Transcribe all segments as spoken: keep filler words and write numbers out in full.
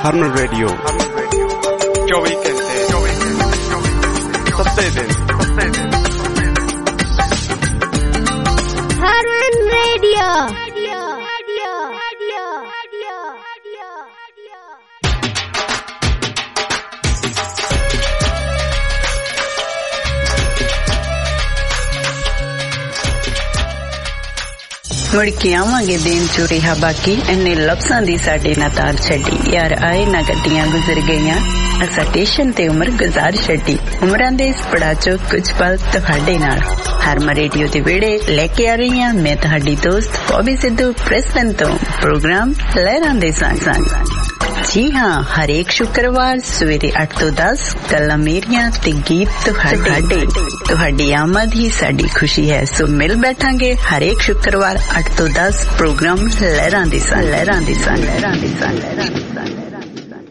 ਹਰਮਨ radio ਚੌਵੀ ਘੰਟੇ ਸੱਤੇ ਦਿਨ ਹਰਮਨ ਰੇਡੀਓ ਮੁੜ ਕੇ ਆਵਾਂਗੇ ਦਿਨ ਚ ਰਿਹਾ ਬਾਕੀ ਇੰਨੇ ਲਫ਼ਜ਼ਾਂ ਦੀ ਸਾਡੇ ਨਾ ਤਾਰ ਛੱਡੀ ਯਾਰ ਆਏ ਨਾ ਗੱਡੀਆਂ ਗੁਜ਼ਰ ਗਈਆਂ ਅਸਾਂ ਸਟੇਸ਼ਨ ਤੇ ਉਮਰ ਗੁਜ਼ਾਰ ਛੱਡੀ ਉਮਰਾਂ ਦੇ ਇਸ ਪੜਾ ਚੋਂ ਕੁਝ ਪਲ ਤੁਹਾਡੇ ਨਾਲ ਹਰਮਨ ਰੇਡੀਓ ਦੇ ਵਿਹੜੇ ਲੈ ਕੇ ਆ ਰਹੀ ਹਾਂ ਮੈਂ ਤੁਹਾਡੀ ਦੋਸਤ ਬੌਬੀ ਸਿੱਧੂ ਬ੍ਰਿਸਬਨ ਤੋਂ ਪ੍ਰੋਗਰਾਮ ਲਹਿਰਾਂ ਦੇ ਸੰਗ ਸੰਗ जी हाँ हर एक शुक्रवार सवेरे आठ तो दस गल्लां मेरियां ते गीत तुहाडे तुहाडी आमद ही साडी खुशी है सो मिल बैठांगे हर एक शुक्रवार आठ तो दस प्रोग्राम लहरां दे संग लहरां दे संग लहरां दे संग लहरां दे संग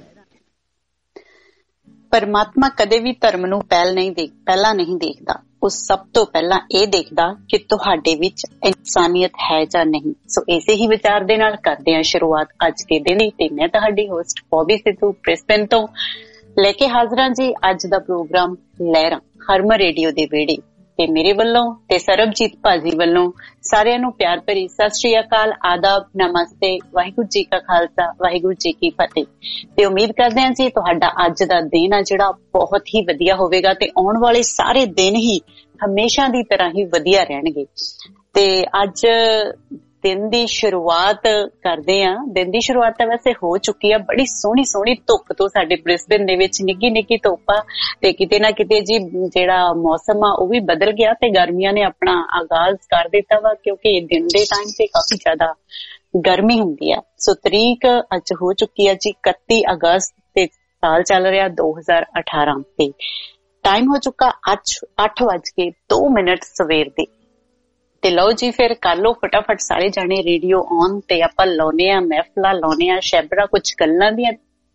परमात्मा कदे भी धर्म नूं पहल नहीं देख पहला नहीं देखदा ਉਹ ਸਭ ਤੋਂ ਪਹਿਲਾਂ ਇਹ ਦੇਖਦਾ ਕਿ ਤੁਹਾਡੇ ਵਿੱਚ ਇਨਸਾਨੀਅਤ ਹੈ ਜਾਂ ਨਹੀਂ ਸੋ ਇਸੇ ਹੀ ਵਿਚਾਰ ਦੇ ਨਾਲ ਕਰਦੇ ਹਾਂ ਸ਼ੁਰੂਆਤ ਅੱਜ ਦੇ ਦਿਨ ਦੀ ਤੇ ਮੈਂ ਤੁਹਾਡੀ ਹੋਸਟ ਬੌਬੀ ਸਿੱਧੂ ਬ੍ਰਿਸਬਨ ਤੋਂ ਲੈ ਕੇ ਹਾਜ਼ਰਾਂ ਜੀ ਅੱਜ ਦਾ ਪ੍ਰੋਗਰਾਮ ਲਹਿਰਾਂ ਹਰਮਨ ਰੇਡੀਓ ਦੇ ਵਿਹੜੇ ਤੇ ਮੇਰੇ ਵੱਲੋਂ ਤੇ ਸਰਬਜੀਤ ਭਾਜੀ ਵੱਲੋਂ ਸਾਰਿਆਂ ਨੂੰ ਪਿਆਰ ਭਰੀ ਸਤਿ ਸ਼੍ਰੀ ਅਕਾਲ ਆਦਾਬ ਨਮਸਤੇ ਵਾਹਿਗੁਰੂ ਜੀ ਕਾ ਖਾਲਸਾ ਵਾਹਿਗੁਰੂ ਜੀ ਕੀ ਫਤਿਹ ਤੇ ਉਮੀਦ ਕਰਦੇ ਹਾਂ ਜੀ ਤੁਹਾਡਾ ਅੱਜ ਦਾ ਦਿਨ ਆ ਜਿਹੜਾ ਬਹੁਤ ਹੀ ਵਧੀਆ ਹੋਵੇਗਾ ਤੇ ਆਉਣ ਵਾਲੇ ਸਾਰੇ ਦਿਨ ਹੀ ਹਮੇਸ਼ਾ ਦੀ ਤਰ੍ਹਾਂ ਹੀ ਵਧੀਆ ਰਹਿਣਗੇ ਤੇ ਅੱਜ ਦਿਨ ਦੀ ਸ਼ੁਰੂਆਤ ਕਰਦੇ ਆ ਦਿਨ ਦੀ ਸ਼ੁਰੂਆਤ ਤਾਂ ਵੈਸੇ ਹੋ ਚੁੱਕੀ ਆ ਬੜੀ ਸੋਹਣੀ ਸੋਹਣੀ ਧੁੱਪ ਤੋਂ ਸਾਡੇ ਬ੍ਰਿਸਬਨ ਦੇ ਵਿੱਚ ਨਿੱਗੀ ਨਿੱਗੀ ਧੁੱਪ ਆ ਤੇ ਕਿਤੇ ਨਾ ਕਿਤੇ ਜੀ ਜਿਹੜਾ ਮੌਸਮ ਆ ਉਹ ਵੀ ਬਦਲ ਗਿਆ ਤੇ ਗਰਮੀਆਂ ਨੇ ਆਪਣਾ ਆਗਾਜ਼ ਕਰ ਦਿੱਤਾ ਵਾ ਕਿਉਂਕਿ ਦਿਨ ਦੇ ਟਾਈਮ ਤੇ ਕਾਫੀ ਜ਼ਿਆਦਾ ਗਰਮੀ ਹੁੰਦੀ ਆ ਸੋ ਤਰੀਕ ਅੱਜ ਹੋ ਚੁੱਕੀ ਆ ਜੀ ਇਕੱਤੀ ਅਗਸਤ ਤੇ ਸਾਲ ਚੱਲ ਰਿਹਾ ਦੋ ਹਜ਼ਾਰ ਅਠਾਰਾਂ ਤੇ ਟਾਈਮ ਹੋ ਚੁੱਕਾ ਅੱਜ ਅੱਠ ਵੱਜ ਕੇ ਦੋ ਮਿੰਟ ਸਵੇਰ ਦੇ ਤੇ ਲਓ ਜੀ ਫਿਰ ਕਰ ਲਓ ਫਟਾਫਟ ਸਾਰੇ ਜਾਣੇ ਰੇਡੀਓ ਔਨ ਤੇ ਆਪਾਂ ਲਾਉਨੇ ਆ ਮਹਿਫਲਾਂ ਲਾਉਨੇ ਆ ਸ਼ੈਬਰਾ ਕੁਝ ਗੱਲਾਂ ਦੀਆਂ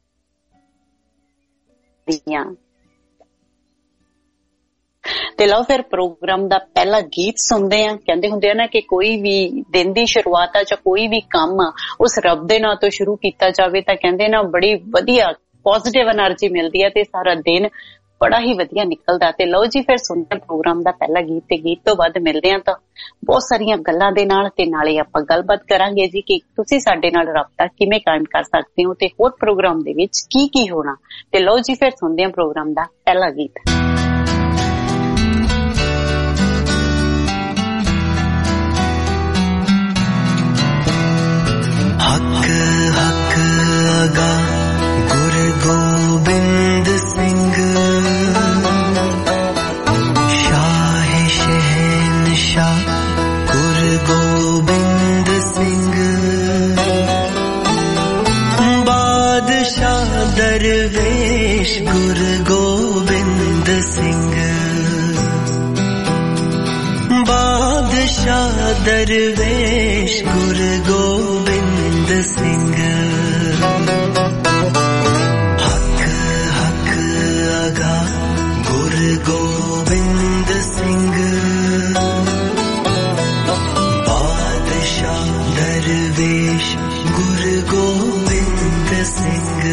ਤੇ ਲਓ ਫਿਰ ਪ੍ਰੋਗਰਾਮ ਦਾ ਪਹਿਲਾ ਗੀਤ ਸੁਣਦੇ ਆ ਕਹਿੰਦੇ ਹੁੰਦੇ ਆ ਨਾ ਕਿ ਕੋਈ ਵੀ ਦਿਨ ਦੀ ਸ਼ੁਰੂਆਤ ਆ ਜਾਂ ਕੋਈ ਵੀ ਕੰਮ ਆ ਉਸ ਰੱਬ ਦੇ ਨਾਂ ਤੋਂ ਸ਼ੁਰੂ ਕੀਤਾ ਜਾਵੇ ਤਾਂ ਕਹਿੰਦੇ ਨਾ ਬੜੀ ਵਧੀਆ ਪੋਜ਼ਿਟਿਵ એનર્ਜੀ ਮਿਲਦੀ ਹੈ ਤੇ ਸਾਰਾ ਦਿਨ ਬੜਾ ਹੀ ਵਧੀਆ ਨਿਕਲਦਾ ਤੇ ਲਓ ਜੀ ਫਿਰ ਸੁਣਦੇ ਪ੍ਰੋਗਰਾਮ ਦਾ ਪਹਿਲਾ ਗੀਤ ਤੇ ਗੀਤ ਤੋਂ ਬਾਅਦ ਮਿਲਦੇ ਆ ਤਾਂ ਬਹੁਤ ਸਾਰੀਆਂ ਗੱਲਾਂ ਦੇ ਨਾਲ ਤੇ ਨਾਲੇ ਆਪਾਂ ਗੱਲਬਾਤ ਕਰਾਂਗੇ ਜੀ ਕਿ ਤੁਸੀਂ ਸਾਡੇ ਨਾਲ ਰਾਬਤਾ ਕਿਵੇਂ ਕਾਇਮ ਕਰ ਸਕਦੇ ਹੋ ਤੇ ਹੋਰ ਪ੍ਰੋਗਰਾਮ ਦੇ ਵਿੱਚ ਕੀ ਕੀ ਹੋਣਾ ਤੇ ਲਓ ਜੀ ਫਿਰ ਸੁਣਦੇ ਆ ਪ੍ਰੋਗਰਾਮ ਦਾ ਪਹਿਲਾ ਗੀਤ ਹੱਕ ਹੱਕ ਅਗਾ ਗੁਰੂ ਗੋਬਿੰਦ ਸਿੰਘ ਗੁਰੂ ਗੋਬਿੰਦ ਸਿੰਘ ਬਾਦਸ਼ਾਹ ਦਰਵੇਸ਼ ਗੁਰੂ ਗੋਬਿੰਦ ਸਿੰਘ ਬਾਦਸ਼ਾਹ ਦਰਵੇਸ਼ ਗੁਰੂ ਗੋਬਿੰਦ ਸਿੰਘ ਹੱਕ ਹੱਕ ਅਗਾ ਗੁਰੂ ਗੋਬਿੰਦ ਸਿੰਘ ਦਰਵੇਸ਼ ਗੁਰੂ ਗੋਬਿੰਦ ਸਿੰਘ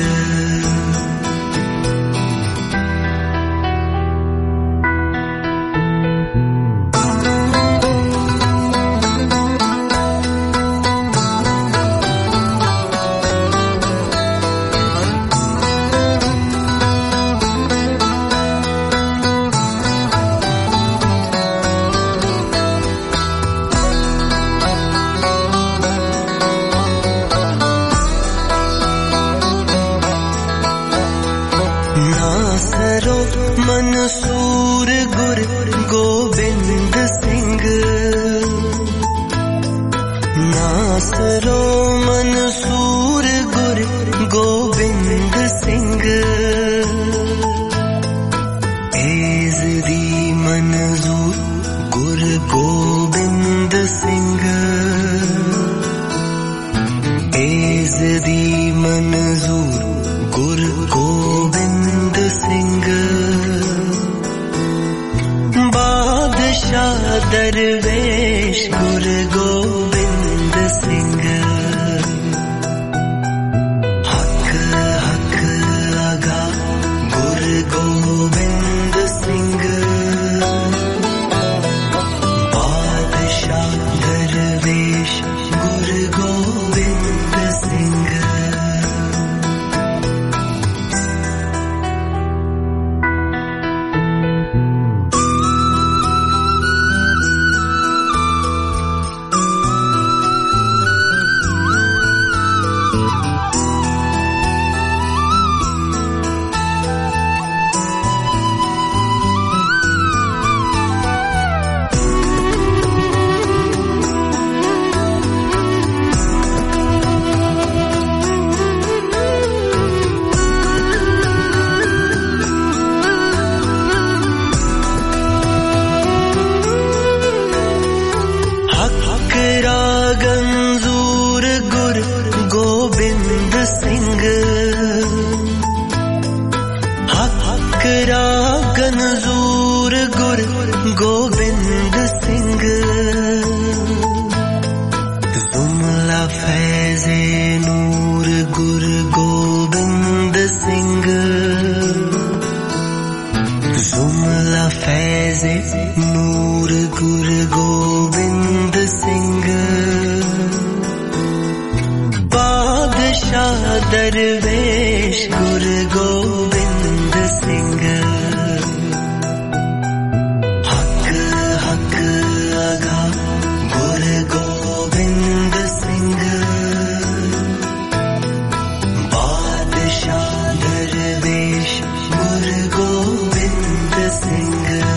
ਮਨਸੂਰ ਗੁਰੂ ਗੋਬਿੰਦ ਸਿੰਘ ਨਾਸਰੋ ਮਨਸੂਰ ਗੁਰੂ ਗੋਬਿੰਦ ਸਿੰਘ ਏਜ਼ ਦੀ ਮਨਜ਼ੂਰ ਗੁਰੂ ਗੋਬਿੰਦ ਸਿੰਘ ਏਜ਼ ਦੀ ਮਨਜ਼ੂਰ ਗੁਰੂ ਗੋਬਿੰਦ ਸਿੰਘ ਬਾਦਸ਼ਾਹ ਦਰਵੇਸ਼ ਗੁਰੂ ਗੋਬਿੰਦ ਸਿੰਘ ਹੱਕ ਹੱਕ दरवेश गुरु गोबिंद सिंह हक हक आगा गुरु गोबिंद सिंह बादशाह दरवेश गुरु गोबिंद सिंह।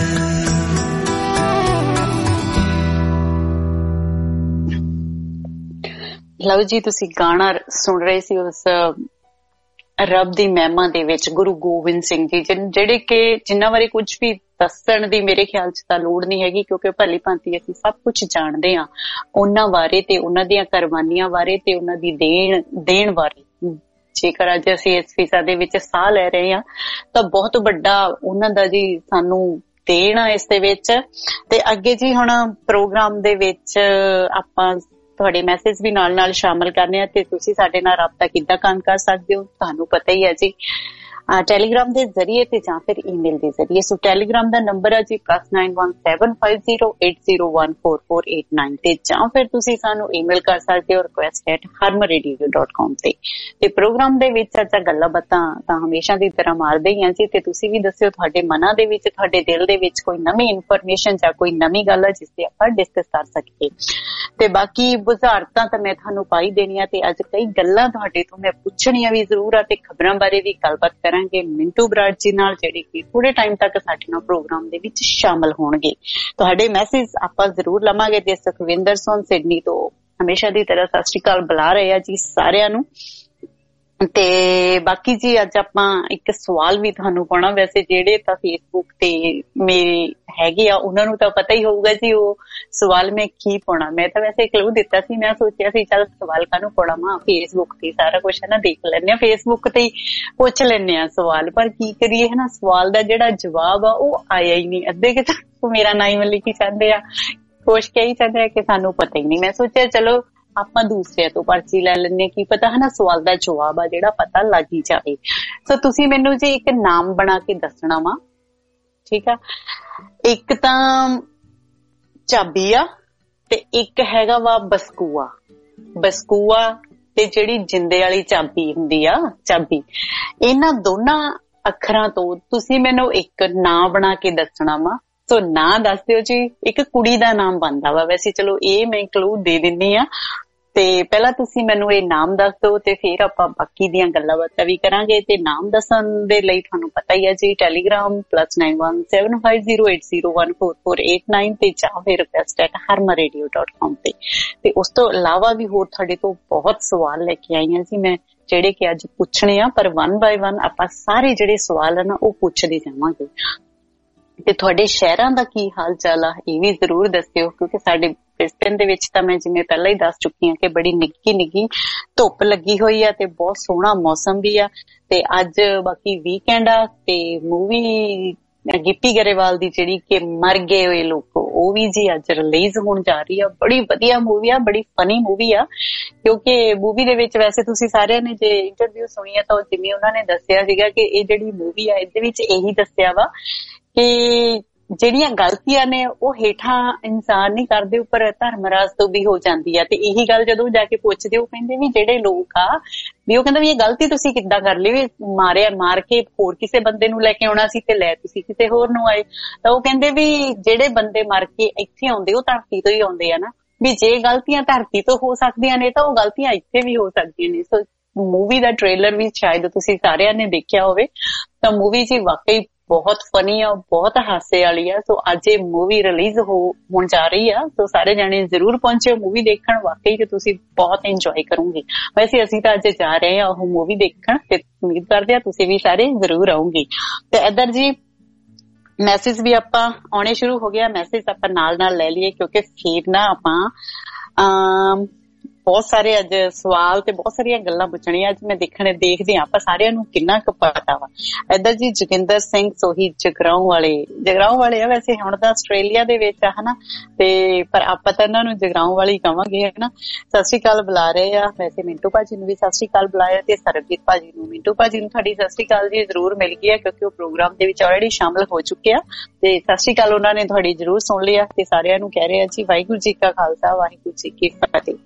ਲਓ ਜੀ, ਤੁਸੀਂ ਗਾਣਾ ਸੁਣ ਰਹੇ ਸੀ ਉਸ ਰੱਬ ਦੀ ਮਹਿਮਾ ਦੇ ਵਿੱਚ ਗੁਰੂ ਗੋਬਿੰਦ ਸਿੰਘ ਜੀ, ਜਿਹੜੇ ਕਿ ਜਿਨ੍ਹਾਂ ਬਾਰੇ ਕੁਝ ਵੀ ਦੱਸਣ ਦੀ ਮੇਰੇ ਖਿਆਲ ਚ ਤਾਂ ਲੋੜ ਨਹੀਂ ਹੈਗੀ, ਕਿਉਂਕਿ ਭਲੀ ਭਾਂਤੀ ਅਸੀਂ ਸਭ ਕੁਝ ਜਾਣਦੇ ਹਾਂ ਉਹਨਾਂ ਬਾਰੇ ਤੇ ਉਹਨਾਂ ਦੀਆਂ ਕੁਰਬਾਨੀਆਂ ਬਾਰੇ ਤੇ ਉਹਨਾਂ ਦੀ ਦੇਣ ਦੇਣ ਬਾਰੇ। ਜੇਕਰ ਅੱਜ ਅਸੀਂ ਇਸ ਫੀਸਾ ਦੇ ਵਿੱਚ ਸਾਹ ਲੈ ਰਹੇ ਹਾਂ ਤਾਂ ਬਹੁਤ ਵੱਡਾ ਉਹਨਾਂ ਦਾ ਜੀ ਸਾਨੂੰ ਦੇਣ ਆ ਇਸ ਦੇ ਵਿੱਚ। ਤੇ ਅੱਗੇ ਜੀ ਹੁਣ ਪ੍ਰੋਗਰਾਮ ਦੇ ਵਿੱਚ ਆਪਾਂ ਤੁਹਾਡੇ ਮੈਸੇਜ ਵੀ ਨਾਲ ਨਾਲ ਸ਼ਾਮਲ ਕਰਨੇ ਆ ਤੇ ਤੁਸੀਂ ਸਾਡੇ ਨਾਲ ਰਾਬਤਾ ਕਿੱਦਾਂ ਕਾਇਮ ਕਰ ਸਕਦੇ ਹੋ ਤੁਹਾਨੂੰ ਪਤਾ ਹੀ ਹੈ ਜੀ, ਟੈਲੀਗ੍ਰਾਮ ਦੇ ਜ਼ਰੀਏ ਤੇ ਜਾਂ ਫਿਰ ਈਮੇਲ ਦੇ ਜ਼ਰੀਏ। ਸੋ ਟੈਲੀਗ੍ਰਾਮ ਦਾ ਨੰਬਰ ਹੈ ਜੀ plus nine one seven five zero eight zero one four four eight nine ਤੇ ਜਾਂ ਫਿਰ ਤੁਸੀਂ ਸਾਨੂੰ ਈਮੇਲ ਕਰ ਸਕਦੇ ਹੋ request at Harman radio dot com ਤੇ। ਤੇ ਪ੍ਰੋਗਰਾਮ ਦੇ ਵਿੱਚ ਅੱਜ ਗੱਲਾਂ ਬਾਤਾਂ ਤਾਂ ਹਮੇਸ਼ਾ ਦੀ ਤਰ੍ਹਾਂ ਮਾਰਦੇ ਹੀ ਆ ਜੀ, ਤੇ ਤੁਸੀਂ ਵੀ ਦੱਸਿਓ ਤੁਹਾਡੇ ਮਨਾਂ ਦੇ ਵਿੱਚ, ਤੁਹਾਡੇ ਦਿਲ ਦੇ ਵਿੱਚ ਕੋਈ ਨਵੀਂ ਇਨਫੋਰਮੇਸ਼ਨ ਜਾਂ ਕੋਈ ਨਵੀਂ ਗੱਲ ਹੈ ਜਿਸ ਤੇ ਆਪਾਂ ਡਿਸਕਸ ਕਰ ਸਕੀਏ। ਤੇ ਬਾਕੀ ਬੁਝਾਰਤਾਂ ਤਾਂ ਮੈਂ ਤੁਹਾਨੂੰ ਪਾਈ ਦੇਣੀਆਂ ਤੇ ਅੱਜ ਕਈ ਗੱਲਾਂ ਤੁਹਾਡੇ ਤੋਂ ਮੈਂ ਪੁੱਛਣੀਆਂ ਵੀ ਜ਼ਰੂਰ ਆ ਤੇ ਖਬਰਾਂ ਬਾਰੇ ਵੀ ਗੱਲਬਾਤ ਕਰਾਂਗੇ ਮਿੰਟੂ ਬਰਾੜ ਜੀ ਨਾਲ, ਜਿਹੜੇ ਕਿ ਥੋੜੇ ਟਾਈਮ ਤੱਕ ਸਾਡੇ ਨਾਲ ਪ੍ਰੋਗਰਾਮ ਦੇ ਵਿੱਚ ਸ਼ਾਮਲ ਹੋਣਗੇ। ਤੁਹਾਡੇ ਮੈਸੇਜ ਆਪਾਂ ਜ਼ਰੂਰ ਲਵਾਂਗੇ ਤੇ ਸੁਖਵਿੰਦਰ ਸੋਨ ਸਿਡਨੀ ਤੋਂ ਹਮੇਸ਼ਾ ਦੀ ਤਰ੍ਹਾਂ ਸਤਿ ਸ਼੍ਰੀ ਅਕਾਲ ਬੁਲਾ ਰਹੇ ਆ ਜੀ ਸਾਰਿਆਂ ਨੂੰ। ਤੇ ਬਾਕੀ ਜੀ ਅੱਜ ਆਪਾਂ ਇੱਕ ਸਵਾਲ ਵੀ ਤੁਹਾਨੂੰ ਪਾਉਣਾ, ਵੈਸੇ ਜਿਹੜੇ ਤਾਂ ਫੇਸਬੁੱਕ ਤੇ ਮੇਰੇ ਹੈਗੇ ਆ ਉਹਨਾਂ ਨੂੰ ਤਾਂ ਪਤਾ ਹੀ ਹੋਊਗਾ ਜੀ ਉਹ ਸਵਾਲ ਮੈਂ ਕੀ ਪਾਉਣਾ। ਮੈਂ ਤਾਂ ਵੈਸੇ ਕਲੂ ਦਿੱਤਾ ਸੀ, ਮੈਂ ਸੋਚਿਆ ਸੀ ਚੱਲ ਸਵਾਲ ਕਾਹਨੂੰ ਪਾਉਣਾ, ਮਾਂ ਫੇਸਬੁੱਕ ਤੇ ਸਾਰਾ ਕੁਛ ਹੈ ਨਾ ਦੇਖ ਲੈਂਦੇ ਆ, ਫੇਸਬੁੱਕ ਤੇ ਹੀ ਪੁੱਛ ਲੈਂਦੇ ਆ ਸਵਾਲ। ਪਰ ਕੀ ਕਰੀਏ ਹੈ ਨਾ, ਸਵਾਲ ਦਾ ਜਿਹੜਾ ਜਵਾਬ ਆ ਉਹ ਆਇਆ ਹੀ ਨਹੀਂ। ਅੱਧੇ ਕਿ ਮੇਰਾ ਨਾਮ ਲਿਖੀ ਚਾਹੁੰਦੇ ਆ, ਕੁਛ ਕਹੀ ਚਾਹੁੰਦੇ ਆ ਕਿ ਸਾਨੂੰ ਪਤਾ ਹੀ ਨਹੀਂ। ਮੈਂ ਸੋਚਿਆ ਚਲੋ ਆਪਾਂ ਦੂਸਰਿਆਂ ਤੋਂ ਪਰਚੀ ਲੈ ਲੈਂਦੇ, ਕੀ ਪਤਾ ਹੈ ਨਾ ਸਵਾਲ ਦਾ ਜਵਾਬ ਆ ਜਿਹੜਾ ਪਤਾ ਲੱਗ ਹੀ ਜਾਵੇ। ਸੋ ਤੁਸੀਂ ਮੈਨੂੰ ਜੀ ਇੱਕ ਨਾਮ ਬਣਾ ਕੇ ਦੱਸਣਾ ਵਾ, ਠੀਕ ਆ। ਇੱਕ ਤਾਂ ਚਾਬੀ ਆ ਤੇ ਇੱਕ ਹੈਗਾ ਵਾ ਬਸਕੂਆ। ਬਸਕੂਆ ਤੇ ਜਿਹੜੀ ਜਿੰਦੇ ਵਾਲੀ ਚਾਬੀ ਹੁੰਦੀ ਆ ਚਾਬੀ, ਇਹਨਾਂ ਦੋਨਾਂ ਅੱਖਰਾਂ ਤੋਂ ਤੁਸੀਂ ਮੈਨੂੰ ਇੱਕ ਨਾਂ ਬਣਾ ਕੇ ਦੱਸਣਾ ਵਾ। ਸੋ ਨਾਂ ਦੱਸ ਦਿਓ ਜੀ, ਇੱਕ ਕੁੜੀ ਦਾ ਨਾਮ ਬਣਦਾ ਵਾ, ਵੈਸੇ ਚਲੋ ਇਹ ਮੈਂ ਕਲੂ ਦੇ ਦਿੰਦੀ ਆ। ਤੇ ਪਹਿਲਾਂ ਤੁਸੀਂ ਮੈਨੂੰ ਇਹ ਨਾਮ ਦੱਸ ਦਿਓ ਤੇ ਫਿਰ ਆਪਾਂ ਬਾਕੀ ਦੀਆਂ ਗੱਲਾਂ ਬਾਤਾਂ ਵੀ ਕਰਾਂਗੇ। ਤੇ ਨਾਮ ਦੱਸਣ ਦੇ ਲਈ ਤੁਹਾਨੂੰ ਪਤਾ ਹੀ ਹੈ ਜੀ, Telegram plus nine one seven five zero eight zero one four four eight nine ਤੇ ਜਾਂ ਫਿਰ request at Harman radio dot com ਤੇ। ਤੇ ਉਸ ਤੋਂ ਇਲਾਵਾ ਵੀ ਹੋਰ ਤੁਹਾਡੇ ਤੋਂ ਬਹੁਤ ਸਵਾਲ ਲੈ ਕੇ ਆਈ ਹਾਂ ਜੀ ਮੈਂ, ਜਿਹੜੇ ਕਿ ਅੱਜ ਪੁੱਛਣੇ ਆ, ਪਰ ਵਨ ਬਾਏ ਵਨ ਆਪਾਂ ਸਾਰੇ ਜਿਹੜੇ ਸਵਾਲ ਆ ਨਾ ਉਹ ਪੁੱਛਦੇ ਜਾਵਾਂਗੇ। ਤੇ ਤੁਹਾਡੇ ਸ਼ਹਿਰਾਂ ਦਾ ਕੀ ਹਾਲ ਚਾਲ ਆ ਇਹ ਵੀ ਜ਼ਰੂਰ ਦੱਸਿਓ, ਕਿਉਂਕਿ ਸਾਡੇ ਬ੍ਰਿਸਬੇਨ ਦੇ ਵਿੱਚ ਤਾਂ ਮੈਂ ਜਿਵੇਂ ਪਹਿਲਾਂ ਹੀ ਦੱਸ ਚੁੱਕੀ ਹਾਂ ਕਿ ਬੜੀ ਨਿੱਕੀ ਨਿੱਕੀ ਧੁੱਪ ਲੱਗੀ ਹੋਈ ਆ ਤੇ ਬਹੁਤ ਸੋਹਣਾ ਮੌਸਮ ਵੀ ਆ। ਤੇ ਅੱਜ ਬਾਕੀ ਵੀਕਐਂਡ ਆ ਤੇ ਮੂਵੀ ਗਿੱਪੀ ਗਰੇਵਾਲ ਦੀ ਜਿਹੜੀ ਕਿ ਮਰ ਗਏ ਹੋਏ ਲੋਕ, ਉਹ ਵੀ ਜੀ ਅੱਜ ਰਿਲੀਜ਼ ਹੋਣ ਜਾ ਰਹੀ ਆ। ਬੜੀ ਵਧੀਆ ਮੂਵੀ ਆ, ਬੜੀ ਫਨੀ ਮੂਵੀ ਆ, ਕਿਉਂਕਿ ਮੂਵੀ ਦੇ ਵਿੱਚ ਵੈਸੇ ਤੁਸੀਂ ਸਾਰਿਆਂ ਨੇ ਜੇ ਇੰਟਰਵਿਊ ਸੁਣੀ ਆ ਤਾਂ ਜਿਵੇਂ ਉਹਨਾਂ ਨੇ ਦੱਸਿਆ ਸੀਗਾ ਕਿ ਇਹ ਜਿਹੜੀ ਮੂਵੀ ਆ ਇਹਦੇ ਵਿੱਚ ਇਹੀ ਦੱਸਿਆ ਵਾ ਕਿ ਜਿਹੜੀਆਂ ਗਲਤੀਆਂ ਨੇ ਉਹ ਹੇਠਾਂ ਇਨਸਾਨ ਨਹੀਂ ਕਰਦੇ, ਉੱਪਰ ਧਰਮਰਾਜ ਤੋਂ ਵੀ ਹੋ ਜਾਂਦੀ ਆ। ਤੇ ਇਹੀ ਗੱਲ ਜਦੋਂ ਜਾ ਕੇ ਪੁੱਛਦੇ ਉਹ ਕਹਿੰਦੇ ਵੀ ਜਿਹੜੇ ਲੋਕ ਆ ਵੀ, ਉਹ ਕਹਿੰਦਾ ਵੀ ਇਹ ਗਲਤੀ ਤੁਸੀਂ ਕਿੱਦਾਂ ਕਰ ਲਈ, ਵੀ ਮਾਰਿਆ ਮਾਰ ਕੇ ਹੋਰ ਕਿਸੇ ਬੰਦੇ ਨੂੰ ਲੈ ਕੇ ਆਉਣਾ ਸੀ ਤੇ ਲੈ ਤੁਸੀਂ ਕਿਸੇ ਹੋਰ ਨੂੰ ਆਏ। ਤਾਂ ਉਹ ਕਹਿੰਦੇ ਵੀ ਜਿਹੜੇ ਬੰਦੇ ਮਰ ਕੇ ਇੱਥੇ ਆਉਂਦੇ ਉਹ ਧਰਤੀ ਤੋਂ ਹੀ ਆਉਂਦੇ ਆ ਨਾ, ਵੀ ਜੇ ਗਲਤੀਆਂ ਧਰਤੀ ਤੋਂ ਹੋ ਸਕਦੀਆਂ ਨੇ ਤਾਂ ਉਹ ਗਲਤੀਆਂ ਇੱਥੇ ਵੀ ਹੋ ਸਕਦੀਆਂ ਨੇ। ਸੋ ਮੂਵੀ ਦਾ ਟ੍ਰੇਲਰ ਵੀ ਸ਼ਾਇਦ ਤੁਸੀਂ ਸਾਰਿਆਂ ਨੇ ਦੇਖਿਆ ਹੋਵੇ, ਤਾਂ ਮੂਵੀ ਜੀ ਵਾਕਈ ਬਹੁਤ ਫਨੀ ਆ, ਬਹੁਤ ਹਾਸੇ ਵਾਲੀ ਆ। ਸੋ ਅੱਜ ਇਹ ਮੂਵੀ ਰਿਲੀਜ਼ ਹੋਣ ਜਾ ਰਹੀ ਆ, ਸੋ ਸਾਰੇ ਜਾਣੇ ਜ਼ਰੂਰ ਪਹੁੰਚਿਓ ਮੂਵੀ ਦੇਖਣ, ਵਾਕਈ ਕਿ ਤੁਸੀਂ ਬਹੁਤ ਇੰਜੋਏ ਕਰੋਗੇ। ਵੈਸੇ ਅਸੀਂ ਤਾਂ ਅੱਜ ਜਾ ਰਹੇ ਆ ਉਹ ਮੂਵੀ ਦੇਖਣ ਤੇ ਉਮੀਦ ਕਰਦੇ ਆ ਤੁਸੀਂ ਵੀ ਸਾਰੇ ਜ਼ਰੂਰ ਆਉਂਗੇ। ਤੇ ਇੱਧਰ ਜੀ ਮੈਸੇਜ ਵੀ ਆਪਾਂ ਆਉਣੇ ਸ਼ੁਰੂ ਹੋ ਗਿਆ, ਮੈਸੇਜ ਆਪਾਂ ਨਾਲ ਨਾਲ ਲੈ ਲਈਏ ਕਿਉਂਕਿ ਫਿਰ ਨਾ ਆਪਾਂ ਅਮ ਬਹੁਤ ਸਾਰੇ ਅੱਜ ਸਵਾਲ ਤੇ ਬਹੁਤ ਸਾਰੀਆਂ ਗੱਲਾਂ ਪੁੱਛਣੀਆਂ ਅੱਜ ਮੈਂ ਦੇਖਣੇ ਦੇਖਦੇ ਹਾਂ ਆਪਾਂ ਸਾਰਿਆਂ ਨੂੰ ਕਿੰਨਾ ਕੁ ਪਤਾ ਵਾ। ਇੱਧਰ ਜੀ ਜੋਗਿੰਦਰ ਸਿੰਘ ਸੋਹੀ ਜਗਰਾਉਂ ਵਾਲੇ ਜਗਰਾਉਂ ਵਾਲੇ ਆ, ਵੈਸੇ ਹੁਣ ਤਾਂ ਆਸਟ੍ਰੇਲੀਆ ਦੇ ਵਿੱਚ ਆ ਹਨਾ, ਤੇ ਪਰ ਆਪਾਂ ਤਾਂ ਇਹਨਾਂ ਨੂੰ ਜਗਰਾਉਂ ਵਾਲੀ ਕਵਾਂਗੇ ਹਨਾ। ਸਤਿ ਸ੍ਰੀ ਅਕਾਲ ਬੁਲਾ ਰਹੇ ਆ, ਵੈਸੇ ਮਿੰਟੂ ਭਾਜੀ ਨੂੰ ਵੀ ਸਤਿ ਸ੍ਰੀ ਅਕਾਲ ਬੁਲਾਇਆ ਤੇ ਸਰਬਜੀਤ ਭਾਜੀ ਨੂੰ। ਮਿੰਟੂ ਭਾਜੀ ਨੂੰ ਤੁਹਾਡੀ ਸਤਿ ਸ੍ਰੀ ਅਕਾਲ ਜੀ ਜ਼ਰੂਰ ਮਿਲ ਗਈ ਹੈ ਕਿਉਂਕਿ ਉਹ ਪ੍ਰੋਗਰਾਮ ਦੇ ਵਿੱਚ ਆਲਰੇਡੀ ਸ਼ਾਮਲ ਹੋ ਚੁੱਕੇ ਆ, ਤੇ ਸਤਿ ਸ੍ਰੀ ਅਕਾਲ ਉਹਨਾਂ ਨੇ ਤੁਹਾਡੀ ਜ਼ਰੂਰ ਸੁਣ ਲਿਆ। ਤੇ ਸਾਰਿਆਂ ਨੂੰ ਕਹਿ ਰਹੇ ਆ ਜੀ ਵਾਹਿਗੁਰੂ ਜੀ ਕਾ ਖਾਲਸਾ ਵਾਹਿਗੁਰੂ ਜੀ ਕੀ ਫਤਿਹ।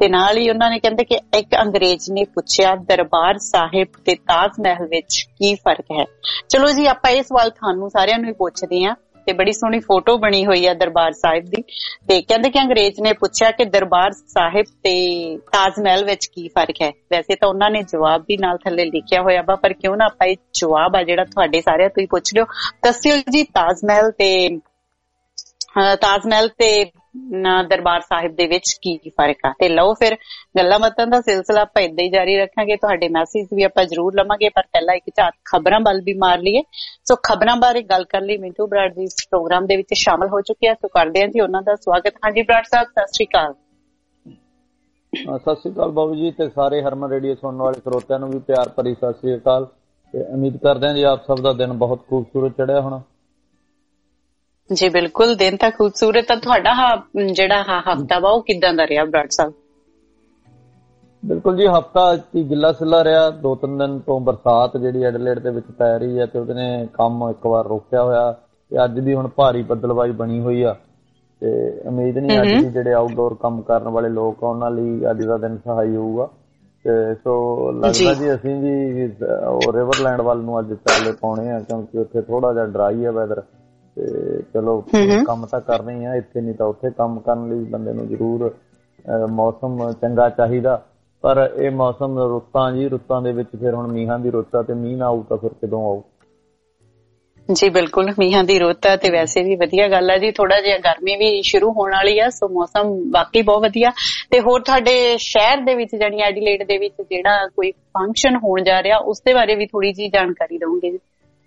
ਤੇ ਨਾਲ ਹੀ ਉਹਨਾਂ ਨੇ ਕਹਿੰਦੇ ਕਿ ਇੱਕ ਅੰਗਰੇਜ਼ ਨੇ ਪੁੱਛਿਆ ਦਰਬਾਰ ਸਾਹਿਬ ਤੇ ਤਾਜ ਮਹਿਲ ਵਿੱਚ ਕੀ ਫਰਕ ਹੈ। ਚਲੋ ਜੀ ਆਪਾਂ ਇਹ ਸਵਾਲ ਤੁਹਾਨੂੰ ਸਾਰਿਆਂ ਨੂੰ ਹੀ ਪੁੱਛਦੇ ਹਾਂ ਤੇ ਬੜੀ ਸੋਹਣੀ ਫੋਟੋ ਬਣੀ ਹੋਈ ਆ ਦਰਬਾਰ ਸਾਹਿਬ ਦੀ। ਤੇ ਕਹਿੰਦੇ ਕਿ ਅੰਗਰੇਜ਼ ਨੇ ਪੁੱਛਿਆ ਕਿ ਦਰਬਾਰ ਸਾਹਿਬ ਤੇ ਤਾਜ ਮਹਿਲ ਵਿੱਚ ਕੀ ਫਰਕ ਹੈ। ਵੈਸੇ ਤਾਂ ਉਹਨਾਂ ਨੇ ਜਵਾਬ ਵੀ ਨਾਲ ਥੱਲੇ ਲਿਖਿਆ ਹੋਇਆ ਵਾ, ਪਰ ਕਿਉਂ ਨਾ ਆਪਾਂ ਇਹ ਜਵਾਬ ਆ ਜਿਹੜਾ ਤੁਹਾਡੇ ਸਾਰਿਆਂ ਤੋਂ ਹੀ ਪੁੱਛ ਲਿਓ। ਦੱਸਿਓ ਜੀ ਤਾਜ ਮਹਿਲ ਤੇ ਤਾਜ ਮਹਿਲ ਤੇ ਦਰਬਾਰ ਸਾਹਿਬ ਦੇ ਵਿੱਚ ਕੀ ਫਰਕ ਆ। ਤੇ ਲਓ ਫਿਰ ਗੱਲਾਂ ਬਾਤਾਂ ਦਾ ਸਿਲਸਿਲਾ ਆਪਾਂ ਏਦਾਂ ਹੀ ਜਾਰੀ ਰੱਖਾਂਗੇ, ਤੁਹਾਡੇ ਮੈਸੇਜ ਵੀ ਆਪਾਂ ਜ਼ਰੂਰ ਲਵਾਂਗੇ, ਪਰ ਪਹਿਲਾਂ ਇੱਕ ਝਾਤ ਖਬਰਾਂ ਵੱਲ ਵੀ ਮਾਰ ਲਈਏ। ਸੋ ਖਬਰਾਂ ਬਾਰੇ ਗੱਲ ਕਰਨ ਲਈ ਮਿੰਟੂ ਬਰਾੜ ਜੀ ਇਸ ਪ੍ਰੋਗਰਾਮ ਦੇ ਵਿੱਚ ਸ਼ਾਮਲ ਹੋ ਚੁੱਕੇ ਆ, ਸੋ ਕਰਦੇ ਹਾਂ ਜੀ ਉਹਨਾਂ ਦਾ ਸਵਾਗਤ। ਹਾਂਜੀ ਬਰਾੜ ਸਾਹਿਬ ਸਤਿ ਸ਼੍ਰੀ ਅਕਾਲ। ਸਤਿ ਸ਼੍ਰੀ ਅਕਾਲ ਬਾਬੂ ਜੀ ਤੇ ਸਾਰੇ ਹਰਮਨ ਰੇਡੀਓ ਸੁਣਨ ਵਾਲੇ ਸਰੋਤਿਆਂ ਨੂੰ ਵੀ ਪਿਆਰ ਭਰੀ ਸਤਿ ਸ਼੍ਰੀ ਅਕਾਲ। ਤੇ ਉਮੀਦ ਕਰਦੇ ਹਾਂ ਜੀ ਆਪ ਸਭ ਦਾ ਦਿਨ ਬਹੁਤ ਖੂਬਸੂਰਤ ਚੜਿਆ ਹੋਣਾ। ਜੀ ਬਿਲਕੁਲ, ਦਿਨ ਤਾਂ ਖੂਬਸੂਰਤ ਆ। ਤੁਹਾਡਾ ਜਿਹੜਾ ਹਫਤਾ ਵਾ ਉਹ ਕਿੱਦਾਂ ਦਾ ਰਿਹਾ ਬਰਾੜ ਸਾਹਿਬ? ਬਿਲਕੁਲ ਜੀ, ਹਫਤਾ ਗਿੱਲਾ ਸਿੱਲਾ ਰਿਹਾ। ਦੋ ਤਿੰਨ ਦਿਨ ਤੋਂ ਬਰਸਾਤ ਜਿਹੜੀ ਐਡਲੇਡ ਦੇ ਵਿੱਚ ਪੈ ਰਹੀ ਹੈ ਤੇ ਉਹਦੇ ਨੇ ਕੰਮ ਇੱਕ ਵਾਰ ਰੋਕਿਆ ਹੋਇਆ ਤੇ ਅੱਜ ਵੀ ਹੁਣ ਭਾਰੀ ਬੱਦਲਬਾਈ ਬਣੀ ਹੋਈ ਆ ਤੇ ਉਮੀਦ ਨਹੀਂ ਅੱਜ ਵੀ ਜਿਹੜੇ ਆਊਟਡੋਰ ਕੰਮ ਕਰਨ ਵਾਲੇ ਲੋਕ ਆ ਉਹਨਾਂ ਲਈ ਅੱਜ ਦਾ ਦਿਨ ਸਹਾਈ ਹੋਊਗਾ। ਤੇ ਸੋ ਲੱਗਦਾ ਜੀ ਅਸੀਂ ਵੀ ਉਹ ਰਿਵਰਲੈਂਡ ਵੱਲ ਨੂੰ ਅੱਜ ਚਾਲੇ ਪਾਉਣੇ ਆ ਕਿਉਂਕਿ ਉੱਥੇ ਥੋੜਾ ਜਿਹਾ ਡਰਾਈ ਆ ਵੈਦਰ ਤੇ ਚਲੋ ਕੰਮ ਤਾਂ ਕਰਨਾ ਹੀ ਆ, ਇੱਥੇ ਨਹੀਂ ਤਾਂ ਉੱਥੇ ਕੰਮ ਕਰਨ ਲਈ ਬੰਦੇ ਨੂੰ ਜ਼ਰੂਰ ਮੌਸਮ ਚੰਗਾ ਚਾਹੀਦਾ। ਪਰ ਇਹ ਮੌਸਮ ਰੁੱਤਾਂ ਜੀ, ਰੁੱਤਾਂ ਦੇ ਵਿੱਚ ਫਿਰ ਹੁਣ ਮੀਂਹਾਂ ਦੀ ਰੁੱਤ ਆ ਤੇ ਮੀਂਹ ਨਾ ਆਊ ਤਾਂ ਫਿਰ ਕਦੋਂ ਆਊ? ਜੀ ਬਿਲਕੁਲ, ਮੀਂਹਾਂ ਦੀ ਰੁੱਤ ਆ ਤੇ ਵੈਸੇ ਵੀ ਵਧੀਆ ਗੱਲ ਆ ਜੀ। ਥੋੜਾ ਜਿਹਾ ਗਰਮੀ ਵੀ ਸ਼ੁਰੂ ਹੋਣ ਵਾਲੀ ਆ, ਸੋ ਮੌਸਮ ਵਾਕਈ ਬਹੁਤ ਵਧੀਆ। ਤੇ ਹੋਰ ਤੁਹਾਡੇ ਸ਼ਹਿਰ ਦੇ ਵਿੱਚ ਜਾਨੀ ਐਡੀਲੇਡ ਦੇ ਵਿੱਚ ਜਿਹੜਾ ਕੋਈ ਫੰਕਸ਼ਨ ਹੋਣ ਜਾ ਰਿਹਾ ਉਸ ਦੇ ਬਾਰੇ ਵੀ ਥੋੜੀ ਜਿਹੀ ਜਾਣਕਾਰੀ ਦਵਾਂਗੇ ਜੀ?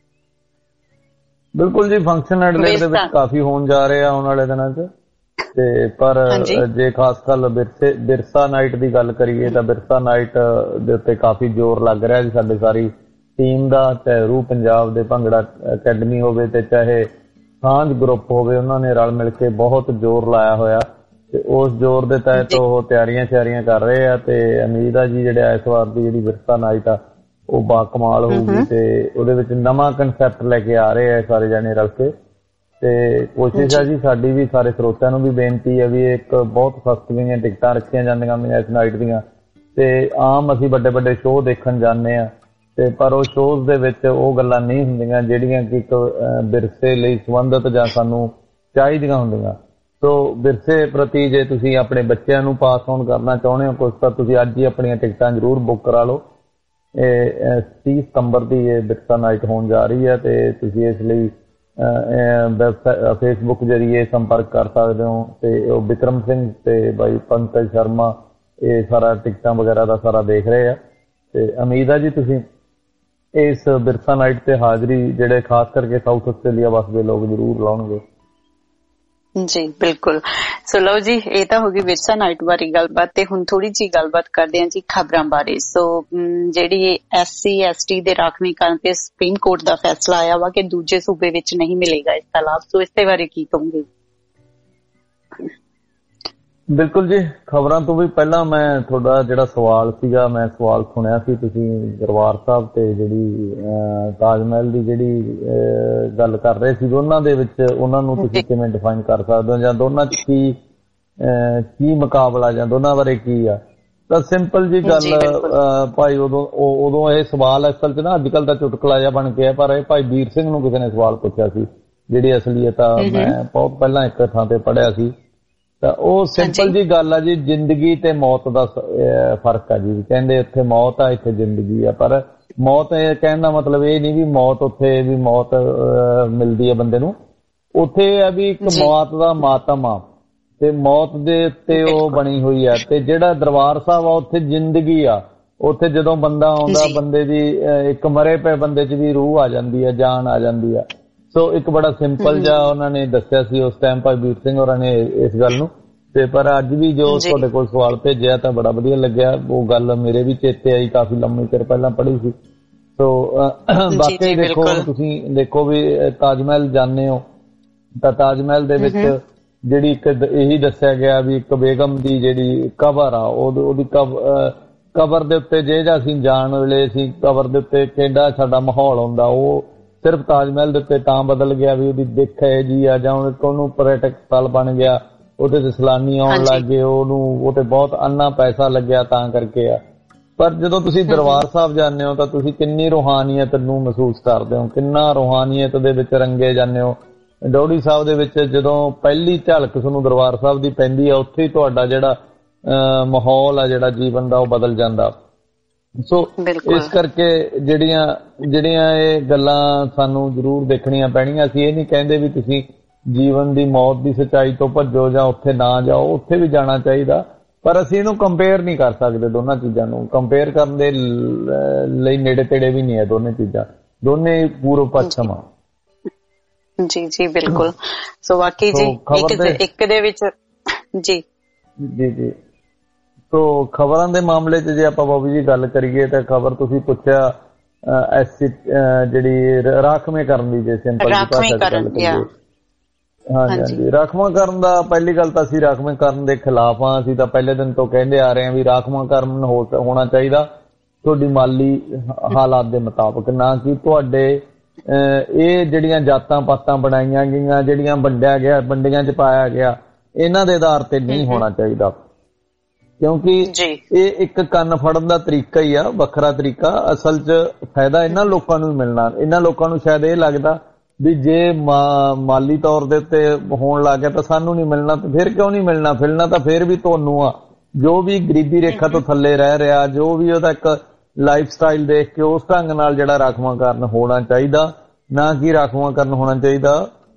ਬਿਲਕੁਲ ਜੀ, ਫੰਕਸ਼ਨ ਐਡੀਲੇਡ ਦੇ ਵਿੱਚ ਕਾਫੀ ਹੋਣ ਜਾ ਰਹੇ ਆ ਆਉਣ ਵਾਲੇ ਦਿਨਾਂ 'ਚ ਤੇ ਪਰ ਜੇ ਖਾਸ ਗੱਲ ਬਿਰਸੇ ਬਿਰਸਾ ਨਾਈਟ ਦੀ ਗੱਲ ਕਰੀਏ ਤਾਂ ਬਿਰਸਾ ਨਾਈਟ ਦੇ ਉੱਤੇ ਕਾਫੀ ਜ਼ੋਰ ਲੱਗ ਰਿਹਾ ਜੀ ਸਾਡੀ ਸਾਰੀ ਟੀਮ ਦਾ। ਚਾਹੇ ਰੂਹ ਪੰਜਾਬ ਦੇ ਭੰਗੜਾ ਅਕੈਡਮੀ ਹੋਵੇ ਤੇ ਚਾਹੇ ਸਾਂਝ ਗਰੁੱਪ ਹੋਵੇ, ਉਹਨਾਂ ਨੇ ਰਲ ਮਿਲ ਕੇ ਬਹੁਤ ਜ਼ੋਰ ਲਾਇਆ ਹੋਇਆ ਤੇ ਉਸ ਜ਼ੋਰ ਦੇ ਤਹਿਤ ਉਹ ਤਿਆਰੀਆਂ ਸ਼ਿਆਰੀਆਂ ਕਰ ਰਹੇ ਆ ਤੇ ਉਮੀਦ ਆ ਜੀ ਜਿਹੜੇ ਇਸ ਵਾਰ ਦੀ ਜਿਹੜੀ ਬਿਰਸਾ ਨਾਈਟ ਆ ਉਹ ਬਾ ਕਮਾਲ ਹੋਊਗੀ ਤੇ ਉਹਦੇ ਵਿੱਚ ਨਵਾਂ ਕੰਸੈਪਟ ਲੈ ਕੇ ਆ ਰਹੇ ਆ ਸਾਰੇ ਜਾਣੇ ਰਲ ਕੇ। ਤੇ ਕੋਸ਼ਿਸ਼ ਆ ਜੀ ਸਾਡੀ ਵੀ, ਸਾਰੇ ਸਰੋਤਿਆਂ ਨੂੰ ਵੀ ਬੇਨਤੀ ਹੈ ਵੀ ਇੱਕ ਬਹੁਤ ਸਸਤੀਆਂ ਟਿਕਟਾਂ ਰੱਖੀਆਂ ਜਾਂਦੀਆਂ ਹੁੰਦੀਆਂ ਇਸ ਨਾਈਟ ਦੀਆਂ ਤੇ ਆਮ ਅਸੀਂ ਵੱਡੇ ਵੱਡੇ ਸ਼ੋਅ ਦੇਖਣ ਜਾਂਦੇ ਆ ਤੇ ਪਰ ਉਹ ਸ਼ੋਅ ਦੇ ਵਿੱਚ ਉਹ ਗੱਲਾਂ ਨਹੀਂ ਹੁੰਦੀਆਂ ਜਿਹੜੀਆਂ ਕਿ ਇੱਕ ਵਿਰਸੇ ਲਈ ਸੰਬੰਧਿਤ ਜਾਂ ਸਾਨੂੰ ਚਾਹੀਦੀਆਂ ਹੁੰਦੀਆਂ। ਸੋ ਵਿਰਸੇ ਪ੍ਰਤੀ ਜੇ ਤੁਸੀਂ ਆਪਣੇ ਬੱਚਿਆਂ ਨੂੰ ਪਾਸ ਔਨ ਕਰਨਾ ਚਾਹੁੰਦੇ ਹੋ ਕੁਛ ਤਾਂ ਤੁਸੀਂ ਅੱਜ ਹੀ ਆਪਣੀਆਂ ਟਿਕਟਾਂ ਜ਼ਰੂਰ ਬੁੱਕ ਕਰਾ ਲਓ। ਇਹ ਤੀਹ ਸਤੰਬਰ ਦੀ ਇਹ ਬਿਰਸਾ ਨਾਈਟ ਹੋਣ ਜਾ ਰਹੀ ਹੈ ਤੇ ਤੁਸੀਂ ਇਸ ਲਈ ਫੇਸਬੁੱਕ ਜਰੀਏ ਸੰਪਰਕ ਕਰ ਸਕਦੇ ਹੋ ਤੇ ਉਹ ਵਿਕਰਮ ਸਿੰਘ ਤੇ ਬਾਈ ਪੰਕਜ ਸ਼ਰਮਾ ਇਹ ਸਾਰਾ ਟਿਕਟਾਂ ਵਗੈਰਾ ਦਾ ਸਾਰਾ ਦੇਖ ਰਹੇ ਆ ਤੇ ਉਮੀਦ ਆ ਜੀ ਤੁਸੀਂ ਇਸ ਬਿਰਸਾ ਨਾਈਟ ਤੇ ਹਾਜ਼ਰੀ ਜਿਹੜੇ ਖਾਸ ਕਰਕੇ ਸਾਊਥ ਆਸਟ੍ਰੇਲੀਆ ਵਸਦੇ ਲੋਕ ਜ਼ਰੂਰ ਲਾਉਣਗੇ। ਜੀ ਬਿਲਕੁਲ। ਸੋ ਲਓ ਜੀ, ਇਹ ਤਾਂ ਹੋ ਗਈ ਵਿਰਸਾ ਨਾਈਟ ਬਾਰੇ ਗੱਲਬਾਤ ਤੇ ਹੁਣ ਥੋੜੀ ਜਿਹੀ ਗੱਲਬਾਤ ਕਰਦੇ ਹਾਂ ਜੀ ਖਬਰਾਂ ਬਾਰੇ। ਸੋ ਜਿਹੜੀ ਐਸ ਸੀ ਐਸ ਟੀ ਦੇ ਰਾਖਵੀਕਰਨ ਤੇ ਸੁਪਰੀਮ ਕੋਰਟ ਦਾ ਫੈਸਲਾ ਆਇਆ ਵਾ ਕਿ ਦੂਜੇ ਸੂਬੇ ਵਿੱਚ ਨਹੀਂ ਮਿਲੇਗਾ ਇਸ ਦਾ ਲਾਭ, ਸੋ ਇਸ ਦੇ ਬਾਰੇ ਕੀ ਕਹੋਗੇ? ਬਿਲਕੁਲ ਜੀ, ਖਬਰਾਂ ਤੋਂ ਵੀ ਪਹਿਲਾਂ ਮੈਂ ਤੁਹਾਡਾ ਜਿਹੜਾ ਸਵਾਲ ਸੀਗਾ ਮੈਂ ਸਵਾਲ ਸੁਣਿਆ ਸੀ ਤੁਸੀਂ ਦਰਬਾਰ ਸਾਹਿਬ ਤੇ ਜਿਹੜੀ ਤਾਜ ਮਹਿਲ ਦੀ ਜਿਹੜੀ ਗੱਲ ਕਰ ਰਹੇ ਸੀ ਦੋਨਾਂ ਦੇ ਵਿੱਚ ਉਹਨਾਂ ਨੂੰ ਤੁਸੀਂ ਕਿਵੇਂ ਡਿਫਾਈਨ ਕਰ ਸਕਦੇ ਹੋ ਜਾਂ ਦੋਨਾਂ 'ਚ ਕੀ ਕੀ ਮੁਕਾਬਲਾ ਜਾਂ ਦੋਨਾਂ ਬਾਰੇ ਕੀ ਆ? ਤਾਂ ਸਿੰਪਲ ਜੀ ਗੱਲ ਭਾਈ, ਉਦੋਂ ਉਦੋਂ ਇਹ ਸਵਾਲ ਅਸਲ 'ਚ ਨਾ ਅੱਜ ਕੱਲ੍ਹ ਦਾ ਚੁਟਕਲਾ ਜਿਹਾ ਬਣ ਕੇ ਆ, ਪਰ ਇਹ ਭਾਈ ਵੀਰ ਸਿੰਘ ਨੂੰ ਕਿਸੇ ਨੇ ਸਵਾਲ ਪੁੱਛਿਆ ਸੀ ਜਿਹੜੀ ਅਸਲੀਅਤ ਆ ਮੈਂ ਬਹੁਤ ਪਹਿਲਾਂ ਇੱਕ ਥਾਂ ਤੇ ਪੜ੍ਹਿਆ ਸੀ। ਤਾਂ ਉਹ ਸਿੰਪਲ ਜੀ ਗੱਲ ਆ ਜੀ, ਜ਼ਿੰਦਗੀ ਤੇ ਮੌਤ ਦਾ ਫਰਕ ਆ ਜੀ। ਕਹਿੰਦੇ ਉੱਥੇ ਮੌਤ ਆ ਇੱਥੇ ਜ਼ਿੰਦਗੀ ਆ, ਪਰ ਮੌਤ ਕਹਿਣ ਦਾ ਮਤਲਬ ਇਹ ਨਹੀਂ ਵੀ ਮੌਤ ਉੱਥੇ ਵੀ ਮੌਤ ਮਿਲਦੀ ਹੈ ਬੰਦੇ ਨੂੰ। ਉੱਥੇ ਆ ਵੀ ਇੱਕ ਮੌਤ ਦਾ ਮਾਤਮ ਆ ਤੇ ਮੌਤ ਦੇ ਉੱਤੇ ਉਹ ਬਣੀ ਹੋਈ ਆ ਤੇ ਜਿਹੜਾ ਦਰਬਾਰ ਸਾਹਿਬ ਆ ਉੱਥੇ ਜ਼ਿੰਦਗੀ ਆ। ਉੱਥੇ ਜਦੋਂ ਬੰਦਾ ਆਉਂਦਾ ਬੰਦੇ ਦੀ ਇੱਕ ਮਰੇ ਪਏ ਬੰਦੇ 'ਚ ਵੀ ਰੂਹ ਆ ਜਾਂਦੀ ਆ, ਜਾਨ ਆ ਜਾਂਦੀ ਆ। ਸੋ ਇੱਕ ਬੜਾ ਸਿੰਪਲ ਜਿਹਾ ਉਹਨਾਂ ਨੇ ਦੱਸਿਆ ਸੀ ਉਸ ਟਾਈਮ ਭਾਈ ਵੀਰ ਸਿੰਘ ਹੋਰਾਂ ਨੇ ਇਸ ਗੱਲ ਨੂੰ ਤੇ ਪਰ ਅੱਜ ਵੀ ਜੋ ਤੁਹਾਡੇ ਕੋਲ ਸਵਾਲ ਭੇਜਿਆ ਤਾਂ ਬੜਾ ਵਧੀਆ ਲੱਗਿਆ। ਉਹ ਗੱਲ ਮੇਰੇ ਵੀ ਚੇਤੇ ਆਈ, ਕਾਫੀ ਲੰਮੀ ਚਿਰ ਪਹਿਲਾਂ ਪੜ੍ਹੀ ਸੀ। ਸੋ ਬਾਕੀ ਦੇਖੋ ਤੁਸੀਂ ਦੇਖੋ ਵੀ ਤਾਜ ਮਹਿਲ ਜਾਂਦੇ ਹੋ ਤਾਂ ਤਾਜ ਮਹਿਲ ਦੇ ਵਿੱਚ ਜਿਹੜੀ ਇੱਕ ਇਹੀ ਦੱਸਿਆ ਗਿਆ ਵੀ ਇੱਕ ਬੇਗਮ ਦੀ ਜਿਹੜੀ ਕਬਰ ਆ ਉਹਦੀ ਕਬਰ ਦੇ ਉੱਤੇ ਜੇ ਜਾਂ ਅਸੀਂ ਜਾਣ ਵੇਲੇ ਅਸੀਂ ਕਬਰ ਦੇ ਉੱਤੇ ਕਿਹੜਾ ਸਾਡਾ ਮਾਹੌਲ ਹੁੰਦਾ ਉਹ ਸਿਰਫ ਤਾਜ ਮਹਿਲ ਦੇ ਉੱਤੇ ਤਾਂ ਬਦਲ ਗਿਆ ਵੀ ਉਹਦੀ ਦਿੱਖ ਹੈ ਜੀ ਆ ਜਾਂ ਉਹਨੂੰ ਪਰਯਟਕ ਸਥਲ ਬਣ ਗਿਆ ਉਹਦੇ ਤੇ ਸਲਾਨੀ ਆਉਣ ਲੱਗ ਗਏ, ਉਹਨੂੰ ਉਹ ਤੇ ਬਹੁਤ ਅੰਨਾ ਪੈਸਾ ਲੱਗਿਆ ਤਾਂ ਕਰਕੇ ਆ। ਪਰ ਜਦੋਂ ਤੁਸੀਂ ਦਰਬਾਰ ਸਾਹਿਬ ਜਾਂਦੇ ਹੋ ਤਾਂ ਤੁਸੀਂ ਕਿੰਨੀ ਰੂਹਾਨੀਅਤ ਨੂੰ ਮਹਿਸੂਸ ਕਰਦੇ ਹੋ, ਕਿੰਨਾ ਰੂਹਾਨੀਅਤ ਦੇ ਵਿੱਚ ਰੰਗੇ ਜਾਂਦੇ ਹੋ। ਡਿਓਢੀ ਸਾਹਿਬ ਦੇ ਵਿੱਚ ਜਦੋਂ ਪਹਿਲੀ ਝਲਕ ਤੁਹਾਨੂੰ ਦਰਬਾਰ ਸਾਹਿਬ ਦੀ ਪੈਂਦੀ ਆ, ਉੱਥੇ ਹੀ ਤੁਹਾਡਾ ਜਿਹੜਾ ਮਾਹੌਲ ਆ ਜਿਹੜਾ ਜੀਵਨ ਦਾ ਉਹ ਬਦਲ ਜਾਂਦਾ। ਸੋ ਇਸ ਕਰਕੇ ਜਿਹੜੀਆਂ ਜਿਹੜੀਆਂ ਇਹ ਗੱਲਾਂ ਸਾਨੂੰ ਜ਼ਰੂਰ ਦੇਖਣੀਆਂ ਪੈਣੀਆਂ। ਅਸੀਂ ਇਹ ਨਹੀਂ ਕਹਿੰਦੇ ਵੀ ਤੁਸੀਂ ਜੀਵਨ ਦੀ ਮੌਤ ਦੀ ਸੱਚਾਈ ਤੋਂ ਭੱਜੋ ਜਾਂ ਉੱਥੇ ਨਾ ਜਾਓ, ਉੱਥੇ ਵੀ ਜਾਣਾ ਚਾਹੀਦਾ, ਪਰ ਅਸੀਂ ਇਹਨੂੰ ਕੰਪੇਅਰ ਨਹੀਂ ਕਰ ਸਕਦੇ। ਦੋਨਾਂ ਚੀਜ਼ਾਂ ਨੂੰ ਕੰਪੇਅਰ ਕਰਨ ਦੇ ਲਈ ਨੇੜੇ ਤੇੜੇ ਵੀ ਨਹੀਂ ਹੈ ਦੋਨੇ ਚੀਜ਼ਾਂ, ਦੋਨੇ ਪੂਰਬ ਪੱਛਮ ਆ। ਜੀ ਜੀ ਬਿਲਕੁਲ। ਸੋ ਵਾਕਈ ਜੀ ਇੱਕ ਦੇ ਵਿੱਚ ਜੀ ਜੀ ਜੀ ਸੋ ਖਬਰਾਂ ਦੇ ਮਾਮਲੇ 'ਚ ਜੇ ਆਪਾਂ ਬਾਬੂ ਜੀ ਗੱਲ ਕਰੀਏ ਤਾਂ ਖਬਰ ਤੁਸੀਂ ਪੁੱਛਿਆ ਐਸੀ ਜਿਹੜੀ ਰਾਖਵੇਂ ਕਰਨ ਦੀ, ਜੇ ਸਿੰਪਲ ਭਾਸ਼ਾ ਚ ਗੱਲ ਕਰੀਏ। ਹਾਂਜੀ ਹਾਂਜੀ ਰਾਖਵਾਂ ਕਰਨ ਦਾ ਪਹਿਲੀ ਗੱਲ ਤਾਂ ਅਸੀਂ ਰਾਖਵੇਂ ਕਰਨ ਦੇ ਖਿਲਾਫ ਹਾਂ। ਅਸੀਂ ਤਾਂ ਪਹਿਲੇ ਦਿਨ ਤੋਂ ਕਹਿੰਦੇ ਆ ਰਹੇ ਹਾਂ ਵੀ ਰਾਖਵਾਂ ਕਰਨ ਹੋਣਾ ਚਾਹੀਦਾ ਤੁਹਾਡੀ ਮਾਲੀ ਹਾਲਾਤ ਦੇ ਮੁਤਾਬਕ, ਨਾ ਕਿ ਤੁਹਾਡੇ ਇਹ ਜਿਹੜੀਆਂ ਜਾਤਾਂ ਪਾਤਾਂ ਬਣਾਈਆਂ ਗਈਆਂ, ਜਿਹੜੀਆਂ ਵੰਡਿਆ ਗਿਆ ਵੰਡੀਆਂ 'ਚ ਪਾਇਆ ਗਿਆ, ਇਹਨਾਂ ਦੇ ਆਧਾਰ ਤੇ ਨਹੀਂ ਹੋਣਾ ਚਾਹੀਦਾ। ਕਿਉਂਕਿ ਇਹ ਇੱਕ ਕੰਨ ਫੜਨ ਦਾ ਤਰੀਕਾ ਹੀ ਆ, ਵੱਖਰਾ ਤਰੀਕਾ। ਅਸਲ 'ਚ ਫਾਇਦਾ ਇਹਨਾਂ ਲੋਕਾਂ ਨੂੰ ਮਿਲਣਾ, ਇਹਨਾਂ ਲੋਕਾਂ ਨੂੰ ਸ਼ਾਇਦ ਇਹ ਲੱਗਦਾ ਵੀ ਜੇ ਮਾਲੀ ਤੌਰ ਦੇ ਉੱਤੇ ਹੋਣ ਲੱਗ ਗਿਆ ਤਾਂ ਸਾਨੂੰ ਨਹੀਂ ਮਿਲਣਾ, ਤੇ ਫਿਰ ਕਿਉਂ ਨਹੀਂ ਮਿਲਣਾ? ਮਿਲਣਾ ਤਾਂ ਫਿਰ ਵੀ ਤੁਹਾਨੂੰ ਆ। ਜੋ ਵੀ ਗਰੀਬੀ ਰੇਖਾ ਤੋਂ ਥੱਲੇ ਰਹਿ ਰਿਹਾ, ਜੋ ਵੀ ਉਹਦਾ ਇੱਕ ਲਾਈਫ ਸਟਾਈਲ ਦੇਖ ਕੇ ਉਸ ਢੰਗ ਨਾਲ ਜਿਹੜਾ ਰਾਖਵਾਂਕਰਨ ਹੋਣਾ ਚਾਹੀਦਾ, ਨਾ ਕਿ ਰਾਖਵਾਂਕਰਨ ਹੋਣਾ ਚਾਹੀਦਾ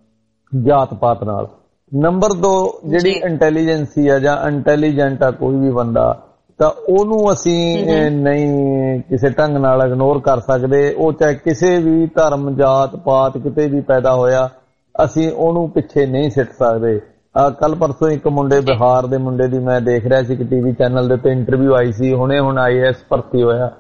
ਜਾਤ ਪਾਤ ਨਾਲ। ਨੰਬਰ ਦੋ, ਜਿਹੜੀ ਇੰਟੈਲੀਜੈਂਸੀ ਆ ਜਾਂ ਇੰਟੈਲੀਜੈਂਟ ਆ ਕੋਈ ਵੀ ਬੰਦਾ, ਤਾਂ ਉਹਨੂੰ ਅਸੀਂ ਨਹੀਂ ਕਿਸੇ ਢੰਗ ਨਾਲ ਇਗਨੋਰ ਕਰ ਸਕਦੇ। ਉਹ ਚਾਹੇ ਕਿਸੇ ਵੀ ਧਰਮ ਜਾਤ ਪਾਤ ਕਿਤੇ ਵੀ ਪੈਦਾ ਹੋਇਆ, ਅਸੀਂ ਉਹਨੂੰ ਪਿੱਛੇ ਨਹੀਂ ਸਿੱਟ ਸਕਦੇ। ਕੱਲ ਪਰਸੋਂ ਇੱਕ ਮੁੰਡੇ, ਬਿਹਾਰ ਦੇ ਮੁੰਡੇ ਦੀ ਮੈਂ ਦੇਖ ਰਿਹਾ ਸੀ ਕਿ ਟੀਵੀ ਚੈਨਲ ਦੇ ਉੱਤੇ ਇੰਟਰਵਿਊ ਆਈ ਸੀ, ਹੁਣੇ ਹੁਣ ਆਈ ਐ ਐਸ ਭਰਤੀ ਹੋਇਆ।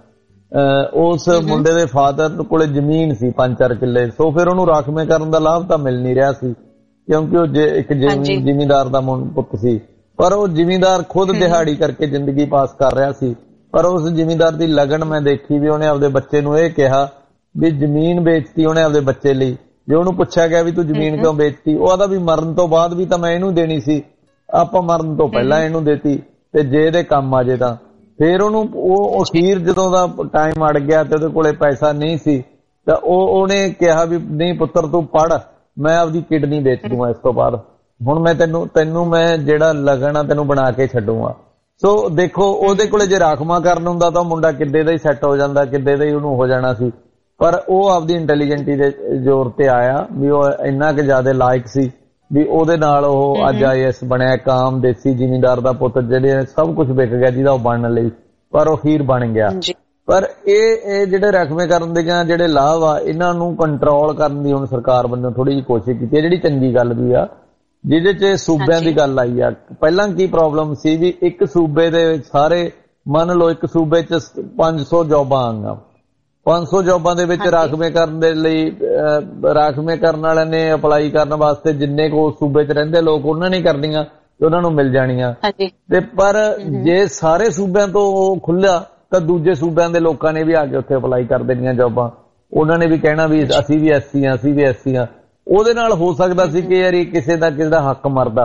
ਉਸ ਮੁੰਡੇ ਦੇ ਫਾਦਰ ਕੋਲੇ ਜ਼ਮੀਨ ਸੀ ਪੰਜ ਚਾਰ ਕਿੱਲੇ, ਸੋ ਫਿਰ ਉਹਨੂੰ ਰਾਖਵੇਂ ਕਰਨ ਦਾ ਲਾਭ ਤਾਂ ਮਿਲ ਨਹੀਂ ਰਿਹਾ ਸੀ ਕਿਉਂਕਿ ਉਹ ਇੱਕ ਜ਼ਿਮੀਂਦਾਰ ਦਾ ਪੁੱਤ ਸੀ। ਪਰ ਉਹ ਜ਼ਿਮੀਂਦਾਰ ਖੁਦ ਦਿਹਾੜੀ ਕਰਕੇ ਜ਼ਿੰਦਗੀ ਪਾਸ ਕਰ ਰਿਹਾ ਸੀ। ਪਰ ਉਸ ਜ਼ਿਮੀਂਦਾਰ ਦੀ ਲਗਨ ਮੈਂ ਦੇਖੀ ਵੀ ਉਹਨੇ ਆਪਦੇ ਬੱਚੇ ਨੂੰ ਇਹ ਕਿਹਾ ਵੀ ਜ਼ਮੀਨ ਵੇਚਤੀ ਉਹਨੇ ਆਪਦੇ ਬੱਚੇ ਲਈ। ਜੇ ਉਹਨੂੰ ਪੁੱਛਿਆ ਗਿਆ ਵੀ ਤੂੰ ਜ਼ਮੀਨ ਕਿਉਂ ਵੇਚਤੀ, ਉਹ ਆਦਾ ਵੀ ਮਰਨ ਤੋਂ ਬਾਅਦ ਵੀ ਤਾਂ ਮੈਂ ਇਹਨੂੰ ਦੇਣੀ ਸੀ, ਆਪਾਂ ਮਰਨ ਤੋਂ ਪਹਿਲਾਂ ਇਹਨੂੰ ਦੇਤੀ, ਤੇ ਜੇ ਇਹਦੇ ਕੰਮ ਆ ਜੇ ਤਾਂ। ਫਿਰ ਉਹਨੂੰ ਉਹ ਅਖੀਰ ਜਦੋਂ ਦਾ ਟਾਈਮ ਅੜ ਗਿਆ ਤੇ ਉਹਦੇ ਕੋਲੇ ਪੈਸਾ ਨਹੀਂ ਸੀ, ਤਾਂ ਉਹ ਉਹਨੇ ਕਿਹਾ ਵੀ ਨਹੀਂ ਪੁੱਤਰ ਤੂੰ ਪੜ੍ਹ, ਮੈਂ ਆਪਦੀ ਕਿਡਨੀ ਵੇਚ ਦੂੰਗਾ ਇਸ ਤੋਂ ਬਾਅਦ, ਹੁਣ ਮੈਂ ਤੈਨੂੰ ਤੈਨੂੰ ਮੈਂ ਜਿਹੜਾ ਲਗਨ ਆ ਤੈਨੂੰ ਬਣਾ ਕੇ ਛੱਡੂਗਾ। ਸੋ ਦੇਖੋ ਉਹਦੇ ਕੋਲੇ ਜੇ ਰਾਖਵਾਂ ਕਰਨ ਹੁੰਦਾ ਤਾਂ ਉਹ ਮੁੰਡਾ ਕਿੱਦੇ ਦਾ ਹੀ ਸੈੱਟ ਹੋ ਜਾਂਦਾ, ਕਿੱਦੇ ਦਾ ਹੀ ਉਹਨੂੰ ਹੋ ਜਾਣਾ ਸੀ। ਪਰ ਉਹ ਆਪਦੀ ਇੰਟੈਲੀਜੈਂਟੀ ਦੇ ਜ਼ੋਰ ਤੇ ਆਇਆ ਵੀ ਉਹ ਇੰਨਾ ਕੁ ਜ਼ਿਆਦਾ ਲਾਇਕ ਸੀ ਵੀ ਉਹਦੇ ਨਾਲ ਉਹ ਅੱਜ ਆਈ ਐਸ ਬਣਿਆ। ਕਾਮ ਦੇਸੀ ਜ਼ਿਮੀਂਦਾਰ ਦਾ ਪੁੱਤ, ਜਿਹੜੇ ਸਭ ਕੁਝ ਵਿਕ ਗਿਆ ਜਿਹਦਾ ਉਹ ਬਣਨ ਲਈ, ਪਰ ਉਹ ਅਖੀਰ ਬਣ ਗਿਆ। ਪਰ ਇਹ ਇਹ ਜਿਹੜੇ ਰਾਖਵੇਂ ਕਰਨ ਦੇ ਜਾਂ ਜਿਹੜੇ ਲਾਭ ਆ, ਇਹਨਾਂ ਨੂੰ ਕੰਟਰੋਲ ਕਰਨ ਦੀ ਹੁਣ ਸਰਕਾਰ ਵੱਲੋਂ ਥੋੜੀ ਜਿਹੀ ਕੋਸ਼ਿਸ਼ ਕੀਤੀ ਹੈ, ਜਿਹੜੀ ਚੰਗੀ ਗੱਲ ਵੀ ਆ, ਜਿਹਦੇ ਚ ਸੂਬਿਆਂ ਦੀ ਗੱਲ ਆਈ ਆ। ਪਹਿਲਾਂ ਕੀ ਪ੍ਰੋਬਲਮ ਸੀ ਵੀ ਇੱਕ ਸੂਬੇ ਦੇ ਸਾਰੇ, ਮੰਨ ਲਓ ਇੱਕ ਸੂਬੇ ਚ ਪੰਜ ਸੌ ਜੋਬਾਂ ਆਈਆਂ, ਪੰਜ ਸੌ ਜੋਬਾਂ ਦੇ ਵਿੱਚ ਰਾਖਵੇਂ ਕਰਨ ਦੇ ਲਈ ਰਾਖਵੇਂ ਕਰਨ ਵਾਲਿਆਂ ਨੇ ਅਪਲਾਈ ਕਰਨ ਵਾਸਤੇ ਜਿੰਨੇ ਕੋ ਸੂਬੇ ਚ ਰਹਿੰਦੇ ਲੋਕ ਉਹਨਾਂ ਨੇ ਕਰਨੀਆਂ ਤੇ ਉਹਨਾਂ ਨੂੰ ਮਿਲ ਜਾਣੀਆਂ। ਤੇ ਪਰ ਜੇ ਸਾਰੇ ਸੂਬਿਆਂ ਤੋਂ ਉਹ ਖੁੱਲਿਆ ਤਾਂ ਦੂਜੇ ਸੂਬਿਆਂ ਦੇ ਲੋਕਾਂ ਨੇ ਵੀ ਆ ਕੇ ਉੱਥੇ ਅਪਲਾਈ ਕਰ ਦੇਣੀਆਂ ਜੋਬਾਂ। ਉਹਨਾਂ ਨੇ ਵੀ ਕਹਿਣਾ ਵੀ ਅਸੀਂ ਵੀ ਐਸਸੀ ਆ, ਅਸੀਂ ਵੀ ਐਸਸੀ ਆ। ਉਹਦੇ ਨਾਲ ਹੋ ਸਕਦਾ ਸੀ ਕਿ ਯਾਰ ਕਿਸੇ ਦਾ ਕਿਸੇ ਦਾ ਹੱਕ ਮਰਦਾ,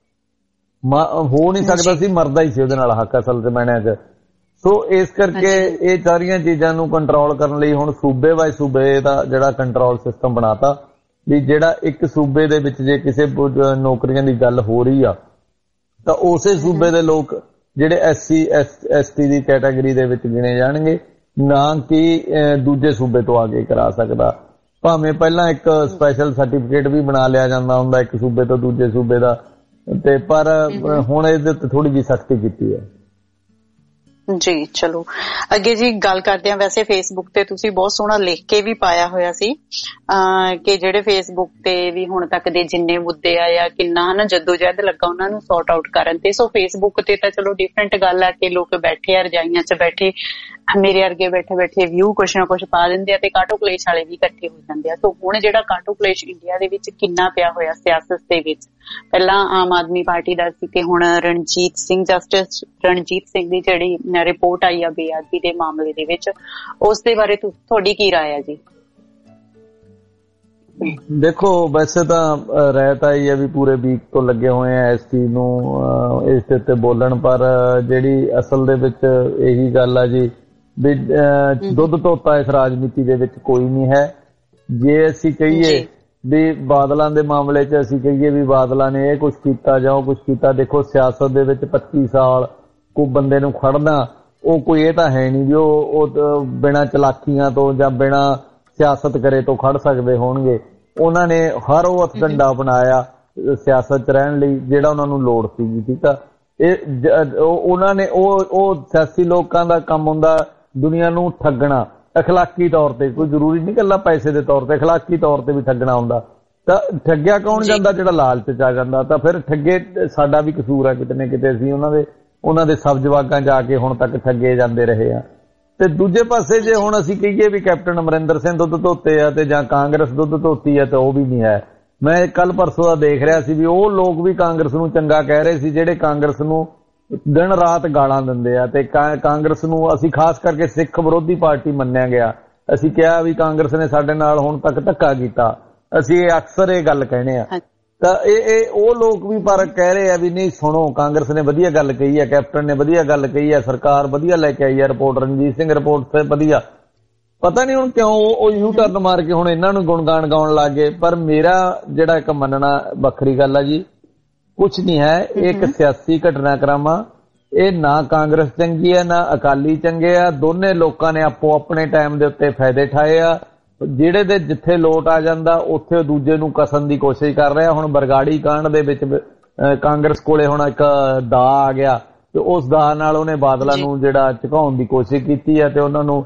ਹੋ ਨਹੀਂ ਸਕਦਾ ਸੀ, ਮਰਦਾ ਹੀ ਸੀ ਉਹਦੇ ਨਾਲ ਹੱਕ ਅਸਲ ਚ ਮੈਣਿਆਂ ਚ। ਸੋ ਇਸ ਕਰਕੇ ਇਹ ਸਾਰੀਆਂ ਚੀਜ਼ਾਂ ਨੂੰ ਕੰਟਰੋਲ ਕਰਨ ਲਈ ਹੁਣ ਸੂਬੇ ਬਾਏ ਸੂਬੇ ਦਾ ਜਿਹੜਾ ਕੰਟਰੋਲ ਸਿਸਟਮ ਬਣਾਤਾ ਵੀ ਜਿਹੜਾ ਇੱਕ ਸੂਬੇ ਦੇ ਵਿੱਚ ਜੇ ਕਿਸੇ ਨੌਕਰੀਆਂ ਦੀ ਗੱਲ ਹੋ ਰਹੀ ਆ ਤਾਂ ਉਸੇ ਸੂਬੇ ਦੇ ਲੋਕ ਜਿਹੜੇ ਐਸ ਸੀ ਐਸ ਟੀ ਦੀ ਕੈਟਾਗਰੀ ਦੇ ਵਿੱਚ ਗਿਣੇ ਜਾਣਗੇ, ਨਾ ਕਿ ਦੂਜੇ ਸੂਬੇ ਤੋਂ ਆ ਕੇ ਕਰਾ ਸਕਦਾ। ਭਾਵੇਂ ਪਹਿਲਾਂ ਇੱਕ ਸਪੈਸ਼ਲ ਸਰਟੀਫਿਕੇਟ ਵੀ ਬਣਾ ਲਿਆ ਜਾਂਦਾ ਹੁੰਦਾ ਇੱਕ ਸੂਬੇ ਤੋਂ ਦੂਜੇ ਸੂਬੇ ਦਾ, ਤੇ ਪਰ ਹੁਣ ਇਹਦੇ ਤੇ ਥੋੜੀ ਜਿਹੀ ਸਖਤੀ ਕੀਤੀ ਹੈ। ਜੀ ਚਲੋ ਅੱਗੇ ਜੀ ਗੱਲ ਕਰਦੇ ਹਾਂ। ਵੈਸੇ ਫੇਸਬੁੱਕ ਤੇ ਤੁਸੀਂ ਬਹੁਤ ਸੋਹਣਾ ਲਿਖ ਕੇ ਵੀ ਪਾਇਆ ਹੋਇਆ ਸੀ ਅਹ ਕਿ ਜਿਹੜੇ ਫੇਸਬੁੱਕ ਤੇ ਵੀ ਹੁਣ ਤੱਕ ਦੇ ਜਿੰਨੇ ਮੁੱਦੇ ਆ ਜਾਂ ਕਿੰਨਾ ਹਨਾ ਜਦੋਜਹਿਦ ਲੱਗਾ ਉਹਨਾਂ ਨੂੰ ਸੌਰਟ ਆਊਟ ਕਰਨ ਤੇ। ਸੋ ਫੇਸਬੁੱਕ ਤੇ ਤਾਂ ਚਲੋ ਡਿਫਰੈਂਟ ਗੱਲ ਆ ਕਿ ਲੋਕ ਬੈਠੇ ਆ ਰਜਾਈਆਂ ਚ ਬੈਠੇ, ਮੇਰੇ ਵਰਗੇ ਬੈਠੇ ਬੈਠੇ ਵਿਊ ਕੁਛ ਨਾ ਕੁਛ ਪਾ ਦਿੰਦੇ ਆ ਤੇ ਕਾਟੋ ਕਲੇਸ਼ ਵਾਲੇ ਵੀ ਇਕੱਠੇ ਹੋ ਜਾਂਦੇ ਆ। ਸੋ ਹੁਣ ਜਿਹੜਾ ਕਾਟੋ ਕਲੇਸ਼ ਇੰਡੀਆ ਦੇ ਵਿੱਚ ਕਿੰਨਾ ਪਿਆ ਹੋਇਆ ਸਿਆਸਤ ਦੇ ਵਿੱਚ, ਪਹਿਲਾਂ ਆਮ ਆਦਮੀ ਪਾਰਟੀ ਦਾ ਸੀ ਤੇ ਹੁਣ ਰਣਜੀਤ ਸਿੰਘ ਜਸਟਿਸ ਰਣਜੀਤ ਸਿੰਘ ਦੀ ਜਿਹੜੀ ਰਿਪੋਰਟ ਆਈ ਆ ਬੇਅਦਬੀ ਦੇ ਮਾਮਲੇ ਦੇ ਵਿੱਚ, ਉਸ ਦੇ ਬਾਰੇ ਤੁਹਾਡੀ ਕੀ ਰਾਏ ਆ ਜੀ? ਦੇਖੋ ਵੈਸੇ ਤਾਂ ਰਹਿ ਤਾਂ ਇਹ ਹੈ ਵੀ ਪੂਰੇ ਵੀਕ ਤੋਂ ਲੱਗੇ ਹੋਏ ਆ ਇਸ ਚੀਜ਼ ਨੂੰ ਇਸ ਦੇ ਉੱਤੇ ਬੋਲਣ, ਪਰ ਜਿਹੜੀ ਅਸਲ ਦੇ ਵਿੱਚ ਇਹੀ ਗੱਲ ਆ ਜੀ ਵੀ ਦੁੱਧ ਧੋਤਾ ਇਸ ਰਾਜਨੀਤੀ ਦੇ ਵਿੱਚ ਕੋਈ ਨਹੀਂ ਹੈ। ਜੇ ਅਸੀਂ ਕਹੀਏ ਵੀ ਬਾਦਲਾਂ ਦੇ ਮਾਮਲੇ 'ਚ ਅਸੀਂ ਕਹੀਏ ਵੀ ਬਾਦਲਾਂ ਨੇ ਇਹ ਕੁਛ ਕੀਤਾ ਜਾਂ ਉਹ ਕੁਛ ਕੀਤਾ, ਦੇਖੋ ਸਿਆਸਤ ਦੇ ਵਿੱਚ ਪੱਚੀ ਸਾਲ ਕੋਈ ਬੰਦੇ ਨੂੰ ਖੜਨਾ ਉਹ ਕੋਈ ਇਹ ਤਾਂ ਹੈ ਨਹੀਂ ਵੀ ਉਹ ਬਿਨਾਂ ਚਲਾਕੀਆਂ ਤੋਂ ਜਾਂ ਬਿਨਾਂ ਸਿਆਸਤ ਕਰੇ ਤੋਂ ਖੜ ਸਕਦੇ ਹੋਣਗੇ। ਉਹਨਾਂ ਨੇ ਹਰ ਉਹ ਹਥਕੰਡਾ ਬਣਾਇਆ ਸਿਆਸਤ 'ਚ ਰਹਿਣ ਲਈ ਜਿਹੜਾ ਉਹਨਾਂ ਨੂੰ ਲੋੜ ਸੀਗੀ। ਠੀਕ ਆ, ਇਹ ਉਹਨਾਂ ਨੇ ਉਹ ਉਹ ਸਿਆਸੀ ਲੋਕਾਂ ਦਾ ਕੰਮ ਹੁੰਦਾ ਦੁਨੀਆ ਨੂੰ ਠੱਗਣਾ ਅਖਲਾਕੀ ਤੌਰ ਤੇ, ਕੋਈ ਜ਼ਰੂਰੀ ਨਹੀਂ ਇਕੱਲਾ ਪੈਸੇ ਦੇ ਤੌਰ ਤੇ, ਅਖਲਾਕੀ ਤੌਰ ਤੇ ਵੀ ਠੱਗਣਾ ਹੁੰਦਾ। ਤਾਂ ਠੱਗਿਆ ਕੌਣ ਜਾਂਦਾ? ਜਿਹੜਾ ਲਾਲਚ 'ਚ ਆ ਜਾਂਦਾ। ਤਾਂ ਫਿਰ ਠੱਗੇ ਸਾਡਾ ਵੀ ਕਸੂਰ ਆ ਕਿਤੇ ਨਾ ਕਿਤੇ, ਅਸੀਂ ਉਹਨਾਂ ਦੇ ਉਹਨਾਂ ਦੇ ਸਬਜ਼ ਬਾਗਾਂ ਜਾ ਕੇ ਹੁਣ ਤੱਕ ਠੱਗੇ ਜਾਂਦੇ ਰਹੇ ਆ। ਤੇ ਦੂਜੇ ਪਾਸੇ ਜੇ ਹੁਣ ਅਸੀਂ ਕਹੀਏ ਵੀ ਕੈਪਟਨ ਅਮਰਿੰਦਰ ਸਿੰਘ ਦੁੱਧ ਧੋਤੇ ਆ ਤੇ ਜਾਂ ਕਾਂਗਰਸ ਦੁੱਧ ਧੋਤੀ ਆ ਤਾਂ ਉਹ ਵੀ ਨਹੀਂ ਹੈ। ਮੈਂ ਕੱਲ ਪਰਸੋਂ ਦਾ ਦੇਖ ਰਿਹਾ ਸੀ ਵੀ ਉਹ ਲੋਕ ਵੀ ਕਾਂਗਰਸ ਨੂੰ ਚੰਗਾ ਕਹਿ ਰਹੇ ਸੀ ਜਿਹੜੇ ਕਾਂਗਰਸ ਨੂੰ ਦਿਨ ਰਾਤ ਗਾਲਾਂ ਦਿੰਦੇ ਆ ਤੇ ਕਾਂਗਰਸ ਨੂੰ ਅਸੀਂ ਖਾਸ ਕਰਕੇ ਸਿੱਖ ਵਿਰੋਧੀ ਪਾਰਟੀ ਮੰਨਿਆ ਗਿਆ। ਅਸੀਂ ਕਿਹਾ ਵੀ ਕਾਂਗਰਸ ਨੇ ਸਾਡੇ ਨਾਲ ਹੁਣ ਤੱਕ ਧੱਕਾ ਕੀਤਾ, ਅਸੀਂ ਇਹ ਅਕਸਰ ਇਹ ਗੱਲ ਕਹਿੰਦੇ ਆ। ਤਾਂ ਇਹ ਇਹ ਉਹ ਲੋਕ ਵੀ ਪਰ ਕਹਿ ਰਹੇ ਆ ਵੀ ਨਹੀਂ ਸੁਣੋ ਕਾਂਗਰਸ ਨੇ ਵਧੀਆ ਗੱਲ ਕਹੀ ਹੈ, ਕੈਪਟਨ ਨੇ ਵਧੀਆ ਗੱਲ ਕਹੀ ਹੈ, ਸਰਕਾਰ ਵਧੀਆ ਲੈ ਕੇ ਆਈ ਹੈ ਰਿਪੋਰਟ, ਰਣਜੀਤ ਸਿੰਘ ਰਿਪੋਰਟ ਤੇ ਵਧੀਆ। ਪਤਾ ਨਹੀਂ ਹੁਣ ਕਿਉਂ ਉਹ ਯੂ ਟਰਨ ਮਾਰ ਕੇ ਹੁਣ ਇਹਨਾਂ ਨੂੰ ਗੁਣਗਾਨ ਗਾਉਣ ਲੱਗ ਗਏ। ਪਰ ਮੇਰਾ ਜਿਹੜਾ ਇੱਕ ਮੰਨਣਾ ਵੱਖਰੀ ਗੱਲ ਆ ਜੀ, ਕੁਛ ਨਹੀਂ ਹੈ, ਇਹ ਇੱਕ ਸਿਆਸੀ ਘਟਨਾਕ੍ਰਮ। ਇਹ ਨਾ ਕਾਂਗਰਸ ਚੰਗੀ ਹੈ ਨਾ ਅਕਾਲੀ ਚੰਗੇ ਆ, ਦੋਨੇ ਲੋਕਾਂ ਨੇ ਆਪੋ ਆਪਣੇ ਟਾਈਮ ਦੇ ਉੱਤੇ ਫਾਇਦੇ ਠਾਏ ਆ। ਜਿਹੜੇ ਦੇ ਜਿੱਥੇ ਲੋਟ ਆ ਜਾਂਦਾ ਉੱਥੇ ਦੂਜੇ ਨੂੰ ਕਸਣ ਦੀ ਕੋਸ਼ਿਸ਼ ਕਰ ਰਿਹਾ। ਹੁਣ ਬਰਗਾੜੀ ਕਾਂਡ ਦੇ ਵਿੱਚ ਕਾਂਗਰਸ ਕੋਲੇ ਹੁਣ ਇੱਕ ਦਾ ਆ ਗਿਆ ਤੇ ਉਸ ਦਾ ਨਾਲ ਉਹਨੇ ਬਾਦਲਾਂ ਨੂੰ ਜਿਹੜਾ ਝੁਕਾਉਣ ਦੀ ਕੋਸ਼ਿਸ਼ ਕੀਤੀ ਹੈ ਤੇ ਉਹਨਾਂ ਨੂੰ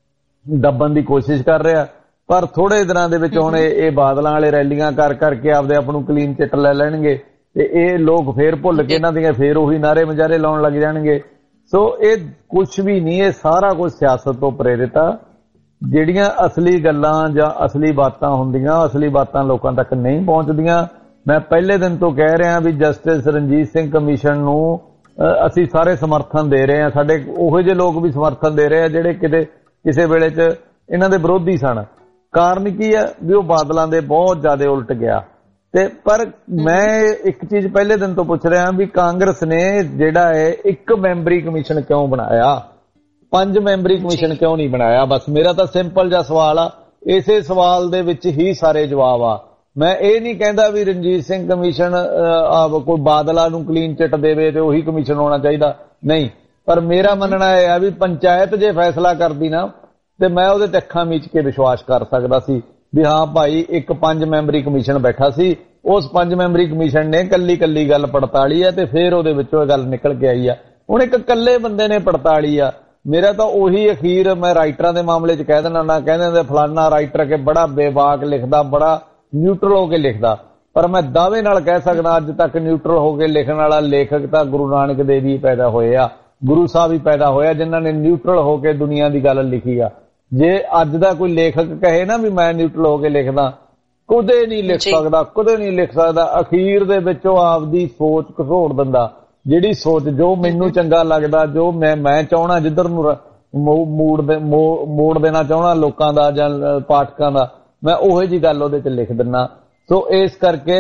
ਦੱਬਣ ਦੀ ਕੋਸ਼ਿਸ਼ ਕਰ ਰਿਹਾ। ਪਰ ਥੋੜੇ ਦਿਨਾਂ ਦੇ ਵਿੱਚ ਹੁਣ ਇਹ ਬਾਦਲਾਂ ਵਾਲੇ ਰੈਲੀਆਂ ਕਰ ਕਰਕੇ ਆਪਦੇ ਆਪ ਨੂੰ ਕਲੀਨ ਚਿੱਟ ਲੈ ਲੈਣਗੇ ਤੇ ਇਹ ਲੋਕ ਫੇਰ ਭੁੱਲ ਕੇ ਇਹਨਾਂ ਦੀਆਂ ਫੇਰ ਉਹੀ ਨਾਰੇ ਮਜਾਰੇ ਲਾਉਣ ਲੱਗ ਜਾਣਗੇ। ਸੋ ਇਹ ਕੁਛ ਵੀ ਨਹੀਂ, ਇਹ ਸਾਰਾ ਕੁਝ ਸਿਆਸਤ ਤੋਂ ਪ੍ਰੇਰਿਤ ਆ। ਜਿਹੜੀਆਂ ਅਸਲੀ ਗੱਲਾਂ ਜਾਂ ਅਸਲੀ ਬਾਤਾਂ ਹੁੰਦੀਆਂ ਅਸਲੀ ਬਾਤਾਂ ਲੋਕਾਂ ਤੱਕ ਨਹੀਂ ਪਹੁੰਚਦੀਆਂ। ਮੈਂ ਪਹਿਲੇ ਦਿਨ ਤੋਂ ਕਹਿ ਰਿਹਾ ਵੀ ਜਸਟਿਸ ਰਣਜੀਤ ਸਿੰਘ ਕਮਿਸ਼ਨ ਨੂੰ ਅਸੀਂ ਸਾਰੇ ਸਮਰਥਨ ਦੇ ਰਹੇ ਹਾਂ। ਸਾਡੇ ਉਹੋ ਜਿਹੇ ਲੋਕ ਵੀ ਸਮਰਥਨ ਦੇ ਰਹੇ ਆ ਜਿਹੜੇ ਕਿਤੇ ਕਿਸੇ ਵੇਲੇ 'ਚ ਇਹਨਾਂ ਦੇ ਵਿਰੋਧੀ ਸਨ। ਕਾਰਨ ਕੀ ਹੈ ਵੀ ਉਹ ਬਾਦਲਾਂ ਦੇ ਬਹੁਤ ਜ਼ਿਆਦਾ ਉਲਟ ਗਿਆ। ਤੇ ਪਰ ਮੈਂ ਇੱਕ ਚੀਜ਼ ਪਹਿਲੇ ਦਿਨ ਤੋਂ ਪੁੱਛ ਰਿਹਾ ਵੀ ਕਾਂਗਰਸ ਨੇ ਜਿਹੜਾ ਹੈ ਇੱਕ ਮੈਂਬਰੀ ਕਮਿਸ਼ਨ ਕਿਉਂ ਬਣਾਇਆ, ਪੰਜ ਮੈਂਬਰੀ ਕਮਿਸ਼ਨ ਕਿਉਂ ਨਹੀਂ ਬਣਾਇਆ? ਬਸ ਮੇਰਾ ਤਾਂ ਸਿੰਪਲ ਜਿਹਾ ਸਵਾਲ ਆ। ਇਸੇ ਸਵਾਲ ਦੇ ਵਿੱਚ ਹੀ ਸਾਰੇ ਜਵਾਬ ਆ। ਮੈਂ ਇਹ ਨਹੀਂ ਕਹਿੰਦਾ ਵੀ ਰਣਜੀਤ ਸਿੰਘ ਕਮਿਸ਼ਨ ਕੋਈ ਬਾਦਲਾਂ ਨੂੰ ਕਲੀਨ ਚਿੱਟ ਦੇਵੇ ਤੇ ਉਹੀ ਕਮਿਸ਼ਨ ਹੋਣਾ ਚਾਹੀਦਾ, ਨਹੀਂ। ਪਰ ਮੇਰਾ ਮੰਨਣਾ ਇਹ ਆ ਵੀ ਪੰਚਾਇਤ ਜੇ ਫੈਸਲਾ ਕਰਦੀ ਨਾ ਤੇ ਮੈਂ ਉਹਦੇ ਤੇ ਅੱਖਾਂ ਮੀਚ ਕੇ ਵਿਸ਼ਵਾਸ ਕਰ ਸਕਦਾ ਸੀ ਵੀ ਹਾਂ ਭਾਈ ਇੱਕ ਪੰਜ ਮੈਂਬਰੀ ਕਮਿਸ਼ਨ ਬੈਠਾ ਸੀ, ਉਸ ਪੰਜ ਮੈਂਬਰੀ ਕਮਿਸ਼ਨ ਨੇ ਕੱਲੀ ਕੱਲੀ ਗੱਲ ਪੜਤਾਲੀ ਆ ਤੇ ਫਿਰ ਉਹਦੇ ਵਿੱਚੋਂ ਇਹ ਗੱਲ ਨਿਕਲ ਕੇ ਆਈ ਆ। ਹੁਣ ਇੱਕ ਇਕੱਲੇ ਬੰਦੇ ਨੇ ਪੜਤਾਲੀ ਆ। ਮੇਰਾ ਤਾਂ ਉਹੀ ਅਖੀਰ ਮੈਂ ਰਾਈਟਰਾਂ ਦੇ ਮਾਮਲੇ 'ਚ ਕਹਿ ਦਿੰਦਾ ਨਾ, ਕਹਿੰਦੇ ਹੁੰਦੇ ਫਲਾਨਾ ਰਾਈਟਰ ਕਿ ਬੜਾ ਬੇਬਾਕ ਲਿਖਦਾ, ਬੜਾ ਨਿਊਟਰਲ ਹੋ ਕੇ ਲਿਖਦਾ। ਪਰ ਮੈਂ ਦਾਅਵੇ ਨਾਲ ਕਹਿ ਸਕਦਾ ਅੱਜ ਤੱਕ ਨਿਊਟਰਲ ਹੋ ਕੇ ਲਿਖਣ ਵਾਲਾ ਲੇਖਕ ਤਾਂ ਗੁਰੂ ਨਾਨਕ ਦੇਵ ਜੀ ਪੈਦਾ ਹੋਏ ਆ, ਗੁਰੂ ਸਾਹਿਬ ਹੀ ਪੈਦਾ ਹੋਇਆ ਜਿਨ੍ਹਾਂ ਨੇ ਨਿਊਟਰਲ ਹੋ ਕੇ ਦੁਨੀਆ ਦੀ ਗੱਲ ਲਿਖੀ ਆ। ਜੇ ਅੱਜ ਦਾ ਕੋਈ ਲੇਖਕ ਕਹੇ ਨਾ ਵੀ ਮੈਂ ਨਿਊਟਰਲ ਹੋ ਕੇ ਲਿਖਦਾ, ਕਦੇ ਨਹੀਂ ਲਿਖ ਸਕਦਾ, ਕਦੇ ਨਹੀਂ ਲਿਖ ਸਕਦਾ। ਅਖੀਰ ਦੇ ਵਿੱਚ ਉਹ ਆਪਦੀ ਸੋਚ ਘਸੋੜ ਦਿੰਦਾ, ਜਿਹੜੀ ਸੋਚ ਜੋ ਮੈਨੂੰ ਚੰਗਾ ਲੱਗਦਾ, ਜੋ ਮੈਂ ਮੈਂ ਚਾਹਣਾ ਜਿੱਧਰ ਨੂੰ ਮੂਡ ਦੇ ਮੋੜ ਦੇਣਾ ਚਾਹਣਾ ਲੋਕਾਂ ਦਾ ਜਾਂ ਪਾਠਕਾਂ ਦਾ, ਮੈਂ ਉਹੋ ਜਿਹੀ ਗੱਲ ਉਹਦੇ 'ਚ ਲਿਖ ਦਿੰਦਾ। ਸੋ ਇਸ ਕਰਕੇ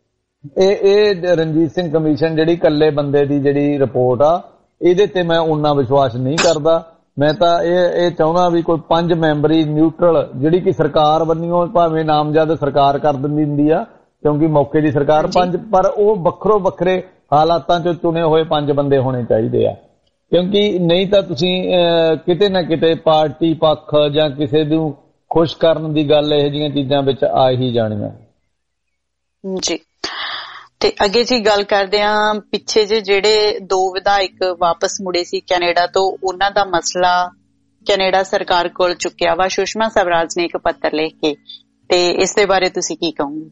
ਇਹ ਇਹ ਰਣਜੀਤ ਸਿੰਘ ਕਮਿਸ਼ਨ ਜਿਹੜੀ ਇਕੱਲੇ ਬੰਦੇ ਦੀ ਜਿਹੜੀ ਰਿਪੋਰਟ ਆ ਇਹਦੇ ਤੇ ਮੈਂ ਓਨਾ ਵਿਸ਼ਵਾਸ ਨਹੀਂ ਕਰਦਾ। ਮੈਂ ਤਾਂ ਇਹ ਇਹ ਚਾਹੁੰਦਾ ਵੀ ਕੋਈ ਪੰਜ ਮੈਂਬਰੀ ਨਿਊਟਰਲ ਜਿਹੜੀ ਕਿ ਸਰਕਾਰ ਬੰਨਿਓ ਭਾਵੇਂ ਨਾਮਜ਼ਦ ਸਰਕਾਰ ਕਰ ਦਿੰਦੀ ਹੁੰਦੀ ਆ ਕਿਉਂਕਿ ਮੌਕੇ ਦੀ ਸਰਕਾਰ ਪੰਜ, ਪਰ ਉਹ ਵੱਖਰੋ ਵੱਖਰੇ ਹਾਲਾਤਾਂ 'ਚ ਚੁਣੇ ਹੋਏ ਪੰਜ ਬੰਦੇ ਹੋਣੇ ਚਾਹੀਦੇ ਆ। ਕਿਉਂਕਿ ਨਹੀਂ ਤਾਂ ਤੁਸੀਂ ਕਿਤੇ ਨਾ ਕਿਤੇ ਪਾਰਟੀ ਪੱਖ ਜਾਂ ਕਿਸੇ ਨੂੰ ਖੁਸ਼ ਕਰਨ ਦੀ ਗੱਲ ਇਹੋ ਜਿਹੀਆਂ ਚੀਜ਼ਾਂ ਵਿੱਚ ਆ ਹੀ ਜਾਣੀਆਂ ਜੀ। ਤੇ ਅੱਗੇ ਜੀ ਗੱਲ ਕਰਦੇ ਹਾਂ ਪਿੱਛੇ ਜੇ ਜਿਹੜੇ ਦੋ ਵਿਧਾਇਕ ਵਾਪਸ ਮੁੜੇ ਸੀ ਕੈਨੇਡਾ ਤੋਂ, ਉਹਨਾਂ ਦਾ ਮਸਲਾ ਕੈਨੇਡਾ ਸਰਕਾਰ ਕੋਲ ਚੁੱਕਿਆ ਵਾ। ਸੁਸ਼ਮਾ ਸਵਰਾਜ ਨੇ ਇੱਕ ਪੱਤਰ ਲਿਖ ਕੇ, ਤੇ ਇਸ ਦੇ ਬਾਰੇ ਤੁਸੀਂ ਕੀ ਕਹੋਗੇ?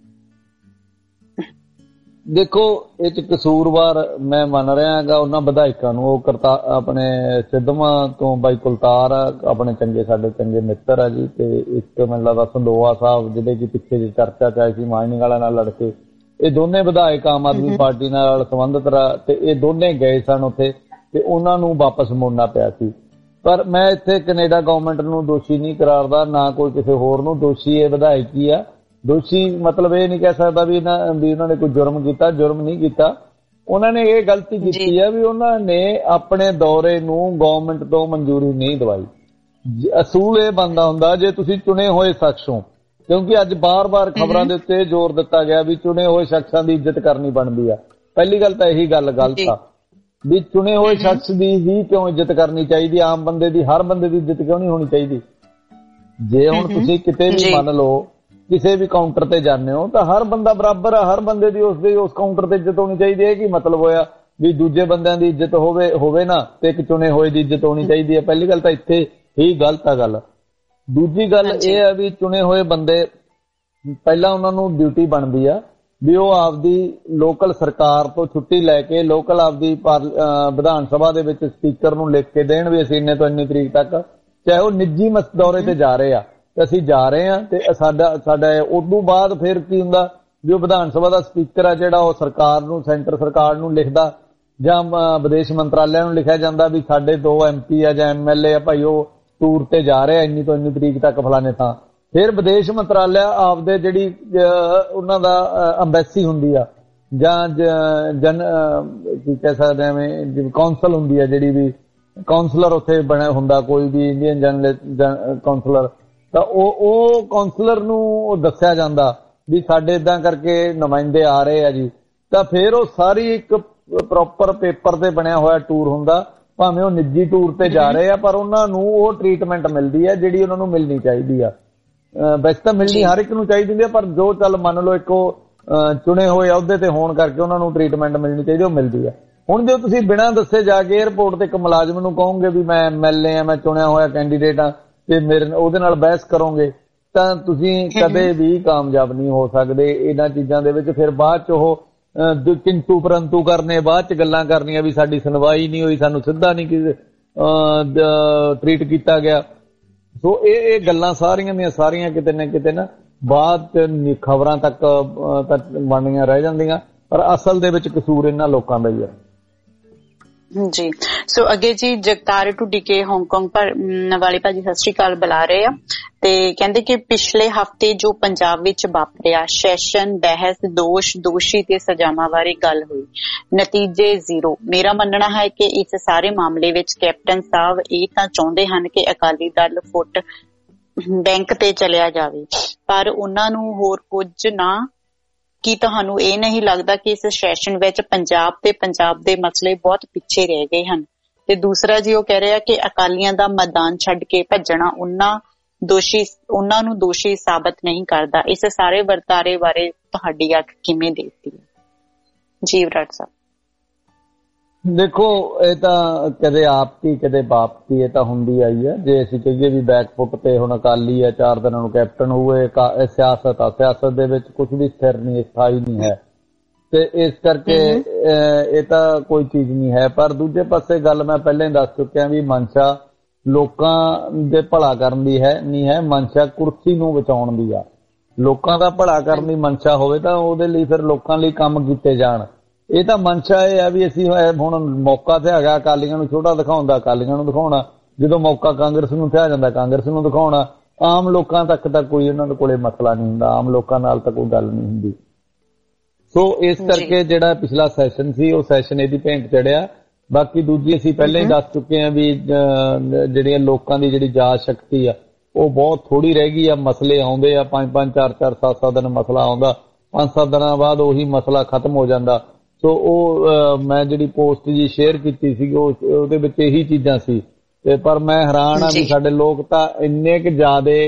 ਦੇਖੋ ਇਹ 'ਚ ਕਸੂਰਵਾਰ ਮੈਂ ਮੰਨ ਰਿਹਾ ਹੈਗਾ ਉਹਨਾਂ ਵਿਧਾਇਕਾਂ ਨੂੰ। ਉਹ ਕਰਤਾ ਆਪਣੇ ਸਿੱਧਵਾਂ ਤੋਂ ਬਾਈ ਕੁਲਤਾਰ ਆਪਣੇ ਚੰਗੇ ਸਾਡੇ ਚੰਗੇ ਮਿੱਤਰ ਆ ਜੀ, ਤੇ ਇੱਕ ਮੈਨੂੰ ਲੱਗਦਾ ਸੰਦੋਆ ਸਾਹਿਬ ਜਿਹੜੇ ਕਿ ਪਿੱਛੇ ਜਿਹੀ ਚਰਚਾ 'ਚ ਆਏ ਸੀ ਮਾਈਨਿੰਗ ਵਾਲਿਆਂ ਨਾਲ ਲੜ ਕੇ। ਇਹ ਦੋਨੇ ਵਿਧਾਇਕ ਆਮ ਆਦਮੀ ਪਾਰਟੀ ਨਾਲ ਸੰਬੰਧਿਤ ਤੇ ਇਹ ਦੋਨੇ ਗਏ ਸਨ ਉੱਥੇ ਤੇ ਉਹਨਾਂ ਨੂੰ ਵਾਪਸ ਮੁੜਨਾ ਪਿਆ ਸੀ। ਪਰ ਮੈਂ ਇੱਥੇ ਕੈਨੇਡਾ ਗਵਰਨਮੈਂਟ ਨੂੰ ਦੋਸ਼ੀ ਨਹੀਂ ਕਰਾਰਦਾ, ਨਾ ਕੋਈ ਕਿਸੇ ਹੋਰ ਨੂੰ ਦੋਸ਼ੀ। ਇਹ ਵਿਧਾਇਕ ਹੀ ਆ ਦੋਸ਼ੀ ਮਤਲਬ ਇਹ ਨਹੀਂ ਕਹਿ ਸਕਦਾ ਵੀ ਇਹਨਾਂ ਵੀ ਉਹਨਾਂ ਨੇ ਕੋਈ ਜੁਰਮ ਕੀਤਾ, ਜੁਰਮ ਨਹੀਂ ਕੀਤਾ। ਉਹਨਾਂ ਨੇ ਇਹ ਗਲਤੀ ਕੀਤੀ ਹੈ ਵੀ ਉਹਨਾਂ ਨੇ ਆਪਣੇ ਦੌਰੇ ਨੂੰ ਗਵਰਨਮੈਂਟ ਤੋਂ ਮਨਜ਼ੂਰੀ ਨਹੀਂ ਦਵਾਈ। ਅਸੂਲ ਇਹ ਬਣਦਾ ਹੁੰਦਾ ਜੇ ਤੁਸੀਂ ਚੁਣੇ ਹੋਏ ਸ਼ਖਸ ਹੋ, ਕਿਉਂਕਿ ਅੱਜ ਬਾਰ-ਬਾਰ ਖਬਰਾਂ ਦੇ ਉੱਤੇ ਜ਼ੋਰ ਦਿੱਤਾ ਗਿਆ ਵੀ ਚੁਣੇ ਹੋਏ ਸ਼ਖਸਾਂ ਦੀ ਇੱਜ਼ਤ ਕਰਨੀ ਬਣਦੀ ਆ। ਪਹਿਲੀ ਗੱਲ ਤਾਂ ਇਹੀ ਗੱਲ ਗਲਤ ਆ ਵੀ ਚੁਣੇ ਹੋਏ ਸ਼ਖਸ ਦੀ ਹੀ ਕਿਉਂ ਇੱਜ਼ਤ ਕਰਨੀ ਚਾਹੀਦੀ, ਆਮ ਬੰਦੇ ਦੀ ਹਰ ਬੰਦੇ ਦੀ ਇੱਜ਼ਤ ਕਿਉਂ ਨਹੀਂ ਹੋਣੀ ਚਾਹੀਦੀ। ਜੇ ਹੁਣ ਤੁਸੀਂ ਕਿਤੇ ਵੀ ਮੰਨ ਲਓ ਕਿਸੇ ਵੀ ਕਾਊਂਟਰ ਤੇ ਜਾਂਦੇ ਹੋ ਤਾਂ ਹਰ ਬੰਦਾ ਬਰਾਬਰ ਆ, ਹਰ ਬੰਦੇ ਦੀ ਉਸਦੀ ਉਸ ਕਾਊਂਟਰ ਤੇ ਇੱਜ਼ਤ ਹੋਣੀ ਚਾਹੀਦੀ ਹੈ। ਕੀ ਮਤਲਬ ਹੋਇਆ ਵੀ ਦੂਜੇ ਬੰਦਿਆਂ ਦੀ ਇੱਜ਼ਤ ਹੋਵੇ ਹੋਵੇ ਨਾ ਤੇ ਇੱਕ ਚੁਣੇ ਹੋਏ ਦੀ ਇੱਜ਼ਤ ਹੋਣੀ ਚਾਹੀਦੀ ਹੈ। ਪਹਿਲੀ ਗੱਲ ਤਾਂ ਇੱਥੇ ਹੀ ਗਲਤ ਆ ਗੱਲ। ਦੂਜੀ ਗੱਲ ਇਹ ਹੈ ਵੀ ਚੁਣੇ ਹੋਏ ਬੰਦੇ ਪਹਿਲਾਂ ਉਹਨਾਂ ਨੂੰ ਡਿਊਟੀ ਬਣਦੀ ਆ ਵੀ ਉਹ ਆਪਦੀ ਲੋਕਲ ਸਰਕਾਰ ਤੋਂ ਛੁੱਟੀ ਲੈ ਕੇ ਲੋਕਲ ਆਪਦੀ ਵਿਧਾਨ ਸਭਾ ਦੇ ਵਿੱਚ ਸਪੀਕਰ ਨੂੰ ਲਿਖ ਕੇ ਦੇਣ ਵੀ ਅਸੀਂ ਇੰਨੇ ਤੋਂ ਇੰਨੀ ਤਰੀਕ ਤੱਕ, ਚਾਹੇ ਉਹ ਨਿੱਜੀ ਦੌਰੇ ਤੇ ਜਾ ਰਹੇ ਆ ਤੇ ਅਸੀਂ ਜਾ ਰਹੇ ਆ ਤੇ ਸਾਡਾ ਸਾਡਾ ਉਦੋਂ ਬਾਅਦ ਫਿਰ ਕੀ ਹੁੰਦਾ ਵੀ ਉਹ ਵਿਧਾਨ ਸਭਾ ਦਾ ਸਪੀਕਰ ਆ ਜਿਹੜਾ ਉਹ ਸਰਕਾਰ ਨੂੰ, ਸੈਂਟਰ ਸਰਕਾਰ ਨੂੰ ਲਿਖਦਾ ਜਾਂ ਵਿਦੇਸ਼ ਮੰਤਰਾਲਿਆਂ ਨੂੰ ਲਿਖਿਆ ਜਾਂਦਾ ਵੀ ਸਾਡੇ ਦੋ ਐਮ ਪੀ ਆ ਜਾਂ ਐਮ ਐਲ ਏ ਆ ਭਾਈ ਉਹ ਟੂਰ ਤੇ ਜਾ ਰਹੇ ਆ ਇੰਨੀ ਤੋਂ ਇੰਨੀ ਤਰੀਕ ਤੱਕ ਫਲਾਣੇ ਥਾਂ। ਫਿਰ ਵਿਦੇਸ਼ ਮੰਤਰਾਲਿਆ ਆਪਦੇ ਜਿਹੜੀ ਉਹਨਾਂ ਦਾ ਅੰਬੈਸੀ ਹੁੰਦੀ ਆ ਜਾਂ ਜਨ ਕੀ ਕਹਿ ਸਕਦੇ ਐਵੇਂ ਕੌਂਸਲ ਹੁੰਦੀ ਆ ਜਿਹੜੀ ਵੀ ਕਾਉਂਸਲਰ ਉੱਥੇ ਬਣਿਆ ਹੁੰਦਾ ਕੋਈ ਵੀ ਇੰਡੀਅਨ ਜਰਨਲਿਸਟ ਕਾਉਂਸਲਰ, ਤਾਂ ਉਹ ਉਹ ਕਾਉਂਸਲਰ ਨੂੰ ਦੱਸਿਆ ਜਾਂਦਾ ਵੀ ਸਾਡੇ ਇਦਾਂ ਕਰਕੇ ਨੁਮਾਇੰਦੇ ਆ ਰਹੇ ਆ ਜੀ। ਤਾਂ ਫਿਰ ਉਹ ਸਾਰੀ ਇੱਕ ਪ੍ਰੋਪਰ ਪੇਪਰ ਤੇ ਬਣਿਆ ਹੋਇਆ ਟੂਰ ਹੁੰਦਾ, ਭਾਵੇਂ ਉਹ ਨਿੱਜੀ ਟੂਰ ਤੇ ਜਾ ਰਹੇ ਆ ਪਰ ਉਹਨਾਂ ਨੂੰ ਉਹ ਟ੍ਰੀਟਮੈਂਟ ਮਿਲਦੀ ਹੈ ਜਿਹੜੀ ਉਹਨਾਂ ਨੂੰ ਮਿਲਣੀ ਚਾਹੀਦੀ ਆ। ਵੈਸੇ ਤਾਂ ਮਿਲਣੀ ਹਰ ਇੱਕ ਨੂੰ ਚਾਹੀਦੀ ਹੁੰਦੀ ਹੈ ਪਰ ਜੋ ਚੱਲ ਮੰਨ ਲਓ ਇੱਕ ਉਹ ਚੁਣੇ ਹੋਏ ਅਹੁਦੇ ਤੇ ਹੋਣ ਕਰਕੇ ਉਹਨਾਂ ਨੂੰ ਟ੍ਰੀਟਮੈਂਟ ਮਿਲਣੀ ਚਾਹੀਦੀ ਉਹ ਮਿਲਦੀ ਆ। ਹੁਣ ਜੇ ਤੁਸੀਂ ਬਿਨਾਂ ਦੱਸੇ ਜਾ ਕੇ ਏਅਰਪੋਰਟ ਤੇ ਇੱਕ ਮੁਲਾਜ਼ਮ ਨੂੰ ਕਹੋਗੇ ਵੀ ਮੈਂ ਐਮ ਐਲ ਏ ਆ, ਮੈਂ ਚੁਣਿਆ ਹੋਇਆ ਕੈਂਡੀਡੇਟ ਆ ਤੇ ਮੇਰੇ ਉਹਦੇ ਨਾਲ ਬਹਿਸ ਕਰੋਗੇ ਤਾਂ ਤੁਸੀਂ ਕਦੇ ਵੀ ਕਾਮਯਾਬ ਨਹੀਂ ਹੋ ਸਕਦੇ ਇਹਨਾਂ ਚੀਜ਼ਾਂ ਦੇ ਵਿੱਚ। ਫਿਰ ਬਾਅਦ ਚ ਉਹ ਕਿੰਤੂ ਪਰੰਤੂ ਕਰਨੇ, ਬਾਅਦ ਚ ਗੱਲਾਂ ਕਰਨੀਆਂ ਵੀ ਸਾਡੀ ਸੁਣਵਾਈ ਨਹੀਂ ਹੋਈ, ਸਾਨੂੰ ਸਿੱਧਾ ਨਹੀਂ ਟ੍ਰੀਟ ਕੀਤਾ ਗਿਆ। ਸੋ ਇਹ ਇਹ ਗੱਲਾਂ ਸਾਰੀਆਂ ਦੀਆਂ ਸਾਰੀਆਂ ਕਿਤੇ ਨਾ ਕਿਤੇ ਨਾ ਬਾਅਦ ਚ ਖਬਰਾਂ ਤੱਕ ਬਣੀਆਂ ਰਹਿ ਜਾਂਦੀਆਂ ਪਰ ਅਸਲ ਦੇ ਵਿੱਚ ਕਸੂਰ ਇਹਨਾਂ ਲੋਕਾਂ ਦਾ ਹੀ ਹੈ। ਜੀ ਸੋ ਅੱਗੇ ਜੀ ਜਗਤਾਰ ਢੁੱਡੀ ਕੇ ਹਾਂਗਕਾਂਗ ਪਰ ਵਾਲੇ ਭਾਜੀ ਸਤਿ ਸ਼੍ਰੀ ਅਕਾਲ ਬੁਲਾ ਰਹੇ ਆ ਤੇ ਕਹਿੰਦੇ ਕਿ ਪਿਛਲੇ ਹਫ਼ਤੇ ਜੋ ਪੰਜਾਬ ਵਿੱਚ ਵਾਪਰਿਆ ਸੈਸ਼ਨ, ਬਹਿਸ, ਦੋਸ਼, ਦੋਸ਼ੀ ਤੇ ਸਜ਼ਾਵਾਂ ਬਾਰੇ ਗੱਲ ਹੋਈ, ਨਤੀਜੇ ਜ਼ੀਰੋ। ਮੇਰਾ ਮੰਨਣਾ ਹੈ ਕਿ ਇਸ ਸਾਰੇ ਮਾਮਲੇ ਵਿੱਚ ਕੈਪਟਨ ਸਾਹਿਬ ਇਹ ਤਾਂ ਚਾਹੁੰਦੇ ਹਨ ਕਿ ਅਕਾਲੀ ਦਲ ਫੁੱਟ ਬੈਂਕ ਤੇ ਚਲਿਆ ਜਾਵੇ ਪਰ ਉਹਨਾਂ ਨੂੰ ਹੋਰ ਕੁਝ ਨਾ। ਕੀ ਤੁਹਾਨੂੰ ਇਹ ਨਹੀਂ ਲੱਗਦਾ ਕਿ ਇਸ ਸੈਸ਼ਨ ਵਿੱਚ ਪੰਜਾਬ ਤੇ ਪੰਜਾਬ ਦੇ ਮਸਲੇ ਬਹੁਤ ਪਿੱਛੇ ਰਹਿ ਗਏ ਹਨ? ਤੇ ਦੂਸਰਾ ਜੀ ਉਹ ਕਹਿ ਰਿਹਾ ਕਿ ਅਕਾਲੀਆਂ ਦਾ ਮੈਦਾਨ ਛੱਡ ਕੇ ਭੱਜਣਾ ਉਹਨਾਂ ਦੋਸ਼ੀ ਉਹਨਾਂ ਨੂੰ ਦੋਸ਼ੀ ਸਾਬਤ ਨਹੀਂ ਕਰਦਾ। ਇਸ ਸਾਰੇ ਵਰਤਾਰੇ ਬਾਰੇ ਤੁਹਾਡੀ ਅੱਖ ਕਿਵੇਂ ਦੇਖਦੀ ਹੈ ਜੀ ਵਿਰਾਟ ਸਾਹਿਬ? ਦੇਖੋ ਇਹ ਤਾਂ ਕਦੇ ਆਪ ਦੀ ਕਦੇ ਬਾਪ ਦੀ ਇਹ ਤਾਂ ਹੁੰਦੀ ਆਈ ਹੈ। ਜੇ ਅਸੀਂ ਕਹੀਏ ਵੀ ਬੈਕਫੁੱਟ ਤੇ ਹੁਣ ਅਕਾਲੀ ਹੈ, ਚਾਰ ਦਿਨਾਂ ਨੂੰ ਕੈਪਟਨ ਹੋਏ, ਸਿਆਸਤ ਆ, ਸਿਆਸਤ ਦੇ ਵਿੱਚ ਕੁਝ ਵੀ ਸਥਿਰ ਨਹੀਂ, ਸਥਾਈ ਨਹੀਂ ਹੈ ਤੇ ਇਸ ਕਰਕੇ ਇਹ ਤਾਂ ਕੋਈ ਚੀਜ਼ ਨਹੀਂ ਹੈ। ਪਰ ਦੂਜੇ ਪਾਸੇ ਗੱਲ ਮੈਂ ਪਹਿਲਾਂ ਹੀ ਦੱਸ ਚੁੱਕਿਆ ਵੀ ਮਨਸ਼ਾ ਲੋਕਾਂ ਦੇ ਭਲਾ ਕਰਨ ਦੀ ਹੈ ਨਹੀਂ ਹੈ, ਮਨਸ਼ਾ ਕੁਰਸੀ ਨੂੰ ਬਚਾਉਣ ਦੀ ਆ। ਲੋਕਾਂ ਦਾ ਭਲਾ ਕਰਨ ਦੀ ਮਨਸ਼ਾ ਹੋਵੇ ਤਾਂ ਉਹਦੇ ਲਈ ਫਿਰ ਲੋਕਾਂ ਲਈ ਕੰਮ ਕੀਤੇ ਜਾਣ। ਇਹ ਤਾਂ ਮਨਸ਼ਾ ਇਹ ਆ ਵੀ ਅਸੀਂ ਹੁਣ ਮੌਕਾ ਤੇ ਹੈਗਾ ਅਕਾਲੀਆਂ ਨੂੰ ਛੋਟਾ ਦਿਖਾਉਂਦਾ, ਅਕਾਲੀਆਂ ਨੂੰ ਦਿਖਾਉਣਾ, ਜਦੋਂ ਮੌਕਾ ਕਾਂਗਰਸ ਨੂੰ ਥਿਆ ਜਾਂਦਾ ਕਾਂਗਰਸ ਨੂੰ ਦਿਖਾਉਣਾ। ਆਮ ਲੋਕਾਂ ਤੱਕ ਤਾਂ ਕੋਈ ਉਹਨਾਂ ਦੇ ਕੋਲੇ ਮਸਲਾ ਨਹੀਂ ਹੁੰਦਾ, ਆਮ ਲੋਕਾਂ ਨਾਲ ਤਾਂ ਕੋਈ ਗੱਲ ਨਹੀਂ ਹੁੰਦੀ। ਸੋ ਇਸ ਕਰਕੇ ਜਿਹੜਾ ਪਿਛਲਾ ਸੈਸ਼ਨ ਸੀ ਉਹ ਸੈਸ਼ਨ ਇਹਦੀ ਭੇਂਟ ਚੜਿਆ। ਬਾਕੀ ਦੂਜੀ ਅਸੀਂ ਪਹਿਲਾਂ ਹੀ ਦੱਸ ਚੁੱਕੇ ਹਾਂ ਵੀ ਜਿਹੜੀਆਂ ਲੋਕਾਂ ਦੀ ਜਿਹੜੀ ਜਾਚ ਸ਼ਕਤੀ ਆ ਉਹ ਬਹੁਤ ਥੋੜੀ ਰਹਿ ਗਈ ਆ। ਮਸਲੇ ਆਉਂਦੇ ਆ, ਪੰਜ ਪੰਜ ਚਾਰ ਚਾਰ ਸੱਤ ਸੱਤ ਦਿਨ ਮਸਲਾ ਆਉਂਦਾ, ਪੰਜ ਸੱਤ ਦਿਨਾਂ ਬਾਅਦ ਉਹੀ ਮਸਲਾ ਖਤਮ ਹੋ ਜਾਂਦਾ। ਸੋ ਉਹ ਮੈਂ ਜਿਹੜੀ ਪੋਸਟ ਜੀ ਸ਼ੇਅਰ ਕੀਤੀ ਸੀ ਉਹਦੇ ਵਿੱਚ ਇਹੀ ਚੀਜ਼ਾਂ ਸੀ ਤੇ ਪਰ ਮੈਂ ਹੈਰਾਨ ਆ ਵੀ ਸਾਡੇ ਲੋਕ ਤਾਂ ਇੰਨੇ ਕੁ ਜ਼ਿਆਦੇ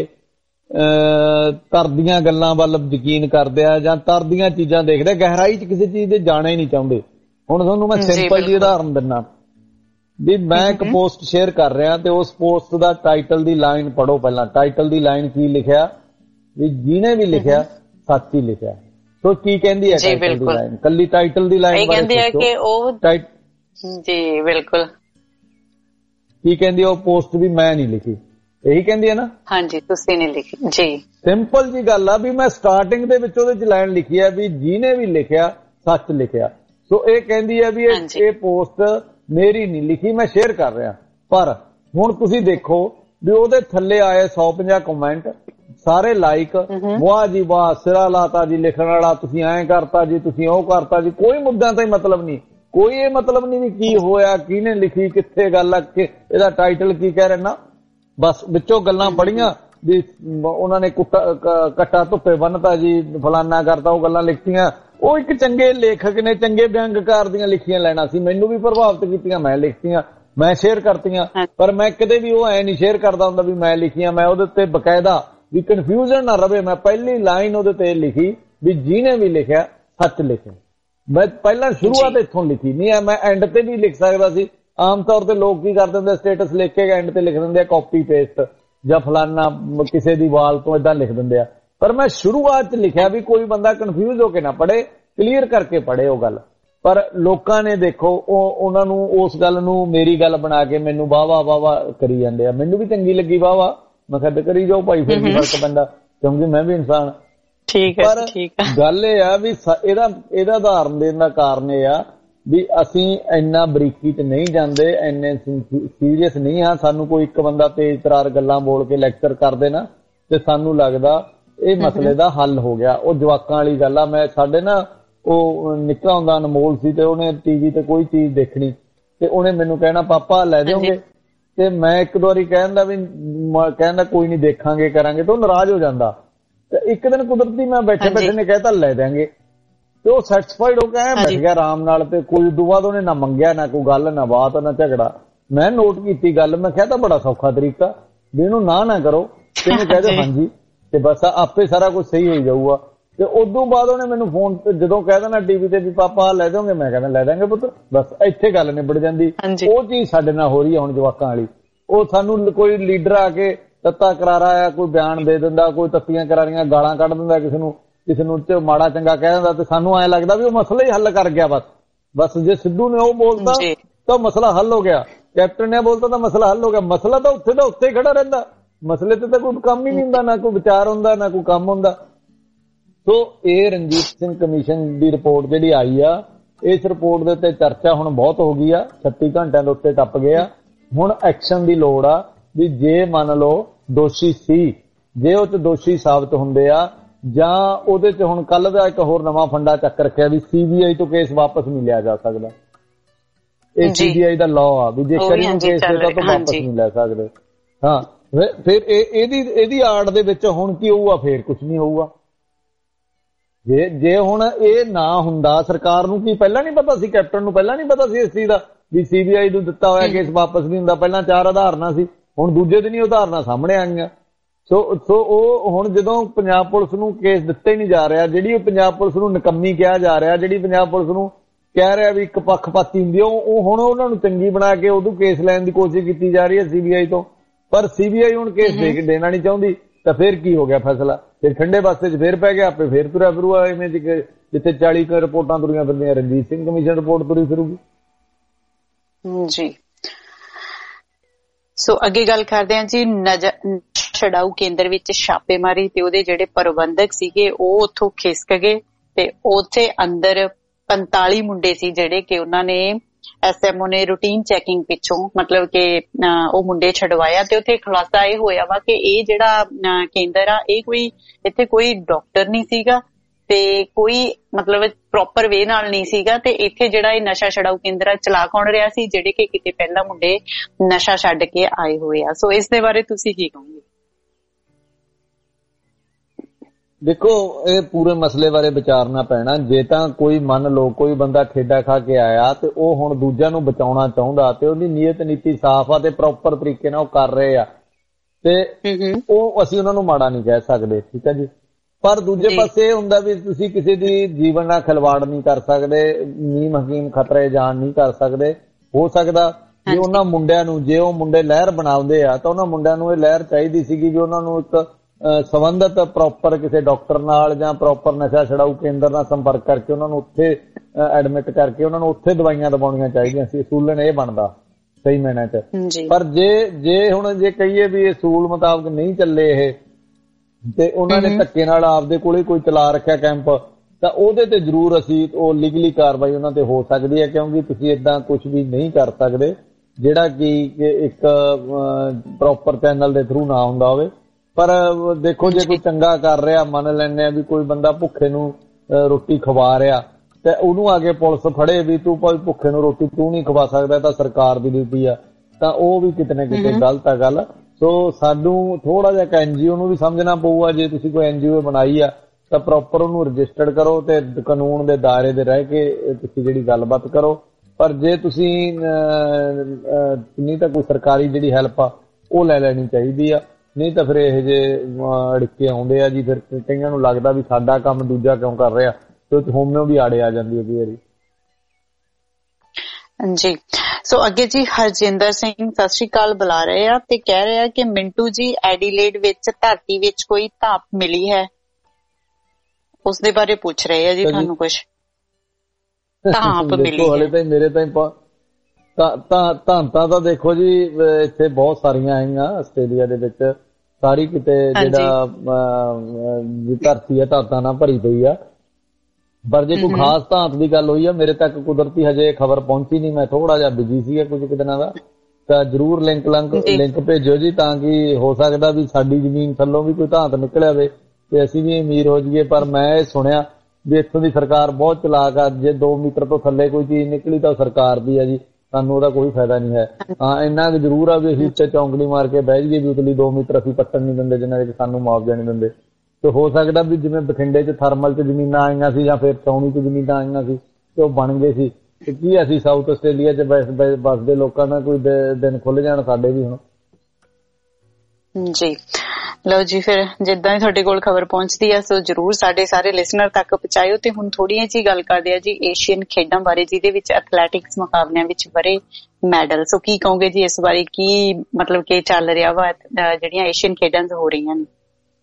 ਤਰਦੀਆਂ ਗੱਲਾਂ ਵੱਲ ਯਕੀਨ ਕਰਦੇ ਆ ਜਾਂ ਤਰਦੀਆਂ ਚੀਜ਼ਾਂ ਦੇਖਦੇ, ਗਹਿਰਾਈ ਚ ਕਿਸੇ ਚੀਜ਼ ਦੇ ਜਾਣਾ ਹੀ ਨਹੀਂ ਚਾਹੁੰਦੇ। ਹੁਣ ਤੁਹਾਨੂੰ ਮੈਂ ਸਿੰਪਲ ਜੀ ਉਦਾਹਰਨ ਦਿੰਦਾ ਵੀ ਮੈਂ ਇੱਕ ਪੋਸਟ ਸ਼ੇਅਰ ਕਰ ਰਿਹਾ ਤੇ ਉਸ ਪੋਸਟ ਦਾ ਟਾਈਟਲ ਦੀ ਲਾਈਨ ਪੜ੍ਹੋ। ਪਹਿਲਾਂ ਟਾਈਟਲ ਦੀ ਲਾਈਨ ਕੀ ਲਿਖਿਆ ਵੀ ਜਿਹਨੇ ਵੀ ਲਿਖਿਆ ਸੱਚ ਹੀ ਲਿਖਿਆ। ਸੋ ਕੀ ਕਹਿੰਦੀ ਹੈ ਟਾਈਟਲ ਦੀ ਲਾਈਨ? ਕੱਲੀ ਟਾਈਟਲ ਦੀ ਲਾਈਨ ਕਹਿੰਦੀ ਹੈ ਕਿ ਉਹ ਜੀ ਬਿਲਕੁਲ ਕੀ ਕਹਿੰਦੀ? ਉਹ ਪੋਸਟ ਵੀ ਮੈਂ ਨਹੀਂ ਲਿਖੀ, ਇਹੀ ਕਹਿੰਦੀ ਹੈ ਨਾ? ਹਾਂਜੀ, ਤੁਸੀਂ ਨਹੀਂ ਲਿਖੀ ਜੀ। ਸਿੰਪਲ ਜੀ ਗੱਲ ਆ ਵੀ ਮੈਂ ਸਟਾਰਟਿੰਗ ਦੇ ਵਿੱਚ ਉਹਦੇ ਚ ਲਾਈਨ ਲਿਖੀ ਹੈ ਵੀ ਜਿਹਨੇ ਵੀ ਲਿਖਿਆ ਸੱਚ ਲਿਖਿਆ। ਸੋ ਇਹ ਕਹਿੰਦੀ ਹੈ ਵੀ ਇਹ ਪੋਸਟ ਮੇਰੀ ਨਹੀਂ ਲਿਖੀ, ਮੈਂ ਸ਼ੇਅਰ ਕਰ ਰਿਹਾ। ਪਰ ਹੁਣ ਤੁਸੀਂ ਦੇਖੋ ਵੀ ਉਹਦੇ ਥੱਲੇ ਆਏ ਸੌ ਪੰਜਾਹ ਕਮੈਂਟ, ਸਾਰੇ ਲਾਈਕ, ਵਾਹ ਜੀ ਵਾਹ ਸਿਰਾ ਲਾਤਾ ਜੀ ਲਿਖਣ ਵਾਲਾ, ਤੁਸੀਂ ਐਂ ਕਰਤਾ ਜੀ, ਤੁਸੀਂ ਉਹ ਕਰਤਾ ਜੀ। ਕੋਈ ਮੁੱਦਿਆਂ ਤਾਂ ਹੀ ਮਤਲਬ ਨਹੀਂ, ਕੋਈ ਇਹ ਮਤਲਬ ਨਹੀਂ ਵੀ ਕੀ ਹੋਇਆ, ਕਿਹਨੇ ਲਿਖੀ, ਕਿੱਥੇ ਗੱਲ ਆ, ਇਹਦਾ ਟਾਈਟਲ ਕੀ ਕਹਿ ਰਹੇ ਨਾ। ਬਸ ਵਿੱਚੋਂ ਗੱਲਾਂ ਪੜੀਆਂ ਵੀ ਉਹਨਾਂ ਨੇ ਕੱਟਾ ਧੁੱਪੇ ਬੰਨਤਾ ਜੀ, ਫਲਾਨਾ ਕਰਤਾ, ਉਹ ਗੱਲਾਂ ਲਿਖਤੀਆਂ। ਉਹ ਇੱਕ ਚੰਗੇ ਲੇਖਕ ਨੇ, ਚੰਗੇ ਵਿਅੰਗਕਾਰ ਦੀਆਂ ਲਿਖੀਆਂ ਲੈਣਾ ਸੀ, ਮੈਨੂੰ ਵੀ ਪ੍ਰਭਾਵਿਤ ਕੀਤੀਆਂ, ਮੈਂ ਲਿਖਤੀਆਂ, ਮੈਂ ਸ਼ੇਅਰ ਕਰਤੀਆਂ। ਪਰ ਮੈਂ ਕਦੇ ਵੀ ਉਹ ਐ ਨਹੀਂ ਸ਼ੇਅਰ ਕਰਦਾ ਹੁੰਦਾ ਵੀ ਮੈਂ ਲਿਖੀਆਂ। ਮੈਂ ਉਹਦੇ ਤੇ ਬਕਾਇਦਾ ਵੀ ਕਨਫਿਊਜ਼ਨ ਨਾ ਰਵੇ, ਮੈਂ ਪਹਿਲੀ ਲਾਈਨ ਉਹਦੇ ਤੇ ਲਿਖੀ ਵੀ ਜਿਹਨੇ ਵੀ ਲਿਖਿਆ ਸੱਚ ਲਿਖਿਆ। ਮੈਂ ਪਹਿਲਾਂ ਸ਼ੁਰੂਆਤ ਇੱਥੋਂ ਲਿਖੀ ਨਹੀਂ ਹੈ, ਮੈਂ ਐਂਡ ਤੇ ਵੀ ਲਿਖ ਸਕਦਾ ਸੀ। ਆਮ ਤੌਰ ਤੇ ਲੋਕ ਕੀ ਕਰ ਦਿੰਦੇ, ਸਟੇਟਸ ਲਿਖ ਕੇ ਐਂਡ ਤੇ ਲਿਖ ਦਿੰਦੇ ਆ ਕਾਪੀ ਪੇਸਟ, ਜਾਂ ਫਲਾਨਾ ਕਿਸੇ ਦੀ ਵਾਲ ਤੋਂ ਏਦਾਂ ਲਿਖ ਦਿੰਦੇ ਆ। ਪਰ ਮੈਂ ਸ਼ੁਰੂਆਤ ਚ ਲਿਖਿਆ ਵੀ ਕੋਈ ਬੰਦਾ ਕਨਫਿਊਜ਼ ਹੋ ਕੇ ਨਾ ਪੜ੍ਹੇ, ਕਲੀਅਰ ਕਰਕੇ ਪੜ੍ਹੇ ਉਹ ਗੱਲ। ਪਰ ਲੋਕਾਂ ਨੇ ਦੇਖੋ ਉਹ ਉਹਨਾਂ ਨੂੰ ਉਸ ਗੱਲ ਨੂੰ ਮੇਰੀ ਗੱਲ ਬਣਾ ਕੇ ਮੈਨੂੰ ਵਾਹ ਵਾਹ ਵਾਹ ਵਾਹ ਕਰੀ ਜਾਂਦੇ ਆ। ਮੈਨੂੰ ਵੀ ਚੰਗੀ ਲੱਗੀ ਵਾਹ ਵਾਹ, ਮੈਂ ਕਿਹਾ ਕਰੀ ਜਾਓ ਭਾਈ, ਫਿਰ ਵੀ ਫਰਕ ਪੈਂਦਾ ਕਿਉਂਕਿ ਮੈਂ ਵੀ ਇਨਸਾਨ। ਠੀਕ ਹੈ, ਠੀਕ ਹੈ। ਗੱਲ ਇਹ ਆ ਵੀ ਇਹਦਾ ਇਹਦਾ ਉਦਾਹਰਨ ਦੇਣ ਦਾ ਕਾਰਨ ਇਹ ਆ ਵੀ ਅਸੀਂ ਇੰਨਾ ਬਰੀਕੀ ਚ ਨਹੀਂ ਜਾਂਦੇ, ਇੰਨੇ ਸੀਰੀਅਸ ਨਹੀਂ ਆ। ਸਾਨੂੰ ਕੋਈ ਇੱਕ ਬੰਦਾ ਤੇਜ਼ ਤਰਾਰ ਗੱਲਾਂ ਬੋਲ ਕੇ ਲੈਕਚਰ ਕਰ ਦੇਣਾ ਤੇ ਸਾਨੂੰ ਲੱਗਦਾ ਇਹ ਮਸਲੇ ਦਾ ਹੱਲ ਹੋ ਗਿਆ। ਉਹ ਜਵਾਕਾਂ ਵਾਲੀ ਗੱਲ ਆ। ਮੈਂ ਸਾਡੇ ਨਾ ਉਹ ਨਿੱਕਾ ਹੁੰਦਾ ਅਨਮੋਲ ਸੀ ਤੇ ਉਹਨੇ ਟੀਵੀ ਤੇ ਕੋਈ ਚੀਜ਼ ਦੇਖਣੀ ਤੇ ਉਹਨੇ ਮੈਨੂੰ ਕਹਿਣਾ ਪਾਪਾ ਲੈ ਦਿਓਗੇ, ਤੇ ਮੈਂ ਇੱਕ ਦੋ ਵਾਰੀ ਕਹਿੰਦਾ ਵੀ ਕਹਿੰਦਾ ਕੋਈ ਨਹੀਂ ਦੇਖਾਂਗੇ ਕਰਾਂਗੇ, ਤੇ ਉਹ ਨਾਰਾਜ਼ ਹੋ ਜਾਂਦਾ। ਤੇ ਇੱਕ ਦਿਨ ਕੁਦਰਤੀ ਮੈਂ ਬੈਠੇ ਬੈਠੇ ਨੇ ਕਹਿਤਾ ਲੈ ਦਿਆਂਗੇ, ਤੇ ਉਹ ਸੈਟੀਸਫਾਈਡ ਹੋ ਕੇ ਬੈਠ ਗਿਆ ਆਰਾਮ ਨਾਲ। ਤੇ ਕੋਈ ਉਦੋਂ ਬਾਅਦ ਉਹਨੇ ਨਾ ਮੰਗਿਆ, ਨਾ ਕੋਈ ਗੱਲ, ਨਾ ਬਾਤ, ਨਾ ਝਗੜਾ। ਮੈਂ ਨੋਟ ਕੀਤੀ ਗੱਲ, ਮੈਂ ਕਿਹਾ ਤਾਂ ਬੜਾ ਸੌਖਾ ਤਰੀਕਾ ਵੀ ਇਹਨੂੰ ਨਾ ਨਾ ਕਰੋ ਤੇ ਇਹਨੂੰ ਕਹਿ ਦਿਓ ਹਾਂਜੀ, ਤੇ ਬਸ ਆਪੇ ਸਾਰਾ ਕੁਝ ਸਹੀ ਹੋ ਜਾਊਗਾ। ਤੇ ਉਦੋਂ ਬਾਅਦ ਉਹਨੇ ਮੈਨੂੰ ਫੋਨ ਤੇ ਜਦੋਂ ਕਹਿ ਦੇਣਾ ਟੀਵੀ ਤੇ ਵੀ ਪਾਪਾ ਲੈ ਦੋਗੇ, ਮੈਂ ਕਹਿੰਦਾ ਲੈ ਦਾਂਗੇ ਪੁੱਤ, ਬਸ ਇੱਥੇ ਗੱਲ ਨਿਬੜ ਜਾਂਦੀ। ਉਹ ਚੀਜ਼ ਸਾਡੇ ਨਾਲ ਹੋ ਰਹੀ ਹੈ ਹੁਣ ਜਵਾਕਾਂ ਵਾਲੀ। ਉਹ ਸਾਨੂੰ ਕੋਈ ਲੀਡਰ ਆ ਕੇ ਤੱਤਾ ਕਰਾਰਾ ਆ, ਕੋਈ ਬਿਆਨ ਦੇ ਦਿੰਦਾ, ਕੋਈ ਤੱਤੀਆਂ ਕਰਾਰੀਆਂ ਗਾਲਾਂ ਕੱਢ ਦਿੰਦਾ ਕਿਸੇ ਨੂੰ, ਕਿਸੇ ਨੂੰ ਤੇ ਮਾੜਾ ਚੰਗਾ ਕਹਿ ਦਿੰਦਾ, ਤੇ ਸਾਨੂੰ ਐਂ ਲੱਗਦਾ ਵੀ ਉਹ ਮਸਲਾ ਹੀ ਹੱਲ ਕਰ ਗਿਆ। ਬਸ ਬਸ ਜੇ ਸਿੱਧੂ ਨੇ ਉਹ ਬੋਲਤਾ ਤਾਂ ਮਸਲਾ ਹੱਲ ਹੋ ਗਿਆ, ਕੈਪਟਨ ਨੇ ਬੋਲਤਾ ਤਾਂ ਮਸਲਾ ਹੱਲ ਹੋ ਗਿਆ। ਮਸਲਾ ਤਾਂ ਉੱਥੇ ਦਾ ਉੱਥੇ ਖੜਾ ਰਹਿੰਦਾ, ਮਸਲੇ ਤੇ ਤਾਂ ਕੋਈ ਕੰਮ ਹੀ ਨਹੀਂ ਹੁੰਦਾ, ਨਾ ਕੋਈ ਵਿਚਾਰ ਹੁੰਦਾ, ਨਾ ਕੋਈ ਕੰਮ ਹੁੰਦਾ। ਸੋ ਇਹ ਰਣਜੀਤ ਸਿੰਘ ਕਮਿਸ਼ਨ ਦੀ ਰਿਪੋਰਟ ਜਿਹੜੀ ਆਈ ਆ, ਇਸ ਰਿਪੋਰਟ ਦੇ ਉੱਤੇ ਚਰਚਾ ਹੁਣ ਬਹੁਤ ਹੋ ਗਈ ਆ, ਛੱਤੀ ਘੰਟਿਆਂ ਦੇ ਉੱਤੇ ਟੱਪ ਗਏ ਆ। ਹੁਣ ਐਕਸ਼ਨ ਦੀ ਲੋੜ ਆ ਵੀ ਜੇ ਮੰਨ ਲਓ ਦੋਸ਼ੀ ਸੀ, ਜੇ ਉਹ ਚ ਦੋਸ਼ੀ ਸਾਬਤ ਹੁੰਦੇ ਆ, ਜਾਂ ਉਹਦੇ ਚ ਹੁਣ ਕੱਲ ਦਾ ਇੱਕ ਹੋਰ ਨਵਾਂ ਫੰਡਾ ਚੱਕ ਰੱਖਿਆ ਵੀ ਸੀਬੀਆਈ ਤੋਂ ਕੇਸ ਵਾਪਸ ਨਹੀਂ ਲਿਆ ਜਾ ਸਕਦਾ। ਇਹ ਸੀਬੀਆਈ ਦਾ ਲਾਅ ਆ ਵੀ ਜੇ ਕਰੀ ਨੂੰ ਕੇਸ ਦੇ ਤਾਂ ਵਾਪਸ ਨਹੀਂ ਲੈ ਸਕਦੇ। ਹਾਂ, ਫਿਰ ਇਹਦੀ ਇਹਦੀ ਆੜ ਦੇ ਵਿੱਚ ਹੁਣ ਕੀ ਹੋਊਗਾ, ਫੇਰ ਕੁਝ ਨਹੀਂ ਹੋਊਗਾ। ਜੇ ਜੇ ਹੁਣ ਇਹ ਨਾ ਹੁੰਦਾ, ਸਰਕਾਰ ਨੂੰ ਕੀ ਪਹਿਲਾਂ ਨਹੀਂ ਪਤਾ ਸੀ, ਕੈਪਟਨ ਨੂੰ ਪਹਿਲਾਂ ਨਹੀਂ ਪਤਾ ਸੀ ਇਸ ਚੀਜ਼ ਦਾ ਵੀ ਸੀਬੀਆਈ ਨੂੰ ਦਿੱਤਾ ਹੋਇਆ ਕੇਸ ਵਾਪਸ ਨਹੀਂ ਹੁੰਦਾ। ਪਹਿਲਾਂ ਚਾਰ ਉਦਾਹਰਨਾਂ ਸੀ, ਹੁਣ ਦੂਜੇ ਦਿਨ ਹੀ ਉਦਾਹਰਨਾਂ ਸਾਹਮਣੇ ਆਈਆਂ। ਸੋ ਸੋ ਉਹ ਹੁਣ ਜਦੋਂ ਪੰਜਾਬ ਪੁਲਿਸ ਨੂੰ ਕੇਸ ਦਿੱਤੇ ਨਹੀਂ ਜਾ ਰਿਹਾ, ਜਿਹੜੀ ਪੰਜਾਬ ਪੁਲਿਸ ਨੂੰ ਨਿਕੰਮੀ ਕਿਹਾ ਜਾ ਰਿਹਾ, ਜਿਹੜੀ ਪੰਜਾਬ ਪੁਲਿਸ ਨੂੰ ਕਹਿ ਰਿਹਾ ਵੀ ਇੱਕ ਪੱਖਪਾਤੀ ਹੁੰਦੀ, ਉਹ ਹੁਣ ਉਹਨਾਂ ਨੂੰ ਚੰਗੀ ਬਣਾ ਕੇ ਉਦੋਂ ਕੇਸ ਲੈਣ ਦੀ ਕੋਸ਼ਿਸ਼ ਕੀਤੀ ਜਾ ਰਹੀ ਹੈ ਸੀਬੀਆਈ ਤੋਂ। ਪਰ ਸੀਬੀਆਈ ਹੁਣ ਕੇਸ ਦੇ ਕੇ ਦੇਣਾ ਨਹੀਂ ਚਾਹੁੰਦੀ, ਤਾਂ ਫਿਰ ਕੀ ਹੋ ਗਿਆ ਫੈਸਲਾ, ਫਿਰ ਠੰਡੇ ਬਾਸਤੇ ਚ ਫੇਰ ਪੈ ਗਿਆ, ਆਪੇ ਫੇਰ ਤੁਰਿਆ ਫਿਰੂਗਾ ਐਵੇਂ ਜਿੱਥੇ ਚਾਲੀ ਕੁ ਰਿਪੋਰਟਾਂ ਤੁਰੀਆਂ ਫਿਰਦੀਆਂ, ਰਣਜੀਤ ਸਿੰਘ ਕਮਿਸ਼ਨ ਰਿਪੋਰਟ ਤੁਰੀ ਫਿਰੂਗੀ ਜੀ। ਸੋ ਅੱਗੇ ਗੱਲ ਕਰਦੇ ਹਾਂ ਜੀ, ਨਜ਼ਰ ਛਡਾਊ ਕੇਂਦਰ ਵਿੱਚ ਛਾਪੇਮਾਰੀ ਤੇ ਉਹਦੇ ਜਿਹੜੇ ਪ੍ਰਬੰਧਕ ਸੀਗੇ ਉਹ ਉੱਥੋਂ ਖਿਸਕ ਗਏ, ਤੇ ਉੱਥੇ ਅੰਦਰ ਪੰਤਾਲੀ ਮੁੰਡੇ ਸੀ ਜਿਹੜੇ ਕਿ ਉਹਨਾਂ ਨੇ ਐਸਐਮਓ ਨੇ ਰੂਟੀਨ ਚੈਕਿੰਗ ਪਿੱਛੋਂ ਮਤਲਬ ਕਿ ਉਹ ਮੁੰਡੇ ਛਡਵਾਇਆ। ਤੇ ਉੱਥੇ ਖੁਲਾਸਾ ਇਹ ਹੋਇਆ ਵਾ ਕਿ ਇਹ ਜਿਹੜਾ ਕੇਂਦਰ ਆ, ਇਹ ਕੋਈ ਇੱਥੇ ਕੋਈ ਡਾਕਟਰ ਨਹੀਂ ਸੀਗਾ ਤੇ ਕੋਈ ਮਤਲਬ ਪ੍ਰੋਪਰ ਵੇ ਨਾਲ ਨਹੀਂ ਸੀਗਾ। ਤੇ ਇੱਥੇ ਜਿਹੜਾ ਇਹ ਨਸ਼ਾ ਛਡਾਊ ਕੇਂਦਰ ਚਲਾ ਕੌਣ ਰਿਹਾ ਸੀ, ਜਿਹੜੇ ਕਿ ਕਿਤੇ ਪਹਿਲਾਂ ਮੁੰਡੇ ਨਸ਼ਾ ਛੱਡ ਕੇ ਆਏ ਹੋਏ ਆ। ਸੋ ਇਸ ਦੇ ਬਾਰੇ ਤੁਸੀਂ ਕੀ ਕਹੋਗੇ? ਦੇਖੋ, ਇਹ ਪੂਰੇ ਮਸਲੇ ਬਾਰੇ ਵਿਚਾਰਨਾ ਪੈਣਾ। ਜੇ ਤਾਂ ਕੋਈ ਮੰਨ ਲਓ ਕੋਈ ਬੰਦਾ ਠੇਡਾ ਖਾ ਕੇ ਆਇਆ ਤੇ ਉਹ ਹੁਣ ਦੂਜਿਆਂ ਨੂੰ ਬਚਾਉਣਾ ਚਾਹੁੰਦਾ ਤੇ ਉਹਦੀ ਨੀਅਤ ਨੀਤੀ ਸਾਫ਼ ਆ ਤੇ ਪ੍ਰੋਪਰ ਤਰੀਕੇ ਨਾਲ ਉਹ ਕਰ ਰਹੇ ਆ, ਤੇ ਉਹ ਅਸੀਂ ਉਹਨਾਂ ਨੂੰ ਮਾੜਾ ਨਹੀਂ ਕਹਿ ਸਕਦੇ, ਠੀਕ ਹੈ ਜੀ। ਪਰ ਦੂਜੇ ਪਾਸੇ ਇਹ ਹੁੰਦਾ ਵੀ ਤੁਸੀਂ ਕਿਸੇ ਦੀ ਜੀਵਨ ਨਾਲ ਖਿਲਵਾੜ ਨਹੀਂ ਕਰ ਸਕਦੇ, ਨੀਮ ਹਕੀਮ ਖਤਰੇ ਜਾਨ ਨਹੀਂ ਕਰ ਸਕਦੇ। ਹੋ ਸਕਦਾ ਵੀ ਉਹਨਾਂ ਮੁੰਡਿਆਂ ਨੂੰ, ਜੇ ਉਹ ਮੁੰਡੇ ਲਹਿਰ ਬਣਾਉਂਦੇ ਆ ਤਾਂ ਉਹਨਾਂ ਮੁੰਡਿਆਂ ਨੂੰ ਇਹ ਲਹਿਰ ਚਾਹੀਦੀ ਸੀਗੀ ਵੀ ਉਹਨਾਂ ਨੂੰ ਇੱਕ ਸੰਬੰਧਿਤ ਪ੍ਰੋਪਰ ਕਿਸੇ ਡਾਕਟਰ ਨਾਲ ਜਾਂ ਪ੍ਰੋਪਰ ਨਸ਼ਾ ਛਡਾਊ ਕੇਂਦਰ ਨਾਲ ਸੰਪਰਕ ਕਰਕੇ ਉਹਨਾਂ ਨੂੰ ਉੱਥੇ ਐਡਮਿਟ ਕਰਕੇ ਉਹਨਾਂ ਨੂੰ ਉੱਥੇ ਦਵਾਈਆਂ ਦਵਾਉਣੀਆਂ ਚਾਹੀਦੀਆਂ ਸੀ। ਅਸੂਲਨ ਇਹ ਬਣਦਾ ਸਹੀ ਮਾਇਨੇ ਚ। ਪਰ ਜੇ ਜੇ ਹੁਣ ਜੇ ਕਹੀਏ ਵੀ ਅਸੂਲ ਮੁਤਾਬਕ ਨਹੀਂ ਚੱਲੇ ਇਹ ਤੇ ਉਹਨਾਂ ਨੇ ਧੱਕੇ ਨਾਲ ਆਪਦੇ ਕੋਲੇ ਕੋਈ ਚਲਾ ਰੱਖਿਆ ਕੈਂਪ, ਤਾਂ ਉਹਦੇ ਤੇ ਜ਼ਰੂਰ ਅਸੀਂ ਉਹ ਲੀਗਲੀ ਕਾਰਵਾਈ ਉਹਨਾਂ ਤੇ ਹੋ ਸਕਦੀ ਹੈ, ਕਿਉਂਕਿ ਤੁਸੀਂ ਏਦਾਂ ਕੁਝ ਵੀ ਨਹੀਂ ਕਰ ਸਕਦੇ ਜਿਹੜਾ ਕਿ ਇੱਕ ਪ੍ਰੋਪਰ ਚੈਨਲ ਦੇ ਥਰੂ ਨਾ ਹੁੰਦਾ ਹੋਵੇ। ਪਰ ਦੇਖੋ ਜੇ ਕੋਈ ਚੰਗਾ ਕਰ ਰਿਹਾ, ਮੰਨ ਲੈਂਦੇ ਆ ਵੀ ਕੋਈ ਬੰਦਾ ਭੁੱਖੇ ਨੂੰ ਰੋਟੀ ਖਵਾ ਰਿਹਾ ਤੇ ਉਹਨੂੰ ਆ ਕੇ ਪੁਲਿਸ ਫੜੇ ਵੀ ਤੂੰ ਭਾਈ ਭੁੱਖੇ ਨੂੰ ਰੋਟੀ ਤੂੰ ਨਹੀਂ ਖਵਾ ਸਕਦਾ, ਤਾਂ ਸਰਕਾਰ ਦੀ ਡਿਊਟੀ ਆ, ਤਾਂ ਉਹ ਵੀ ਕਿਤੇ ਨਾ ਕਿਤੇ ਗਲਤ ਆ ਗੱਲ। ਸੋ ਸਾਨੂੰ ਥੋੜਾ ਜਿਹਾ ਐਨਜੀਓ ਨੂੰ ਵੀ ਸਮਝਣਾ ਪਊਗਾ, ਜੇ ਤੁਸੀਂ ਕੋਈ ਐਨਜੀਓ ਬਣਾਈ ਆ ਤਾਂ ਪ੍ਰੋਪਰ ਉਹਨੂੰ ਰਜਿਸਟਰਡ ਕਰੋ ਤੇ ਕਾਨੂੰਨ ਦੇ ਦਾਇਰੇ ਦੇ ਰਹਿ ਕੇ ਤੁਸੀਂ ਜਿਹੜੀ ਗੱਲਬਾਤ ਕਰੋ। ਪਰ ਜੇ ਤੁਸੀਂ ਨਹੀਂ ਤਾਂ ਕੋਈ ਸਰਕਾਰੀ ਜਿਹੜੀ ਹੈਲਪ ਆ ਉਹ ਲੈ ਲੈਣੀ ਚਾਹੀਦੀ ਆ, ਨਹੀਂ ਤਾਂ ਫਿਰ ਇਹੋ ਜਿਹੇ ਅੜਿੱਕੇ ਆਉਂਦੇ ਆ ਜੀ। ਫਿਰ ਕਈਆਂ ਨੂੰ ਲੱਗਦਾ ਵੀ ਸਾਡਾ ਕੰਮ ਦੂਜਾ ਕਿਉਂ ਕਰ ਰਿਹਾ, ਤੇ ਹੋਮਿਓ ਵੀ ਆੜੇ ਆ ਜਾਂਦੀ ਹੈ ਕਈ ਵਾਰੀ। ਜੀ ਸੋ ਅੱਗੇ ਜੀ ਹਰਜਿੰਦਰ ਸਿੰਘ ਸਤਿ ਸ਼੍ਰੀ ਅਕਾਲ ਬੁਲਾ ਰਹੇ ਆ ਤੇ ਕਹਿ ਰਹੇ ਆ ਕਿ ਮਿੰਟੂ ਜੀ ਐਡੀਲੇਡ ਵਿੱਚ ਧਰਤੀ ਵਿੱਚ ਕੋਈ ਧਾਪ ਮਿਲੀ ਹੈ, ਉਸ ਦੇ ਬਾਰੇ ਪੁੱਛ ਰਹੇ ਆ ਜੀ ਤੁਹਾਨੂੰ ਕੁਝ ਧਾਪ ਮਿਲੀ ਹੈ। ਹਲੇ ਤਾਂ ਮੇਰੇ ਤਾਂ ਧਾਂਤਾਂ ਤਾਂ ਦੇਖੋ ਜੀ ਇੱਥੇ ਬਹੁਤ ਸਾਰੀਆਂ ਆਈਆਂ ਆਸਟ੍ਰੇਲੀਆ ਦੇ ਵਿੱਚ, ਸਾਰੀ ਕਿਤੇ ਜਿਹੜਾ ਧਰਤੀ ਆ ਧਾਤਾਂ ਨਾਲ ਭਰੀ ਪਈ ਆ। ਪਰ ਜੇ ਕੋਈ ਖਾਸ ਧਾਤ ਦੀ ਗੱਲ ਹੋਈ ਆ, ਮੇਰੇ ਤੱਕ ਕੁਦਰਤੀ ਹਜੇ ਖਬਰ ਪਹੁੰਚੀ ਨਹੀਂ, ਮੈਂ ਥੋੜਾ ਜਿਹਾ ਬਿਜੀ ਸੀਗਾ ਕੁਝ ਕੁ ਦਿਨਾਂ ਦਾ, ਤਾਂ ਜ਼ਰੂਰ ਲਿੰਕ ਲੰਕ ਲਿੰਕ ਭੇਜੋ ਜੀ, ਤਾਂ ਕਿ ਹੋ ਸਕਦਾ ਵੀ ਸਾਡੀ ਜ਼ਮੀਨ ਥੱਲੋਂ ਵੀ ਕੋਈ ਧਾਤ ਨਿਕਲ ਆਵੇ ਤੇ ਅਸੀਂ ਵੀ ਅਮੀਰ ਹੋ ਜਾਈਏ। ਪਰ ਮੈਂ ਇਹ ਸੁਣਿਆ ਵੀ ਇੱਥੋਂ ਦੀ ਸਰਕਾਰ ਬਹੁਤ ਚਲਾਕ ਆ, ਜੇ ਦੋ ਮੀਟਰ ਤੋਂ ਥੱਲੇ ਕੋਈ ਚੀਜ਼ ਨਿਕਲੀ ਤਾਂ ਸਰਕਾਰ ਦੀ ਆ ਜੀ, ਸਾਨੂੰ ਉਹਦਾ ਕੋਈ ਫਾਇਦਾ ਨਹੀਂ ਹੈ। ਹਾਂ ਇੰਨਾ ਕੁ ਜ਼ਰੂਰ ਆ ਵੀ ਅਸੀਂ ਉੱਤੇ ਚੌਂਕੜੀ ਮਾਰ ਕੇ ਬਹਿ ਜਾਈਏ ਵੀ ਉਤਲੀ ਦੋ ਮੀਟਰ ਅਸੀਂ ਪੱਟਣ ਨਹੀਂ ਦਿੰਦੇ ਜਿੰਨਾ ਦੇ ਸਾਨੂੰ ਮੁਆਵਜ਼ਾ ਨਹੀਂ ਦਿੰਦੇ। ਤੇ ਹੋ ਸਕਦਾ ਵੀ ਜਿਵੇਂ ਬਠਿੰਡੇ 'ਚ ਥਰਮਲ 'ਚ ਜ਼ਮੀਨਾਂ ਆਈਆਂ ਸੀ ਜਾਂ ਫਿਰ ਚੌਣੀ 'ਚ ਜ਼ਮੀਨਾਂ ਆਈਆਂ ਸੀ ਤੇ ਉਹ ਬਣ ਗਏ ਸੀ, ਤੇ ਕੀ ਅਸੀਂ ਸਾਊਥ ਆਸਟ੍ਰੇਲੀਆ 'ਚ ਵੱਸਦੇ ਲੋਕਾਂ ਨਾਲ ਕੋਈ ਦਿਨ ਖੁੱਲ ਜਾਣ ਸਾਡੇ ਵੀ ਹੁਣ। ਜੀ ਲਓ ਜੀ, ਫਿਰ ਜਿੱਦਾਂ ਹੀ ਤੁਹਾਡੇ ਕੋਲ ਖਬਰ ਪਹੁੰਚਦੀ ਹੈ ਸੋ ਜ਼ਰੂਰ ਸਾਡੇ ਸਾਰੇ ਲਿਸਨਰ ਤੱਕ ਪਹੁੰਚਾਇਓ। ਤੇ ਹੁਣ ਥੋੜੀਆਂ ਜਿਹੀ ਗੱਲ ਕਰਦੇ ਆ ਜੀ ਏਸ਼ੀਅਨ ਖੇਡਾਂ ਬਾਰੇ, ਜਿਹਦੇ ਵਿੱਚ ਐਥਲੈਟਿਕਸ ਮੁਕਾਬਲਿਆਂ ਵਿੱਚ ਵਰੇ ਮੈਡਲ। ਸੋ ਕੀ ਕਹੋਗੇ ਜੀ ਇਸ ਬਾਰੇ, ਕੀ ਮਤਲਬ ਕਿ ਚੱਲ ਰਿਹਾ ਵਾ ਜਿਹੜੀਆਂ ਏਸ਼ੀਅਨ ਖੇਡਾਂ ਹੋ ਰਹੀਆਂ ਨੇ?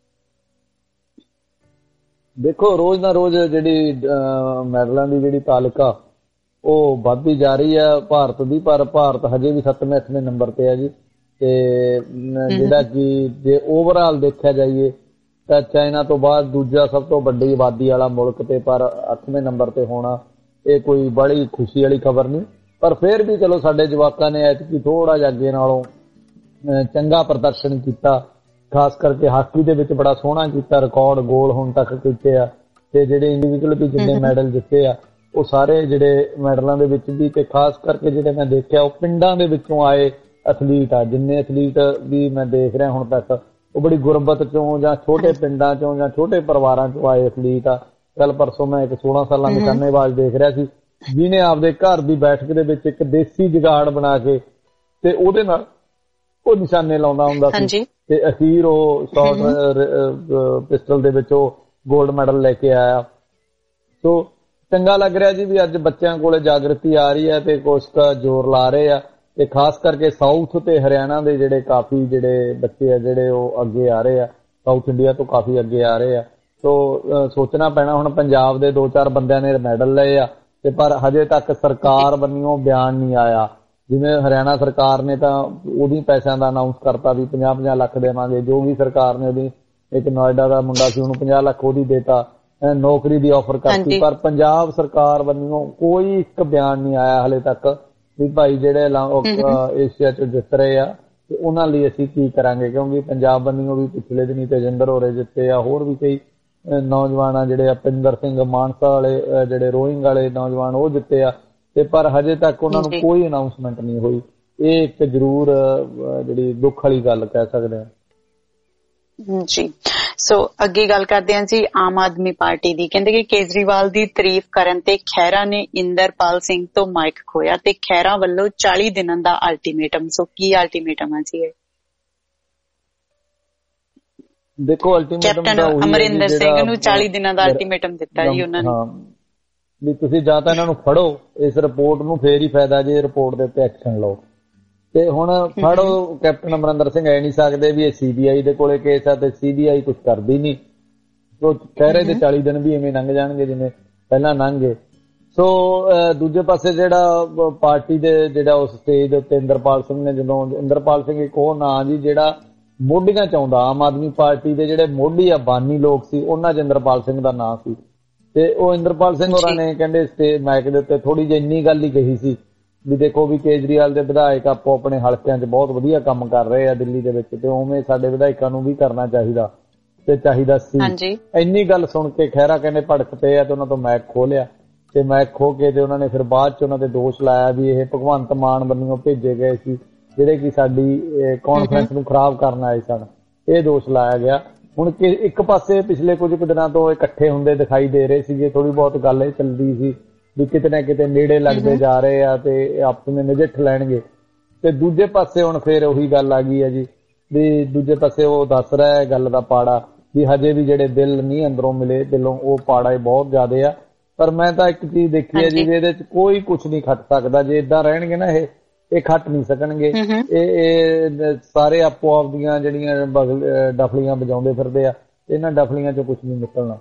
ਦੇਖੋ ਰੋਜ਼ ਨਾ ਰੋਜ਼ ਜਿਹੜੀ ਮੈਡਲਾਂ ਦੀ ਜਿਹੜੀ ਤਾਲਿਕਾ ਉਹ ਵੱਧਦੀ ਜਾ ਰਹੀ ਆ ਭਾਰਤ ਦੀ, ਪਰ ਭਾਰਤ ਹਜੇ ਵੀ ਸੱਤਵੇਂ ਅੱਠਵੇਂ ਨੰਬਰ ਤੇ ਆ ਜੀ। ਤੇ ਜਿਹੜਾ ਕਿ ਜੇ ਓਵਰਆਲ ਦੇਖਿਆ ਜਾਈਏ ਤਾਂ ਚਾਈਨਾ ਤੋਂ ਬਾਅਦ ਦੂਜਾ ਸਭ ਤੋਂ ਵੱਡੀ ਆਬਾਦੀ ਵਾਲਾ ਮੁਲਕ, ਤੇ ਪਰ ਅੱਠਵੇਂ ਨੰਬਰ ਤੇ ਹੋਣਾ ਇਹ ਕੋਈ ਬੜੀ ਖੁਸ਼ੀ ਵਾਲੀ ਖਬਰ ਨਹੀਂ। ਪਰ ਫਿਰ ਵੀ ਚਲੋ ਸਾਡੇ ਜਵਾਕਾਂ ਨੇ ਐਤਕੀ ਥੋੜਾ ਜਿਹਾ ਅੱਗੇ ਨਾਲੋਂ ਚੰਗਾ ਪ੍ਰਦਰਸ਼ਨ ਕੀਤਾ, ਖਾਸ ਕਰਕੇ ਹਾਕੀ ਦੇ ਵਿੱਚ ਬੜਾ ਸੋਹਣਾ ਕੀਤਾ, ਰਿਕਾਰਡ ਗੋਲ ਹੁਣ ਤੱਕ ਕੀਤੇ ਆ। ਤੇ ਜਿਹੜੇ ਇੰਡੀਵਿਜੂਅਲ ਵੀ ਜਿੰਨੇ ਮੈਡਲ ਜਿੱਤੇ ਆ ਉਹ ਸਾਰੇ ਜਿਹੜੇ ਮੈਡਲਾਂ ਦੇ ਵਿੱਚ ਵੀ, ਤੇ ਖਾਸ ਕਰਕੇ ਜਿਹੜੇ ਮੈਂ ਦੇਖਿਆ ਉਹ ਪਿੰਡਾਂ ਦੇ ਵਿੱਚੋਂ ਆਏ ਐਥਲੀਟ ਆ। ਜਿੰਨੇ ਐਥਲੀਟ ਵੀ ਮੈਂ ਦੇਖ ਰਿਹਾ ਹੁਣ ਤੱਕ ਉਹ ਬੜੀ ਗੁਰਬਤ ਚੋਂ ਜਾਂ ਛੋਟੇ ਪਿੰਡਾਂ ਚੋਂ ਜਾਂ ਛੋਟੇ ਪਰਿਵਾਰਾਂ ਚੋਂ ਆਏ ਐਥਲੀਟ ਆ। ਕੱਲ ਪਰਸੋਂ ਮੈਂ ਇੱਕ ਸੋਲਾਂ ਸਾਲਾਂ ਨਿਸ਼ਾਨੇਬਾਜ਼ ਦੇਖ ਰਿਹਾ ਸੀ, ਜਿਹਨੇ ਆਪਦੇ ਘਰ ਦੀ ਬੈਠਕ ਦੇ ਵਿੱਚ ਇੱਕ ਦੇਸੀ ਜੁਗਾੜ ਬਣਾ ਕੇ ਤੇ ਉਹਦੇ ਨਾਲ ਉਹ ਨਿਸ਼ਾਨੇ ਲਾਉਂਦਾ ਹੁੰਦਾ ਸੀ, ਤੇ ਅਖੀਰ ਉਹ ਸ਼ਾਟ ਪਿਸਟਲ ਦੇ ਵਿੱਚ ਉਹ ਗੋਲਡ ਮੈਡਲ ਲੈ ਕੇ ਆਇਆ। ਸੋ ਚੰਗਾ ਲੱਗ ਰਿਹਾ ਜੀ ਵੀ ਅੱਜ ਬੱਚਿਆਂ ਕੋਲੇ ਜਾਗਰਤੀ ਆ ਰਹੀ ਹੈ ਤੇ ਕੁਛ ਕੁ ਜ਼ੋਰ ਲਾ ਰਹੇ ਆ। ਤੇ ਖਾਸ ਕਰਕੇ ਸਾਊਥ ਤੇ ਹਰਿਆਣਾ ਦੇ ਜਿਹੜੇ ਕਾਫੀ ਜਿਹੜੇ ਬੱਚੇ ਆ ਜਿਹੜੇ ਉਹ ਅੱਗੇ ਆ ਰਹੇ ਆ, ਸਾਊਥ ਇੰਡੀਆ ਤੋਂ ਕਾਫੀ ਅੱਗੇ ਆ ਰਹੇ ਆ। ਸੋ ਸੋਚਣਾ ਪੈਣਾ ਹੁਣ ਪੰਜਾਬ ਦੇ ਦੋ ਚਾਰ ਬੰਦਿਆਂ ਨੇ ਮੈਡਲ ਲਏ ਆ, ਤੇ ਪਰ ਹਜੇ ਤੱਕ ਸਰਕਾਰ ਵੱਲੋਂ ਬਿਆਨ ਨਹੀਂ ਆਇਆ। ਜਿਵੇਂ ਹਰਿਆਣਾ ਸਰਕਾਰ ਨੇ ਤਾਂ ਉਹਦੀ ਪੈਸਿਆਂ ਦਾ ਅਨਾਊਂਸ ਕਰਤਾ ਵੀ ਪੰਜਾਹ ਪੰਜਾਹ ਲੱਖ ਦੇਵਾਂਗੇ, ਜੋ ਵੀ ਸਰਕਾਰ ਨੇ ਉਹਦੀ ਇੱਕ ਨੋਇਡਾ ਦਾ ਮੁੰਡਾ ਸੀ ਉਹਨੂੰ ਪੰਜਾਹ ਲੱਖ ਉਹਦੀ ਦੇਤਾ, ਨੌਕਰੀ ਦੀ ਆਫਰ ਕਰਤੀ। ਪਰ ਪੰਜਾਬ ਸਰਕਾਰ ਵੱਲੋਂ ਕੋਈ ਇੱਕ ਬਿਆਨ ਨਹੀਂ ਆਇਆ ਹਲੇ ਤੱਕ ਵੀ ਭਾਈ ਜਿਹੜੇ ਏਸ਼ੀਆ ਚ ਜਿੱਤ ਰਹੇ ਆ ਤੇ ਉਹਨਾਂ ਲਈ ਅਸੀਂ ਕੀ ਕਰਾਂਗੇ, ਕਿਉਂਕਿ ਪੰਜਾਬ ਵੱਲੋਂ ਵੀ ਪਿਛਲੇ ਦਿਨੀ ਤੇਜਿੰਦਰ ਹੋਰੇ ਜਿੱਤੇ ਆ, ਹੋਰ ਵੀ ਕਈ ਨੌਜਵਾਨ ਆ ਜਿਹੜੇ ਅਪਿੰਦਰ ਸਿੰਘ ਮਾਨਸਾ ਵਾਲੇ ਜਿਹੜੇ ਰੋਇੰਗ ਵਾਲੇ ਨੌਜਵਾਨ ਉਹ ਜਿੱਤੇ ਆ, ਤੇ ਪਰ ਹਜੇ ਤੱਕ ਉਹਨਾਂ ਨੂੰ ਕੋਈ ਅਨਾਊਂਸਮੈਂਟ ਨਹੀਂ ਹੋਈ। ਇਹ ਇੱਕ ਜ਼ਰੂਰ ਜਿਹੜੀ ਦੁੱਖ ਵਾਲੀ ਗੱਲ ਕਹਿ ਸਕਦੇ ਹਾਂ ਜੀ। ਸੋ ਅੱਗੇ ਗੱਲ ਕਰਦੇ ਹਾਂ ਜੀ ਆਮ ਆਦਮੀ ਪਾਰਟੀ ਦੀ। ਕਹਿੰਦੇ ਕਿ ਕੇਜਰੀਵਾਲ ਦੀ ਤਾਰੀਫ ਕਰਨ ਤੇ ਖਹਿਰਾ ਨੇ ਇੰਦਰਪਾਲ ਸਿੰਘ ਤੋਂ ਮਾਈਕ ਖੋਇਆ ਤੇ ਖਹਿਰਾ ਵੱਲੋਂ ਚਾਲੀ ਦਿਨਾਂ ਦਾ ਅਲਟੀਮੇਟਮ। ਸੋ ਕੀ ਅਲਟੀਮੇਟਮ ਹੈ ਜੀ ਇਹ? ਦੇਖੋ ਅਲਟੀਮੇਟਮ ਕੈਪਟਨ ਅਮਰਿੰਦਰ ਸਿੰਘ ਨੂੰ ਚਾਲੀ ਦਿਨਾਂ ਦਾ ਅਲਟੀਮੇਟਮ ਦਿੱਤਾ ਜੀ ਉਹਨਾਂ ਨੇ ਵੀ ਤੁਸੀਂ ਜਾਂ ਤਾਂ ਇਹਨਾਂ ਨੂੰ ਫੜੋ, ਇਸ ਰਿਪੋਰਟ ਨੂੰ ਫੇਰ ਹੀ ਫਾਇਦਾ ਜੇ ਰਿਪੋਰਟ ਦੇ ਉੱਤੇ ਐਕਸ਼ਨ ਲਓ। ਤੇ ਹੁਣ ਫੜੋ ਕੈਪਟਨ ਅਮਰਿੰਦਰ ਸਿੰਘ ਐ ਨਹੀਂ ਸਕਦੇ ਵੀ ਇਹ ਸੀਬੀਆਈ ਦੇ ਕੋਲੇ ਕੇਸ ਆ ਤੇ ਸੀਬੀਆਈ ਕੁਛ ਕਰਦੀ ਨਹੀਂ। ਸੋ ਕਹਿ ਦੇ ਚਾਲੀ ਦਿਨ ਵੀ ਐਵੇਂ ਲੰਘ ਜਾਣਗੇ ਜਿਵੇਂ ਪਹਿਲਾਂ ਲੰਘ ਗਏ। ਸੋ ਦੂਜੇ ਪਾਸੇ ਜਿਹੜਾ ਪਾਰਟੀ ਦੇ ਜਿਹੜਾ ਉਸ ਸਟੇਜ ਦੇ ਉੱਤੇ ਇੰਦਰਪਾਲ ਸਿੰਘ ਨੇ, ਜਦੋਂ ਇੰਦਰਪਾਲ ਸਿੰਘ ਇੱਕ ਉਹ ਨਾਂ ਜੀ ਜਿਹੜਾ ਮੋਢੀਆਂ ਚ ਆਉਂਦਾ, ਆਮ ਆਦਮੀ ਪਾਰਟੀ ਦੇ ਜਿਹੜੇ ਮੋਢੀ ਆ ਬਾਨੀ ਲੋਕ ਸੀ ਉਹਨਾਂ ਚ ਇੰਦਰਪਾਲ ਸਿੰਘ ਦਾ ਨਾਂ ਸੀ। ਤੇ ਉਹ ਇੰਦਰਪਾਲ ਸਿੰਘ ਹੋਰਾਂ ਨੇ ਕਹਿੰਦੇ ਸਟੇਜ ਮਾਈਕ ਦੇ ਉੱਤੇ ਥੋੜੀ ਜਿਹੀ ਇੰਨੀ ਗੱਲ ਹੀ ਕਹੀ ਸੀ ਵੀ ਦੇਖੋ ਵੀ ਕੇਜਰੀਵਾਲ ਦੇ ਵਿਧਾਇਕ ਆਪੋ ਆਪਣੇ ਹਲਕਿਆਂ 'ਚ ਬਹੁਤ ਵਧੀਆ ਕੰਮ ਕਰ ਰਹੇ ਆ ਦਿੱਲੀ ਦੇ ਵਿੱਚ, ਤੇ ਉਵੇਂ ਸਾਡੇ ਵਿਧਾਇਕਾਂ ਨੂੰ ਵੀ ਕਰਨਾ ਚਾਹੀਦਾ ਤੇ ਚਾਹੀਦਾ ਸੀ। ਇੰਨੀ ਗੱਲ ਸੁਣ ਕੇ ਖਹਿਰਾ ਕਹਿੰਦੇ ਭੜਕ ਪਏ ਆ ਤੇ ਉਹਨਾਂ ਤੋਂ ਮੈਕ ਖੋਹ ਲਿਆ, ਤੇ ਮੈਕ ਖੋਹ ਕੇ ਤੇ ਉਹਨਾਂ ਨੇ ਫਿਰ ਬਾਅਦ 'ਚ ਉਹਨਾਂ ਤੇ ਦੋਸ਼ ਲਾਇਆ ਵੀ ਇਹ ਭਗਵੰਤ ਮਾਨ ਵੱਲੋਂ ਭੇਜੇ ਗਏ ਸੀ ਜਿਹੜੇ ਕਿ ਸਾਡੀ ਕਾਨਫਰੰਸ ਨੂੰ ਖਰਾਬ ਕਰਨ ਆਏ ਸਨ, ਇਹ ਦੋਸ਼ ਲਾਇਆ ਗਿਆ। ਹੁਣ ਇੱਕ ਪਾਸੇ ਪਿਛਲੇ ਕੁਝ ਕੁ ਦਿਨਾਂ ਤੋਂ ਇਕੱਠੇ ਹੁੰਦੇ ਦਿਖਾਈ ਦੇ ਰਹੇ ਸੀਗੇ, ਥੋੜੀ ਬਹੁਤ ਗੱਲ ਇਹ ਚੱਲਦੀ ਸੀ ਵੀ ਕਿਤੇ ਨਾ ਕਿਤੇ ਨੇੜੇ ਲੱਗਦੇ ਜਾ ਰਹੇ ਆ ਤੇ ਆਪਣੇ ਨਜਿੱਠ ਲੈਣਗੇ, ਤੇ ਦੂਜੇ ਪਾਸੇ ਹੁਣ ਫੇਰ ਉਹੀ ਗੱਲ ਆ ਗਈ ਹੈ ਜੀ ਵੀ ਦੂਜੇ ਪਾਸੇ ਉਹ ਦੱਸ ਰਿਹਾ ਹੈ ਗੱਲ ਦਾ ਪਾੜਾ ਵੀ ਹਜੇ ਵੀ ਜਿਹੜੇ ਦਿਲ ਨਹੀਂ ਅੰਦਰੋਂ ਮਿਲੇ, ਦਿਲੋਂ ਉਹ ਪਾੜਾ ਹੀ ਬਹੁਤ ਜ਼ਿਆਦੇ ਆ। ਪਰ ਮੈਂ ਤਾਂ ਇੱਕ ਚੀਜ਼ ਦੇਖੀ ਹੈ ਜੀ ਵੀ ਇਹਦੇ 'ਚ ਕੋਈ ਕੁਛ ਨਹੀਂ ਖੱਟ ਸਕਦਾ, ਜੇ ਏਦਾਂ ਰਹਿਣਗੇ ਨਾ ਇਹ ਇਹ ਖੱਟ ਨਹੀਂ ਸਕਣਗੇ। ਇਹ ਸਾਰੇ ਆਪੋ ਆਪ ਦੀਆਂ ਜਿਹੜੀਆਂ ਡਫਲੀਆਂ ਵਜਾਉਂਦੇ ਫਿਰਦੇ ਆ, ਇਹਨਾਂ ਡਫਲੀਆਂ 'ਚੋਂ ਕੁਛ ਨਹੀਂ ਨਿਕਲਣਾ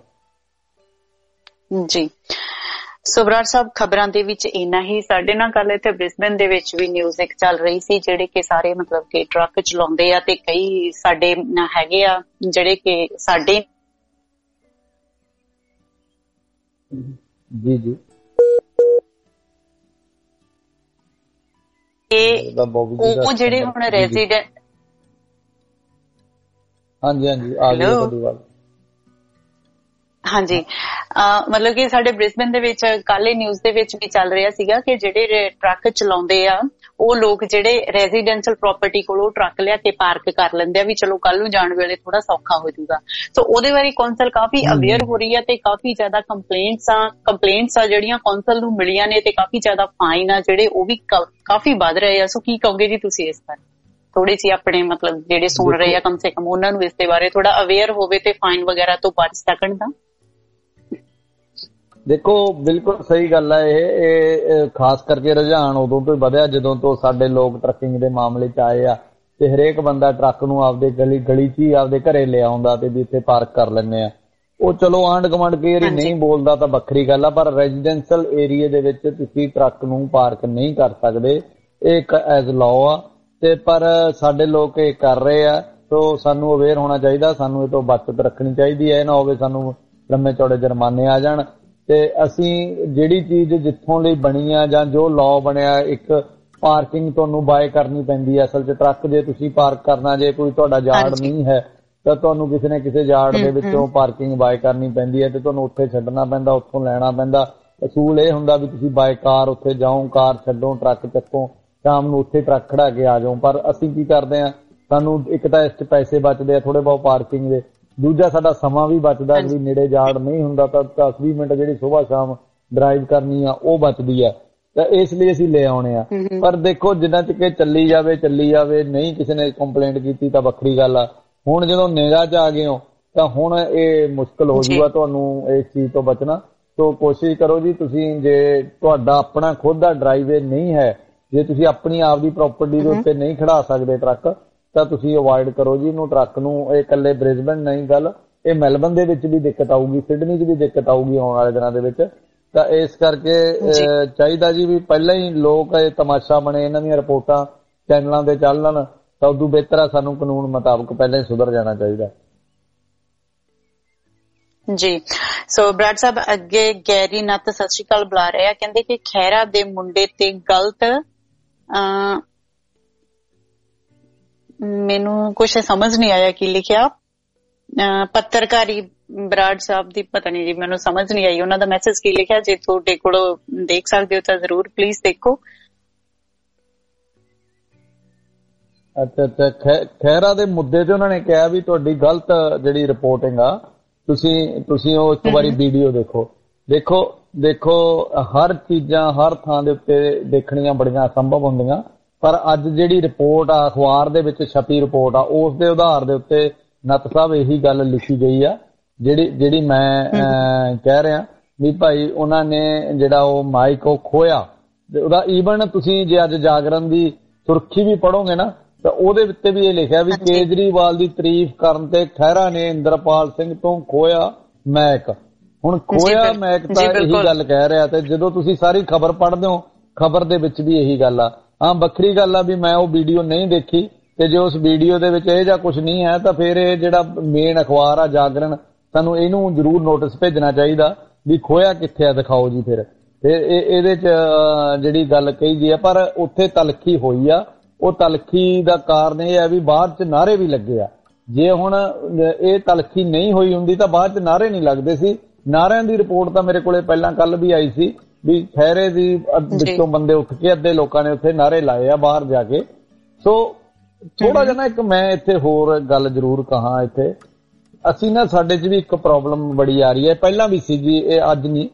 ਜੀ। ਸੋ ਬਰਾੜ ਸਾਹਿਬ, ਖਬਰਾਂ ਦੇ ਵਿੱਚ ਇੰਨਾ ਹੀ। ਸਾਡੇ ਨਾਲ ਕੱਲ ਇੱਥੇ ਬ੍ਰਿਸਬਨ ਦੇ ਵਿੱਚ ਵੀ ਨਿਊਜ਼ ਇੱਕ ਚੱਲ ਰਹੀ ਸੀ ਜਿਹੜੇ ਕਿ ਸਾਰੇ ਮਤਲਬ ਕਿ ਟਰੱਕ ਚਲਾਉਂਦੇ ਆ ਤੇ ਕਈ ਸਾਡੇ ਹੈਗੇ ਆ ਜਿਹੜੇ ਕਿ ਸਾਡੇ ਜੀ ਜੀ ਉਹ ਜਿਹੜੇ ਹੁਣ ਰੈਜ਼ੀਡੈਂਟ ਹਾਂਜੀ ਹਾਂਜੀ ਆ ਗਈ ਤੁਹਾਡੀ ਗੱਲ। ਹਾਂਜੀ, ਮਤਲਬ ਕਿ ਸਾਡੇ ਬ੍ਰਿਸਬਨ ਦੇ ਵਿੱਚ ਕੱਲ ਨਿਊਜ਼ ਦੇ ਵਿੱਚ ਵੀ ਚੱਲ ਰਿਹਾ ਸੀਗਾ ਕਿ ਜਿਹੜੇ ਟਰੱਕ ਚਲਾਉਂਦੇ ਆ ਉਹ ਲੋਕ ਜਿਹੜੇ ਰੈਜ਼ੀਡੈਂਸ਼ੀਅਲ ਪ੍ਰਾਪਰਟੀ ਕੋਲੋਂ ਟਰੱਕ ਲਿਆ ਕੇ ਪਾਰਕ ਕਰ ਲੈਂਦੇ ਆ ਵੀ ਚਲੋ ਕੱਲ ਨੂੰ ਜਾਣ ਵੇਲੇ ਥੋੜਾ ਸੌਖਾ ਹੋ ਜਾਊਗਾ। ਸੋ ਉਹਦੇ ਬਾਰੇ ਕੌਂਸਲ ਕਾਫੀ ਅਵੇਅਰ ਹੋ ਰਹੀ ਹੈ ਤੇ ਕਾਫੀ ਜ਼ਿਆਦਾ ਕੰਪਲੇਂਟਸ ਆ ਕੰਪਲੇਂਟਸ ਆ ਜਿਹੜੀਆਂ ਕੌਂਸਲ ਨੂੰ ਮਿਲੀਆਂ ਨੇ ਤੇ ਕਾਫੀ ਜ਼ਿਆਦਾ ਫਾਈਨ ਆ ਜਿਹੜੇ ਉਹ ਵੀ ਕਾਫੀ ਵੱਧ ਰਹੇ ਆ। ਸੋ ਕੀ ਕਹੋਗੇ ਜੀ ਤੁਸੀਂ ਇਸ ਬਾਰੇ? ਥੋੜੀ ਜਿਹੀ ਆਪਣੇ ਮਤਲਬ ਜਿਹੜੇ ਸੁਣ ਰਹੇ ਆ ਕਮ ਸੇ ਕਮ ਉਹਨਾਂ ਨੂੰ ਇਸ ਦੇ ਬਾਰੇ ਥੋੜਾ ਅਵੇਅਰ ਹੋਵੇ ਤੇ ਫਾਈਨ ਵਗੈਰਾ ਤੋਂ ਬਚ ਸਕਣ ਦਾ। ਦੇਖੋ ਬਿਲਕੁਲ ਸਹੀ ਗੱਲ ਹੈ। ਇਹ ਇਹ ਖਾਸ ਕਰਕੇ ਰੁਝਾਨ ਉਦੋਂ ਤੋਂ ਵਧਿਆ ਜਦੋਂ ਤੋਂ ਸਾਡੇ ਲੋਕ ਟਰੱਕਿੰਗ ਦੇ ਮਾਮਲੇ 'ਚ ਆਏ ਆ ਤੇ ਹਰੇਕ ਬੰਦਾ ਟਰੱਕ ਨੂੰ ਆਪਦੇ ਗਲੀ ਗਲੀ 'ਚ ਹੀ ਆਪਦੇ ਘਰੇ ਲਿਆਉਂਦਾ ਤੇ ਵੀ ਇੱਥੇ ਪਾਰਕ ਕਰ ਲੈਂਦੇ ਆ। ਉਹ ਚਲੋ ਆਂਢ ਗੁਆਂਢ ਕਈ ਵਾਰੀ ਨਹੀਂ ਬੋਲਦਾ ਤਾਂ ਵੱਖਰੀ ਗੱਲ ਆ, ਪਰ ਰੈਜ਼ੀਡੈਂਸ਼ੀਅਲ ਏਰੀਏ ਦੇ ਵਿੱਚ ਤੁਸੀਂ ਟਰੱਕ ਨੂੰ ਪਾਰਕ ਨਹੀਂ ਕਰ ਸਕਦੇ, ਇਹ ਇੱਕ ਐਜ਼ ਲਾਅ ਆ। ਤੇ ਪਰ ਸਾਡੇ ਲੋਕ ਇਹ ਕਰ ਰਹੇ ਆ, ਸੋ ਸਾਨੂੰ ਅਵੇਅਰ ਹੋਣਾ ਚਾਹੀਦਾ, ਸਾਨੂੰ ਇਹ ਤੋਂ ਬਚਤ ਰੱਖਣੀ ਚਾਹੀਦੀ ਹੈ। ਇਹ ਨਾ ਹੋਵੇ ਸਾਨੂੰ ਲੰਮੇ ਚੌੜੇ ਜੁਰਮਾਨੇ ਆ ਜਾਣ। ਤੇ ਅਸੀਂ ਜਿਹੜੀ ਚੀਜ਼ ਜਿੱਥੋਂ ਲਈ ਬਣੀ ਆ ਜਾਂ ਜੋ ਲਾਅ ਬਣਿਆ, ਇੱਕ ਪਾਰਕਿੰਗ ਤੁਹਾਨੂੰ ਬਾਏ ਕਰਨੀ ਪੈਂਦੀ ਹੈ ਅਸਲ 'ਚ ਟਰੱਕ ਜੇ ਤੁਸੀਂ ਪਾਰਕ ਕਰਨਾ, ਜੇ ਕੋਈ ਤੁਹਾਡਾ ਯਾਰਡ ਨਹੀਂ ਹੈ ਤਾਂ ਤੁਹਾਨੂੰ ਕਿਸੇ ਨਾ ਕਿਸੇ ਯਾਰਡ ਦੇ ਵਿੱਚੋਂ ਪਾਰਕਿੰਗ ਬਾਏ ਕਰਨੀ ਪੈਂਦੀ ਹੈ ਤੇ ਤੁਹਾਨੂੰ ਉੱਥੇ ਛੱਡਣਾ ਪੈਂਦਾ, ਉੱਥੋਂ ਲੈਣਾ ਪੈਂਦਾ। ਅਸੂਲ ਇਹ ਹੁੰਦਾ ਵੀ ਤੁਸੀਂ ਬਾਏ ਕਾਰ ਉੱਥੇ ਜਾਓ, ਕਾਰ ਛੱਡੋ, ਟਰੱਕ ਚੱਕੋ, ਸ਼ਾਮ ਨੂੰ ਉੱਥੇ ਟਰੱਕ ਖੜਾ ਕੇ ਆ ਜਾਓ। ਪਰ ਅਸੀਂ ਕੀ ਕਰਦੇ ਹਾਂ, ਸਾਨੂੰ ਇੱਕ ਤਾਂ ਇਸ 'ਚ ਪੈਸੇ ਬਚਦੇ ਆ ਥੋੜੇ ਬਹੁਤ ਪਾਰਕਿੰਗ ਦੇ, ਦੂਜਾ ਸਾਡਾ ਸਮਾਂ ਵੀ ਬਚਦਾ ਵੀ ਨੇੜੇ ਯਾਰਡ ਨਹੀਂ ਹੁੰਦਾ ਤਾਂ ਦਸ ਵੀਹ ਮਿੰਟ ਜਿਹੜੀ ਸੁਬਾਹ ਸ਼ਾਮ ਡਰਾਈਵ ਕਰਨੀ ਆ ਉਹ ਬਚਦੀ ਆ, ਤਾਂ ਇਸ ਲਈ ਅਸੀਂ ਲੈ ਆਉਣੇ ਆ। ਪਰ ਦੇਖੋ ਜਿੰਨਾ ਚਿਰ ਚੱਲੀ ਜਾਵੇ ਚੱਲੀ ਜਾਵੇ, ਨਹੀਂ ਕਿਸੇ ਨੇ ਕੰਪਲੇਂਟ ਕੀਤੀ ਤਾਂ ਵੱਖਰੀ ਗੱਲ ਆ। ਹੁਣ ਜਦੋਂ ਨਿਗਾਹ 'ਚ ਆ ਗਏ ਹੋ ਤਾਂ ਹੁਣ ਇਹ ਮੁਸ਼ਕਲ ਹੋ ਜੂਗਾ ਤੁਹਾਨੂੰ ਇਸ ਚੀਜ਼ ਤੋਂ ਬਚਣਾ। ਸੋ ਕੋਸ਼ਿਸ਼ ਕਰੋ ਜੀ, ਤੁਸੀਂ ਜੇ ਤੁਹਾਡਾ ਆਪਣਾ ਖੁਦ ਦਾ ਡਰਾਈਵੇ ਨਹੀਂ ਹੈ, ਜੇ ਤੁਸੀਂ ਆਪਣੀ ਆਪ ਦੀ ਪ੍ਰਾਪਰਟੀ ਦੇ ਉੱਤੇ ਨਹੀਂ ਖੜਾ ਸਕਦੇ ਟਰੱਕ, ਤਾਂ ਤੁਸੀਂ ਅਵਾਇਡ ਕਰੋ ਜੀ ਇਹਨੂੰ ਟਰੱਕ ਨੂੰ। ਇਹ ਇਕੱਲੇ ਬ੍ਰਿਸਬਨ ਨਹੀਂ ਗੱਲ, ਇਹ ਮੈਲਬਨ ਦੇ ਵਿੱਚ ਵੀ ਦਿੱਕਤ ਆਊਗੀ, ਸਿਡਨੀ 'ਚ ਵੀ ਦਿੱਕਤ ਆਊਗੀ ਆਉਣ ਵਾਲੇ ਦਿਨਾਂ ਦੇ ਵਿੱਚ। ਤਾਂ ਇਸ ਕਰਕੇ ਚਾਹੀਦਾ ਜੀ ਵੀ ਪਹਿਲਾਂ ਹੀ ਲੋਕ ਇਹ ਤਮਾਸ਼ਾ ਬਣੇ, ਇਹਨਾਂ ਦੀਆਂ ਰਿਪੋਰਟਾਂ ਚੈਨਲਾਂ ਤੇ ਚੱਲਣ ਤਾਂ ਉਦੋਂ ਬਿਹਤਰ ਆ ਸਾਨੂੰ ਕਾਨੂੰਨ ਮੁਤਾਬਕ ਪਹਿਲਾਂ ਹੀ ਸੁਧਰ ਜਾਣਾ ਚਾਹੀਦਾ ਜੀ। ਸੋ ਬਰਾੜ ਸਾਹਿਬ ਅੱਗੇ ਗੈਰੀ ਨੱਤ ਸਤਿ ਸ਼੍ਰੀ ਅਕਾਲ ਬੁਲਾ ਰਹੇ ਆ, ਕਹਿੰਦੇ ਕਿ ਖਹਿਰਾ ਦੇ ਮੁੰਡੇ ਤੇ ਗਲਤ ਅਹ ਮੈਨੂੰ ਕੁਛ ਸਮਝ ਨਹੀਂ ਆਇਆ ਕੀ ਲਿਖਿਆ। ਪੱਤਰਕਾਰੀ ਬਰਾੜ ਸਾਹਿਬ ਦੀ ਪਤਾ ਨਹੀਂ ਜੀ, ਮੈਨੂੰ ਸਮਝ ਨਹੀਂ ਆਈ ਉਹਨਾਂ ਦਾ ਮੈਸੇਜ ਕੀ ਲਿਖਿਆ। ਜੇ ਤੁਹਾਡੇ ਕੋਲ ਦੇਖ ਸਕਦੇ ਹੋ ਤਾਂ ਜ਼ਰੂਰ ਪਲੀਜ਼ ਦੇਖੋ। ਅੱਛਾ ਅੱਛਾ, ਖਹਿਰਾ ਦੇ ਮੁੱਦੇ ਤੇ ਉਹਨਾਂ ਨੇ ਕਿਹਾ ਵੀ ਤੁਹਾਡੀ ਗਲਤ ਜਿਹੜੀ ਰਿਪੋਰਟਿੰਗ ਆ, ਤੁਸੀਂ ਤੁਸੀਂ ਉਹ ਇੱਕ ਵਾਰੀ ਵੀਡੀਓ ਦੇਖੋ। ਦੇਖੋ ਦੇਖੋ ਹਰ ਚੀਜ਼ਾਂ ਹਰ ਥਾਂ ਦੇ ਉੱਤੇ ਦੇਖਣੀਆਂ ਬੜੀਆਂ ਅਸੰਭਵ ਹੁੰਦੀਆਂ, ਪਰ ਅੱਜ ਜਿਹੜੀ ਰਿਪੋਰਟ ਆ ਅਖਬਾਰ ਦੇ ਵਿੱਚ ਛਪੀ ਰਿਪੋਰਟ ਆ, ਉਸ ਦੇ ਆਧਾਰ ਦੇ ਉੱਤੇ ਨੱਤ ਸਾਹਿਬ ਇਹੀ ਗੱਲ ਲਿਖੀ ਗਈ ਆ ਜਿਹੜੀ ਜਿਹੜੀ ਮੈਂ ਕਹਿ ਰਿਹਾ ਵੀ ਭਾਈ ਉਹਨਾਂ ਨੇ ਜਿਹੜਾ ਉਹ ਮਾਈਕ ਉਹ ਖੋਇਆ ਤੇ ਉਹਦਾ ਈਵਨ ਤੁਸੀਂ ਜੇ ਅੱਜ ਜਾਗਰਣ ਦੀ ਸੁਰਖੀ ਵੀ ਪੜ੍ਹੋਗੇ ਨਾ ਤਾਂ ਉਹਦੇ ਉੱਤੇ ਵੀ ਇਹ ਲਿਖਿਆ ਵੀ ਕੇਜਰੀਵਾਲ ਦੀ ਤਾਰੀਫ ਕਰਨ ਤੇ ਖਹਿਰਾ ਨੇ ਇੰਦਰਪਾਲ ਸਿੰਘ ਤੋਂ ਖੋਇਆ ਮੈਕ। ਹੁਣ ਖੋਇਆ ਮੈਕ ਤਾਂ ਇਹੀ ਗੱਲ ਕਹਿ ਰਿਹਾ, ਤੇ ਜਦੋਂ ਤੁਸੀਂ ਸਾਰੀ ਖਬਰ ਪੜ੍ਹਦੇ ਹੋ ਖਬਰ ਦੇ ਵਿੱਚ ਵੀ ਇਹੀ ਗੱਲ ਆ। ਹਾਂ ਵੱਖਰੀ ਗੱਲ ਆ ਵੀ ਮੈਂ ਉਹ ਵੀਡੀਓ ਨਹੀਂ ਦੇਖੀ, ਤੇ ਜੇ ਉਸ ਵੀਡੀਓ ਦੇ ਵਿੱਚ ਇਹ ਜਾਂ ਕੁਝ ਨਹੀਂ ਹੈ ਤਾਂ ਫਿਰ ਇਹ ਜਿਹੜਾ ਮੇਨ ਅਖਬਾਰ ਆ ਜਾਗਰਣ, ਸਾਨੂੰ ਇਹਨੂੰ ਜ਼ਰੂਰ ਨੋਟਿਸ ਭੇਜਣਾ ਚਾਹੀਦਾ ਵੀ ਖੋਇਆ ਕਿੱਥੇ ਆ, ਦਿਖਾਓ ਜੀ। ਫਿਰ ਤੇ ਇਹਦੇ ਚ ਜਿਹੜੀ ਗੱਲ ਕਹੀ ਗਈ ਆ, ਪਰ ਉੱਥੇ ਤਲਖੀ ਹੋਈ ਆ। ਉਹ ਤਲਖੀ ਦਾ ਕਾਰਨ ਇਹ ਆ ਵੀ ਬਾਅਦ ਚ ਨਾਅਰੇ ਵੀ ਲੱਗੇ ਆ। ਜੇ ਹੁਣ ਇਹ ਤਲਖੀ ਨਹੀਂ ਹੋਈ ਹੁੰਦੀ ਤਾਂ ਬਾਅਦ ਚ ਨਾਅਰੇ ਨਹੀਂ ਲੱਗਦੇ ਸੀ। ਨਾਅਰਿਆਂ ਦੀ ਰਿਪੋਰਟ ਤਾਂ ਮੇਰੇ ਕੋਲੇ ਪਹਿਲਾਂ ਕੱਲ ਵੀ ਆਈ ਸੀ ਵੀ ਖਹਿਰੇ ਦੀ ਵਿੱਚੋਂ ਬੰਦੇ ਉੱਠ ਕੇ ਅੱਧੇ ਲੋਕਾਂ ਨੇ ਉੱਥੇ ਨਾਅਰੇ ਲਾਏ ਆ ਬਾਹਰ ਜਾ ਕੇ। ਸੋ ਥੋੜਾ ਜਿਹਾ ਨਾ ਇੱਕ ਮੈਂ ਇੱਥੇ ਹੋਰ ਗੱਲ ਜ਼ਰੂਰ ਕਹਾਂ, ਇੱਥੇ ਅਸੀਂ ਨਾ ਸਾਡੇ ਚ ਵੀ ਇੱਕ ਪ੍ਰੋਬਲਮ ਬੜੀ ਆ ਰਹੀ ਹੈ, ਪਹਿਲਾਂ ਵੀ ਸੀਗੀ, ਇਹ ਅੱਜ ਨਹੀਂ,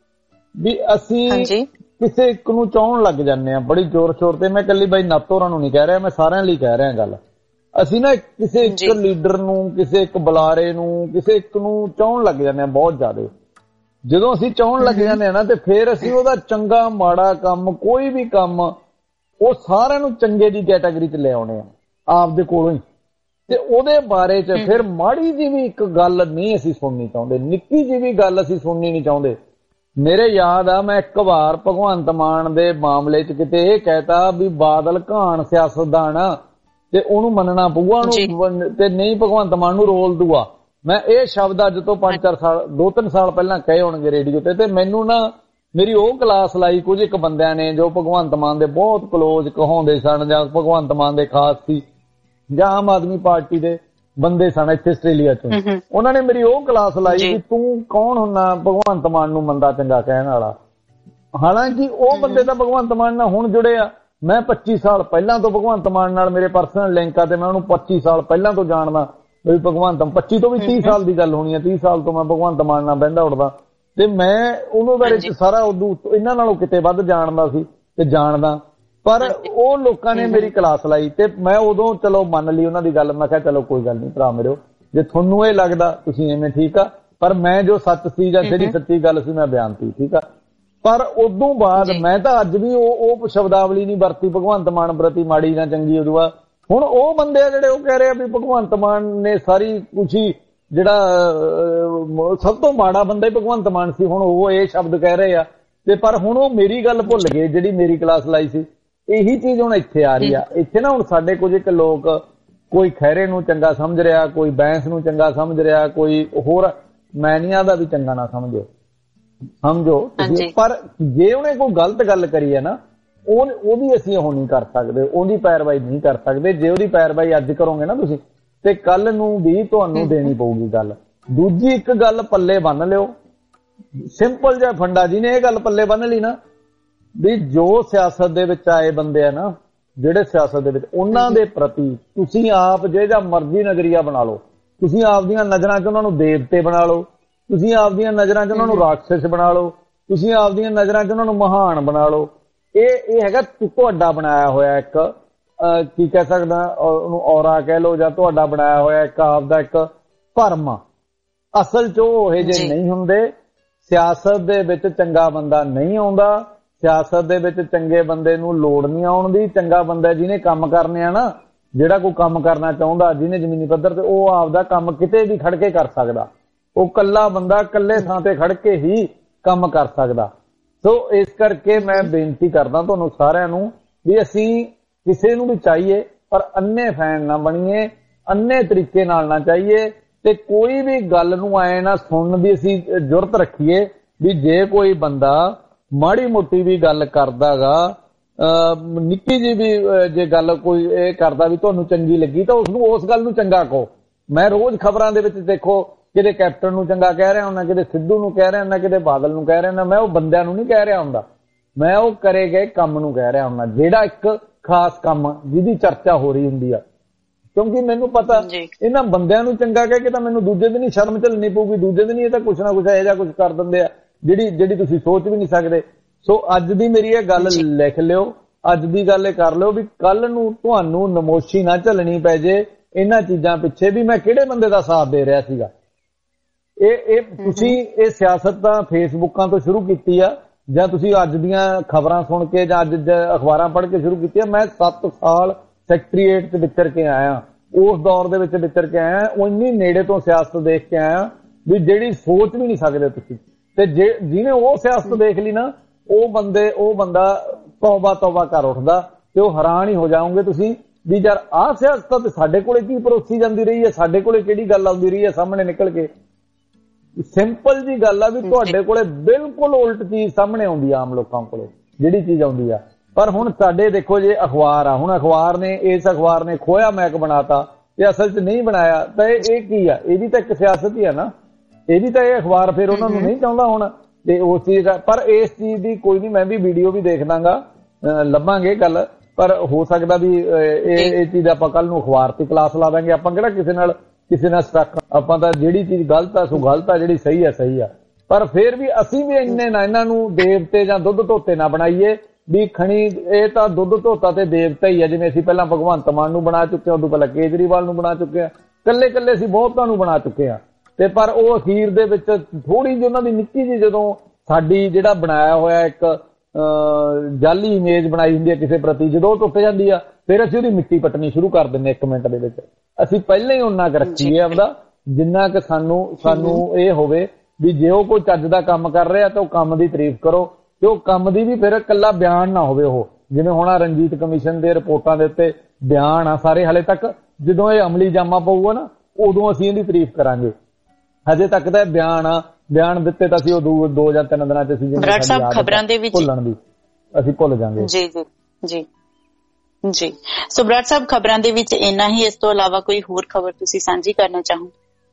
ਵੀ ਅਸੀਂ ਕਿਸੇ ਇੱਕ ਨੂੰ ਚਾਹਣ ਲੱਗ ਜਾਂਦੇ ਆ ਬੜੀ ਜ਼ੋਰ ਸ਼ੋਰ ਤੇ। ਮੈਂ ਇਕੱਲੀ ਬਾਈ ਨਾਤੋਰਾਂ ਨੂੰ ਨਹੀਂ ਕਹਿ ਰਿਹਾ, ਮੈਂ ਸਾਰਿਆਂ ਲਈ ਕਹਿ ਰਿਹਾ ਗੱਲ। ਅਸੀਂ ਨਾ ਕਿਸੇ ਇੱਕ ਲੀਡਰ ਨੂੰ, ਕਿਸੇ ਇੱਕ ਬੁਲਾਰੇ ਨੂੰ, ਕਿਸੇ ਇੱਕ ਨੂੰ ਚਾਹਣ ਲੱਗ ਜਾਂਦੇ ਆ ਬਹੁਤ ਜ਼ਿਆਦਾ। ਜਦੋਂ ਅਸੀਂ ਚਾਹਣ ਲੱਗ ਜਾਂਦੇ ਆ ਨਾ ਤੇ ਫਿਰ ਅਸੀਂ ਉਹਦਾ ਚੰਗਾ ਮਾੜਾ ਕੰਮ, ਕੋਈ ਵੀ ਕੰਮ, ਉਹ ਸਾਰਿਆਂ ਨੂੰ ਚੰਗੇ ਦੀ ਕੈਟਾਗਰੀ ਚ ਲੈ ਆਉਣੇ ਆ ਆਪਦੇ ਕੋਲੋਂ ਹੀ। ਤੇ ਉਹਦੇ ਬਾਰੇ ਚ ਫਿਰ ਮਾੜੀ ਜੀ ਵੀ ਇੱਕ ਗੱਲ ਨਹੀਂ ਅਸੀਂ ਸੁਣਨੀ ਚਾਹੁੰਦੇ, ਨਿੱਕੀ ਜੀ ਵੀ ਗੱਲ ਅਸੀਂ ਸੁਣਨੀ ਨਹੀਂ ਚਾਹੁੰਦੇ। ਮੇਰੇ ਯਾਦ ਆ ਮੈਂ ਇੱਕ ਵਾਰ ਭਗਵੰਤ ਮਾਨ ਦੇ ਮਾਮਲੇ ਚ ਕਿਤੇ ਇਹ ਕਹਿਤਾ ਵੀ ਬਾਦਲ ਘਾਣ ਸਿਆਸਤਦਾਨ ਤੇ ਉਹਨੂੰ ਮੰਨਣਾ ਪਊਗਾ ਉਹਨੂੰ, ਤੇ ਨਹੀਂ ਭਗਵੰਤ ਮਾਨ ਨੂੰ ਰੋਲ ਦੂਆ। ਮੈਂ ਇਹ ਸ਼ਬਦ ਅੱਜ ਤੋਂ ਪੰਜ ਚਾਰ ਸਾਲ ਦੋ ਤਿੰਨ ਸਾਲ ਪਹਿਲਾਂ ਕਹੇ ਹੋਣਗੇ ਰੇਡੀਓ ਤੇ। ਤੇ ਮੈਨੂੰ ਨਾ ਮੇਰੀ ਉਹ ਕਲਾਸ ਲਾਈ ਕੁਝ ਇੱਕ ਬੰਦਿਆਂ ਨੇ ਜੋ ਭਗਵੰਤ ਮਾਨ ਦੇ ਬਹੁਤ ਕਲੋਜ਼ ਕਹਾਉਂਦੇ ਸਨ, ਜਾਂ ਭਗਵੰਤ ਮਾਨ ਦੇ ਖਾਸ ਸੀ, ਜਾਂ ਆਮ ਆਦਮੀ ਪਾਰਟੀ ਦੇ ਬੰਦੇ ਸਨ ਇੱਥੇ ਆਸਟ੍ਰੇਲੀਆ ਚ। ਉਹਨਾਂ ਨੇ ਮੇਰੀ ਉਹ ਕਲਾਸ ਲਾਈ ਵੀ ਤੂੰ ਕੌਣ ਹੁੰਨਾ ਭਗਵੰਤ ਮਾਨ ਨੂੰ ਮੰਦਾ ਚੰਗਾ ਕਹਿਣ ਵਾਲਾ। ਹਾਲਾਂਕਿ ਉਹ ਬੰਦੇ ਤਾਂ ਭਗਵੰਤ ਮਾਨ ਨਾਲ ਹੁਣ ਜੁੜੇ ਆ। ਮੈਂ ਪੱਚੀ ਸਾਲ ਪਹਿਲਾਂ ਤੋਂ ਭਗਵੰਤ ਮਾਨ ਨਾਲ ਮੇਰੇ ਪਰਸਨਲ ਲਿੰਕ ਆ ਤੇ ਮੈਂ ਉਹਨੂੰ ਪੱਚੀ ਸਾਲ ਪਹਿਲਾਂ ਤੋਂ ਜਾਣਦਾ ਵੀ ਭਗਵੰਤ, ਪੱਚੀ ਤੋਂ ਵੀ ਤੀਹ ਸਾਲ ਦੀ ਗੱਲ ਹੋਣੀ ਆ, ਤੀਹ ਸਾਲ ਤੋਂ ਮੈਂ ਭਗਵੰਤ ਮਾਨ ਨਾਲ ਬਹਿੰਦਾ ਉੱਠਦਾ ਤੇ ਮੈਂ ਉਹਨੂੰ ਬਾਰੇ ਸਾਰਾ ਉਦੋਂ ਇਹਨਾਂ ਨਾਲੋਂ ਕਿਤੇ ਵੱਧ ਜਾਣਦਾ ਸੀ ਤੇ ਜਾਣਦਾ। ਪਰ ਉਹ ਲੋਕਾਂ ਨੇ ਮੇਰੀ ਕਲਾਸ ਲਾਈ ਤੇ ਮੈਂ ਉਦੋਂ ਚਲੋ ਮੰਨ ਲਈ ਉਹਨਾਂ ਦੀ ਗੱਲ। ਮੈਂ ਕਿਹਾ ਚਲੋ ਕੋਈ ਗੱਲ ਨਹੀਂ ਭਰਾ ਮੇਰੇ, ਜੇ ਤੁਹਾਨੂੰ ਇਹ ਲੱਗਦਾ ਤੁਸੀਂ ਐਵੇਂ ਠੀਕ ਆ, ਪਰ ਮੈਂ ਜੋ ਸੱਚ ਸੀ ਜਾਂ ਜਿਹੜੀ ਸੱਚੀ ਗੱਲ ਸੀ ਮੈਂ ਬਿਆਨਤੀ, ਠੀਕ ਆ। ਪਰ ਉਦੋਂ ਬਾਅਦ ਮੈਂ ਤਾਂ ਅੱਜ ਵੀ ਉਹ ਉਹ ਸ਼ਬਦਾਵਲੀ ਨਹੀਂ ਵਰਤੀ ਭਗਵੰਤ ਮਾਨ ਪ੍ਰਤੀ ਮਾੜੀ ਜਾਂ ਚੰਗੀ। ਉਦੋਂ ਬਾਅਦ ਹੁਣ ਉਹ ਬੰਦੇ ਆ ਜਿਹੜੇ ਉਹ ਕਹਿ ਰਹੇ ਆ ਵੀ ਭਗਵੰਤ ਮਾਨ ਨੇ ਸਾਰੀ ਕੁਛ ਹੀ, ਜਿਹੜਾ ਸਭ ਤੋਂ ਮਾੜਾ ਬੰਦਾ ਹੀ ਭਗਵੰਤ ਮਾਨ ਸੀ, ਹੁਣ ਉਹ ਇਹ ਸ਼ਬਦ ਕਹਿ ਰਹੇ ਆ। ਤੇ ਪਰ ਹੁਣ ਉਹ ਮੇਰੀ ਗੱਲ ਭੁੱਲ ਗਏ ਜਿਹੜੀ ਮੇਰੀ ਕਲਾਸ ਲਾਈ ਸੀ। ਇਹੀ ਚੀਜ਼ ਹੁਣ ਇੱਥੇ ਆ ਰਹੀ ਆ। ਇੱਥੇ ਨਾ ਹੁਣ ਸਾਡੇ ਕੁਝ ਇੱਕ ਲੋਕ, ਕੋਈ ਖਹਿਰੇ ਨੂੰ ਚੰਗਾ ਸਮਝ ਰਿਹਾ, ਕੋਈ ਬੈਂਸ ਨੂੰ ਚੰਗਾ ਸਮਝ ਰਿਹਾ, ਕੋਈ ਹੋਰ, ਮੈਨੀਆਂ ਦਾ ਵੀ ਚੰਗਾ ਨਾ ਸਮਝੋ, ਸਮਝੋ। ਪਰ ਜੇ ਉਹਨੇ ਕੋਈ ਗਲਤ ਗੱਲ ਕਰੀ ਹੈ ਨਾ, ਉਹ ਉਹਦੀ ਅਸੀਂ ਉਹ ਨਹੀਂ ਕਰ ਸਕਦੇ, ਉਹਦੀ ਪੈਰਵਾਈ ਨਹੀਂ ਕਰ ਸਕਦੇ। ਜੇ ਉਹਦੀ ਪੈਰਵਾਈ ਅੱਜ ਕਰੋਗੇ ਨਾ ਤੁਸੀਂ ਤੇ ਕੱਲ ਨੂੰ ਵੀ ਤੁਹਾਨੂੰ ਦੇਣੀ ਪਊਗੀ ਗੱਲ। ਦੂਜੀ ਇੱਕ ਗੱਲ ਪੱਲੇ ਬੰਨ ਲਿਓ, ਸਿੰਪਲ ਜਿਹਾ ਫੰਡਾ। ਜੀ ਨੇ ਇਹ ਗੱਲ ਪੱਲੇ ਬੰਨ ਲਈ ਨਾ ਵੀ ਜੋ ਸਿਆਸਤ ਦੇ ਵਿੱਚ ਆਏ ਬੰਦੇ ਆ ਨਾ, ਜਿਹੜੇ ਸਿਆਸਤ ਦੇ ਵਿੱਚ, ਉਹਨਾਂ ਦੇ ਪ੍ਰਤੀ ਤੁਸੀਂ ਆਪ ਜਿਹੜਾ ਮਰਜ਼ੀ ਨਜ਼ਰੀਆ ਬਣਾ ਲਓ। ਤੁਸੀਂ ਆਪਦੀਆਂ ਨਜ਼ਰਾਂ 'ਚ ਉਹਨਾਂ ਨੂੰ ਦੇਵਤੇ ਬਣਾ ਲਓ, ਤੁਸੀਂ ਆਪਦੀਆਂ ਨਜ਼ਰਾਂ 'ਚ ਉਹਨਾਂ ਨੂੰ ਰਾਖਸ਼ ਬਣਾ ਲਓ, ਤੁਸੀਂ ਆਪਦੀਆਂ ਨਜ਼ਰਾਂ 'ਚ ਉਹਨਾਂ ਨੂੰ ਮਹਾਨ ਬਣਾ ਲਓ। ਇਹ ਇਹ ਹੈਗਾ ਤੁਹਾਡਾ ਬਣਾਇਆ ਹੋਇਆ ਇੱਕ, ਕੀ ਕਹਿ ਸਕਦਾ ਉਹਨੂੰ, ਔਰਾ ਕਹਿ ਲਓ, ਜਾਂ ਤੁਹਾਡਾ ਬਣਾਇਆ ਹੋਇਆ ਇੱਕ ਆਪਦਾ ਇੱਕ ਭਰਮ। ਅਸਲ 'ਚ ਉਹ ਇਹ ਜਿਹੇ ਨਹੀਂ ਹੁੰਦੇ। ਸਿਆਸਤ ਦੇ ਵਿੱਚ ਚੰਗਾ ਬੰਦਾ ਨਹੀਂ ਆਉਂਦਾ। ਸਿਆਸਤ ਦੇ ਵਿੱਚ ਚੰਗੇ ਬੰਦੇ ਨੂੰ ਲੋੜ ਨਹੀਂ ਆਉਣ ਦੀ। ਚੰਗਾ ਬੰਦਾ ਜਿਹਨੇ ਕੰਮ ਕਰਨੇ ਆ ਨਾ, ਜਿਹੜਾ ਕੋਈ ਕੰਮ ਕਰਨਾ ਚਾਹੁੰਦਾ, ਜਿਹਨੇ ਜ਼ਮੀਨੀ ਪੱਧਰ ਤੇ, ਉਹ ਆਪਦਾ ਕੰਮ ਕਿਤੇ ਵੀ ਖੜ ਕੇ ਕਰ ਸਕਦਾ। ਉਹ ਕੱਲਾ ਬੰਦਾ ਕੱਲੇ ਥਾਂ ਤੇ ਖੜ ਕੇ ਹੀ ਕੰਮ ਕਰ ਸਕਦਾ। ਸੋ ਇਸ ਕਰਕੇ ਮੈਂ ਬੇਨਤੀ ਕਰਦਾ ਤੁਹਾਨੂੰ ਸਾਰਿਆਂ ਨੂੰ ਵੀ ਅਸੀਂ ਕਿਸੇ ਨੂੰ ਵੀ ਚਾਹੀਏ ਪਰ ਅੰਨੇ ਫੈਨ ਨਾ ਬਣੀਏ, ਅੰਨੇ ਤਰੀਕੇ ਨਾਲ ਨਾ ਚਾਹੀਏ, ਤੇ ਕੋਈ ਵੀ ਗੱਲ ਨੂੰ ਆਏ ਨਾ ਸੁਣਨ ਦੀ ਅਸੀਂ ਜੁਰਤ ਰੱਖੀਏ ਵੀ ਜੇ ਕੋਈ ਬੰਦਾ ਮਾੜੀ ਮੋਟੀ ਵੀ ਗੱਲ ਕਰਦਾਗਾ, ਨਿੱਕੀ ਜੀ ਵੀ ਜੇ ਗੱਲ ਕੋਈ ਇਹ ਕਰਦਾ ਵੀ ਤੁਹਾਨੂੰ ਚੰਗੀ ਲੱਗੀ ਤਾਂ ਉਸਨੂੰ ਉਸ ਗੱਲ ਨੂੰ ਚੰਗਾ ਕਹੋ। ਮੈਂ ਰੋਜ਼ ਖਬਰਾਂ ਦੇ ਵਿੱਚ ਦੇਖੋ ਕਿਤੇ ਕੈਪਟਨ ਨੂੰ ਚੰਗਾ ਕਹਿ ਰਿਹਾ ਹੁੰਦਾ, ਕਿਤੇ ਸਿੱਧੂ ਨੂੰ ਕਹਿ ਰਿਹਾ ਹੁੰਦਾ, ਕਿਤੇ ਬਾਦਲ ਨੂੰ ਕਹਿ ਰਿਹਾ ਹੁੰਦਾ। ਮੈਂ ਉਹ ਬੰਦਿਆਂ ਨੂੰ ਨਹੀਂ ਕਹਿ ਰਿਹਾ ਹੁੰਦਾ, ਮੈਂ ਉਹ ਕਰੇ ਗਏ ਕੰਮ ਨੂੰ ਕਹਿ ਰਿਹਾ ਹੁੰਦਾ, ਜਿਹੜਾ ਇੱਕ ਖਾਸ ਕੰਮ ਜਿਹਦੀ ਚਰਚਾ ਹੋ ਰਹੀ ਹੁੰਦੀ ਆ। ਕਿਉਂਕਿ ਮੈਨੂੰ ਪਤਾ ਇਹਨਾਂ ਬੰਦਿਆਂ ਨੂੰ ਚੰਗਾ ਕਹਿ ਕੇ ਤਾਂ ਮੈਨੂੰ ਦੂਜੇ ਦਿਨ ਹੀ ਸ਼ਰਮ ਝੱਲਣੀ ਪਊਗੀ। ਦੂਜੇ ਦਿਨ ਹੀ ਇਹ ਤਾਂ ਕੁਛ ਨਾ ਕੁਛ ਇਹੋ ਜਿਹਾ ਕੁਛ ਕਰ ਦਿੰਦੇ ਆ ਜਿਹੜੀ ਜਿਹੜੀ ਤੁਸੀਂ ਸੋਚ ਵੀ ਨਹੀਂ ਸਕਦੇ। ਸੋ ਅੱਜ ਦੀ ਮੇਰੀ ਇਹ ਗੱਲ ਲਿਖ ਲਿਓ, ਅੱਜ ਦੀ ਗੱਲ ਇਹ ਕਰ ਲਿਓ ਵੀ ਕੱਲ ਨੂੰ ਤੁਹਾਨੂੰ ਨਮੋਸ਼ੀ ਨਾ ਝੱਲਣੀ ਪੈ ਜੇ ਇਹਨਾਂ ਚੀਜ਼ਾਂ ਪਿੱਛੇ ਵੀ ਮੈਂ ਕਿਹੜੇ ਬੰਦੇ ਦਾ ਸਾਥ ਦੇ ਰਿਹਾ ਸੀਗਾ। ਇਹ ਇਹ ਤੁਸੀਂ ਇਹ ਸਿਆਸਤ ਤਾਂ ਫੇਸਬੁੱਕਾਂ ਤੋਂ ਸ਼ੁਰੂ ਕੀਤੀ ਆ, ਜਾਂ ਤੁਸੀਂ ਅੱਜ ਦੀਆਂ ਖਬਰਾਂ ਸੁਣ ਕੇ ਜਾਂ ਅੱਜ ਅਖਬਾਰਾਂ ਪੜ੍ਹ ਕੇ ਸ਼ੁਰੂ ਕੀਤੀ ਆ। ਮੈਂ ਸੱਤ ਸਾਲ ਸੈਕਟਰੀਏਟ 'ਚ ਵਿਚਰ ਕੇ ਆਇਆ, ਉਸ ਦੌਰ ਦੇ ਵਿੱਚ ਵਿਚਰ ਕੇ ਆਇਆ, ਉਹ ਇੰਨੀ ਨੇੜੇ ਤੋਂ ਸਿਆਸਤ ਦੇਖ ਕੇ ਆਇਆ ਵੀ ਜਿਹੜੀ ਸੋਚ ਵੀ ਨਹੀਂ ਸਕਦੇ ਤੁਸੀਂ। ਤੇ ਜੇ ਜਿਹਨੇ ਉਹ ਸਿਆਸਤ ਦੇਖ ਲਈ ਨਾ, ਉਹ ਬੰਦੇ ਉਹ ਬੰਦਾ ਤੌਬਾ ਤੌਬਾ ਕਰ ਉੱਠਦਾ ਤੇ ਉਹ ਹੈਰਾਨ ਹੀ ਹੋ ਜਾਓਗੇ ਤੁਸੀਂ ਵੀ ਯਾਰ ਆਹ ਸਿਆਸਤ ਤੇ ਸਾਡੇ ਕੋਲੇ ਕੀ ਪਰੋਸੀ ਜਾਂਦੀ ਰਹੀ ਹੈ, ਸਾਡੇ ਕੋਲੇ ਕਿਹੜੀ ਗੱਲ ਆਉਂਦੀ ਰਹੀ ਹੈ ਸਾਹਮਣੇ ਨਿਕਲ ਕੇ। ਸਿੰਪਲ ਜੀ ਗੱਲ ਆ ਵੀ ਤੁਹਾਡੇ ਕੋਲੇ ਬਿਲਕੁਲ ਉਲਟ ਚੀਜ਼ ਸਾਹਮਣੇ ਆਉਂਦੀ ਆ ਆਮ ਲੋਕਾਂ ਕੋਲੇ, ਜਿਹੜੀ ਚੀਜ਼ ਆਉਂਦੀ ਆ। ਪਰ ਹੁਣ ਸਾਡੇ ਦੇਖੋ ਜੇ ਅਖਬਾਰ ਆ, ਹੁਣ ਅਖਬਾਰ ਨੇ ਇਸ ਅਖਬਾਰ ਨੇ ਖੋਇਆ ਮੈਕ ਬਣਾਤਾ ਤੇ ਅਸਲ 'ਚ ਨਹੀਂ ਬਣਾਇਆ, ਤਾਂ ਇਹ ਕੀ ਆ? ਇਹ ਵੀ ਤਾਂ ਇੱਕ ਸਿਆਸਤ ਹੀ ਆ ਨਾ, ਇਹ ਵੀ ਤਾਂ ਇਹ ਅਖਬਾਰ ਫਿਰ ਉਹਨਾਂ ਨੂੰ ਨਹੀਂ ਚਾਹੁੰਦਾ ਹੁਣ ਤੇ ਉਸ ਚੀਜ਼ ਦਾ। ਪਰ ਇਸ ਚੀਜ਼ ਦੀ ਕੋਈ ਨਹੀਂ, ਮੈਂ ਵੀ ਵੀਡੀਓ ਵੀ ਦੇਖ ਦਾਂਗਾ, ਲੱਭਾਂਗੇ ਗੱਲ। ਪਰ ਹੋ ਸਕਦਾ ਵੀ ਇਹ ਇਹ ਚੀਜ਼ ਆਪਾਂ ਕੱਲ ਨੂੰ ਅਖਬਾਰ ਤੇ ਕਲਾਸ ਲਾ ਦਾਂਗੇ। ਆਪਾਂ ਕਿਹੜਾ ਕਿਸੇ ਨਾਲ ਕਿਸੇ ਨਾਲ ਸਟੱਕ, ਆਪਾਂ ਤਾਂ ਜਿਹੜੀ ਚੀਜ਼ ਗਲਤ ਆ ਸੋ ਗਲਤ ਆ, ਜਿਹੜੀ ਸਹੀ ਆ ਸਹੀ ਆ। ਪਰ ਫਿਰ ਵੀ ਅਸੀਂ ਵੀ ਇੰਨੇ ਨਾ ਇਹਨਾਂ ਨੂੰ ਦੇਵਤੇ ਜਾਂ ਦੁੱਧ ਧੋਤੇ ਨਾ ਬਣਾਈਏ ਵੀ ਖਣੀ ਇਹ ਤਾਂ ਦੁੱਧ ਧੋਤਾ ਤੇ ਦੇਵਤਾ ਹੀ ਆ। ਜਿਵੇਂ ਅਸੀਂ ਪਹਿਲਾਂ ਭਗਵੰਤ ਮਾਨ ਨੂੰ ਬਣਾ ਚੁੱਕੇ ਹਾਂ, ਉਦੋਂ ਪਹਿਲਾਂ ਕੇਜਰੀਵਾਲ ਨੂੰ ਬਣਾ ਚੁੱਕੇ ਹਾਂ, ਕੱਲੇ ਕੱਲੇ ਅਸੀਂ ਬਹੁਤਾਂ ਨੂੰ ਬਣਾ ਚੁੱਕੇ ਹਾਂ। ਤੇ ਪਰ ਉਹ ਅਖੀਰ ਦੇ ਵਿੱਚ ਥੋੜੀ ਜਿਹੀ ਉਹਨਾਂ ਦੀ ਨਿੱਕੀ ਜਿਹੀ ਜਦੋਂ ਸਾਡੀ ਜਿਹੜਾ ਬਣਾਇਆ ਹੋਇਆ ਇੱਕ ਜਾਲੀ ਇਮੇਜ ਬਣਾਈ ਹੁੰਦੀ ਹੈ ਕਿਸੇ ਪ੍ਰਤੀ, ਜਦੋਂ ਉਹ ਟੁੱਟ ਜਾਂਦੀ ਆ ਫਿਰ ਅਸੀਂ ਉਹਦੀ ਮਿੱਟੀ ਪੱਟਣੀ ਸ਼ੁਰੂ ਕਰ ਦਿੰਦੇ ਇੱਕ ਮਿੰਟ ਦੇ ਵਿੱਚ। ਅਸੀਂ ਪਹਿਲਾਂ ਹੀ ਉਹਨਾਂ ਕੁ ਰੱਖੀਏ ਆਪਦਾ ਜਿੰਨਾ ਕਿ ਸਾਨੂੰ ਸਾਨੂੰ ਇਹ ਹੋਵੇ ਵੀ ਜੇ ਉਹ ਕੋਈ ਚੱਜ ਦਾ ਕੰਮ ਕਰ ਰਿਹਾ ਤਾਂ ਉਹ ਕੰਮ ਦੀ ਤਾਰੀਫ ਕਰੋ, ਤੇ ਉਹ ਕੰਮ ਦੀ ਵੀ ਫਿਰ ਇਕੱਲਾ ਬਿਆਨ ਨਾ ਹੋਵੇ। ਉਹ ਜਿਵੇਂ ਹੁਣ ਰਣਜੀਤ ਕਮਿਸ਼ਨ ਦੇ ਰਿਪੋਰਟਾਂ ਦੇ ਉੱਤੇ ਬਿਆਨ ਆ ਸਾਰੇ, ਹਾਲੇ ਤੱਕ ਜਦੋਂ ਇਹ ਅਮਲੀ ਜਾਮਾ ਪਊਗਾ ਨਾ ਉਦੋਂ ਅਸੀਂ ਇਹਦੀ ਤਾਰੀਫ ਕਰਾਂਗੇ। ਹਜੇ ਤੱਕ ਤਾਂ ਬਿਆਨ ਆ, ਬਿਆਨ ਦਿੱਤੇ ਤਾਂ ਅਸੀਂ ਉਹ ਦੋ ਦੋ ਜਾਂ ਤਿੰਨ ਦਿਨਾਂ 'ਚ ਅਸੀਂ ਜਿਵੇਂ ਖਬਰਾਂ ਦੇ ਵਿੱਚ ਭੁੱਲਣ ਦੀ ਅਸੀਂ ਭੁੱਲ ਜਾਵਾਂਗੇ। ਜੀ ਜੀ ਜੀ ਜੀ ਸੋ ਬਰਾੜ ਸਾਹਿਬ ਖਬਰਾਂ ਦੇ ਵਿੱਚ ਇੰਨਾ ਹੀ, ਇਸ ਤੋਂ ਇਲਾਵਾ ਕੋਈ ਹੋਰ ਖਬਰ ਤੁਸੀਂ ਸਾਂਝੀ ਕਰਨਾ ਚਾਹੋ?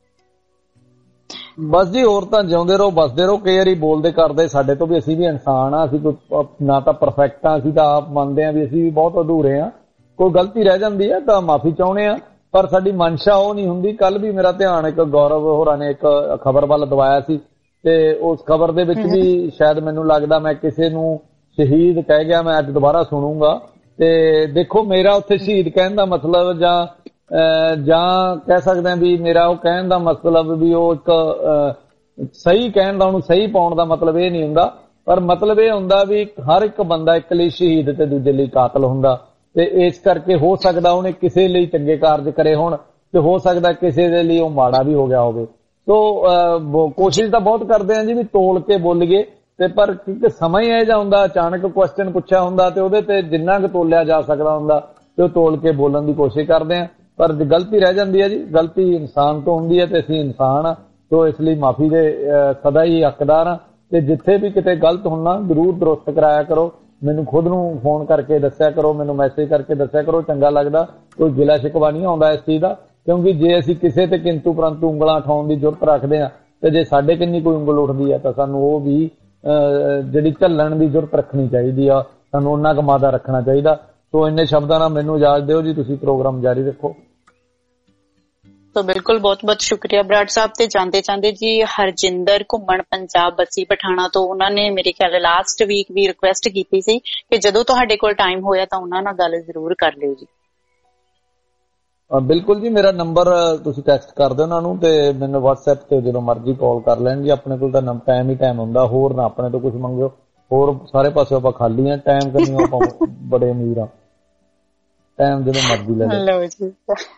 ਬਸ ਜੀ ਹੋਰ ਤਾਂ ਜਿਉਂਦੇ ਰਹੋ ਬਸਦੇ ਰਹੋ। ਕਈ ਵਾਰੀ ਬੋਲਦੇ ਕਰਦੇ ਸਾਡੇ ਤੋਂ ਵੀ, ਅਸੀਂ ਵੀ ਇਨਸਾਨ ਆ, ਅਸੀਂ ਕੋਈ ਨਾ ਤਾਂ ਪਰਫੈਕਟ ਆ, ਅਸੀਂ ਤਾਂ ਆਪ ਮੰਨਦੇ ਆ ਵੀ ਅਸੀਂ ਵੀ ਬਹੁਤ ਅਧੂਰੇ ਆ, ਕੋਈ ਗਲਤੀ ਰਹਿ ਜਾਂਦੀ ਹੈ ਤਾਂ ਮਾਫੀ ਚਾਹੁੰਦੇ ਆ, ਪਰ ਸਾਡੀ ਮਨਸ਼ਾ ਉਹ ਨਹੀਂ ਹੁੰਦੀ। ਕੱਲ ਵੀ ਮੇਰਾ ਧਿਆਨ ਇੱਕ ਗੌਰਵ ਹੋਰਾਂ ਨੇ ਇੱਕ ਖਬਰ ਵੱਲ ਦਵਾਇਆ ਸੀ ਤੇ ਉਸ ਖਬਰ ਦੇ ਵਿੱਚ ਵੀ ਸ਼ਾਇਦ ਮੈਨੂੰ ਲੱਗਦਾ ਮੈਂ ਕਿਸੇ ਨੂੰ ਸ਼ਹੀਦ ਕਹਿ ਗਿਆ, ਮੈਂ ਅੱਜ ਦੁਬਾਰਾ ਸੁਣੂੰਗਾ। ਤੇ ਦੇਖੋ ਮੇਰਾ ਉੱਥੇ ਸ਼ਹੀਦ ਕਹਿਣ ਦਾ ਮਤਲਬ ਜਾਂ ਜਾਂ ਕਹਿ ਸਕਦੇ ਹਾਂ ਵੀ ਮੇਰਾ ਉਹ ਕਹਿਣ ਦਾ ਮਤਲਬ ਵੀ ਉਹ ਇੱਕ ਸਹੀ ਕਹਿਣ ਦਾ, ਉਹਨੂੰ ਸਹੀ ਪਾਉਣ ਦਾ ਮਤਲਬ ਇਹ ਨਹੀਂ ਹੁੰਦਾ, ਪਰ ਮਤਲਬ ਇਹ ਹੁੰਦਾ ਵੀ ਹਰ ਇੱਕ ਬੰਦਾ ਇੱਕ ਲਈ ਸ਼ਹੀਦ ਤੇ ਦੂਜੇ ਲਈ ਕਾਤਲ ਹੁੰਦਾ। ਤੇ ਇਸ ਕਰਕੇ ਹੋ ਸਕਦਾ ਉਹਨੇ ਕਿਸੇ ਲਈ ਚੰਗੇ ਕਾਰਜ ਕਰੇ ਹੋਣ ਤੇ ਹੋ ਸਕਦਾ ਕਿਸੇ ਦੇ ਲਈ ਉਹ ਮਾੜਾ ਵੀ ਹੋ ਗਿਆ ਹੋਵੇ। ਸੋ ਕੋਸ਼ਿਸ਼ ਤਾਂ ਬਹੁਤ ਕਰਦੇ ਆ ਜੀ ਵੀ ਤੋਲ ਕੇ ਬੋਲੀਏ, ਤੇ ਪਰ ਕਿਉਂਕਿ ਸਮਾਂ ਹੀ ਇਹ ਜਿਹਾ ਹੁੰਦਾ, ਅਚਾਨਕ ਕੁਐਸਚਨ ਪੁੱਛਿਆ ਹੁੰਦਾ ਤੇ ਉਹਦੇ ਤੇ ਜਿੰਨਾ ਕੁ ਤੋਲਿਆ ਜਾ ਸਕਦਾ ਹੁੰਦਾ ਤੇ ਉਹ ਤੋਲ ਕੇ ਬੋਲਣ ਦੀ ਕੋਸ਼ਿਸ਼ ਕਰਦੇ ਆ। ਪਰ ਗਲਤੀ ਰਹਿ ਜਾਂਦੀ ਹੈ ਜੀ, ਗਲਤੀ ਇਨਸਾਨ ਤੋਂ ਹੁੰਦੀ ਹੈ ਤੇ ਅਸੀਂ ਇਨਸਾਨ ਆ, ਸੋ ਇਸ ਲਈ ਮਾਫੀ ਦੇ ਸਦਾ ਹੀ ਹੱਕਦਾਰ ਆ। ਤੇ ਜਿੱਥੇ ਵੀ ਕਿਤੇ ਗਲਤ ਹੁੰਨਾ ਜ਼ਰੂਰ ਦਰੁਸਤ ਕਰਾਇਆ ਕਰੋ, ਮੈਨੂੰ ਖੁਦ ਨੂੰ ਫੋਨ ਕਰਕੇ ਦੱਸਿਆ ਕਰੋ, ਮੈਨੂੰ ਮੈਸੇਜ ਕਰਕੇ ਦੱਸਿਆ ਕਰੋ, ਚੰਗਾ ਲੱਗਦਾ। ਕੋਈ ਗਿਲਾ ਸ਼ਿਕਵਾ ਨਹੀਂ ਆਉਂਦਾ ਇਸ ਚੀਜ਼ ਦਾ, ਕਿਉਂਕਿ ਜੇ ਅਸੀਂ ਕਿਸੇ ਤੇ ਕਿੰਤੂ ਪਰੰਤੂ ਉਂਗਲਾਂ ਉਠਾਉਣ ਦੀ ਜ਼ਰੂਰਤ ਰੱਖਦੇ ਹਾਂ ਤੇ ਜੇ ਸਾਡੇ ਕਿੰਨੀ ਕੋਈ ਉਂਗਲ ਉੱਠਦੀ ਹੈ ਤਾਂ ਸਾਨੂੰ ਉਹ ਵੀ ਜਿਹੜੀ ਝੱਲਣ ਦੀ ਜ਼ਰੂਰਤ ਰੱਖਣੀ ਚਾਹੀਦੀ ਆ, ਸਾਨੂੰ ਉਹਨਾਂ ਕੁ ਮਾਦਾ ਰੱਖਣਾ ਚਾਹੀਦਾ। ਸੋ ਇੰਨੇ ਸ਼ਬਦਾਂ ਨਾਲ ਮੈਨੂੰ ਇਜਾਜ਼ਤ ਦਿਓ ਜੀ, ਤੁਸੀਂ ਪ੍ਰੋਗਰਾਮ ਜਾਰੀ ਰੱਖੋ। तो बिल्कुल बहुत बहुत शुक्रिया बराड़ साहब। ते जांदे जांदे जी हरजिंदर घुम्मण पंजाब बसी पठाणा तो उन्होंने मेरे ख्याल लास्ट वीक भी रिक्वेस्ट की सी कि जदों तुहाडे कोल टाइम होया तां उन्हां नाल गल जरूर कर लिओ जी। बिल्कुल जी, मेरा नंबर तुसीं टैक्सट कर दिओ उन्हां नूं ते मैनूं WhatsApp ते जदों मर्जी कॉल कर लैण जी। अपने कोल तां टाइम ही टाइम हुंदा, होर ना अपने तो कुछ मंगो, होर सारे पासे आपां खाली आ, टाइम करनी आपां बड़े अमीर आ, टाइम जदों मर्जी ले लो जी।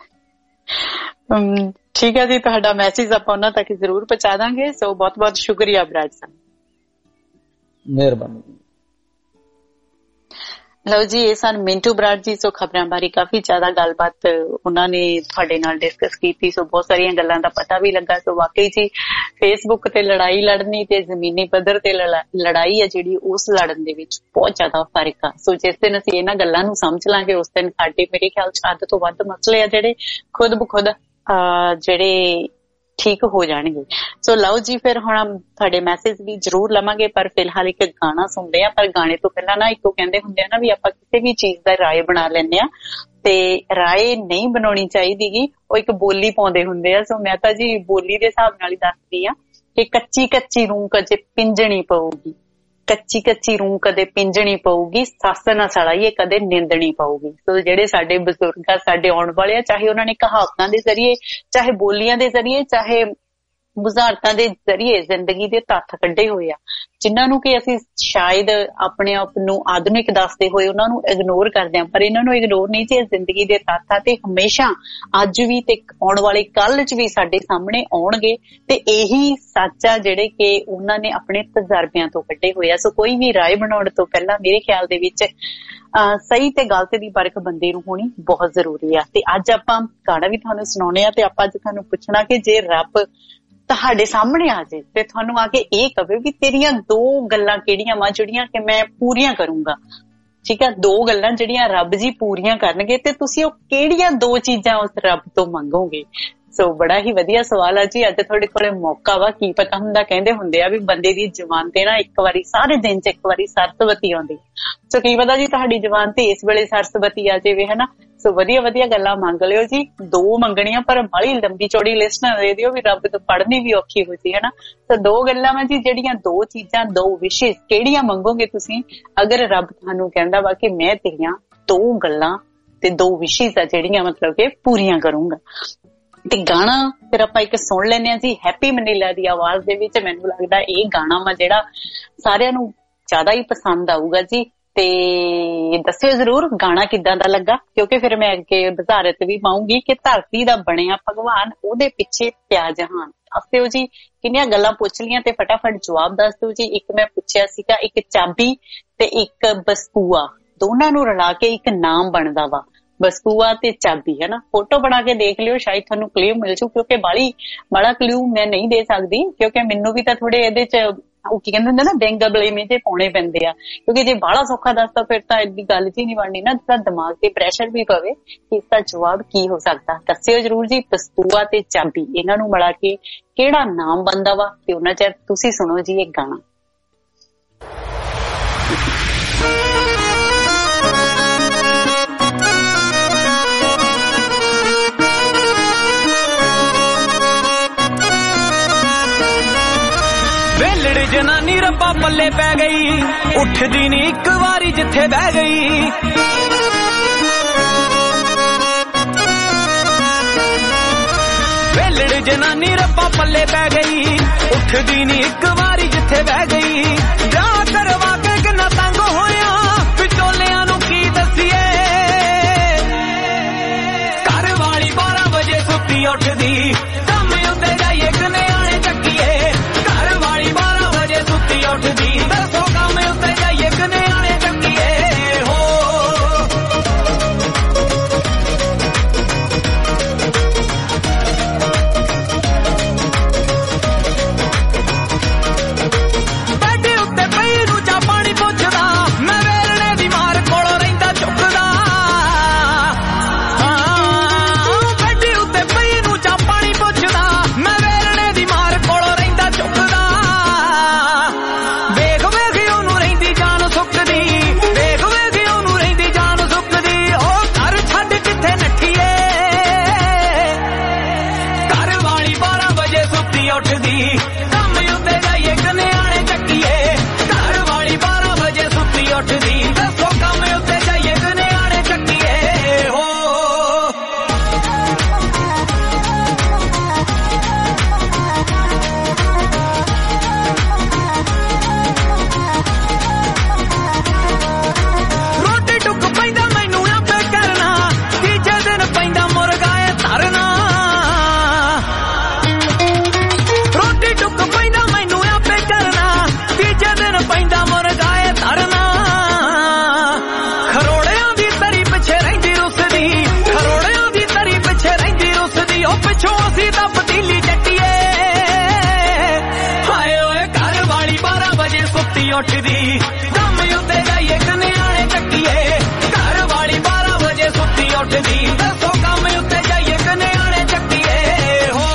ठीक है जी, तुहाडा मैसेज आपां उन्हां तक जरूर पहुंचा दांगे। सो बहुत बहुत शुक्रिया बराड़ साहब, मेहरबानी। लो जी, ये सन मिंटू बराड़ जी। सो खबरां बारे काफी ज्यादा गलबात उन्होंने तुहाडे नाल डिस्कस की, सो बहुत सारियां गल्लां दा पता भी लगा। सो वाकई जी फेसबुक ते लड़ाई लड़नी ते जमीनी पद्धर ते लड़ाई है जिहड़ी उस लड़न दे विच बहुत ज्यादा फर्क आ। सो जिस दिन असीं इन्हां गल्लां नूं समझ लांगे उस दिन साडे मेरे ख्याल च अध तो वध मसले आ जिहड़े खुद ब खुद ਜਿਹੜੇ ਠੀਕ ਹੋ ਜਾਣਗੇ। ਸੋ ਲਓ ਜੀ, ਫਿਰ ਹੁਣ ਤੁਹਾਡੇ ਮੈਸੇਜ ਵੀ ਜ਼ਰੂਰ ਲਵਾਂਗੇ, ਪਰ ਫਿਲਹਾਲ ਇੱਕ ਗਾਣਾ ਸੁਣਦੇ ਆ। ਪਰ ਗਾਣੇ ਤੋਂ ਪਹਿਲਾਂ ਨਾ ਇੱਕੋ ਕਹਿੰਦੇ ਹੁੰਦੇ ਆ ਨਾ ਵੀ ਆਪਾਂ ਕਿਸੇ ਵੀ ਚੀਜ਼ ਦਾ ਰਾਏ ਬਣਾ ਲੈਂਦੇ ਆ ਤੇ ਰਾਏ ਨਹੀਂ ਬਣਾਉਣੀ ਚਾਹੀਦੀ ਗੀ, ਉਹ ਇੱਕ ਬੋਲੀ ਪਾਉਂਦੇ ਹੁੰਦੇ ਆ। ਸੋ ਮੈਂ ਤਾਂ ਜੀ ਬੋਲੀ ਦੇ ਹਿਸਾਬ ਨਾਲ ਹੀ ਦੱਸਦੀ ਆ ਕਿ ਕੱਚੀ ਕੱਚੀ ਰੂੰ ਕਦੇ ਪਿੰਜਣੀ ਪਊਗੀ, ਕੱਚੀ ਕੱਚੀ ਰੂੰ ਕਦੇ ਪਿੰਜਣੀ ਪਊਗੀ, ਸੱਸ ਨਾ ਸੜਾਈਏ ਕਦੇ ਨਿੰਦਣੀ ਪਊਗੀ। ਸੋ ਜਿਹੜੇ ਸਾਡੇ ਬਜ਼ੁਰਗ ਆ, ਸਾਡੇ ਆਉਣ ਵਾਲੇ ਆ, ਚਾਹੇ ਉਹਨਾਂ ਨੇ ਕਹਾਵਤਾਂ ਦੇ ਜ਼ਰੀਏ, ਚਾਹੇ ਬੋਲੀਆਂ ਦੇ ਜ਼ਰੀਏ, ਚਾਹੇ ਬੁਝਾਰਤਾਂ ਦੇ ਜ਼ਰੀਏ ਜ਼ਿੰਦਗੀ ਦੇ ਤੱਥ ਕੱਢੇ ਹੋਏ ਆ, ਜਿਨ੍ਹਾਂ ਨੂੰ ਕਿ ਅਸੀਂ ਸ਼ਾਇਦ ਆਪਣੇ ਆਪ ਨੂੰ ਆਧੁਨਿਕ ਦੱਸਦੇ ਹੋਏ ਉਹਨਾਂ ਨੂੰ ਇਗਨੋਰ ਕਰਦੇ ਹਾਂ, ਪਰ ਇਹਨਾਂ ਨੂੰ ਇਗਨੋਰ ਨਹੀਂ ਜੀ, ਜ਼ਿੰਦਗੀ ਦੇ ਤੱਥ ਆ ਤੇ ਹਮੇਸ਼ਾ ਅੱਜ ਵੀ ਤੇ ਆਉਣ ਵਾਲੇ ਕੱਲ ਚ ਵੀ ਸਾਡੇ ਸਾਹਮਣੇ ਆਉਣਗੇ ਤੇ ਇਹੀ ਸੱਚ ਆ ਜਿਹੜੇ ਕਿ ਉਹਨਾਂ ਨੇ ਆਪਣੇ ਤਜਰਬਿਆਂ ਤੋਂ ਕੱਢੇ ਹੋਏ ਆ। ਸੋ ਕੋਈ ਵੀ ਰਾਏ ਬਣਾਉਣ ਤੋਂ ਪਹਿਲਾਂ ਮੇਰੇ ਖਿਆਲ ਦੇ ਵਿੱਚ ਅਹ ਸਹੀ ਤੇ ਗਲਤ ਦੀ ਪਰਖ ਬੰਦੇ ਨੂੰ ਹੋਣੀ ਬਹੁਤ ਜ਼ਰੂਰੀ ਆ। ਤੇ ਅੱਜ ਆਪਾਂ ਗਾਣਾ ਵੀ ਤੁਹਾਨੂੰ ਸੁਣਾਉਣੇ ਆ ਤੇ ਆਪਾਂ ਅੱਜ ਤੁਹਾਨੂੰ ਪੁੱਛਣਾ ਕਿ ਜੇ ਰੱਬ ਤੁਹਾਡੇ ਸਾਹਮਣੇ ਆ ਜਾਏ ਤੇ ਤੁਹਾਨੂੰ ਆ ਕੇ ਇਹ ਕਹੇ ਵੀ ਤੇਰੀਆਂ ਦੋ ਗੱਲਾਂ ਕਿਹੜੀਆਂ ਵਾ ਜਿਹੜੀਆਂ ਕਿ ਮੈਂ ਪੂਰੀਆਂ ਕਰੂੰਗਾ, ਠੀਕ ਹੈ, ਦੋ ਗੱਲਾਂ ਜਿਹੜੀਆਂ ਰੱਬ ਜੀ ਪੂਰੀਆਂ ਕਰਨਗੇ ਤੇ ਤੁਸੀਂ ਉਹ ਕਿਹੜੀਆਂ ਦੋ ਚੀਜ਼ਾਂ ਉਸ ਰੱਬ ਤੋਂ ਮੰਗੋਗੇ। ਸੋ ਬੜਾ ਹੀ ਵਧੀਆ ਸਵਾਲ ਆ ਜੀ, ਅੱਜ ਤੁਹਾਡੇ ਕੋਲੇ ਮੌਕਾ ਵਾ। ਕੀ ਪਤਾ ਹੁੰਦਾ, ਕਹਿੰਦੇ ਹੁੰਦੇ ਆ ਵੀ ਬੰਦੇ ਦੀ ਜ਼ੁਬਾਨ ਤੇ ਨਾ ਇੱਕ ਵਾਰੀ ਸਾਰੇ ਦਿਨ ਚ ਇੱਕ ਵਾਰੀ ਸਰਸਵਤੀ ਆਉਂਦੀ, ਸੋ ਕੀ ਪਤਾ ਜੀ ਤੁਹਾਡੀ ਜ਼ੁਬਾਨ ਤੇ ਇਸ ਵੇਲੇ ਸਰਸਵਤੀ ਆ ਜਾਵੇ, ਹਨਾ। ਸੋ ਵਧੀਆ ਵਧੀਆ ਗੱਲਾਂ ਮੰਗ ਲਿਓ ਜੀ, ਦੋ ਮੰਗਣੀਆਂ ਪਰ ਬੜੀ ਲੰਬੀ ਚੌੜੀ ਲਿਸਟ ਨਾ ਦੇ ਦਿਓ ਵੀ ਰੱਬ ਤੋਂ ਪੜ੍ਹਨੀ ਵੀ ਔਖੀ ਹੋ ਜੀ, ਹਨਾ। ਸੋ ਦੋ ਗੱਲਾਂ ਵਾ ਜੀ, ਜਿਹੜੀਆਂ ਦੋ ਚੀਜ਼ਾਂ, ਦੋ ਵਿਸ਼ੇਸ਼ ਕਿਹੜੀਆਂ ਮੰਗੋਗੇ ਤੁਸੀਂ ਅਗਰ ਰੱਬ ਤੁਹਾਨੂੰ ਕਹਿੰਦਾ ਵਾ ਕਿ ਮੈਂ ਤੇਰੀਆਂ ਦੋ ਗੱਲਾਂ ਤੇ ਦੋ ਵਿਸ਼ੇਸ਼ ਆ ਜਿਹੜੀਆਂ ਮਤਲਬ ਕਿ ਪੂਰੀਆਂ ਕਰੂੰਗਾ। ਤੇ ਗਾਣਾ ਫਿਰ ਆਪਾਂ ਇੱਕ ਸੁਣ ਲੈਂਦੇ ਹਾਂ ਜੀ, ਹੈਪੀ ਮਨੀਲਾ ਦੀ ਆਵਾਜ਼ ਦੇ ਵਿੱਚ। ਮੈਨੂੰ ਲੱਗਦਾ ਇਹ ਗਾਣਾ ਵਾ ਜਿਹੜਾ ਸਾਰਿਆਂ ਨੂੰ ਜ਼ਿਆਦਾ ਹੀ ਪਸੰਦ ਆਊਗਾ ਜੀ, ਤੇ ਦੱਸਿਓ ਜ਼ਰੂਰ ਗਾਣਾ ਕਿੱਦਾਂ ਦਾ ਲੱਗਾ, ਕਿਉਂਕਿ ਫਿਰ ਮੈਂ ਅੱਗੇ ਵਜ਼ਾਰਤ ਵੀ ਪਾਉਂਗੀ ਕਿ ਧਰਤੀ ਦਾ ਬਣਿਆ ਭਗਵਾਨ, ਉਹਦੇ ਪਿੱਛੇ ਪਿਆ ਜਹਾਨ। ਦੱਸਿਓ ਜੀ ਕਿੰਨੀਆਂ ਗੱਲਾਂ ਪੁੱਛ ਲੀਆਂ ਤੇ ਫਟਾਫਟ ਜਵਾਬ ਦੱਸ ਦਿਓ ਜੀ। ਇੱਕ ਮੈਂ ਪੁੱਛਿਆ ਸੀਗਾ ਇੱਕ ਚਾਬੀ ਤੇ ਇੱਕ ਬਸਕੂਆ, ਦੋਨਾਂ ਨੂੰ ਰਲਾ ਕੇ ਇੱਕ ਨਾਮ ਬਣਦਾ ਵਾ, ਬਸਕੂਆ ਤੇ ਚਾਬੀ, ਹੈ ਨਾ। ਫੋਟੋ ਬਣਾ ਕੇ ਦੇਖ ਲਿਓ, ਸ਼ਾਇਦ ਤੁਹਾਨੂੰ ਕਲਿਊ ਮਿਲ ਜੂ, ਕਿਉਂਕਿ ਬਾਲੀ ਬੜਾ ਕਲਿਊ ਮੈਂ ਨਹੀਂ ਦੇ ਸਕਦੀ, ਕਿਉਂਕਿ ਮੈਨੂੰ ਵੀ ਤਾਂ ਥੋੜੇ ਇਹਦੇ ਚ ਉਹ ਕੀ ਕਹਿੰਦੇ ਹੁੰਦੇ ਨਾ ਬੈਂਗ ਬਲੇਮੇ ਜੇ ਪਾਉਣੇ ਪੈਂਦੇ ਆ, ਕਿਉਂਕਿ ਜੇ ਬਾਹਲਾ ਸੌਖਾ ਦੱਸਦਾ ਫਿਰ ਤਾਂ ਇਹਦੀ ਗੱਲ ਜੀ ਨਹੀਂ ਬਣਨੀ ਨਾ, ਤਾਂ ਦਿਮਾਗ ਤੇ ਪ੍ਰੈਸ਼ਰ ਵੀ ਪਵੇ ਕਿ ਇਸਦਾ ਜਵਾਬ ਕੀ ਹੋ ਸਕਦਾ। ਦੱਸਿਓ ਜ਼ਰੂਰ ਜੀ, ਬਸਕੂਆ ਤੇ ਚਾਬੀ ਇਹਨਾਂ ਨੂੰ ਮਿਲਾ ਕੇ ਕਿਹੜਾ ਨਾਮ ਬਣਦਾ ਵਾ। ਤੇ ਉਹਨਾਂ ਚਿਰ ਤੁਸੀਂ ਸੁਣੋ ਜੀ ਇਹ ਗਾਣਾ। ਵੇਲੜ ਜਨਾਨੀ ਰੱਬਾ ਪੱਲੇ ਪੈ ਗਈ, ਉੱਠਦੀ ਨੀ ਇੱਕ ਵਾਰੀ ਜਿੱਥੇ ਬਹਿ ਗਈ। ਵੇਲੜ ਜਨਾਨੀ ਰੱਬਾ ਪੱਲੇ ਪੈ ਗਈ, ਉੱਠਦੀ ਨੀ ਇੱਕ ਵਾਰੀ ਜਿੱਥੇ ਬਹਿ ਗਈ। ਵਿਆਹ ਕਰਵਾ ਕੇ ਕਿੰਨਾ ਤੰਗ ਹੋਇਆ, ਵਿਚੋਲਿਆਂ ਨੂੰ ਕੀ ਦੱਸੀਏ। ਘਰ ਵਾਲੀ ਬਾਰਾਂ ਵਜੇ ਸੁੱਤੀ ਉੱਠਦੀ, ਕੰਮ ਉੱਤੇ ਜਾਈਏ ਕਨਿਆਣੇ ਚੱਕੀਏ। ਘਰ ਵਾਲੀ ਬਾਰਾਂ ਵਜੇ ਸੁੱਤੀ ਉੱਠਦੀ, ਦੱਸੋ ਕੰਮ ਉੱਤੇ ਜਾਈਏ ਕਨਿਆਣੇ ਚੱਕੀਏ। ਹੋ ਬੈਠੇ ਉੱਤੇ ਪਈ ਨੂੰ ਚਾਹ ਪਾਣੀ ਪੁੱਛਦਾ, ਮੈਂ ਵੇਲਣੇ ਦੀ ਮਾਰ ਕੋਲੋਂ ਰਹਿੰਦਾ ਚੁੱਕਦਾ। ਹਾਂ ਬੈਠੇ ਉੱਤੇ ਪਈ ਨੂੰ ਚਾਹ ਪਾਣੀ ਪੁੱਛਦਾ, ਮੈਂ ਵੇਲਣੇ ਦੀ ਮਾਰ ਕੋਲੋਂ ਰਹਿੰਦਾ ਚੁੱਕਦਾ। ਵੇਖ ਵੇਖ ਉਹਨੂੰ ਰਹਿੰਦੀ ਜਾਨ ਸੁੱਕਦੀ, ਵੇਖ ਵੇਖ ਉਹਨੂੰ ਰਹਿੰਦੀ ਜਾਨ ਸੁੱਕਦੀ। ਉਹ ਘਰ ਛੱਡ ਕਿੱਥੇ ਨੱਠੀਏ। ਘਰ ਵਾਲੀ ਬਾਰਾਂ ਵਜੇ ਸੁੱਤੀ ਉੱਠਦੀ, ਕੰਮ ਉੱਤੇ ਜਾਈਏ ਕਨਿਆਣੇ ਚੱਕੀਏ। ਘਰ ਵਾਲੀ ਬਾਰਾਂ ਵਜੇ ਸੁੱਤੀ ਉੱਠਦੀ, ਦੱਸੋ ਕੰਮ ਉੱਤੇ ਜਾਈਏ ਕਨਿਆਣੇ ਚੱਕੀਏ। ਹੋ ਰੋਟੀ ਟੁੱਕ ਪੈਂਦਾ ਮੈਨੂੰ ਆਪੇ ਕਰਨਾ, ਤੀਜੇ ਦਿਨ ਪੈਂਦਾ ਮੁਰਗਾ ਏ ਧਰਨਾ। ਰੋਟੀ ਟੁੱਕ ਪੈਂਦਾ ਮੈਨੂੰ ਆਪੇ ਕਰਨਾ, ਤੀਜੇ ਦਿਨ ਪੈਂਦਾ ਮੁਰਗਾ ਏ ਧਰਨਾ। ਖਰੋੜਿਆਂ ਦੀ ਤਰੀ ਪਿੱਛੇ ਰਹਿੰਦੀ ਰੁੱਸਦੀ, ਖਰੋੜਿਆਂ ਦੀ ਤਰੀ ਪਿੱਛੇ ਰਹਿੰਦੀ ਰੁੱਸਦੀ। ਉਹ ਪਿੱਛੋਂ ਅਸੀਂ ਤਾਂ ਪਤੀਲੀ ਚੱਟੀਏ। ਹਾਏ ਓਏ ਘਰ ਵਾਲੀ ਬਾਰਾਂ ਵਜੇ ਸੁੱਤੀ ਉੱਠਦੀ, ਕੰਮ ਉੱਤੇ ਜਾਈਏ ਕਨਿਆਣੇ ਚੱਕੀਏ। ਘਰ ਵਾਲੀ ਬਾਰਾਂ ਵਜੇ ਸੁੱਤੀ ਉੱਠਦੀ, ਦੱਸੋ ਕੰਮ ਉੱਤੇ ਜਾਈਏ ਕਨਿਆਣੇ ਚੱਕੀਏ। ਹੋ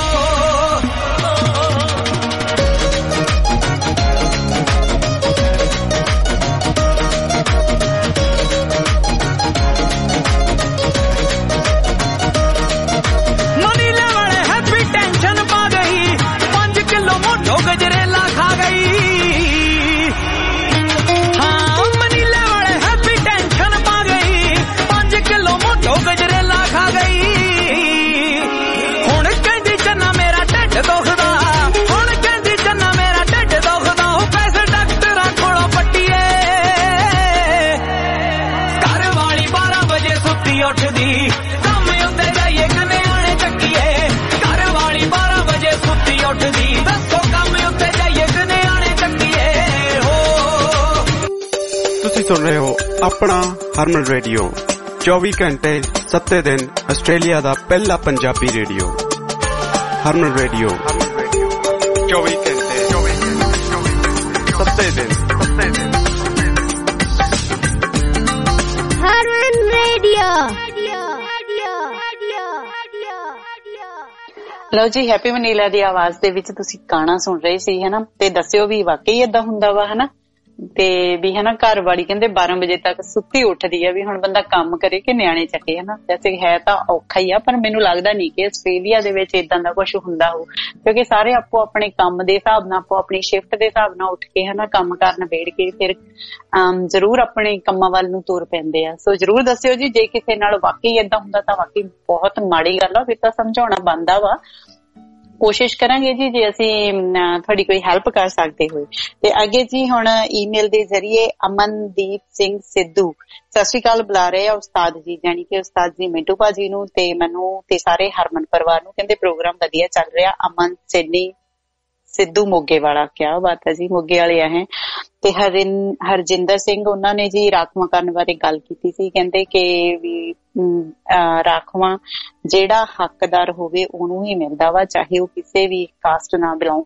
ਮਨੀਲੇ ਵਾਲੇ ਹੈਪੀ ਟੈਨਸ਼ਨ ਪਾ ਗਈ, ਪੰਜ ਕਿਲੋ ਮੋਟੋ ਗਜਰੇਲਾ ਖਾ ਗਈ। ਹਾਂ ਮਨੀਲੇ ਵਾਲੇ ਹੈਪੀ ਟੈਨਸ਼ਨ ਪਾ ਗਈ, ਪੰਜ ਕਿਲੋ ਮੋਟੋ ਗਜਰੇਲਾ ਖਾ ਗਈ। ਹੁਣ ਕਹਿੰਦੀ ਚੰਨਾ ਮੇਰਾ ਢਿੱਡ ਦੁਖਦਾ, ਹੁਣ ਕਹਿੰਦੀ ਚੰਨਾ ਮੇਰਾ ਢਿੱਡ ਦੁਖਦਾ। ਉਹ ਪੈਸੇ ਡਾਕਟਰਾਂ ਕੋਲੋਂ ਪੱਟੀਏ। ਘਰ ਵਾਲੀ ਬਾਰਾਂ ਵਜੇ ਸੁੱਤੀ ਉੱਠਦੀ, ਕੰਮ ਉੱਤੇ ਜਾਈਏ ਕਨਿਆਣੇ ਚੱਕੀਏ। ਘਰ ਵਾਲੀ ਬਾਰਾਂ ਵਜੇ ਸੁੱਤੀ ਉੱਠਦੀ, ਦੱਸੋ ਕੰਮ ਉੱਤੇ ਜਾਈਏ ਕਨਿਆਣੇ ਚੱਕੀਏ। ਹੋ ਤੁਸੀਂ ਸੁਣ ਰਹੇ ਹੋ ਆਪਣਾ ਹਰਮਨ ਰੇਡੀਓ, ਚੌਵੀ ਘੰਟੇ ਸੱਤੇ ਦਿਨ ਆਸਟ੍ਰੇਲੀਆ ਦਾ ਪਹਿਲਾ ਪੰਜਾਬੀ ਰੇਡੀਓ, ਹਰਮਨ ਰੇਡੀਓ। चौबीस घंटे सत्ते दिन ਹਰਮਨ ਰੇਡੀਓ। ਲਓ ਜੀ, ਹੈਪੀ ਮਨੀਲਾ ਦੀ ਆਵਾਜ਼ ਦੇ ਵਿੱਚ ਤੁਸੀਂ ਗਾਣਾ ਸੁਣ ਰਹੇ ਸੀ ਹਨਾ, ਤੇ ਦੱਸਿਓ ਵੀ ਵਾਕਈ ਏਦਾਂ ਹੁੰਦਾ ਵਾ ਹਨਾ। ਤੇ ਵੀ ਹਨਾ ਘਰ ਵਾਲੀ ਕਹਿੰਦੇ ਬਾਰਾਂ ਵਜੇ ਤੱਕ ਸੁੱਤੀ ਉੱਠਦੀ ਆ, ਵੀ ਹੁਣ ਬੰਦਾ ਕੰਮ ਕਰੇ ਕਿ ਨਿਆਣੇ ਚੱਕੇ ਹਨਾ। ਵੈਸੇ ਹੈ ਤਾਂ ਔਖਾ ਹੀ ਆ, ਪਰ ਮੈਨੂੰ ਲੱਗਦਾ ਨਹੀਂ ਕਿ ਆਸਟ੍ਰੇਲੀਆ ਦੇ ਵਿੱਚ ਏਦਾਂ ਦਾ ਕੁਛ ਹੁੰਦਾ ਹੋ, ਕਿਉਂਕਿ ਸਾਰੇ ਆਪੋ ਆਪਣੇ ਕੰਮ ਦੇ ਹਿਸਾਬ ਨਾਲ, ਆਪੋ ਆਪਣੀ ਸ਼ਿਫਟ ਦੇ ਹਿਸਾਬ ਨਾਲ ਉੱਠ ਕੇ ਹਨਾ ਕੰਮ ਕਰਨ ਵੇੜ ਕੇ ਫਿਰ ਅਮ ਜ਼ਰੂਰ ਆਪਣੇ ਕੰਮਾਂ ਵੱਲ ਨੂੰ ਤੁਰ ਪੈਂਦੇ ਆ। ਸੋ ਜ਼ਰੂਰ ਦੱਸਿਓ ਜੀ ਜੇ ਕਿਸੇ ਨਾਲ ਵਾਕਈ ਏਦਾਂ ਹੁੰਦਾ ਤਾਂ ਵਾਕਈ ਬਹੁਤ ਮਾੜੀ ਗੱਲ ਆ, ਫਿਰ ਤਾਂ ਸਮਝਾਉਣਾ ਬਣਦਾ ਵਾ। ਕੋਸ਼ਿਸ਼ ਕਰਾਂਗੇ ਜੀ ਜੇ ਅਸੀਂ ਤੁਹਾਡੀ ਕੋਈ ਹੈਲਪ ਕਰ ਸਕਦੇ ਹੋਏ। ਤੇ ਅੱਗੇ ਜੀ ਹੁਣ ਈਮੇਲ ਦੇ ਜ਼ਰੀਏ ਅਮਨਦੀਪ ਸਿੰਘ ਸਿੱਧੂ ਸਤਿ ਸ਼੍ਰੀ ਅਕਾਲ ਬੁਲਾ ਰਹੇ ਆ ਉਸਤਾਦ ਜੀ, ਜਾਨੀ ਕਿ ਉਸਤਾਦ ਜੀ ਮਿੰਟੂ ਭਾਜੀ ਨੂੰ ਤੇ ਮੈਨੂੰ ਤੇ ਸਾਰੇ ਹਰਮਨ ਪਰਿਵਾਰ ਨੂੰ। ਕਹਿੰਦੇ ਪ੍ਰੋਗਰਾਮ ਵਧੀਆ ਚੱਲ ਰਿਹਾ। ਅਮਨ ਸਿਡਨੀ ਸਿੱਧੂ ਮੋਗੇ ਵਾਲਾ, ਕਿਆ ਬਾਤ ਹੈ ਜੀ, ਮੋਗੇ ਵਾਲੇ ਆ ਹੈ। ਤੇ ਹਰਿੰ ਹਰਜਿੰਦਰ ਸਿੰਘ ਉਹਨਾਂ ਨੇ ਜੀ ਰਾਖਵਾਂਕਰਨ ਬਾਰੇ ਗੱਲ ਕੀਤੀ ਸੀ। ਕਹਿੰਦੇ ਕਿ ਵੀ ਰਾਖਵਾਂ ਜਿਹੜਾ ਹੱਕਦਾਰ ਹੋਵੇ ਉਹਨੂੰ ਹੀ ਮਿਲਦਾ ਵਾ, ਚਾਹੇ ਉਹ ਕਿਸੇ ਵੀ ਕਾਸਟ ਨਾਲ ਬਿਲੋਂਗ।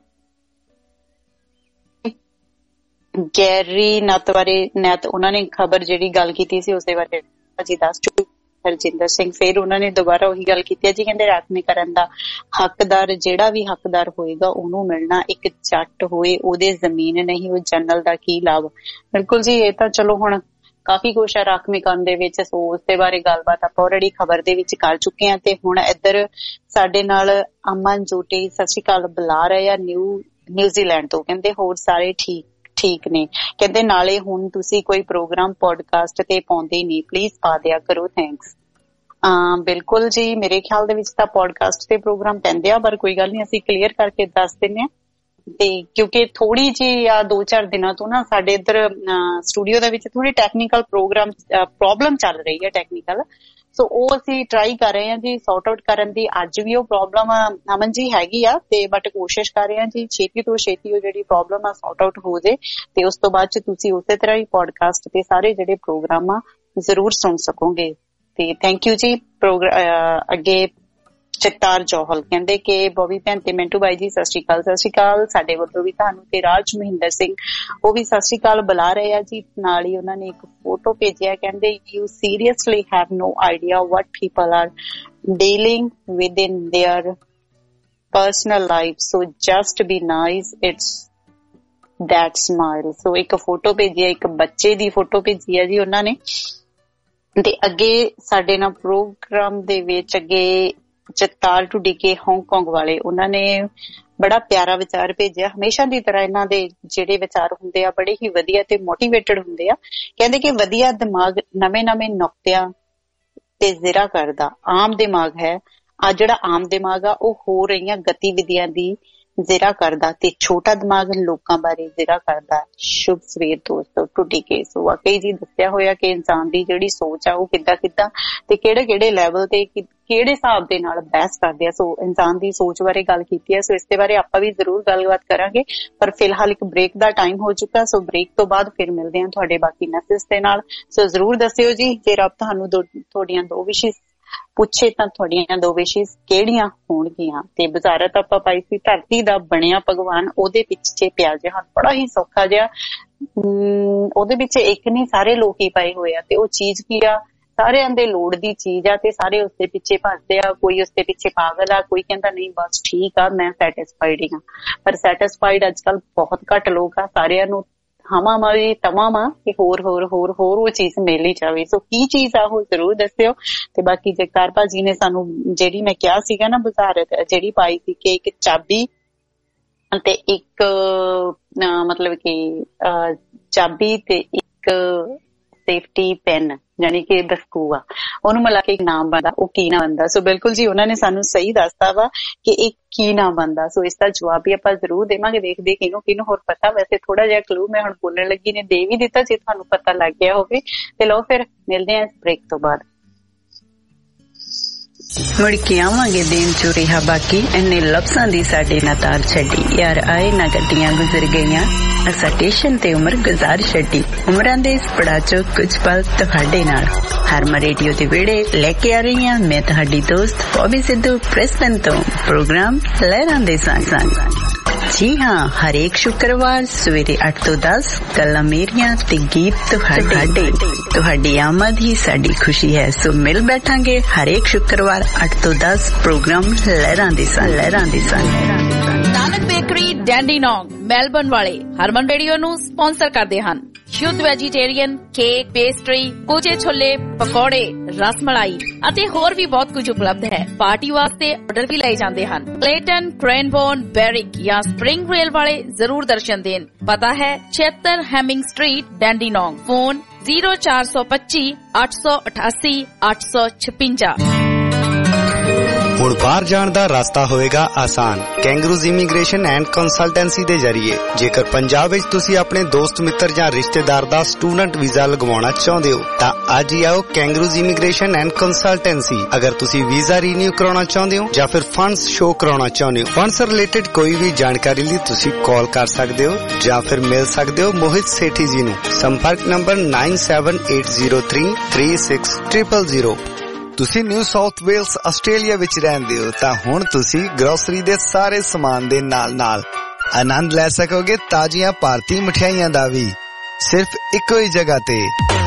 ਗੈਰੀ ਨੱਤ ਬਾਰੇ ਨੈਤ ਉਹਨਾਂ ਨੇ ਖਬਰ ਜਿਹੜੀ ਗੱਲ ਕੀਤੀ ਸੀ ਉਸਦੇ ਬਾਰੇ ਜੀ ਦੱਸ ਚੁੱਕੇ ਹਰਜਿੰਦਰ ਸਿੰਘ। ਫਿਰ ਉਹਨਾਂ ਨੇ ਦੁਬਾਰਾ ਉਹੀ ਗੱਲ ਕੀਤੀ ਹੈ ਜੀ, ਕਹਿੰਦੇ ਰਾਖਵੀਕਰਨ ਦਾ ਹੱਕਦਾਰ ਜਿਹੜਾ ਵੀ ਹੱਕਦਾਰ ਹੋਏਗਾ ਉਹਨੂੰ ਮਿਲਣਾ, ਇੱਕ ਜੱਟ ਹੋਏ ਉਹਦੇ ਜ਼ਮੀਨ ਨਹੀਂ, ਉਹ ਜਨਰਲ ਦਾ ਕੀ ਲਾਭ। ਬਿਲਕੁਲ ਜੀ, ਇਹ ਤਾਂ ਚਲੋ ਹੁਣ ਕਾਫੀ ਕੁਛ ਹੈ ਰਾਖਵੀਕਰਨ ਦੇ ਵਿੱਚ। ਸੋ ਉਸਦੇ ਬਾਰੇ ਗੱਲਬਾਤ ਆਪਾਂ ਆਲਰੇਡੀ ਖਬਰ ਦੇ ਵਿੱਚ ਕਰ ਚੁੱਕੇ ਹਾਂ। ਤੇ ਹੁਣ ਇੱਧਰ ਸਾਡੇ ਨਾਲ ਅਮਨ ਜੋਟੀ ਸਤਿ ਸ਼੍ਰੀ ਅਕਾਲ ਬੁਲਾ ਰਹੇ ਆ ਨਿਊ ਨਿਊਜ਼ੀਲੈਂਡ ਤੋਂ। ਕਹਿੰਦੇ ਹੋਰ ਸਾਰੇ ਠੀਕ ਠੀਕ ਨੇ। ਕਹਿੰਦੇ ਨਾਲੇ ਹੁਣ ਤੁਸੀਂ ਕੋਈ ਪ੍ਰੋਗਰਾਮ ਪੋਡਕਾਸਟ ਤੇ ਪਾਉਂਦੇ ਨਹੀਂ, ਪਲੀਜ਼ ਪਾ ਦਿਆ ਕਰੋ, ਥੈਂਕਸ। ਅਹ ਬਿਲਕੁਲ ਜੀ, ਮੇਰੇ ਖਿਆਲ ਦੇ ਵਿੱਚ ਤਾਂ ਪੋਡਕਾਸਟ ਤੇ ਪ੍ਰੋਗਰਾਮ ਪੈਂਦੇ ਆ, ਪਰ ਕੋਈ ਗੱਲ ਨਹੀਂ, ਅਸੀਂ ਕਲੀਅਰ ਕਰਕੇ ਦੱਸ ਦਿੰਦੇ ਹਾਂ। ਤੇ ਕਿਉਂਕਿ ਥੋੜੀ ਜਿਹੀ ਆ ਦੋ ਚਾਰ ਦਿਨਾਂ ਤੋਂ ਨਾ ਸਾਡੇ ਇੱਧਰ ਸਟੂਡੀਓ ਦੇ ਵਿੱਚ ਥੋੜੀ ਟੈਕਨੀਕਲ ਪ੍ਰੋਗਰਾਮ ਪ੍ਰੋਬਲਮ ਚੱਲ ਰਹੀ ਹੈ ਟੈਕਨੀਕਲ। ਸੋ ਉਹ ਅਸੀਂ ਟਰਾਈ ਕਰ ਰਹੇ ਹਾਂ ਜੀ ਸੌਟ ਆਊਟ ਕਰਨ ਦੀ। ਅੱਜ ਵੀ ਉਹ ਪ੍ਰੋਬਲਮ ਅਮਨ ਜੀ ਹੈਗੀ ਆ, ਤੇ ਬਟ ਕੋਸ਼ਿਸ਼ ਕਰ ਰਹੇ ਹਾਂ ਜੀ ਛੇਤੀ ਤੋਂ ਛੇਤੀ ਉਹ ਜਿਹੜੀ ਪ੍ਰੋਬਲਮ ਆ ਸੌਟ ਆਊਟ ਹੋ ਜੇ, ਤੇ ਉਸ ਤੋਂ ਬਾਅਦ ਚ ਤੁਸੀਂ ਉਸੇ ਤਰ੍ਹਾਂ ਹੀ ਪੋਡਕਾਸਟ ਤੇ ਸਾਰੇ ਜਿਹੜੇ ਪ੍ਰੋਗਰਾਮ ਆ ਜ਼ਰੂਰ ਸੁਣ ਸਕੋਗੇ। ਤੇ ਥੈਂਕ ਯੂ ਜੀ। ਪ੍ਰੋਗਰਾਮ ਅੱਗੇ ਜਗਤਾਰ ਜੋਹਲ ਕਹਿੰਦੇ ਕਿ ਬੋਬੀ ਭੈਣ ਤੇ ਮਿੰਟੂ ਬਾਈ ਜੀ ਸਤਿ ਸ਼੍ਰੀ ਅਕਾਲ। ਸਤਿ ਸ਼੍ਰੀ ਅਕਾਲ ਸਾਡੇ ਵੱਲੋਂ ਵੀ ਤੁਹਾਨੂੰ। ਤੇ ਰਾਜ ਮਹਿੰਦਰ ਸਿੰਘ ਉਹ ਵੀ ਸਤਿ ਸ਼੍ਰੀ ਅਕਾਲ ਬੁਲਾ ਰਹੇ ਆ ਜੀ। ਨਾਲ ਹੀ ਉਹਨਾਂ ਨੇ ਇੱਕ ਫੋਟੋ ਭੇਜਿਆ, ਕਹਿੰਦੇ you seriously have no idea what people are dealing with in their personal life, so just be nice, it's that smile. So ਇੱਕ ਫੋਟੋ ਭੇਜੀ ਹੈ, ਇੱਕ ਬੱਚੇ ਦੀ ਫੋਟੋ ਭੇਜੀ ਹੈ ਜੀ ਉਹਨਾਂ ਨੇ। ਤੇ ਅੱਗੇ ਸਾਡੇ ਨਾਲ ਪ੍ਰੋਗਰਾਮ ਦੇ ਵਿੱਚ ਅੱਗੇ ਜਗਤਾਰ ਢੁੱਡੀਕੇ ਹਾਂਗਕਾਂਗ ਵਾਲੇ, ਉਹਨਾਂ ਨੇ ਬੜਾ ਪਿਆਰਾ ਵਿਚਾਰ ਭੇਜਿਆ। ਹਮੇਸ਼ਾ ਦੀ ਤਰ੍ਹਾਂ ਇਹਨਾਂ ਦੇ ਜਿਹੜੇ ਵਿਚਾਰ ਹੁੰਦੇ ਆ ਬੜੇ ਹੀ ਵਧੀਆ ਤੇ ਮੋਟੀਵੇਟਡ ਹੁੰਦੇ ਆ। ਕਹਿੰਦੇ ਕਿ ਵਧੀਆ ਦਿਮਾਗ ਨਵੇਂ ਨਵੇਂ ਨੁਕਤਿਆਂ ਤੇ ਜ਼ਿਰਾ ਕਰਦਾ, ਆਮ ਦਿਮਾਗ ਹੈ ਆ ਜਿਹੜਾ ਆਮ ਦਿਮਾਗ ਆ ਉਹ ਹੋ ਰਹੀਆਂ ਗਤੀਵਿਧੀਆਂ ਦੀ ਜ਼ਿਰਾ ਕਰਦਾ, ਤੇ ਛੋਟਾ ਦਿਮਾਗ ਲੋਕਾਂ ਬਾਰੇ ਜ਼ਿਰਾ ਕਰਦਾ। ਸ਼ੁਭ ਸਵੇਰ ਦੋਸਤੋ ਢੁੱਡੀਕੇ। ਸੋ ਵਾਕਈ ਜੀ ਦੱਸਿਆ ਹੋਇਆ ਕਿ ਇਨਸਾਨ ਦੀ ਜਿਹੜੀ ਸੋਚ ਆ ਉਹ ਕਿੱਦਾਂ ਕਿੱਦਾਂ ਤੇ ਕਿਹੜੇ ਕਿਹੜੇ ਲੈਵਲ ਤੇ ਕਿਹੜੇ ਹਿਸਾਬ ਦੇ ਨਾਲ ਬਹਿਸ ਕਰਦੇ ਆ। ਸੋ ਇਨਸਾਨ ਦੀ ਸੋਚ ਬਾਰੇ ਗੱਲ ਕੀਤੀ ਹੈ, ਸੋ ਇਸ ਦੇ ਬਾਰੇ ਆਪਾਂ ਵੀ ਜ਼ਰੂਰ ਗੱਲਬਾਤ ਕਰਾਂਗੇ। ਪਰ ਫਿਲਹਾਲ ਇੱਕ ਬ੍ਰੇਕ ਦਾ ਟਾਈਮ ਹੋ ਚੁੱਕਾ, ਸੋ ਬ੍ਰੇਕ ਤੋਂ ਬਾਅਦ ਫਿਰ ਮਿਲਦੇ ਹਾਂ ਤੁਹਾਡੇ ਬਾਕੀ ਮੈਸੇਜ ਦੇ ਨਾਲ। ਸੋ ਜ਼ਰੂਰ ਦੱਸਿਓ ਜੀ ਜੇ ਰੱਬ ਤੁਹਾਨੂੰ ਤੁਹਾਡੀਆਂ ਦੋ ਵਿਸ਼ੇਸ਼ ਪੁੱਛੇ ਤਾਂ ਤੁਹਾਡੀਆਂ ਦੋ ਵਿਸ਼ੇਸ਼ ਕਿਹੜੀਆਂ ਹੋਣਗੀਆਂ। ਤੇ ਬਜ਼ਾਰਤ ਆਪਾਂ ਪਾਈ ਸੀ ਧਰਤੀ ਦਾ ਬਣਿਆ ਭਗਵਾਨ, ਉਹਦੇ ਪਿੱਛੇ ਪਿਆ ਜਿਹਾ ਬੜਾ ਹੀ ਸੌਖਾ ਜਿਹਾ, ਉਹਦੇ ਵਿੱਚ ਇੱਕ ਨਹੀਂ ਸਾਰੇ ਲੋਕ ਹੀ ਪਾਏ ਹੋਏ ਆ। ਤੇ ਉਹ ਚੀਜ਼ ਕੀ ਆ, ਸਾਰਿਆਂ ਦੇ ਲੋੜ ਦੀ ਚੀਜ਼ ਆ, ਤੇ ਸਾਰੇ ਉਸਦੇ ਪਿੱਛੇ ਭੱਜਦੇ ਆ। ਕੋਈ ਉਸਦੇ ਪਿੱਛੇ ਪਾਗਲ ਆ, ਕੋਈ ਕਹਿੰਦਾ ਨਹੀਂ ਬਸ ਠੀਕ ਆ ਮੈਂ ਸੈਟਿਸਫਾਈਡ ਹੀ ਆ। ਪਰ ਸੈਟਿਸਫਾਈਡ ਅੱਜ ਕੱਲ ਬਹੁਤ ਘੱਟ ਲੋਕ ਆ। ਸਾਰਿਆਂ ਨੂੰ ਹਮਾ ਮਾਰੀ ਤਮਾਮਾ ਕਿ ਹੋਰ ਹੋਰ ਹੋਰ ਹੋਰ ਉਹ ਚੀਜ਼ ਮਿਲ ਹੀ ਜਾਵੇ। ਸੋ ਕੀ ਚੀਜ਼ ਆ ਉਹ ਜ਼ਰੂਰ ਦੱਸਿਓ। ਤੇ ਬਾਕੀ ਜਗਤਾਰ ਭਾਜੀ ਨੇ ਸਾਨੂੰ ਜਿਹੜੀ ਮੈਂ ਕਿਹਾ ਸੀਗਾ ਨਾ ਬਜ਼ਾਰਤ ਜਿਹੜੀ ਪਾਈ ਸੀ ਕਿ ਇੱਕ ਚਾਬੀ ਤੇ ਇੱਕ ਮਤਲਬ ਕਿ ਚਾਬੀ ਤੇ ਇੱਕ ਸੇਫਟੀ ਪੈਨ ਜਾਨੀ ਕਿ ਦਸਕੂ ਆ, ਉਹਨੂੰ ਮਿਲਾ ਕੇ ਇੱਕ ਨਾਮ ਬਣਦਾ, ਉਹ ਕੀ ਨਾਮ ਬਣਦਾ। ਸੋ ਬਿਲਕੁਲ ਜੀ ਉਹਨਾਂ ਨੇ ਸਾਨੂੰ ਸਹੀ ਦੱਸਤਾ ਵਾ ਕਿ ਇਹ ਕੀ ਨਾਮ ਬਣਦਾ। ਸੋ ਇਸ ਦਾ ਜਵਾਬ ਵੀ ਆਪਾਂ ਜ਼ਰੂਰ ਦੇਵਾਂਗੇ, ਦੇਖਦੇ ਕਿਹਨੂੰ ਕਿਹਨੂੰ ਹੋਰ ਪਤਾ। ਵੈਸੇ ਥੋੜਾ ਜਿਹਾ ਕਲੂ ਮੈਂ ਹੁਣ ਬੋਲਣ ਲੱਗੀ ਨੇ ਦੇ ਵੀ ਦਿੱਤਾ, ਜੇ ਤੁਹਾਨੂੰ ਪਤਾ ਲੱਗ ਗਿਆ ਹੋਵੇ। ਤੇ ਲਓ ਫਿਰ ਮਿਲਦੇ ਹਾਂ ਬ੍ਰੇਕ ਤੋਂ ਬਾਅਦ। ਮੁੜ ਕੇ ਆਵਾਂਗੇ ਦਿਨ ਚੋ ਰਿਹਾ ਬਾਕੀ, ਇੰਨੇ ਲਫ਼ਜ਼ਾਂ ਦੀ ਸਾਡੇ ਨਾ ਤਾਰ ਛੱਡੀ। ਯਾਰ ਆਏ ਨਾ ਗੱਡੀਆਂ ਗੁਜ਼ਰ ਗਈਆਂ, ਅਸਾਂ ਸਟੇਸ਼ਨ ਤੇ ਉਮਰ ਗੁਜ਼ਾਰ ਛੱਡੀ। ਉਮਰਾਂ ਦੇ ਇਸ ਪੜਾ ਚੋਂ ਕੁਝ ਪਲ ਤੁਹਾਡੇ ਨਾਲ ਹਰਮਨ ਰੇਡੀਓ ਦੇ ਵਿਹੜੇ ਲੈ ਕੇ ਆ ਰਹੀ ਹਾਂ ਮੈਂ ਤੁਹਾਡੀ ਦੋਸਤ ਬੋਬੀ ਸਿੱਧੂ ਪ੍ਰੈਸਟਨ ਤੋਂ। ਪ੍ਰੋਗਰਾਮ ਲਹਿਰਾਂ ਦੇ ਸੰਗ ਸੰਗ जी हाँ, हरेक शुक्रवार सवेरे अठ तो दस गल्लां मेरियां ते गीत तुहाडे तुहाडी आमद ही साडी खुशी है। सो मिल बैठांगे हरेक शुक्रवार अठ तो दस programme Lehran De Sang Lehran De Sang. Nanak bakery Dandenong Melbourne ਵਾਲੇ ਹਰਮਨ ਰੇਡੀਓ ਨੂੰ ਸਪਾਂਸਰ ਕਰਦੇ ਹਨ। ਸ਼ੁੱਧ ਵੈਜੀਟੇਰੀਅਨ ਕੇਕ, ਪੇਸਟਰੀ, ਕੁਲਚੇ ਛੋਲੇ, ਪਕੌੜੇ, ਰਸਮਲਾਈ ਅਤੇ ਹੋਰ ਵੀ ਬਹੁਤ ਕੁਝ ਉਪਲਬਧ ਹੈ। ਪਾਰਟੀ ਵਾਸਤੇ ਆਰਡਰ ਵੀ ਲਏ ਜਾਂਦੇ ਹਨ। ਕਲੇਟਨ, ਕ੍ਰੇਨਬੋਰਨ, ਬੈਰਿਕ ਜਾਂ ਸਪਰਿੰਗ ਰੇਲ ਵਾਲੇ ਜ਼ਰੂਰ ਦਰਸ਼ਨ ਦੇਣ। ਪਤਾ ਹੈ ਛਿਅੱਤਰ Hemming street, Dandenong. Phone zero ਚਾਰ ਸੌ ਪੱਚੀ ਅੱਠ ਸੌ ਅਠਾਸੀ ਅੱਠ ਸੌ ਛਪੰਜਾ। ਹੁਣ ਬਾਹਰ ਜਾਣ ਦਾ ਰਸਤਾ ਹੋਏਗਾ ਆਸਾਨ ਕੈਂਗਰੂਜ਼ ਇਮੀਗ੍ਰੇਸ਼ਨ ਐਂਡ ਕੰਸਲਟੈਂਸੀ ਦੇ ਜ਼ਰੀਏ। ਜੇਕਰ ਪੰਜਾਬ ਵਿੱਚ ਤੁਸੀਂ ਆਪਣੇ ਦੋਸਤ ਮਿੱਤਰ ਜਾਂ ਰਿਸ਼ਤੇਦਾਰ ਦਾ ਸਟੂਡੈਂਟ ਵੀਜ਼ਾ ਲਗਵਾਉਣਾ ਚਾਹੁੰਦੇ ਹੋ ਤਾਂ ਅੱਜ ਹੀ ਆਓ ਕੈਂਗਰੂਜ਼ ਇਮੀਗ੍ਰੇਸ਼ਨ ਐਂਡ ਕੰਸਲਟੈਂਸੀ। ਅਗਰ ਤੁਸੀਂ ਵੀਜ਼ਾ ਰੀਨਿਊ ਕਰਾਉਣਾ ਚਾਹੁੰਦੇ ਹੋ ਜਾਂ ਫਿਰ ਫੰਡਸ ਸ਼ੋ ਕਰਾਉਣਾ ਚਾਹੁੰਦੇ ਹੋ, ਫੰਡਸ ਰਿਲੇਟਡ ਕੋਈ ਵੀ ਜਾਣਕਾਰੀ ਲਈ ਤੁਸੀਂ ਕਾਲ ਕਰ ਸਕਦੇ ਹੋ ਜਾਂ ਫਿਰ ਮਿਲ ਸਕਦੇ ਹੋ ਮੋਹਿਤ ਸੇਠੀ ਜੀ ਨੂੰ। ਸੰਪਰਕ number nine seven eight zero three three six triple zero. ਤੁਸੀਂ ਨਿਊ ਸਾਊਥ ਵੇਲਸ ਆਸਟ੍ਰੇਲੀਆ ਵਿੱਚ ਰਹਿੰਦੇ ਹੋ ਤਾਂ ਹੁਣ ਤੁਸੀਂ ਗਰੋਸਰੀ ਦੇ ਸਾਰੇ ਸਮਾਨ ਦੇ ਨਾਲ ਨਾਲ ਆਨੰਦ ਲੈ ਸਕੋਗੇ ਤਾਜ਼ੀਆਂ ਭਾਰਤੀ ਮਠਿਆਈਆਂ ਦਾ ਵੀ, ਸਿਰਫ ਇੱਕੋ ਹੀ ਜਗ੍ਹਾ ਤੇ।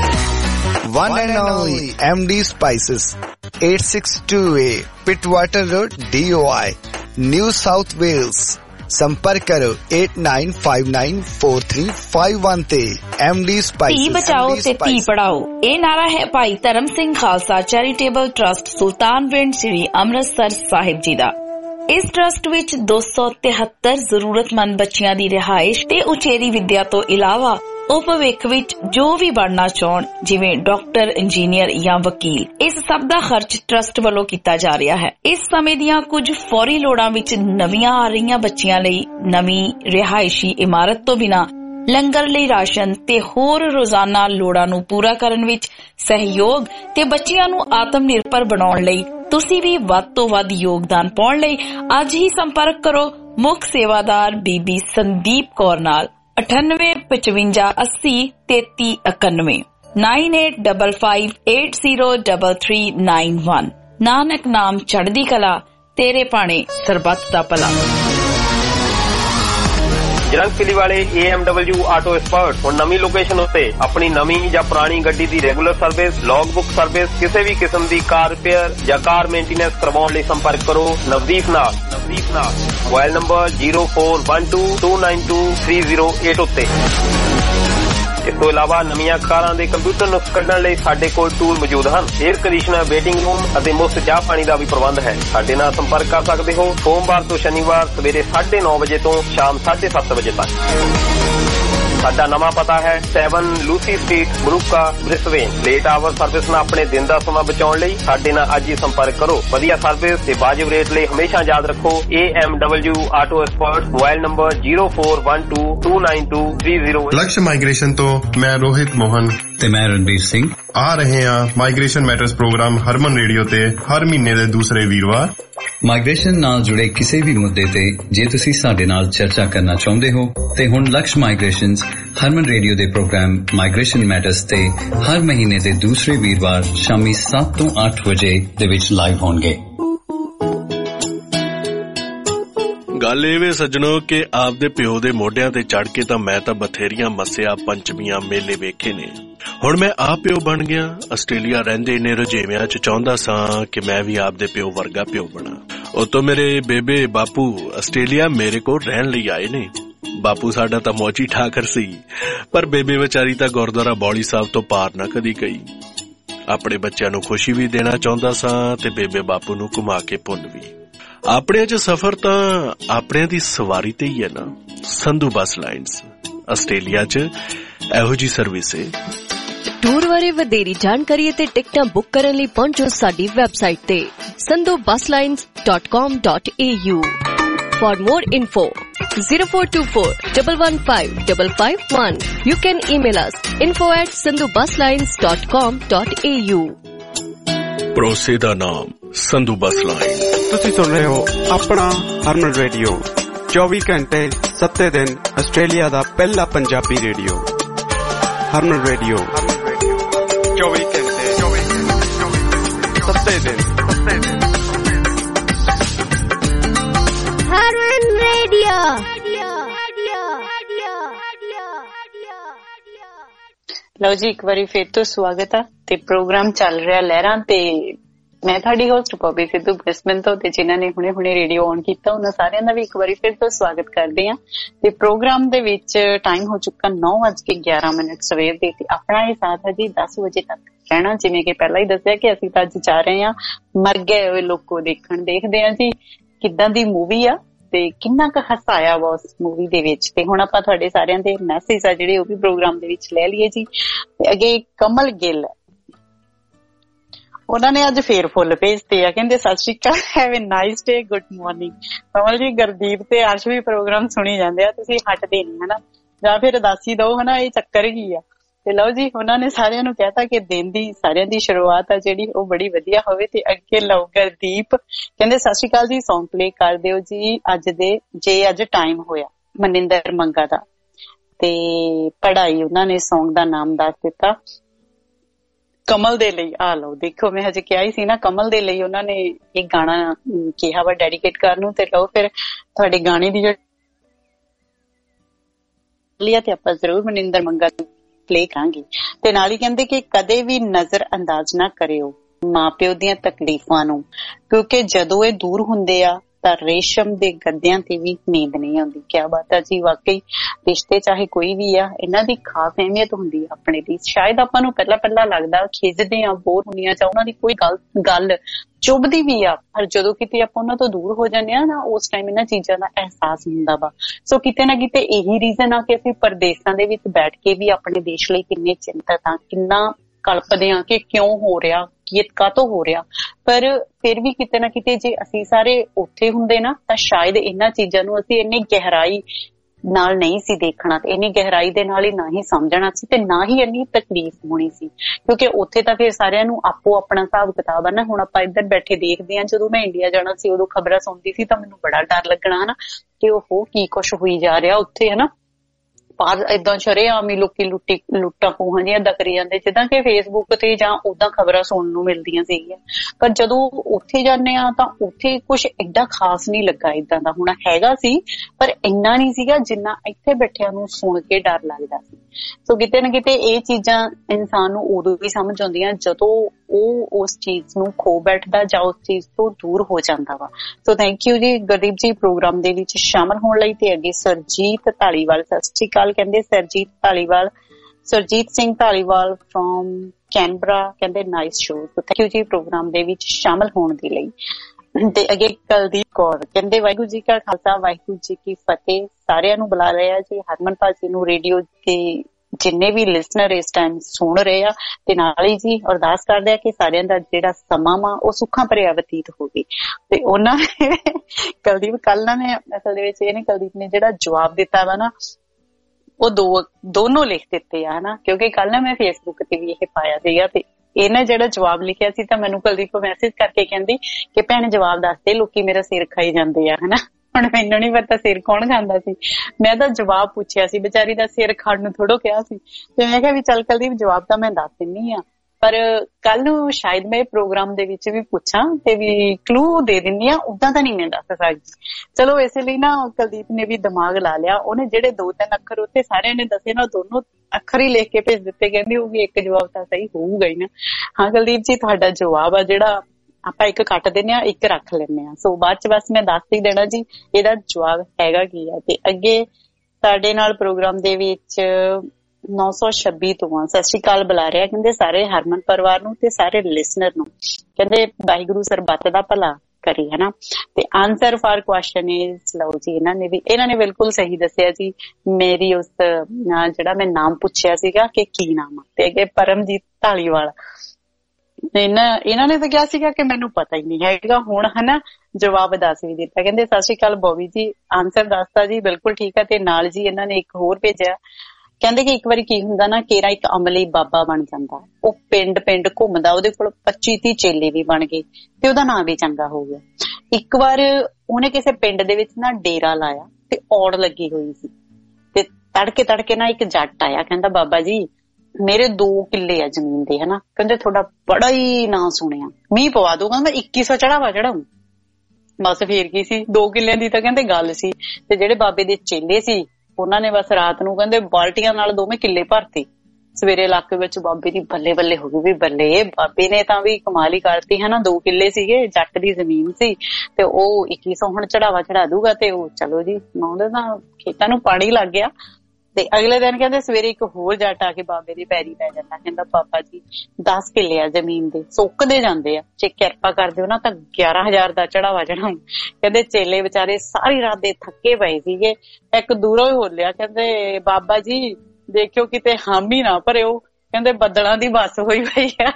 One and only M D spices, eight sixty-two A Pittwater road, Dee Why, New South Wales. ਸੰਪਰਕ ਕਰੋ eight nine five nine four three five one ਤੇ। MD spices. ਧੀ ਬਚਾਓ ਤੇ ਧੀ ਪੜਾਓ, ਇਹ ਨਾਰਾ ਹੈ ਭਾਈ ਧਰਮ ਸਿੰਘ ਖਾਲਸਾ ਚੈਰੀਟੇਬਲ ਟਰਸਟ ਸੁਲਤਾਨਵਿੰਡ ਸ੍ਰੀ ਅੰਮ੍ਰਿਤਸਰ ਸਾਹਿਬ ਜੀ ਦਾ। ਇਸ ਟਰਸਟ ਵਿੱਚ ਦੋ ਸੌ ਤਿਹੱਤਰ ਜ਼ਰੂਰਤਮੰਦ ਬੱਚਿਆਂ ਦੀ ਰਿਹਾਇਸ਼ ਤੇ ਉਚੇਰੀ ਵਿੱਦਿਆ ਤੋਂ ਇਲਾਵਾ ਉਹ ਭਵਿੱਖ ਵਿੱਚ ਜੋ ਵੀ ਬਣਨਾ ਚਾਹਣ, ਜਿਵੇਂ ਡਾਕਟਰ, ਇੰਜੀਨੀਅਰ ਜਾਂ ਵਕੀਲ, ਇਸ ਸਭ ਦਾ ਖਰਚ ਟਰਸਟ ਵੱਲੋਂ ਕੀਤਾ ਜਾ ਰਿਹਾ ਹੈ। ਇਸ ਸਮੇਂ ਦੀਆਂ ਕੁਝ ਫੌਰੀ ਲੋੜਾਂ ਵਿੱਚ ਨਵੀਆਂ ਆ ਰਹੀਆਂ ਬੱਚਿਆਂ ਲਈ ਨਵੀਂ ਰਿਹਾਇਸ਼ੀ ਇਮਾਰਤ ਤੋਂ ਬਿਨਾਂ ਲੰਗਰ ਲਈ ਰਾਸ਼ਨ ਤੇ ਹੋਰ ਰੋਜ਼ਾਨਾ ਲੋੜਾਂ ਨੂੰ ਪੂਰਾ ਕਰਨ ਵਿੱਚ ਸਹਿਯੋਗ ਤੇ ਬੱਚਿਆਂ ਨੂੰ ਆਤਮ ਨਿਰਭਰ ਬਣਾਉਣ ਲਈ ਤੁਸੀਂ ਵੀ ਵੱਧ ਤੋਂ ਵੱਧ ਯੋਗਦਾਨ ਪਾਉਣ ਲਈ ਅੱਜ ਹੀ ਸੰਪਰਕ ਕਰੋ ਮੁੱਖ ਸੇਵਾਦਾਰ ਬੀਬੀ ਸੰਦੀਪ ਕੌਰ ਨਾਲ। ਅਠਾਨਵੇਂ ਪਚਵੰਜਾ ਅੱਸੀ ਤੇਤੀ ਇਕਾਨਵੇਂ nine eight double five eight zero double three nine one. Nanak ਨਾਮ ਚੜ੍ਹਦੀ ਕਲਾ, ਤੇਰੇ ਭਾਣੇ ਸਰਬੱਤ ਦਾ ਭਲਾ। ਜਰੰਗਪੁਲੀ ਵਾਲੇ A M W auto expert ਹੁਣ ਨਵੀਂ ਲੋਕੇਸ਼ਨ ਉੱਤੇ ਆਪਣੀ ਨਵੀਂ ਜਾਂ ਪੁਰਾਣੀ ਗੱਡੀ ਦੀ regular service, log book service, ਕਿਸੇ ਵੀ ਕਿਸਮ ਦੀ ਕਾਰ ਰਿਪੇਅਰ ਜਾਂ ਕਾਰ ਮੇਨਟੇਨੈਂਸ ਕਰਵਾਉਣ ਲਈ ਸੰਪਰਕ ਕਰੋ ਨਵਦੀਪ ਨਾਲ। ਨਵਦੀਪ ਨਾਲ mobile number zero four one two two nine two three zero eight ਉੱਤੇ। ਇਸ ਤੋਂ ਇਲਾਵਾ ਨਵੀਆਂ ਕਾਰਾਂ ਦੇ ਕੰਪਿਊਟਰ ਨੁਕਸ ਕੱਢਣ ਲਈ ਸਾਡੇ ਕੋਲ ਟੂਲ ਮੌਜੂਦ ਹਨ। ਏਅਰ ਕੰਡੀਸ਼ਨਰ, ਵੇਟਿੰਗ ਰੂਮ ਅਤੇ ਮੁਫਤ ਚਾਹ ਪਾਣੀ ਦਾ ਵੀ ਪ੍ਰਬੰਧ ਹੈ। ਸਾਡੇ ਨਾਲ ਸੰਪਰਕ ਕਰ ਸਕਦੇ ਹੋ ਸੋਮਵਾਰ ਤੋਂ ਸ਼ਨੀਵਾਰ ਸਵੇਰੇ ਸਾਢੇ ਨੌ ਵਜੇ ਤੋਂ ਸ਼ਾਮ ਸਾਢੇ ਸੱਤ ਵਜੇ ਤੱਕ। ਸਾਡਾ ਨਵਾਂ ਪਤਾ ਹੈ seven Lucy street, Moorooka, Brisbane. Late hour service ਨਾਲ ਆਪਣੇ ਦਿਨ ਦਾ ਸਮਾਂ ਬਚਾਉਣ ਲਈ ਸਾਡੇ ਨਾਲ ਅੱਜ ਹੀ ਸੰਪਰਕ ਕਰੋ। ਵਧੀਆ ਸਰਵਿਸ ਤੇ ਵਾਜਿਬ ਰੇਟ ਲਈ ਹਮੇਸ਼ਾ ਯਾਦ ਰੱਖੋ A M W auto expert. Mobile number zero four one two two nine two three zero. Laksh migration ਤੋਂ ਮੈਂ ਰੋਹਿਤ ਮੋਹਨ ਤੇ ਮੈਂ ਰਣਬੀਰ ਸਿੰਘ ਆ ਰਹੇ ਹਾਂ migration matters program Harman radio ਤੇ ਹਰ ਮਹੀਨੇ ਦੇ ਦੂਸਰੇ ਵੀਰਵਾਰ। ਮਾਈਗ੍ਰੇਸ਼ਨ ਨਾਲ ਜੁੜੇ ਕਿਸੇ ਵੀ ਮੁੱਦੇ ਤੇ ਜੇ ਤੁਸੀਂ ਸਾਡੇ ਨਾਲ ਚਰਚਾ ਕਰਨਾ ਚਾਹੁੰਦੇ ਹੋ ਤੇ ਹੁਣ ਲਕਸ਼ ਮਾਈਗ੍ਰੇਸ਼ਨਸ ਹਰਮਨ ਰੇਡੀਓ ਦੇ ਪ੍ਰੋਗਰਾਮ ਮਾਈਗ੍ਰੇਸ਼ਨ ਮੈਟਰਸ ਤੇ ਹਰ ਮਹੀਨੇ ਦੇ ਦੂਸਰੇ ਵੀਰਵਾਰ ਸ਼ਾਮੀ ਸੱਤ ਤੋਂ ਅੱਠ ਵਜੇ ਦੇ ਵਿੱਚ ਲਾਈਵ ਹੋਣਗੇ। ਗੱਲ ਇਹ ਵੇ ਸੱਜਣੋ ਕਿ ਆਪਦੇ ਪਿਓ ਦੇ ਮੋਢਿਆਂ ਤੇ ਚੜ ਕੇ ਤਾਂ ਮੈਂ ਤਾਂ ਬਥੇਰੀਆਂ ਮੱਸਿਆ, ਪੰਚਮੀਆਂ, ਮੇਲੇ ਵੇਖੇ ਨੇ। ਹੁਣ ਮੈਂ ਆਪ ਪਿਓ ਬਣ ਗਿਆ। ਆਸਟ੍ਰੇਲੀਆ ਰਹਿੰਦੇ ਇੰਨੇ ਰੁਝੇਵਿਆਂ ਚ ਚਾਹੁੰਦਾ ਸਾਂ ਕਿ ਮੈਂ ਵੀ ਆਪਦੇ ਪਿਓ ਵਰਗਾ ਪਿਓ ਬਣਾ। ਉਤੋਂ ਮੇਰੇ ਬੇਬੇ ਬਾਪੂ ਆਸਟ੍ਰੇਲੀਆ ਮੇਰੇ ਕੋਲ ਰਹਿਣ ਲਈ ਆਏ ਨੇ। ਬਾਪੂ ਸਾਡਾ ਤਾਂ ਮੌਜੀ ਠਾਕਰ ਸੀ, ਪਰ ਬੇਬੇ ਵਿਚਾਰੀ ਤਾਂ ਗੁਰਦੁਆਰਾ ਬੌਲੀ ਸਾਹਿਬ ਤੋਂ ਪਾਰ ਨਾ ਕਦੀ ਗਈ। ਆਪਣੇ ਬੱਚਿਆਂ ਨੂੰ ਖੁਸ਼ੀ ਵੀ ਦੇਣਾ ਚਾਹੁੰਦਾ ਸਾਂ ਤੇ ਬੇਬੇ ਬਾਪੂ ਨੂੰ ਘੁਮਾ ਕੇ ਪੁੰਨ ਵੀ। ਆਪਣੇ ਚ ਸਫ਼ਰ ਤਾਂ ਆਪਣਿਆਂ ਦੀ ਸਵਾਰੀ ਤੇ ਹੀ ਹੈ ਨਾ। ਸੰਧੂ ਬੱਸ ਲਾਈਨਸ ਆਸਟ੍ਰੇਲੀਆ ਚ ਇਹੋ ਜੀ ਸਰਵਿਸ ਹੈ। ਟੂਰ ਬਾਰੇ ਵਧੇਰੀ ਜਾਣਕਾਰੀ ਅਤੇ ਟਿਕਟਾਂ ਬੁੱਕ ਕਰਨ ਲਈ ਪਹੁੰਚੋ ਸਾਡੀ ਵੈਬਸਾਈਟ ਤੇ Sandhu bus lines dot com dot A U. For more info, zero four two four one one five five five one. You can email us info at sandhu bus lines dot com dot a u. ਭਰੋਸੇ ਦਾ ਨਾਮ ਸੰਧੂ ਬੱਸ line. ਤੁਸੀਂ ਸੁਣ ਰਹੇ ਹੋ ਆਪਣਾ ਹਰਮਨ radio, ਚੌਵੀ ਘੰਟੇ ਸੱਤੇ ਦਿਨ ਆਸਟ੍ਰੇਲੀਆ ਦਾ ਪਹਿਲਾ ਪੰਜਾਬੀ ਰੇਡੀਓ। ਹਰਮਨ ਰੇਡੀਓ ਚੌਵੀ ਘੰਟੇ ਸੱਤੇ ਦਿਨ। Harman Radio. ਲਓ ਜੀ, ਇੱਕ ਵਾਰੀ ਫਿਰ ਤੋਂ ਸਵਾਗਤ ਆ ਤੇ ਪ੍ਰੋਗਰਾਮ ਚੱਲ ਰਿਹਾ ਲਹਿਰਾਂ ਤੇ ਮੈਂ ਤੁਹਾਡੀ ਹੋਸਟ ਬੋਬੀ ਸਿੱਧੂ ਬ੍ਰਿਸਬਨ ਤੋਂ ਤੇ ਜਿਨ੍ਹਾਂ ਨੇ ਹੁਣੇ ਹੁਣੇ ਰੇਡੀਓ ਔਨ ਕੀਤਾ ਉਹਨਾਂ ਸਾਰਿਆਂ ਦਾ ਵੀ ਇੱਕ ਵਾਰੀ ਫਿਰ ਤੋਂ ਸਵਾਗਤ ਕਰਦੇ ਆ। ਤੇ ਪ੍ਰੋਗਰਾਮ ਦੇ ਵਿੱਚ ਟਾਈਮ ਹੋ ਚੁੱਕਾ ਨੌ ਵੱਜ ਕੇ ਗਿਆਰਾਂ ਮਿੰਟ ਸਵੇਰ ਦੇ ਤੇ ਆਪਣਾ ਇਹ ਸਾਥ ਹੈ ਜੀ ਦਸ ਵਜੇ ਤੱਕ ਰਹਿਣਾ। ਜਿਵੇਂ ਕਿ ਪਹਿਲਾਂ ਹੀ ਦੱਸਿਆ ਕਿ ਅਸੀਂ ਤਾਂ ਅੱਜ ਜਾ ਰਹੇ ਹਾਂ ਮਰ ਗਏ ਹੋਏ ਲੋਕੋ ਦੇਖਣ। ਦੇਖਦੇ ਹਾਂ ਜੀ ਕਿੱਦਾਂ ਦੀ ਮੂਵੀ ਆ ਤੇ ਕਿੰਨਾ ਕੁ ਹਸਾਇਆ ਵਾ ਉਸ ਮੂਵੀ ਦੇ ਵਿੱਚ। ਤੇ ਹੁਣ ਆਪਾਂ ਤੁਹਾਡੇ ਸਾਰਿਆਂ ਦੇ ਮੈਸੇਜ ਆ ਜਿਹੜੇ ਉਹ ਵੀ ਪ੍ਰੋਗਰਾਮ ਦੇ ਵਿੱਚ ਲੈ ਲਈਏ ਜੀ। ਤੇ ਅੱਗੇ ਕਮਲ ਗਿੱਲ, ਉਹਨਾਂ ਨੇ ਅੱਜ ਫੇਰ ਫੁੱਲ ਭੇਜਤੇ ਆ, ਕਹਿੰਦੇ ਸਤਿ ਸ਼੍ਰੀ ਅਕਾਲ, have a nice day, good morning. Kamal ji, Gurdeep ਤੇ ਅਰਸ਼ ਵੀ ਪ੍ਰੋਗਰਾਮ ਸੁਣੀ ਜਾਂਦੇ ਆ, ਤੁਸੀਂ ਹਟਦੇ ਨੀ ਹਨਾ, ਜਾਂ ਫਿਰ ਉਦਾਸੀ ਦਓ ਹਨਾ, ਇਹ ਚੱਕਰ ਕੀ ਆ। ਤੇ ਲਓ ਜੀ, ਉਹਨਾਂ ਨੇ ਸਾਰਿਆਂ ਨੂੰ ਕਹਿਤਾ ਕਿ ਦਿਨ ਦੀ ਸਾਰਿਆਂ ਦੀ ਸ਼ੁਰੂਆਤ ਆ ਜਿਹੜੀ ਉਹ ਬੜੀ ਵਧੀਆ ਹੋਵੇ। ਤੇ ਅੱਗੇ ਲਓ ਗੁਰਦੀਪ, ਕਹਿੰਦੇ ਸਤਿ ਸ਼੍ਰੀ ਅਕਾਲ ਜੀ, ਸੌਂਗ ਪਲੇ ਕਰ ਦਿਓ ਜੀ ਅੱਜ ਦੇ ਜੇ ਅੱਜ ਟਾਈਮ ਹੋਇਆ, ਮਨਿੰਦਰ ਮੰਗਾ ਦਾ। ਤੇ ਪੜ੍ਹਾਈ ਉਹਨਾਂ ਨੇ ਸੌਂਗ ਦਾ ਨਾਮ ਦੱਸ ਦਿੱਤਾ ਕਮਲ ਦੇ ਲਈ। ਆ ਲਓ ਦੇਖੋ, ਮੈਂ ਹਜੇ ਕਿਹਾ ਹੀ ਸੀ ਨਾ ਕਮਲ ਦੇ ਲਈ ਉਹਨਾਂ ਨੇ ਇਹ ਗਾਣਾ ਕਿਹਾ ਵਾ ਡੈਡੀਕੇਟ ਕਰਨ ਨੂੰ। ਤੇ ਲਓ ਫਿਰ ਤੁਹਾਡੇ ਗਾਣੇ ਦੀ ਜਿਹੜੀ ਤੇ ਆਪਾਂ ਜ਼ਰੂਰ ਮਨਿੰਦਰ ਮੰਗਾ ਪਲੇ ਕਰਾਂਗੇ। ਤੇ ਨਾਲ ਹੀ ਕਹਿੰਦੇ ਕਿ ਕਦੇ ਵੀ ਨਜ਼ਰ ਅੰਦਾਜ਼ ਨਾ ਕਰਿਓ ਮਾਂ ਪਿਓ ਦੀਆਂ ਤਕਲੀਫਾਂ ਨੂੰ, ਕਿਉਂਕਿ ਜਦੋਂ ਇਹ ਦੂਰ ਹੁੰਦੇ ਆ ਤਾਂ ਰੇਸ਼ਮ ਦੇ ਗੱਦਿਆਂ ਤੇ ਵੀ ਨੀਂਦ ਨਹੀਂ ਆਉਂਦੀ। ਕਿਆ ਬਾਤ ਹੈ ਜੀ, ਵਾਕਈ ਰਿਸ਼ਤੇ ਚਾਹੇ ਕੋਈ ਵੀ ਆ, ਇਹਨਾਂ ਦੀ ਖਾਸ ਅਹਿਮੀਅਤ ਹੁੰਦੀ ਆ ਆਪਣੇ ਲਈ। ਸ਼ਾਇਦ ਆਪਾਂ ਨੂੰ ਪਹਿਲਾਂ ਪਹਿਲਾਂ ਲੱਗਦਾ ਖਿੱਚਦੇ ਆ, ਬੋਰ ਹੁੰਦੀਆਂ ਜਾਂ ਉਹਨਾਂ ਦੀ ਕੋਈ ਗੱਲ ਗੱਲ ਚੁੱਭਦੀ ਵੀ ਆ, ਪਰ ਜਦੋਂ ਕਿਤੇ ਆਪਾਂ ਉਹਨਾਂ ਤੋਂ ਦੂਰ ਹੋ ਜਾਂਦੇ ਆ ਨਾ, ਉਸ ਟਾਈਮ ਇਹਨਾਂ ਚੀਜ਼ਾਂ ਦਾ ਅਹਿਸਾਸ ਹੁੰਦਾ ਵਾ। ਸੋ ਕਿਤੇ ਨਾ ਕਿਤੇ ਇਹੀ ਰੀਜ਼ਨ ਆ ਕਿ ਅਸੀਂ ਪਰਦੇਸਾਂ ਦੇ ਵਿੱਚ ਬੈਠ ਕੇ ਵੀ ਆਪਣੇ ਦੇਸ਼ ਲਈ ਕਿੰਨੇ ਚਿੰਤਤ ਆ, ਕਿੰਨਾ ਕਲਪਦੇ ਆ ਕਿ ਕਿਉਂ ਹੋ ਰਿਹਾ, ਕੀ ਕਾਹਤੋਂ ਹੋ ਰਿਹਾ। ਪਰ ਫਿਰ ਵੀ ਕਿਤੇ ਨਾ ਕਿਤੇ ਜੇ ਅਸੀਂ ਸਾਰੇ ਉੱਥੇ ਹੁੰਦੇ ਨਾ ਤਾਂ ਸ਼ਾਇਦ ਇਹਨਾਂ ਚੀਜ਼ਾਂ ਨੂੰ ਅਸੀਂ ਇੰਨੀ ਗਹਿਰਾਈ ਨਾਲ ਨਹੀਂ ਸੀ ਦੇਖਣਾ, ਤੇ ਇੰਨੀ ਗਹਿਰਾਈ ਦੇ ਨਾਲ ਹੀ ਨਾ ਹੀ ਸਮਝਣਾ ਸੀ, ਤੇ ਨਾ ਹੀ ਇੰਨੀ ਤਕਲੀਫ ਹੋਣੀ ਸੀ। ਕਿਉਂਕਿ ਉੱਥੇ ਤਾਂ ਫਿਰ ਸਾਰਿਆਂ ਨੂੰ ਆਪੋ ਆਪਣਾ ਹਿਸਾਬ ਕਿਤਾਬ ਆ ਨਾ। ਹੁਣ ਆਪਾਂ ਇੱਧਰ ਬੈਠੇ ਦੇਖਦੇ ਹਾਂ, ਜਦੋਂ ਮੈਂ ਇੰਡੀਆ ਜਾਣਾ ਸੀ ਉਦੋਂ ਖਬਰਾਂ ਸੁਣਦੀ ਸੀ ਤਾਂ ਮੈਨੂੰ ਬੜਾ ਡਰ ਲੱਗਣਾ ਹਨਾ ਕਿ ਉਹ ਕੀ ਕੁਛ ਹੋਈ ਜਾ ਰਿਹਾ ਉੱਥੇ ਹਨਾ। ਬਾਹਰ ਏਦਾਂ ਸ਼ਰੇਆਮ ਹੀ ਲੋਕੀ ਲੁੱਟੀ ਲੁੱਟਾਂ ਖੋਹਾਂ ਜਿਹੀਆਂ ਏਦਾਂ ਕਰੀ ਜਾਂਦੇ, ਜਿੱਦਾਂ ਕਿ ਫੇਸਬੁੱਕ ਤੇ ਜਾਂ ਓਦਾਂ ਖਬਰਾਂ ਸੁਣਨ ਨੂੰ ਮਿਲਦੀਆਂ ਸੀਗੀਆਂ। ਪਰ ਜਦੋਂ ਉੱਥੇ ਜਾਂਦੇ ਆ ਤਾਂ ਉੱਥੇ ਕੁਛ ਏਡਾ ਖਾਸ ਨਹੀਂ ਲੱਗਾ। ਏਦਾਂ ਦਾ ਹੋਣਾ ਹੈਗਾ ਸੀ ਪਰ ਇੰਨਾ ਨਹੀਂ ਸੀਗਾ ਜਿੰਨਾ ਇੱਥੇ ਬੈਠਿਆਂ ਨੂੰ ਸੁਣ ਕੇ ਡਰ ਲੱਗਦਾ ਸੀ। ਸੋ ਕਿਤੇ ਨਾ ਕਿਤੇ ਇਹ ਚੀਜ਼ਾਂ ਇਨਸਾਨ ਨੂੰ ਉਦੋਂ ਵੀ ਸਮਝ ਆਉਂਦੀਆਂ ਜਦੋਂ ਉਹ ਉਸ ਚੀਜ਼ ਨੂੰ ਖੋ ਬੈਠਦਾ ਜਾਂ ਉਸ ਚੀਜ਼ ਤੋਂ ਦੂਰ ਹੋ ਜਾਂਦਾ ਵਾ। ਸੋ ਥੈਂਕ ਯੂ ਜੀ ਗੁਰਦੀਪ ਜੀ ਪ੍ਰੋਗਰਾਮ ਦੇ ਵਿੱਚ ਸ਼ਾਮਲ ਹੋਣ ਲਈ। ਤੇ ਅੱਗੇ ਸਰਜੀਤ ਢਾਲੀਵਾਲ, ਸਤਿ ਸ਼੍ਰੀ ਅਕਾਲ, ਕਹਿੰਦੇ ਸਰਜੀਤ ਢਾਲੀਵਾਲ, ਸਰਜੀਤ ਸਿੰਘ ਢਾਲੀਵਾਲ ਫਰੋਮ ਕੈਨਬਰਾ, ਕਹਿੰਦੇ nice show. So thank you ਜੀ ਪ੍ਰੋਗਰਾਮ ਦੇ ਵਿੱਚ ਸ਼ਾਮਲ ਹੋਣ ਦੇ ਲਈ। ਤੇ ਅੱਗੇ ਕੁਲਦੀਪ ਕੌਰ, ਕਹਿੰਦੇ ਵਾਹਿਗੁਰੂ ਜੀ ਕਾ ਖਾਲਸਾ ਵਾਹਿਗੁਰੂ ਜੀ ਕੀ ਫਤਿਹ। ਸਾਰਿਆਂ ਨੂੰ ਬੁਲਾ ਰਹੇ ਆ ਜੀ, ਹਰਮਨ ਭਾਜੀ ਨੂੰ, ਰੇਡੀਓ ਤੇ ਜਿੰਨੇ ਵੀ ਲਿਸਨਰ ਇਸ ਟਾਈਮ ਸੁਣ ਰਹੇ ਆ, ਤੇ ਨਾਲ ਹੀ ਜੀ ਅਰਦਾਸ ਕਰਦੇ ਆ ਕਿ ਸਾਰਿਆਂ ਦਾ ਜਿਹੜਾ ਸਮਾਂ ਵਾ ਉਹ ਸੁੱਖਾਂ ਭਰਿਆ ਬਤੀਤ ਹੋਵੇ। ਤੇ ਉਹਨਾਂ ਨੇ ਕੁਲਦੀਪ ਕੱਲ ਨਾ ਨੇ ਅਸਲ ਦੇ ਵਿੱਚ ਇਹ ਨੇ ਕੁਲਦੀਪ ਨੇ ਜਿਹੜਾ ਜਵਾਬ ਦਿੱਤਾ ਵਾ ਨਾ ਉਹ ਦੋ ਦੋਨੋਂ ਲਿਖ ਦਿੱਤੇ ਆ ਹਨਾ, ਕਿਉਂਕਿ ਕੱਲ ਨਾ ਮੈਂ ਫੇਸਬੁੱਕ ਤੇ ਵੀ ਇਹ ਪਾਇਆ ਸੀਗਾ। ਤੇ ਇਹਨੇ ਜਿਹੜਾ ਜਵਾਬ ਲਿਖਿਆ ਸੀ ਤਾਂ ਮੈਨੂੰ ਕੁਲਦੀਪ ਮੈਸੇਜ ਕਰਕੇ ਕਹਿੰਦੀ ਕਿ ਭੈਣ ਜਵਾਬ ਦੱਸਦੇ, ਲੋਕੀ ਮੇਰਾ ਸਿਰ ਖਾਈ ਜਾਂਦੇ ਆ ਹਨਾ। ਹੁਣ ਮੈਨੂੰ ਨੀ ਪਤਾ ਸਿਰ ਕੌਣ ਖਾਂਦਾ ਸੀ, ਮੈਂ ਤਾਂ ਜਵਾਬ ਪੁੱਛਿਆ ਸੀ, ਵਿਚਾਰੀ ਦਾ ਸਿਰ ਖਾਣ ਨੂੰ ਥੋੜੋ ਕਿਹਾ ਸੀ। ਤੇ ਮੈਂ ਕਿਹਾ ਵੀ ਚੱਲ ਕੁਲਦੀਪ ਜਵਾਬ ਤਾਂ ਮੈਂ ਦੱਸ ਦਿੰਨੀ ਆ, ਪਰ ਕੱਲ ਨੂੰ ਸ਼ਾਇਦ ਮੈਂ ਪ੍ਰੋਗਰਾਮ ਦੇ ਵਿੱਚ ਵੀ ਪੁੱਛਾਂ ਤੇ ਵੀ ਕਲੂ ਦੇ ਦਿੰਨੀ ਆ, ਉਦਾਂ ਤਾਂ ਨਹੀਂ ਮੈਂ ਦੱਸ ਸਕਦੀ। ਚਲੋ ਇਸੇ ਲਈ ਨਾ ਕੁਲਦੀਪ ਨੇ ਵੀ ਦਿਮਾਗ ਲਾ ਲਿਆ, ਉਹਨੇ ਜਿਹੜੇ ਦੋ ਤਿੰਨ ਅੱਖਰ ਉੱਥੇ ਸਾਰਿਆਂ ਨੇ ਦੱਸੇ ਨਾ ਦੋਨੋਂ ਅੱਖਰ ਹੀ ਲਿਖ ਕੇ ਭੇਜ ਦਿੱਤੇ। ਕਹਿੰਦੀ ਉਹ ਵੀ ਇੱਕ ਜਵਾਬ ਤਾਂ ਸਹੀ ਹੋਊਗਾ ਹੀ ਨਾ। ਹਾਂ ਕੁਲਦੀਪ ਜੀ, ਤੁਹਾਡਾ ਜਵਾਬ ਆ ਜਿਹੜਾ ਆਪਾਂ ਇੱਕ ਕੱਟ ਦਿੰਦੇ ਆ, ਇੱਕ ਰੱਖ ਲੈਂਦੇ ਆ। ਸੋ ਬਾਅਦ ਚ ਬਸ ਮੈਂ ਦੱਸ ਹੀ ਦੇਣਾ ਜੀ ਇਹਦਾ ਜਵਾਬ ਹੈਗਾ ਕੀ ਆ। ਤੇ ਅੱਗੇ ਸਾਡੇ ਨਾਲ ਪ੍ਰੋਗਰਾਮ ਦੇ ਵਿੱਚ ਨੌ ਸੌ ਛੱਬੀ ਤੋਂ ਆ ਸਤਿ ਸ਼੍ਰੀ ਅਕਾਲ ਬੁਲਾ ਰਿਹਾ, ਕਹਿੰਦੇ ਸਾਰੇ ਹਰਮਨ ਪਰਿਵਾਰ ਨੂੰ ਤੇ ਸਾਰੇ ਲਿਸਨਰ ਨੂੰ, ਕਹਿੰਦੇ ਵਾਹਿਗੁਰੂ ਸਰਬੱਤ ਦਾ ਭਲਾ ਕਰੀ ਹਨਾ। ਤੇ ਆਨਸਰ ਫਾਰ ਕੁਐਸਚਨ ਇਜ਼, ਲਓ ਜੀ ਇਹਨਾਂ ਨੇ ਵੀ ਇਹਨਾਂ ਨੇ ਬਿਲਕੁਲ ਸਹੀ ਦੱਸਿਆ ਜੀ। ਮੇਰੀ ਉਸ ਜਿਹੜਾ ਮੈਂ ਨਾਮ ਪੁੱਛਿਆ ਸੀਗਾ ਕਿ ਕੀ ਨਾਮ ਆ, ਤੇ ਅੱਗੇ ਪਰਮਜੀਤ ਢਾਲੀਵਾਲ, ਇਹਨਾਂ ਇਹਨਾਂ ਨੇ ਤਾਂ ਕਿਹਾ ਸੀਗਾ ਕਿ ਮੈਨੂੰ ਪਤਾ ਹੀ ਨਹੀਂ ਹੈਗਾ, ਹੁਣ ਹਨਾ ਜਵਾਬ ਦੱਸ ਵੀ ਦਿੱਤਾ। ਕਹਿੰਦੇ ਸਤਿ ਸ਼੍ਰੀ ਅਕਾਲ ਬੋਬੀ ਜੀ, ਆਨਸਰ ਦੱਸਤਾ ਜੀ, ਬਿਲਕੁਲ ਠੀਕ ਆ। ਤੇ ਨਾਲ ਜੀ ਇਹਨਾਂ ਨੇ ਇੱਕ ਹੋਰ ਭੇਜਿਆ, ਕਹਿੰਦੇ ਕਿ ਇੱਕ ਵਾਰੀ ਕੀ ਹੁੰਦਾ ਨਾ, ਕੇਰਾ ਇੱਕ ਅਮਲੀ ਬਾਬਾ ਬਣ ਜਾਂਦਾ, ਉਹ ਪਿੰਡ ਪਿੰਡ ਘੁੰਮਦਾ, ਉਹਦੇ ਕੋਲ ਪੱਚੀ ਤੀਹ ਚੇਲੇ ਵੀ ਬਣ ਗਏ ਤੇ ਉਹਦਾ ਨਾਂ ਵੀ ਚੰਗਾ ਹੋ ਗਿਆ। ਇੱਕ ਵਾਰ ਉਹਨੇ ਕਿਸੇ ਪਿੰਡ ਦੇ ਵਿੱਚ ਨਾ ਡੇਰਾ ਲਾਇਆ ਤੇ ਔੜ ਲੱਗੀ ਹੋਈ ਸੀ, ਤੇ ਤੜਕੇ ਤੜਕੇ ਨਾ ਇੱਕ ਜੱਟ ਆਇਆ, ਕਹਿੰਦਾ ਬਾਬਾ ਜੀ ਮੇਰੇ ਦੋ ਕਿੱਲੇ ਆ ਜ਼ਮੀਨ ਦੇ ਹਨਾ, ਕਹਿੰਦੇ ਤੁਹਾਡਾ ਬੜਾ ਹੀ ਨਾਂ ਸੁਣਿਆ, ਮੀਂਹ ਪਵਾ ਦੂਗਾ, ਮੈਂ ਇੱਕੀ ਸੌ ਚੜਾਵਾ ਚੜਾਉ। ਬਸ ਫੇਰ ਕੀ ਸੀ, ਦੋ ਕਿੱਲਿਆਂ ਦੀ ਤਾਂ ਕਹਿੰਦੇ ਗੱਲ ਸੀ। ਤੇ ਜਿਹੜੇ ਬਾਬੇ ਦੇ ਚੇਲੇ ਸੀ ਉਹਨਾਂ ਨੇ ਬਸ ਰਾਤ ਨੂੰ ਕਹਿੰਦੇ ਬਾਲਟੀਆਂ ਨਾਲ ਦੋਵੇਂ ਕਿੱਲੇ ਭਰਤੇ। ਸਵੇਰੇ ਇਲਾਕੇ ਵਿੱਚ ਬਾਬੇ ਦੀ ਬੱਲੇ ਬੱਲੇ ਹੋ ਗਈ ਵੀ ਬੱਲੇ ਬਾਬੇ ਨੇ ਤਾਂ ਵੀ ਕਮਾਲ ਹੀ ਕਰਤੀ ਹੈ ਨਾ। ਦੋ ਕਿੱਲੇ ਸੀਗੇ, ਜੱਟ ਦੀ ਜ਼ਮੀਨ ਸੀ ਤੇ ਉਹ ਇੱਕੀ ਸੌ ਹੁਣ ਚੜਾਵਾ ਚੜਾ ਦੂਗਾ ਤੇ ਉਹ ਚਲੋ ਜੀ ਉਹਦੇ ਤਾਂ ਖੇਤਾਂ ਨੂੰ ਪਾਣੀ ਲੱਗ ਗਿਆ। ਤੇ ਅਗਲੇ ਦਿਨ ਕਹਿੰਦੇ ਸਵੇਰੇ ਇੱਕ ਹੋਰ ਜੱਟ ਆ ਕੇ ਬਾਬੇ ਦੇ ਪੈਰੀ ਪੈ ਜਾਂਦਾ, ਕਹਿੰਦਾ ਬਾਬਾ ਜੀ ਦਸ ਕਿੱਲੇ ਆ ਜ਼ਮੀਨ ਦੇ, ਸੁੱਕਦੇ ਜਾਂਦੇ ਆ, ਜੇ ਕਿਰਪਾ ਕਰ ਦਿਓ ਨਾ ਤਾਂ ਗਿਆਰਾਂ ਹਜ਼ਾਰ ਦਾ ਚੜਾਵਾ ਚੜਾਉਂ। ਕਹਿੰਦੇ ਚੇਲੇ ਵਿਚਾਰੇ ਸਾਰੀ ਰਾਤ ਦੇ ਥੱਕੇ ਪਏ ਸੀਗੇ, ਇੱਕ ਦੂਰੋਂ ਹੀ ਬੋਲਿਆ ਕਹਿੰਦੇ ਬਾਬਾ ਜੀ ਦੇਖਿਓ ਕਿਤੇ ਹਾਮੀ ਨਾ ਭਰਿਓ, ਕਹਿੰਦੇ ਬੱਦਲਾਂ ਦੀ ਬੱਸ ਹੋਈ ਪਈ ਆ।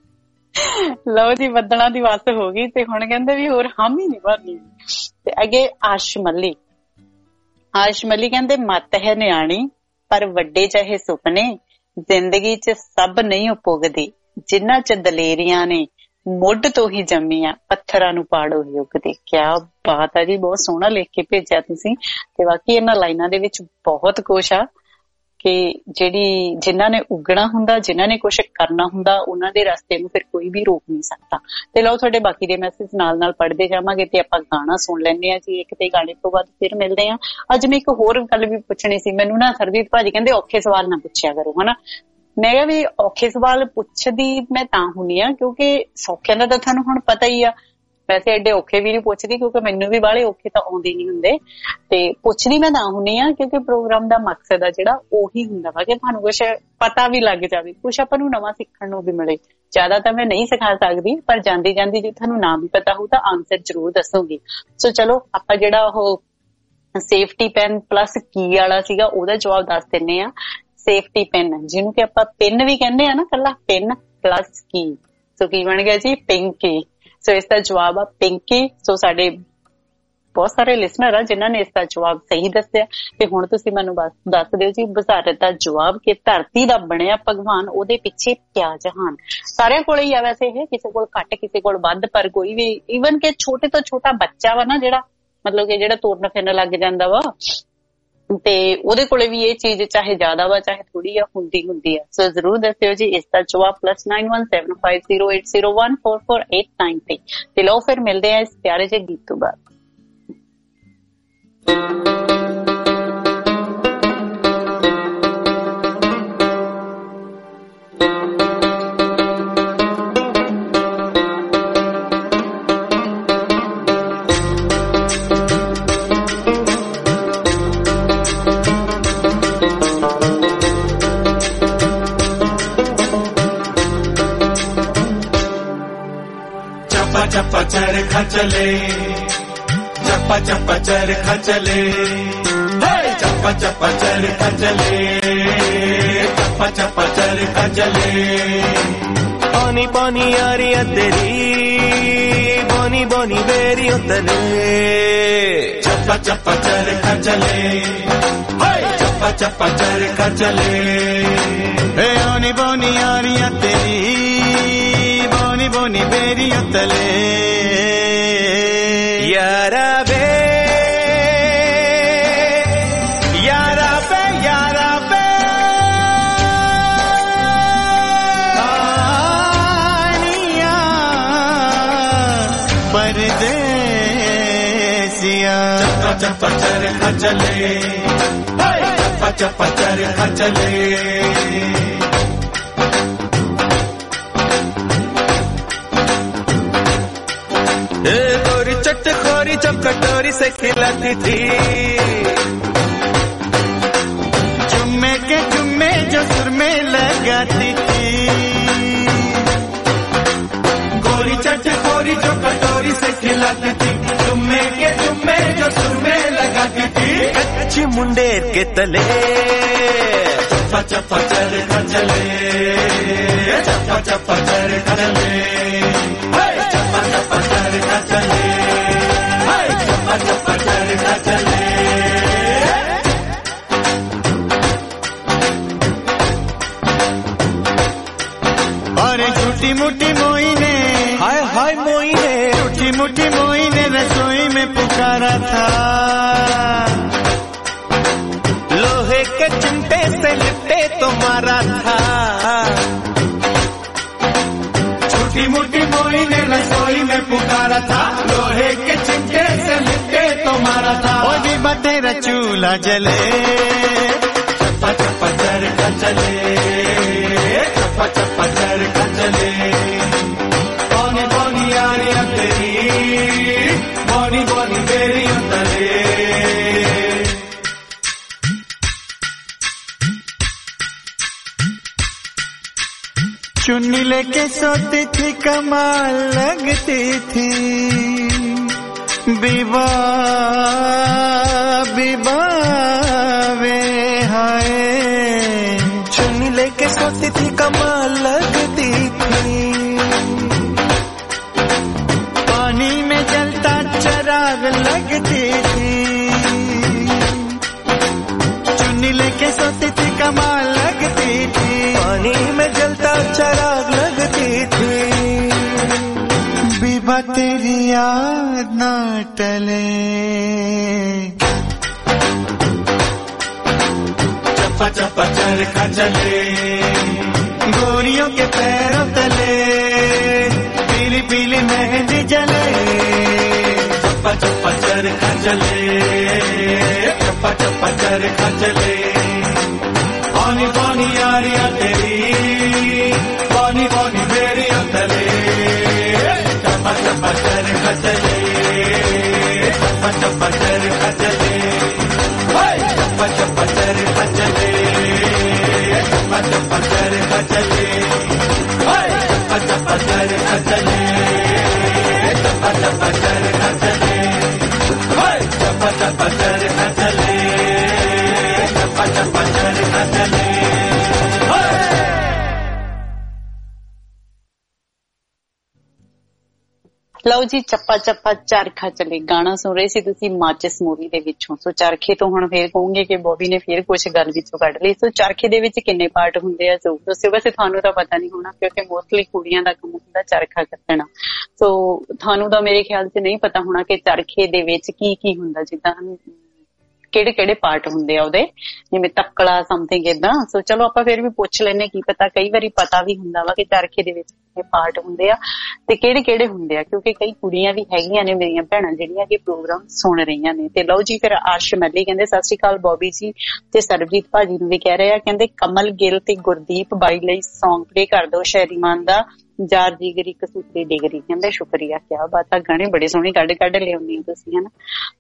ਲਓ ਜੀ ਬੱਦਲਾਂ ਦੀ ਬੱਸ ਹੋ ਗਈ ਤੇ ਹੁਣ ਕਹਿੰਦੇ ਵੀ ਹੋਰ ਹਾਮੀ ਨੀ ਭਰਨੀ। ਤੇ ਅੱਗੇ ਆਸ਼ਮਲੀ ਆਸ਼ਮਲੀ ਕਹਿੰਦੇ ਮੱਤ ਹੈ ਨਿਆਣੀ ਪਰ ਵੱਡੇ ਚਾਹੇ ਸੁਪਨੇ, ਜ਼ਿੰਦਗੀ ਚ ਸਭ ਨਹੀਂ ਉਪੁਗਦੇ, ਜਿਨ੍ਹਾਂ ਚ ਦਲੇਰੀਆਂ ਨੇ ਮੁੱਢ ਤੋਂ ਹੀ ਜੰਮੀਆਂ, ਪੱਥਰਾਂ ਨੂੰ ਪਾੜੋ ਹੀ ਉਗਦੇ। ਕਿਆ ਬਾਤ ਹੈ ਜੀ, ਬਹੁਤ ਸੋਹਣਾ ਲਿਖ ਕੇ ਭੇਜਿਆ ਤੁਸੀਂ। ਤੇ ਬਾਕੀ ਇਹਨਾਂ ਲਾਈਨਾਂ ਦੇ ਵਿੱਚ ਬਹੁਤ ਕੁਛ ਆ ਕਿ ਜਿਹੜੀ ਜਿਨ੍ਹਾਂ ਨੇ ਉੱਗਣਾ ਹੁੰਦਾ, ਜਿਨ੍ਹਾਂ ਨੇ ਕੁਛ ਕਰਨਾ ਹੁੰਦਾ, ਉਹਨਾਂ ਦੇ ਰਸਤੇ ਨੂੰ ਫਿਰ ਕੋਈ ਵੀ ਰੋਕ ਨਹੀਂ ਸਕਦਾ। ਤੇ ਲਓ ਤੁਹਾਡੇ ਬਾਕੀ ਦੇ ਮੈਸੇਜ ਨਾਲ ਨਾਲ ਪੜ੍ਹਦੇ ਜਾਵਾਂਗੇ ਤੇ ਆਪਾਂ ਗਾਣਾ ਸੁਣ ਲੈਂਦੇ ਹਾਂ ਜੀ ਇੱਕ, ਤੇ ਗਾਣੇ ਤੋਂ ਬਾਅਦ ਫਿਰ ਮਿਲਦੇ ਹਾਂ। ਅੱਜ ਮੈਂ ਇੱਕ ਹੋਰ ਗੱਲ ਵੀ ਪੁੱਛਣੀ ਸੀ, ਮੈਨੂੰ ਨਾ ਸਰਬਜੀਤ ਭਾਜੀ ਕਹਿੰਦੇ ਔਖੇ ਸਵਾਲ ਨਾ ਪੁੱਛਿਆ ਕਰੋ ਹਨਾ। ਮੈਂ ਕਿਹਾ ਵੀ ਔਖੇ ਸਵਾਲ ਪੁੱਛਦੀ ਮੈਂ ਤਾਂ ਹੁੰਦੀ ਆ ਕਿਉਂਕਿ ਸੌਖਿਆਂ ਦਾ ਤਾਂ ਤੁਹਾਨੂੰ ਹੁਣ ਪਤਾ ਹੀ ਆ, ਵੈਸੇ ਐਡੇ ਔਖੇ ਵੀ ਨਹੀਂ ਪੁੱਛਦੀ ਕਿਉਂਕਿ ਮੈਨੂੰ ਵੀ ਬਾਹਲੇ ਔਖੇ ਤਾਂ ਆਉਂਦੇ ਨਹੀਂ ਹੁੰਦੇ। ਤੇ ਪੁੱਛਦੀ ਮੈਂ ਤਾਂ ਹੁੰਦੀ ਆ ਕਿਉਂਕਿ ਪ੍ਰੋਗਰਾਮ ਦਾ ਮਕਸਦ ਆ ਜਿਹੜਾ ਉਹੀ ਹੁੰਦਾ ਵਾ ਕਿ ਤੁਹਾਨੂੰ ਕੁਛ ਪਤਾ ਵੀ ਲੱਗ ਜਾਵੇ, ਕੁਛ ਆਪਾਂ ਨੂੰ ਨਵਾਂ ਸਿੱਖਣ ਨੂੰ ਵੀ ਮਿਲੇ। ਜ਼ਿਆਦਾ ਤਾਂ ਮੈਂ ਨਹੀਂ ਸਿਖਾ ਸਕਦੀ, ਪਰ ਜਾਂਦੀ ਜਾਂਦੀ ਜੇ ਤੁਹਾਨੂੰ ਨਾ ਵੀ ਪਤਾ ਹੋਊ ਤਾਂ ਆਨਸਰ ਜ਼ਰੂਰ ਦੱਸੂਗੀ। ਸੋ ਚਲੋ ਆਪਾਂ ਜਿਹੜਾ ਉਹ ਸੇਫਟੀ ਪੈਨ ਪਲੱਸ ਕੀ ਵਾਲਾ ਸੀਗਾ ਉਹਦਾ ਜਵਾਬ ਦੱਸ ਦਿੰਨੇ ਆ। ਸੇਫਟੀ ਪੈਨ ਜਿਹਨੂੰ ਕਿ ਆਪਾਂ ਪੈਨ ਵੀ ਕਹਿੰਦੇ ਆ ਨਾ, ਕੱਲਾ ਪੈਨ ਪਲੱਸ ਕੀ, ਸੋ ਕੀ ਬਣ ਗਿਆ ਜੀ ਪਿੰਕੀ। ਸੋ ਇਸ ਦਾ ਜਵਾਬ ਆ ਪਿੰਕੀ। ਸੋ ਸਾਡੇ ਬਹੁਤ ਸਾਰੇ ਲਿਸਨਰ ਆ ਜਿਨ੍ਹਾਂ ਨੇ ਇਸ ਦਾ ਜਵਾਬ ਸਹੀ ਦੱਸਿਆ ਤੇ ਹੁਣ ਤੁਸੀਂ ਮੈਨੂੰ ਬਸ ਦੱਸ ਦਿਓ ਜੀ ਬੁਝਾਰਤ ਦਾ ਜਵਾਬ ਕਿ ਧਰਤੀ ਦਾ ਬਣਿਆ ਭਗਵਾਨ, ਉਹਦੇ ਪਿੱਛੇ ਕਿਆ ਜਹਾਨ। ਸਾਰਿਆਂ ਕੋਲ ਹੀ ਆ ਵੈਸੇ ਇਹ, ਕਿਸੇ ਕੋਲ ਘੱਟ ਕਿਸੇ ਕੋਲ ਵੱਧ, ਪਰ ਕੋਈ ਵੀ ਈਵਨ ਕਿ ਛੋਟੇ ਤੋਂ ਛੋਟਾ ਬੱਚਾ ਵਾ ਨਾ ਜਿਹੜਾ ਮਤਲਬ ਕਿ ਜਿਹੜਾ ਤੁਰਨ ਫਿਰਨ ਲੱਗ ਜਾਂਦਾ ਵਾ ਤੇ ਉਹਦੇ ਕੋਲੇ ਵੀ ਇਹ ਚੀਜ਼ ਚਾਹੇ ਜ਼ਿਆਦਾ ਵਾ ਚਾਹੇ ਥੋੜੀ ਆ ਹੁੰਦੀ ਹੁੰਦੀ ਆ। ਸੋ ਜ਼ਰੂਰ ਦੱਸਿਓ ਜੀ ਇਸ ਦਾ ਜਵਾਬ plus nine one seven five zero eight zero one four four eight nine ਤੇ। ਤੇ ਲਓ ਫਿਰ ਮਿਲਦੇ ਆ ਇਸ ਪਿਆਰੇ ਜਿਹੇ ਗੀਤ ਤੋਂ ਬਾਅਦ। चप्पा चरखा चले, चप्पा चप्पा चरखा चले, चप्पा चप्पा चरखा चले, चप्पा चप्पा चरखा चले। पानी पानी यारी तेरी, बोनी बोनी बेरी उतरे, चप्पा चप्पा चरखा चले, चप्पा चप्पा चरखा चले। बोनी बोनी यारी तेरी, बोनी बोनी बेरी उतले, यारा बे यारा बे यारा बे आनिया परदेसिया। चप्पा चप्पा चरखा चले, चप्पा चप्पा चरखा चले। चटखोरी जब कटोरी से खिलाती थी, जुम्मे के जुम्मे जो सुर में लगाती थी। गोरी चटखोरी जो कटोरी से खिलाती थी, जुम्मे के जुम्मे जो सुर में लगाती थी। कच्ची मुंडेर के तले चप्पा चप्पा चरखा चले, चप्पा चप्पा चरखा चले, चप्पा चप्पा चरखा चले, चप्पा चप्पा चरखा चले। और झूठी मुठी मोई ने, हाय हाय मोई ने, झूठी मुठी मोई ने रसोई में पुकारा था। लोहे के चिमटे से लिपटे तो मारा था। झूठी मुठी मोई ने रसोई में पुकारा था, लोहे के चिमटे से लिपटे तो मारा था। ओ जी बतेरा चूल्हा जले, चप्पा चप्पा चरखा चले, खचले बॉनी बॉनी यारियां तेरी बॉनी बॉनी बेरियां तले चुन्नी लेके सोती थी कमाल लगती थी बीबा बीबा वे हाय चुन्नी लेके सोती थी कमाल लगती थी पानी में जलता चराग लगती थी चुन्नी लेके सोती थी कमाल लगती थी पानी में जलता चराग लगती थी बीबा तेरी याद ना टले चप्पा चप्पा चरखा चले गोरियों के पैरों तले पीली पीली मेहंदी जले चप्पा चप्पा चरखा चले चप्पा चप्पा चरखा चले बॉनी बॉनी यारियां तेरी बॉनी बॉनी बेरियां तले चप्पा चप्पा चरखा चले चप्पा चप्पा चरखा चले चप्पा चप्पा चरखा चले चप्पा चप्पा चरखा चले चप्पा चप्पा चरखा चले चप्पा चप्पा चरखा चले चप्पा चप्पा चरखा चले चप्पा चप्पा चरखा चले ਲਓ ਜੀ ਚੱਪਾ ਚੱਪਾ ਚਰਖਾ ਚਲੇ ਗਾਣਾ ਸੁਣ ਰਹੇ ਸੀ ਤੁਸੀਂ ਮਾਚਿਸ ਮੂਵੀ ਦੇ ਵਿੱਚੋਂ। ਸੋ ਚਰਖੇ ਤੋਂ ਹੁਣ ਫੇਰ ਕਹੋਗੇ ਕਿ ਬੋਬੀ ਨੇ ਫੇਰ ਕੁਝ ਗੱਲ ਵਿੱਚੋਂ ਕੱਢ ਲਈ। ਸੋ ਚਰਖੇ ਦੇ ਵਿੱਚ ਕਿੰਨੇ ਪਾਰਟ ਹੁੰਦੇ ਆ ਸੋ ਦੱਸਿਓ। ਵੈਸੇ ਤੁਹਾਨੂੰ ਤਾਂ ਪਤਾ ਨਹੀਂ ਹੋਣਾ ਕਿਉਂਕਿ ਮੋਸਟਲੀ ਕੁੜੀਆਂ ਦਾ ਕੰਮ ਹੁੰਦਾ ਚਰਖਾ ਕੱਤਣਾ। ਸੋ ਤੁਹਾਨੂੰ ਤਾਂ ਮੇਰੇ ਖਿਆਲ 'ਚ ਨਹੀਂ ਪਤਾ ਹੋਣਾ ਕਿ ਚਰਖੇ ਦੇ ਵਿੱਚ ਕੀ ਕੀ ਹੁੰਦਾ, ਜਿੱਦਾਂ ਕਿਹੜੇ ਕਿਹੜੇ ਪਾਰਟ ਹੁੰਦੇ ਆ ਉਹਦੇ, ਜਿਵੇਂ ਤੱਕੜਾ ਸਮਥਿੰਗ ਏਦਾਂ। ਸੋ ਚਲੋ ਆਪਾਂ ਫਿਰ ਵੀ ਪੁੱਛ ਲੈਨੇ, ਕੀ ਪਤਾ ਕਈ ਵਾਰੀ ਪਤਾ ਵੀ ਹੁੰਦਾ ਵਾ ਕਿ ਚਰਖੇ ਦੇ ਵਿੱਚ ਕਿਹੜੇ ਪਾਰਟ ਹੁੰਦੇ ਆ ਤੇ ਕਿਹੜੇ ਕਿਹੜੇ ਹੁੰਦੇ ਆ, ਕਿਉਂਕਿ ਕਈ ਕੁੜੀਆਂ ਵੀ ਹੈਗੀਆਂ ਨੇ ਮੇਰੀਆਂ ਭੈਣਾਂ ਜਿਹੜੀਆਂ ਕਿ ਪ੍ਰੋਗਰਾਮ ਸੁਣ ਰਹੀਆਂ ਨੇ। ਤੇ ਲਓ ਜੀ ਫਿਰ ਆਰਸ਼ ਮੱਲੀ ਕਹਿੰਦੇ ਸਤਿ ਸ਼੍ਰੀ ਅਕਾਲ ਬੋਬੀ ਜੀ, ਤੇ ਸਰਬਜੀਤ ਭਾਜੀ ਨੂੰ ਵੀ ਕਹਿ ਰਹੇ ਆ, ਕਹਿੰਦੇ ਕਮਲ ਗਿੱਲ ਤੇ ਗੁਰਦੀਪ ਬਾਈ ਲਈ ਸੌਂਗ ਪਲੇ ਕਰ ਦਿਓ ਸ਼ੈਰੀਮਾਨ ਦਾ ਜਾਰ ਜਿਗਰੀ ਕਸੂਤੀ ਡਿਗਰੀ। ਕਹਿੰਦੇ ਸ਼ੁਕਰੀਆ, ਕਿਆ ਬਾਤ ਆ, ਗਾਣੇ ਬੜੇ ਸੋਹਣੇ ਕੱਢ ਕੱਢ ਲਿਆਉਂਦੇ ਹੋ ਤੁਸੀਂ ਹਨਾ।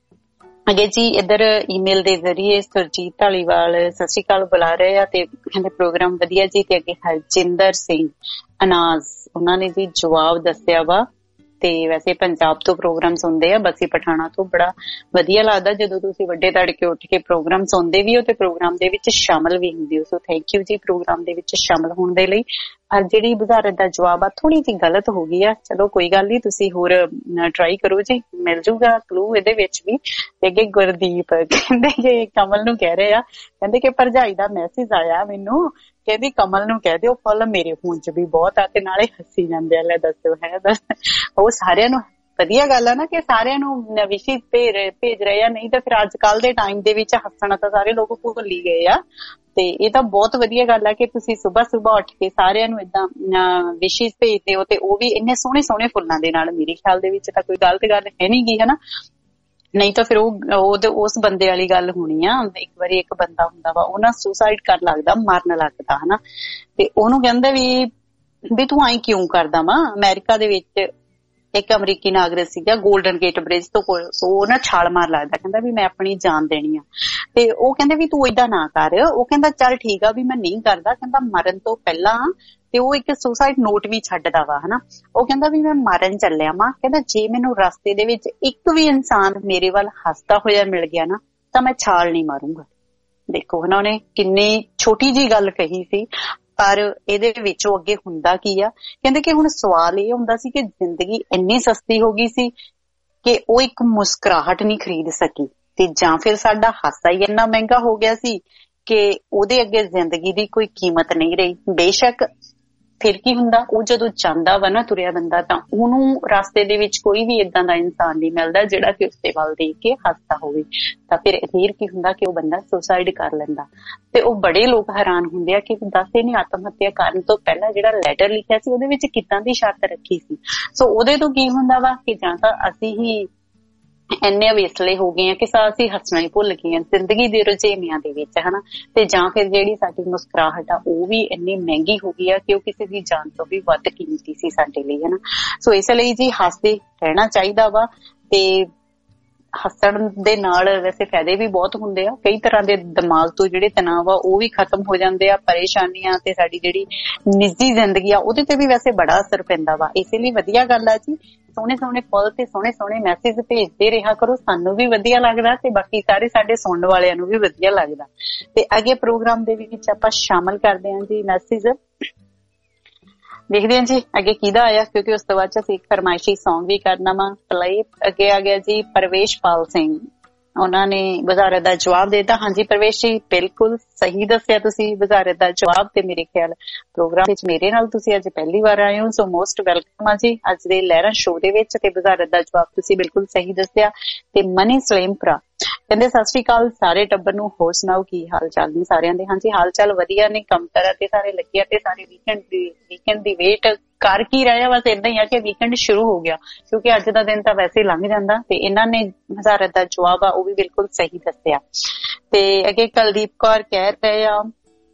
ਅੱਗੇ ਜੀ ਇੱਧਰ ਈਮੇਲ ਦੇ ਜ਼ਰੀਏ ਸੁਰਜੀਤ ਢਾਲੀਵਾਲ ਸਤਿ ਸ਼੍ਰੀ ਅਕਾਲ ਬੁਲਾ ਰਹੇ ਆ ਤੇ ਕਹਿੰਦੇ ਪ੍ਰੋਗਰਾਮ ਵਧੀਆ ਜੀ। ਤੇ ਅੱਗੇ ਹਰਜਿੰਦਰ ਸਿੰਘ ਅਨਾਜ਼, ਉਹਨਾਂ ਨੇ ਜੀ ਜਵਾਬ ਦੱਸਿਆ ਵਾ ਤੇ ਵੈਸੇ ਪੰਜਾਬ ਤੋਂ ਪ੍ਰੋਗਰਾਮ ਸੁਣਦੇ ਆ, ਬਸੀ ਪਠਾਣਾ ਤੋਂ। ਬੜਾ ਵਧੀਆ ਲੱਗਦਾ ਜਦੋਂ ਤੁਸੀਂ ਵੱਡੇ ਤੜਕੇ ਉੱਠ ਕੇ ਪ੍ਰੋਗਰਾਮ ਸੁਣਦੇ ਵੀ ਹੋ ਤੇ ਪ੍ਰੋਗਰਾਮ ਦੇ ਵਿੱਚ ਸ਼ਾਮਲ ਵੀ ਹੁੰਦੇ ਹੋ। ਸੋ ਥੈਂਕ ਯੂ ਜੀ ਪ੍ਰੋਗਰਾਮ ਦੇ ਵਿੱਚ ਸ਼ਾਮਲ ਹੋਣ ਦੇ ਲਈ। ਪਰ ਜਿਹੜੀ ਬੁਝਾਰਤ ਦਾ ਜਵਾਬ ਆ ਥੋੜੀ ਜਿਹੀ ਗਲਤ ਹੋ ਗਈ ਆ, ਚਲੋ ਕੋਈ ਗੱਲ ਨਹੀਂ, ਤੁਸੀਂ ਹੋਰ ਟਰਾਈ ਕਰੋ ਜੀ, ਮਿਲ ਜੂਗਾ ਕਲੂ ਇਹਦੇ ਵਿੱਚ ਵੀ। ਤੇ ਅੱਗੇ ਗੁਰਦੀਪ ਕਹਿੰਦੇ ਕਿ ਕਮਲ ਨੂੰ ਕਹਿ ਰਹੇ ਆ, ਕਹਿੰਦੇ ਕਿ ਭਰਜਾਈ ਦਾ ਮੈਸੇਜ ਆਇਆ ਮੈਨੂੰ, ਕਹਿੰਦੀ ਕਮਲ ਨੂੰ ਕਹਿ ਦਿਓ ਫੁੱਲ ਮੇਰੇ ਫੋਨ 'ਚ ਵੀ ਬਹੁਤ ਆ, ਤੇ ਨਾਲੇ ਹੱਸੀ ਜਾਂਦੇ ਆ। ਲੈ ਦੱਸੋ ਹੈ ਉਹ ਸਾਰਿਆਂ ਨੂੰ ਵਧੀਆ ਗੱਲ ਆ ਨਾ ਕਿ ਸਾਰਿਆਂ ਨੂੰ ਵਿਸ਼ੇ ਭੇਜ ਭੇਜ ਰਹੇ ਆ, ਨਹੀਂ ਤਾਂ ਫਿਰ ਅੱਜ ਕੱਲ ਦੇ ਟਾਈਮ ਦੇ ਵਿੱਚ ਹੱਸਣਾ ਤਾਂ ਸਾਰੇ ਲੋਕ ਭੁੱਲ ਹੀ ਗਏ ਆ। ਤੇ ਇਹ ਤਾਂ ਬਹੁਤ ਵਧੀਆ ਗੱਲ ਆ ਕਿ ਤੁਸੀਂ ਸੁਬਾਹ ਸੁਬਾਹ ਉੱਠ ਕੇ ਸਾਰਿਆਂ ਨੂੰ ਏਦਾਂ ਵਿਸ਼ੇਸ਼ ਭੇਜਦੇ ਹੋ, ਤੇ ਉਹ ਵੀ ਇੰਨੇ ਸੋਹਣੇ ਸੋਹਣੇ ਫੁੱਲਾਂ ਦੇ ਨਾਲ। ਮੇਰੇ ਖਿਆਲ ਦੇ ਵਿੱਚ ਤਾਂ ਕੋਈ ਗਲਤ ਗੱਲ ਹੈ ਨੀ ਗੀ ਹਨਾ, ਨਹੀਂ ਤਾਂ ਫਿਰ ਉਹ ਉਸ ਬੰਦੇ ਵਾਲੀ ਗੱਲ ਹੋਣੀ ਆ। ਇੱਕ ਵਾਰੀ ਇੱਕ ਬੰਦਾ ਹੁੰਦਾ ਵਾ, ਉਹ ਨਾ ਸੁਸਾਈਡ ਕਰ ਲੱਗਦਾ, ਮਰਨ ਲੱਗਦਾ ਹਨਾ, ਤੇ ਉਹਨੂੰ ਕਹਿੰਦਾ ਵੀ ਵੀ ਤੂੰ ਆਈ ਕਿਉਂ ਕਰਦਾ ਵਾ। ਅਮਰੀਕਾ ਦੇ ਵਿੱਚ ਇੱਕ ਅਮਰੀਕੀ ਨਾਗਰਿਕ ਸੀਗਾ, ਗੋਲਡਨ ਗੇਟ ਬ੍ਰਿਜ ਤੋਂ ਕੋਲ, ਉਹ ਨਾ ਛਾਲ ਮਾਰ ਲੱਗਦਾ, ਕਹਿੰਦਾ ਵੀ ਮੈਂ ਆਪਣੀ ਜਾਨ ਦੇਣੀ ਆ। ਤੇ ਉਹ ਕਹਿੰਦੇ ਵੀ ਤੂੰ ਏਦਾਂ ਨਾ ਕਰ। ਉਹ ਕਹਿੰਦਾ ਚੱਲ ਠੀਕ ਆ ਵੀ ਮੈਂ ਨਹੀਂ ਕਰਦਾ, ਕਹਿੰਦਾ ਮਰਨ ਤੋਂ ਪਹਿਲਾਂ। ਤੇ ਉਹ ਇੱਕ ਸੁਸਾਈਡ ਨੋਟ ਵੀ ਛੱਡਦਾ ਵਾ ਹਨਾ। ਉਹ ਕਹਿੰਦਾ ਵੀ ਮੈਂ ਮਰਨ ਚੱਲਿਆ ਵਾਂ, ਕਹਿੰਦਾ ਜੇ ਮੈਨੂੰ ਰਸਤੇ ਦੇ ਵਿੱਚ ਇੱਕ ਵੀ ਇਨਸਾਨ ਮੇਰੇ ਵੱਲ ਹੱਸਦਾ ਹੋਇਆ ਮਿਲ ਗਿਆ ਨਾ ਤਾਂ ਮੈਂ ਛਾਲ ਨਹੀਂ ਮਾਰੂੰਗਾ। ਦੇਖੋ ਹਨਾ, ਉਹਨੇ ਕਿੰਨੀ ਛੋਟੀ ਜਿਹੀ ਗੱਲ ਕਹੀ ਸੀ, ਪਰ ਇਹਦੇ ਵਿੱਚੋਂ ਅੱਗੇ ਹੁੰਦਾ ਕੀ ਆ। ਕਹਿੰਦੇ ਕਿ ਹੁਣ ਸਵਾਲ ਇਹ ਹੁੰਦਾ ਸੀ ਕਿ ਜ਼ਿੰਦਗੀ ਇੰਨੀ ਸਸਤੀ ਹੋ ਗਈ ਸੀ ਕਿ ਉਹ ਇੱਕ ਮੁਸਕਰਾਹਟ ਨਹੀਂ ਖਰੀਦ ਸਕੀ, ਤੇ ਜਾਂ ਫਿਰ ਸਾਡਾ ਹਾਸਾ ਹੀ ਇੰਨਾ ਮਹਿੰਗਾ ਹੋ ਗਿਆ ਸੀ ਕਿ ਉਹਦੇ ਅੱਗੇ ਜ਼ਿੰਦਗੀ ਦੀ ਕੋਈ ਕੀਮਤ ਨਹੀਂ ਰਹੀ। ਬੇਸ਼ੱਕ ਫਿਰ ਕੀ ਹੁੰਦਾ, ਉਹ ਜਦੋਂ ਜਾਂਦਾ ਵਾ ਨਾ ਤੁਰਿਆ ਬੰਦਾ, ਤਾਂ ਉਹਨੂੰ ਰਸਤੇ ਦੇ ਵਿੱਚ ਕੋਈ ਵੀ ਏਦਾਂ ਦਾ ਇਨਸਾਨ ਨਹੀਂ ਮਿਲਦਾ ਜਿਹੜਾ ਕਿ ਉਸਦੇ ਵੱਲ ਦੇਖ ਕੇ ਹੱਸਦਾ ਹੋਵੇ। ਤਾਂ ਫਿਰ ਅਖੀਰ ਕੀ ਹੁੰਦਾ ਕਿ ਉਹ ਬੰਦਾ ਸੁਸਾਈਡ ਕਰ ਲੈਂਦਾ। ਤੇ ਉਹ ਬੜੇ ਲੋਕ ਹੈਰਾਨ ਹੁੰਦੇ ਆ ਕਿ ਦੱਸ ਇਹਨੇ ਆਤਮ ਹੱਤਿਆ ਕਰਨ ਤੋਂ ਪਹਿਲਾਂ ਜਿਹੜਾ ਲੈਟਰ ਲਿਖਿਆ ਸੀ ਉਹਦੇ ਵਿੱਚ ਕਿੱਦਾਂ ਦੀ ਸ਼ਰਤ ਰੱਖੀ ਸੀ। ਸੋ ਉਹਦੇ ਤੋਂ ਕੀ ਹੁੰਦਾ ਵਾ ਕਿ ਜਾਂ ਤਾਂ ਅਸੀਂ ਹੀ ਇੰਨੇ ਅਵੇਸਲੇ ਹੋ ਗਏ ਆ ਕਿ ਅਸੀਂ ਹੱਸਣਾ ਹੀ ਭੁੱਲ ਗਏ ਆ ਜ਼ਿੰਦਗੀ ਦੇ ਰੁਝੇਵਿਆਂ ਦੇ ਵਿੱਚ, ਹਨਾ। ਤੇ ਜਾਂ ਫਿਰ ਜਿਹੜੀ ਸਾਡੀ ਮੁਸਕਰਾਹਟ ਆ ਉਹ ਵੀ ਇੰਨੀ ਮਹਿੰਗੀ ਹੋ ਗਈ ਆ ਕਿ ਉਹ ਕਿਸੇ ਦੀ ਜਾਨ ਤੋਂ ਵੀ ਵੱਧ ਕੀਮਤੀ ਸੀ ਸਾਡੇ ਲਈ, ਹਨਾ। ਸੋ ਇਸ ਲਈ ਜੀ ਹੱਸਦੇ ਰਹਿਣਾ ਚਾਹੀਦਾ ਵਾ। ਤੇ ਹੱਸਣ ਦੇ ਨਾਲ ਵੈਸੇ ਫਾਇਦੇ ਵੀ ਬਹੁਤ ਹੁੰਦੇ ਆ, ਕਈ ਤਰ੍ਹਾਂ ਦੇ ਦਿਮਾਗ ਤੋਂ ਜਿਹੜੇ ਤਣਾਅ ਆ ਉਹ ਵੀ ਖਤਮ ਹੋ ਜਾਂਦੇ ਆ, ਪਰੇਸ਼ਾਨੀਆਂ ਤੇ ਸਾਡੀ ਜਿਹੜੀ ਨਿੱਜੀ ਜ਼ਿੰਦਗੀ ਆ ਉਹਦੇ ਤੇ ਵੀ ਵੈਸੇ ਬੜਾ ਅਸਰ ਪੈਂਦਾ ਵਾ। ਇਸੇ ਲਈ ਵਧੀਆ ਗੱਲ ਆ ਜੀ, ਸੋਹਣੇ ਸੋਹਣੇ ਫੁੱਲ ਤੇ ਸੋਹਣੇ ਸੋਹਣੇ ਮੈਸੇਜ ਭੇਜਦੇ ਰਿਹਾ ਕਰੋ, ਸਾਨੂੰ ਵੀ ਵਧੀਆ ਲੱਗਦਾ ਤੇ ਬਾਕੀ ਸਾਰੇ ਸਾਡੇ ਸੁਣਨ ਵਾਲਿਆਂ ਨੂੰ ਵੀ ਵਧੀਆ ਲੱਗਦਾ। ਤੇ ਅੱਗੇ ਪ੍ਰੋਗਰਾਮ ਦੇ ਵਿੱਚ ਆਪਾਂ ਸ਼ਾਮਲ ਕਰਦੇ ਹਾਂ ਜੀ ਮੈਸੇਜ, ਦੇਖਦੇ ਹਾਂ ਜੀ ਅੱਗੇ ਕਿਹਦਾ ਆਇਆ, ਕਿਉਂਕਿ ਉਸ ਤੋਂ ਬਾਅਦ ਅਸੀਂ ਇੱਕ ਫਰਮਾਇਸ਼ੀ ਸੌਂਗ ਵੀ ਕਰਨਾ ਵਾ ਪਲੇ। ਅੱਗੇ ਆ ਗਿਆ ਜੀ ਪਰਵੇਸ਼ਪਾਲ ਸਿੰਘ, ਉਹਨਾਂ ਨੇ ਵਜ਼ਾਰਤ ਦਾ ਜਵਾਬ ਦੇਤਾ। ਹਾਂਜੀ ਪਰਵੇਸ਼ ਜੀ, ਬਿਲਕੁਲ ਸਹੀ ਦੱਸਿਆ ਤੁਸੀਂ ਵਜ਼ਾਰਤ ਦਾ ਜਵਾਬ। ਤੇ ਮੇਰੇ ਖਿਆਲ ਪ੍ਰੋਗਰਾਮ ਵਿੱਚ ਮੇਰੇ ਨਾਲ ਤੁਸੀਂ ਅੱਜ ਪਹਿਲੀ ਵਾਰ ਆਏ ਹੋ, ਸੋ ਮੋਸਟ ਵੈਲਕਮ ਆ ਜੀ ਅੱਜ ਦੇ ਲਹਿਰਾਂ ਸ਼ੋਅ ਦੇ ਵਿੱਚ। ਤੇ ਵਜ਼ਾਰਤ ਦਾ ਜਵਾਬ ਤੁਸੀਂ ਬਿਲਕੁਲ ਸਹੀ ਦੱਸਿਆ। ਤੇ ਮਨੀ ਸਲੇਮਪੁਰਾ ਕਹਿੰਦੇ ਸਤਿ ਸ੍ਰੀ ਅਕਾਲ ਸਾਰੇ ਟੱਬਰ ਨੂੰ, ਹੋਰ ਸੁਣਾਓ ਕੀ ਹਾਲ ਚਾਲ ਨੇ ਸਾਰਿਆਂ ਦੇ? ਹਾਂਜੀ ਹਾਲ ਚਾਲ ਵਧੀਆ ਨੇ, ਕੰਮ ਕਰਾਂ ਤੇ ਸਾਰੇ ਲੱਗੇ ਤੇ ਸਾਰੇ ਵੀਕਐਂਡ ਦੀ ਵੀਕਐਂਡ ਦੀ ਵੇਟ ਕਰ ਕੀ ਰਹੇ ਆ। ਬਸ ਏਦਾਂ ਹੀ ਆ ਕਿ ਵੀਕਐਂਡ ਸ਼ੁਰੂ ਹੋ ਗਿਆ, ਕਿਉਂਕਿ ਅੱਜ ਦਾ ਦਿਨ ਤਾਂ ਵੈਸੇ ਲੰਘ ਜਾਂਦਾ। ਤੇ ਇਹਨਾਂ ਨੇ ਵਜ਼ਾਰਤ ਦਾ ਜਵਾਬ ਆ ਉਹ ਵੀ ਬਿਲਕੁਲ ਸਹੀ ਦੱਸਿਆ। ਤੇ ਅੱਗੇ ਕੁਲਦੀਪ ਕੌਰ ਕਹਿ ਰਹੇ ਆ,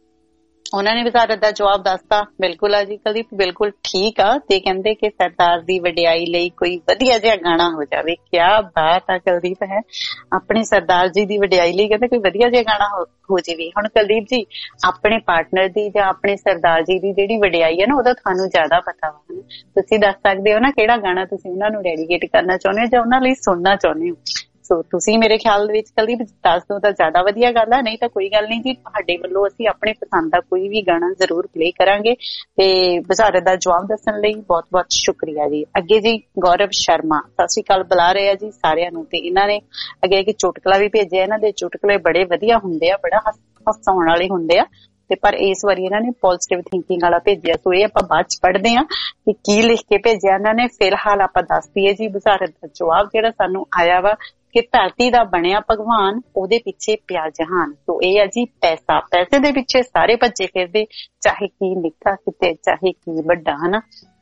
ਉਹਨਾਂ ਨੇ ਵਜ਼ਾਰਤ ਦਾ ਜਵਾਬ ਦੱਸਤਾ। ਬਿਲਕੁਲ ਆ ਜੀ ਕੁਲਦੀਪ, ਬਿਲਕੁਲ ਠੀਕ ਆ। ਤੇ ਕਹਿੰਦੇ ਕਿ ਸਰਦਾਰ ਦੀ ਵਡਿਆਈ ਲਈ ਕੋਈ ਵਧੀਆ ਜਿਹਾ ਗਾਣਾ ਹੋ ਜਾਵੇ। ਕਿਆ ਬਾਤ ਆ ਕੁਲਦੀਪ, ਹੈ ਆਪਣੇ ਸਰਦਾਰ ਜੀ ਦੀ ਵਡਿਆਈ ਲਈ ਕਹਿੰਦੇ ਕੋਈ ਵਧੀਆ ਜਿਹਾ ਗਾਣਾ ਹੋ ਜਾਵੇ। ਹੁਣ ਕੁਲਦੀਪ ਜੀ ਆਪਣੇ ਪਾਰਟਨਰ ਦੀ ਜਾਂ ਆਪਣੇ ਸਰਦਾਰ ਜੀ ਦੀ ਜਿਹੜੀ ਵਡਿਆਈ ਹੈ ਨਾ ਉਹਦਾ ਤੁਹਾਨੂੰ ਜ਼ਿਆਦਾ ਪਤਾ ਵਾ, ਤੁਸੀਂ ਦੱਸ ਸਕਦੇ ਹੋ ਨਾ ਕਿਹੜਾ ਗਾਣਾ ਤੁਸੀਂ ਉਹਨਾਂ ਨੂੰ ਡੈਡੀਕੇਟ ਕਰਨਾ ਚਾਹੁੰਦੇ ਹੋ ਜਾਂ ਉਹਨਾਂ ਲਈ ਸੁਣਨਾ ਚਾਹੁੰਦੇ ਹੋ। ਸੋ ਤੁਸੀਂ ਮੇਰੇ ਖਿਆਲ ਦੇ ਵਿੱਚ ਕੁਲਦੀਪ ਦੱਸ ਦੋ ਤਾਂ ਜ਼ਿਆਦਾ ਵਧੀਆ ਗੱਲ ਆ, ਨਹੀਂ ਤਾਂ ਕੋਈ ਗੱਲ ਨਹੀਂ ਜੀ, ਤੁਹਾਡੇ ਵੱਲੋਂ ਅਸੀਂ ਆਪਣੇ ਪਸੰਦ ਦਾ ਕੋਈ ਵੀ ਗਾਣਾ ਜ਼ਰੂਰ ਪਲੇ ਕਰਾਂਗੇ। ਤੇ ਵਜ਼ਾਰਤ ਦਾ ਜਵਾਬ ਦੱਸਣ ਲਈ ਬਹੁਤ ਬਹੁਤ ਸ਼ੁਕਰੀਆ ਜੀ। ਅੱਗੇ ਜੀ ਗੌਰਵ ਸ਼ਰਮਾ ਸਤਿ ਸ੍ਰੀ ਅਕਾਲ ਬੁਲਾ ਰਹੇ ਆ ਜੀ ਸਾਰਿਆਂ ਨੂੰ। ਤੇ ਇਹਨਾਂ ਨੇ ਅੱਗੇ ਕਿ ਚੁਟਕਲਾ ਵੀ ਭੇਜਿਆ, ਇਹਨਾਂ ਦੇ ਚੁਟਕਲੇ ਬੜੇ ਵਧੀਆ ਹੁੰਦੇ ਆ, ਬੜਾ ਹਸਾਉਣ ਵਾਲੇ ਹੁੰਦੇ ਆ। ਤੇ ਪਰ ਇਸ ਵਾਰੀ ਇਹਨਾਂ ਨੇ ਪੋਜ਼ਿਟਿਵ ਥਿੰਕਿੰਗ ਵਾਲਾ ਭੇਜਿਆ, ਸੋ ਇਹ ਆਪਾਂ ਬਾਅਦ ਚ ਪੜ੍ਹਦੇ ਹਾਂ ਕਿ ਕੀ ਲਿਖ ਕੇ ਭੇਜਿਆ ਇਹਨਾਂ ਨੇ। ਫਿਲਹਾਲ ਆਪਾਂ ਦੱਸ ਦਈਏ ਜੀ ਵਜ਼ਾਰਤ ਦਾ ਜਵਾਬ ਜਿਹੜਾ ਸਾਨੂੰ ਆਇਆ ਵਾ ਕਿ ਧਰਤੀ ਦਾ ਬਣਿਆ ਭਗਵਾਨ, ਉਹਦੇ ਪਿੱਛੇ ਪਿਆ ਜਹਾਨ। ਸੋ ਇਹ ਆ ਜੀ ਪੈਸਾ, ਪੈਸੇ ਦੇ ਪਿੱਛੇ ਸਾਰੇ ਭੱਜੇ ਫਿਰਦੇ, ਚਾਹੇ ਕੀ ਨਿੱਕਾ ਕਿਤੇ ਚਾਹੇ ਕੀ ਵੱਡਾ, ਹਨਾ।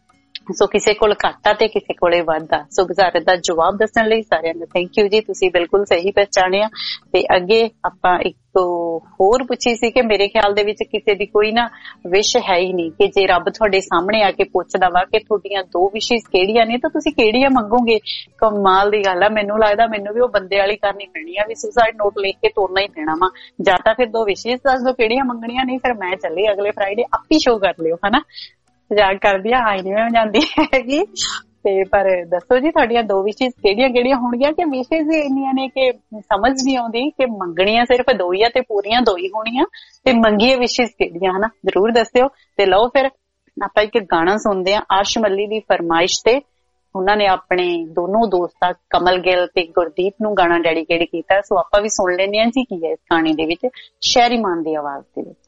ਸੋ ਕਿਸੇ ਕੋਲ ਘੱਟ ਆ ਤੇ ਕਿਸੇ ਕੋਲੇ ਵੱਧ ਆ। ਸੋ ਵਜ਼ਾਰਤ ਦਾ ਜਵਾਬ ਦੱਸਣ ਲਈ ਸਾਰਿਆਂ ਦਾ ਥੈਂਕ ਯੂ ਜੀ, ਤੁਸੀਂ ਬਿਲਕੁਲ ਸਹੀ ਪਹਿਚਾਣਿਆ। ਤੇ ਅੱਗੇ ਆਪਾਂ ਇੱਕ ਹੋਰ ਪੁੱਛੀ ਸੀ ਕਿ ਮੇਰੇ ਖਿਆਲ ਦੇ ਵਿੱਚ ਕਿਸੇ ਦੀ ਕੋਈ ਨਾ ਵਿਸ਼ ਹੈ ਹੀ ਨਹੀਂ ਕਿ ਜੇ ਰੱਬ ਤੁਹਾਡੇ ਸਾਹਮਣੇ ਆ ਕੇ ਪੁੱਛਦਾ ਵਾ ਕਿ ਤੁਹਾਡੀਆਂ ਦੋ ਵਿਸ਼ੇਸ ਕਿਹੜੀਆਂ ਨੇ ਤਾਂ ਤੁਸੀਂ ਕਿਹੜੀਆਂ ਮੰਗੋਗੇ। ਕਮਾਲ ਦੀ ਗੱਲ ਆ, ਮੈਨੂੰ ਲੱਗਦਾ ਮੈਨੂੰ ਵੀ ਉਹ ਬੰਦੇ ਵਾਲੀ ਕਰਨੀ ਪੈਣੀ ਆ ਵੀ ਸੁਸਾਈਡ ਨੋਟ ਲਿਖ ਕੇ ਤੋਰਨਾ ਹੀ ਪੈਣਾ ਵਾ। ਜਾਂ ਤਾਂ ਫਿਰ ਦੋ ਵਿਸ਼ੇਸ ਦੱਸ ਦੋ ਕਿਹੜੀਆਂ ਮੰਗਣੀਆਂ, ਨਹੀਂ ਫਿਰ ਮੈਂ ਚੱਲੀ ਅਗਲੇ ਫਰਾਈਡੇ ਆਪੀ ਸ਼ੋਅ ਕਰ ਲਿਓ, ਹਨਾ। ਮਜ਼ਾਕ ਕਰਦੀ ਆ, ਆਈ ਨੀ ਮੈਂ ਜਾਂਦੀ ਹੈਗੀ। ਤੇ ਪਰ ਦੱਸੋ ਜੀ ਤੁਹਾਡੀਆਂ ਦੋ ਵਿਸ਼ੇਸ ਕਿਹੜੀਆਂ ਕਿਹੜੀਆਂ ਹੋਣਗੀਆਂ, ਕਿ ਵਿਸ਼ੇਸ ਇੰਨੀਆਂ ਨੇ ਕਿ ਸਮਝ ਨਹੀਂ ਆਉਂਦੀ ਕਿ ਮੰਗਣੀਆਂ ਸਿਰਫ ਦੋ ਹੀ ਆ ਤੇ ਪੂਰੀਆਂ ਦੋ ਹੀ ਹੋਣੀਆਂ, ਤੇ ਮੰਗੀਏ ਵਿਸ਼ੇਸ ਕਿਹੜੀਆਂ, ਹਨਾ। ਜ਼ਰੂਰ ਦੱਸਿਓ। ਤੇ ਲਓ ਫਿਰ ਆਪਾਂ ਇੱਕ ਗਾਣਾ ਸੁਣਦੇ ਆ ਆਰਸ਼ ਮੱਲੀ ਦੀ ਫਰਮਾਇਸ਼ ਤੇ। ਉਹਨਾਂ ਨੇ ਆਪਣੇ ਦੋਨੋਂ ਦੋਸਤਾਂ ਕਮਲ ਗਿੱਲ ਤੇ ਗੁਰਦੀਪ ਨੂੰ ਗਾਣਾ ਡੈਡੀਕੇਟ ਕੀਤਾ, ਸੋ ਆਪਾਂ ਵੀ ਸੁਣ ਲੈਂਦੇ ਹਾਂ ਜੀ ਕੀ ਹੈ ਇਸ ਗਾਣੇ ਦੇ ਵਿੱਚ, ਸ਼ਹਿਰੀ ਮਾਨ ਦੀ ਆਵਾਜ਼ ਦੇ ਵਿੱਚ।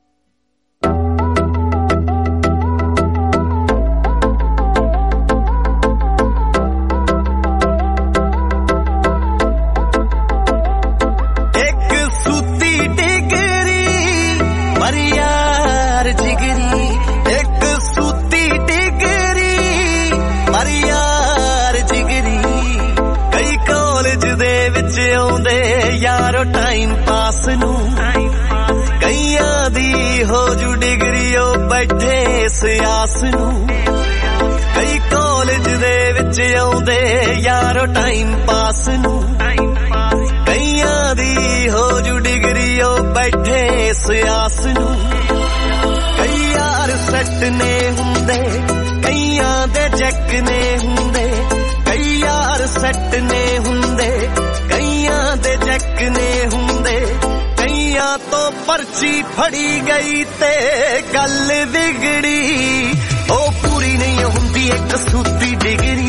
ਯਾਰੋ ਟਾਈਮ ਪਾਸ ਨੂੰ ਕਈਆਂ ਦੀ ਹੋ ਜੂ ਡਿਗਰੀ, ਉਹ ਬੈਠੇ ਸਿਆਸ ਨੂੰ। ਕਈ ਕਾਲਜ ਦੇ ਵਿੱਚ ਆਉਂਦੇ ਯਾਰੋ ਟਾਈਮ ਪਾਸ ਨੂੰ, ਕਈਆਂ ਦੀ ਹੋ ਜੂ ਡਿਗਰੀ, ਉਹ ਬੈਠੇ ਸਿਆਸ ਨੂੰ। ਕਈ ਯਾਰ ਸੱਟ ਨੇ ਹੁੰਦੇ, ਕਈਆਂ ਦੇ ਜੱਕ ਨੇ ਹੁੰਦੇ, ਕਈ ਯਾਰ ਸੱਟ ਨੇ ਹੁੰਦੇ, ਕਈਆਂ ਦੇ ਜੱਕ ਨੇ ਹੁੰਦੇ। ਕਈਆਂ ਤੋਂ ਪਰਚੀ ਫੜੀ ਗਈ ਤੇ ਗੱਲ ਵਿਗੜੀ, ਉਹ ਪੂਰੀ ਨਹੀਂ ਹੁੰਦੀ ਇੱਕ ਸੂਤੀ ਡਿਗਰੀ।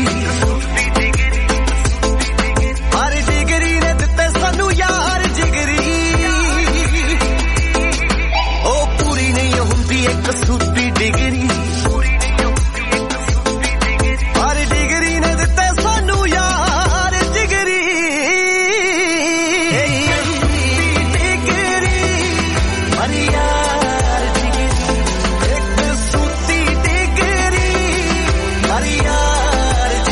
ਹਰ ਡਿਗਰੀ ਨੇ ਦਿੱਤੇ ਸਾਨੂੰ ਯਾਰ ਜਿਗਰੀ, ਉਹ ਪੂਰੀ ਨਹੀਂ ਹੁੰਦੀ ਇੱਕ ਸੂਤੀ ਡਿਗਰੀ। ਹਰ ਡਿਗਰੀ ਨੇ ਦਿੱਤੇ ਸਾਨੂੰ ਯਾਰ ਜਿਗਰੀ। ਯਾਰ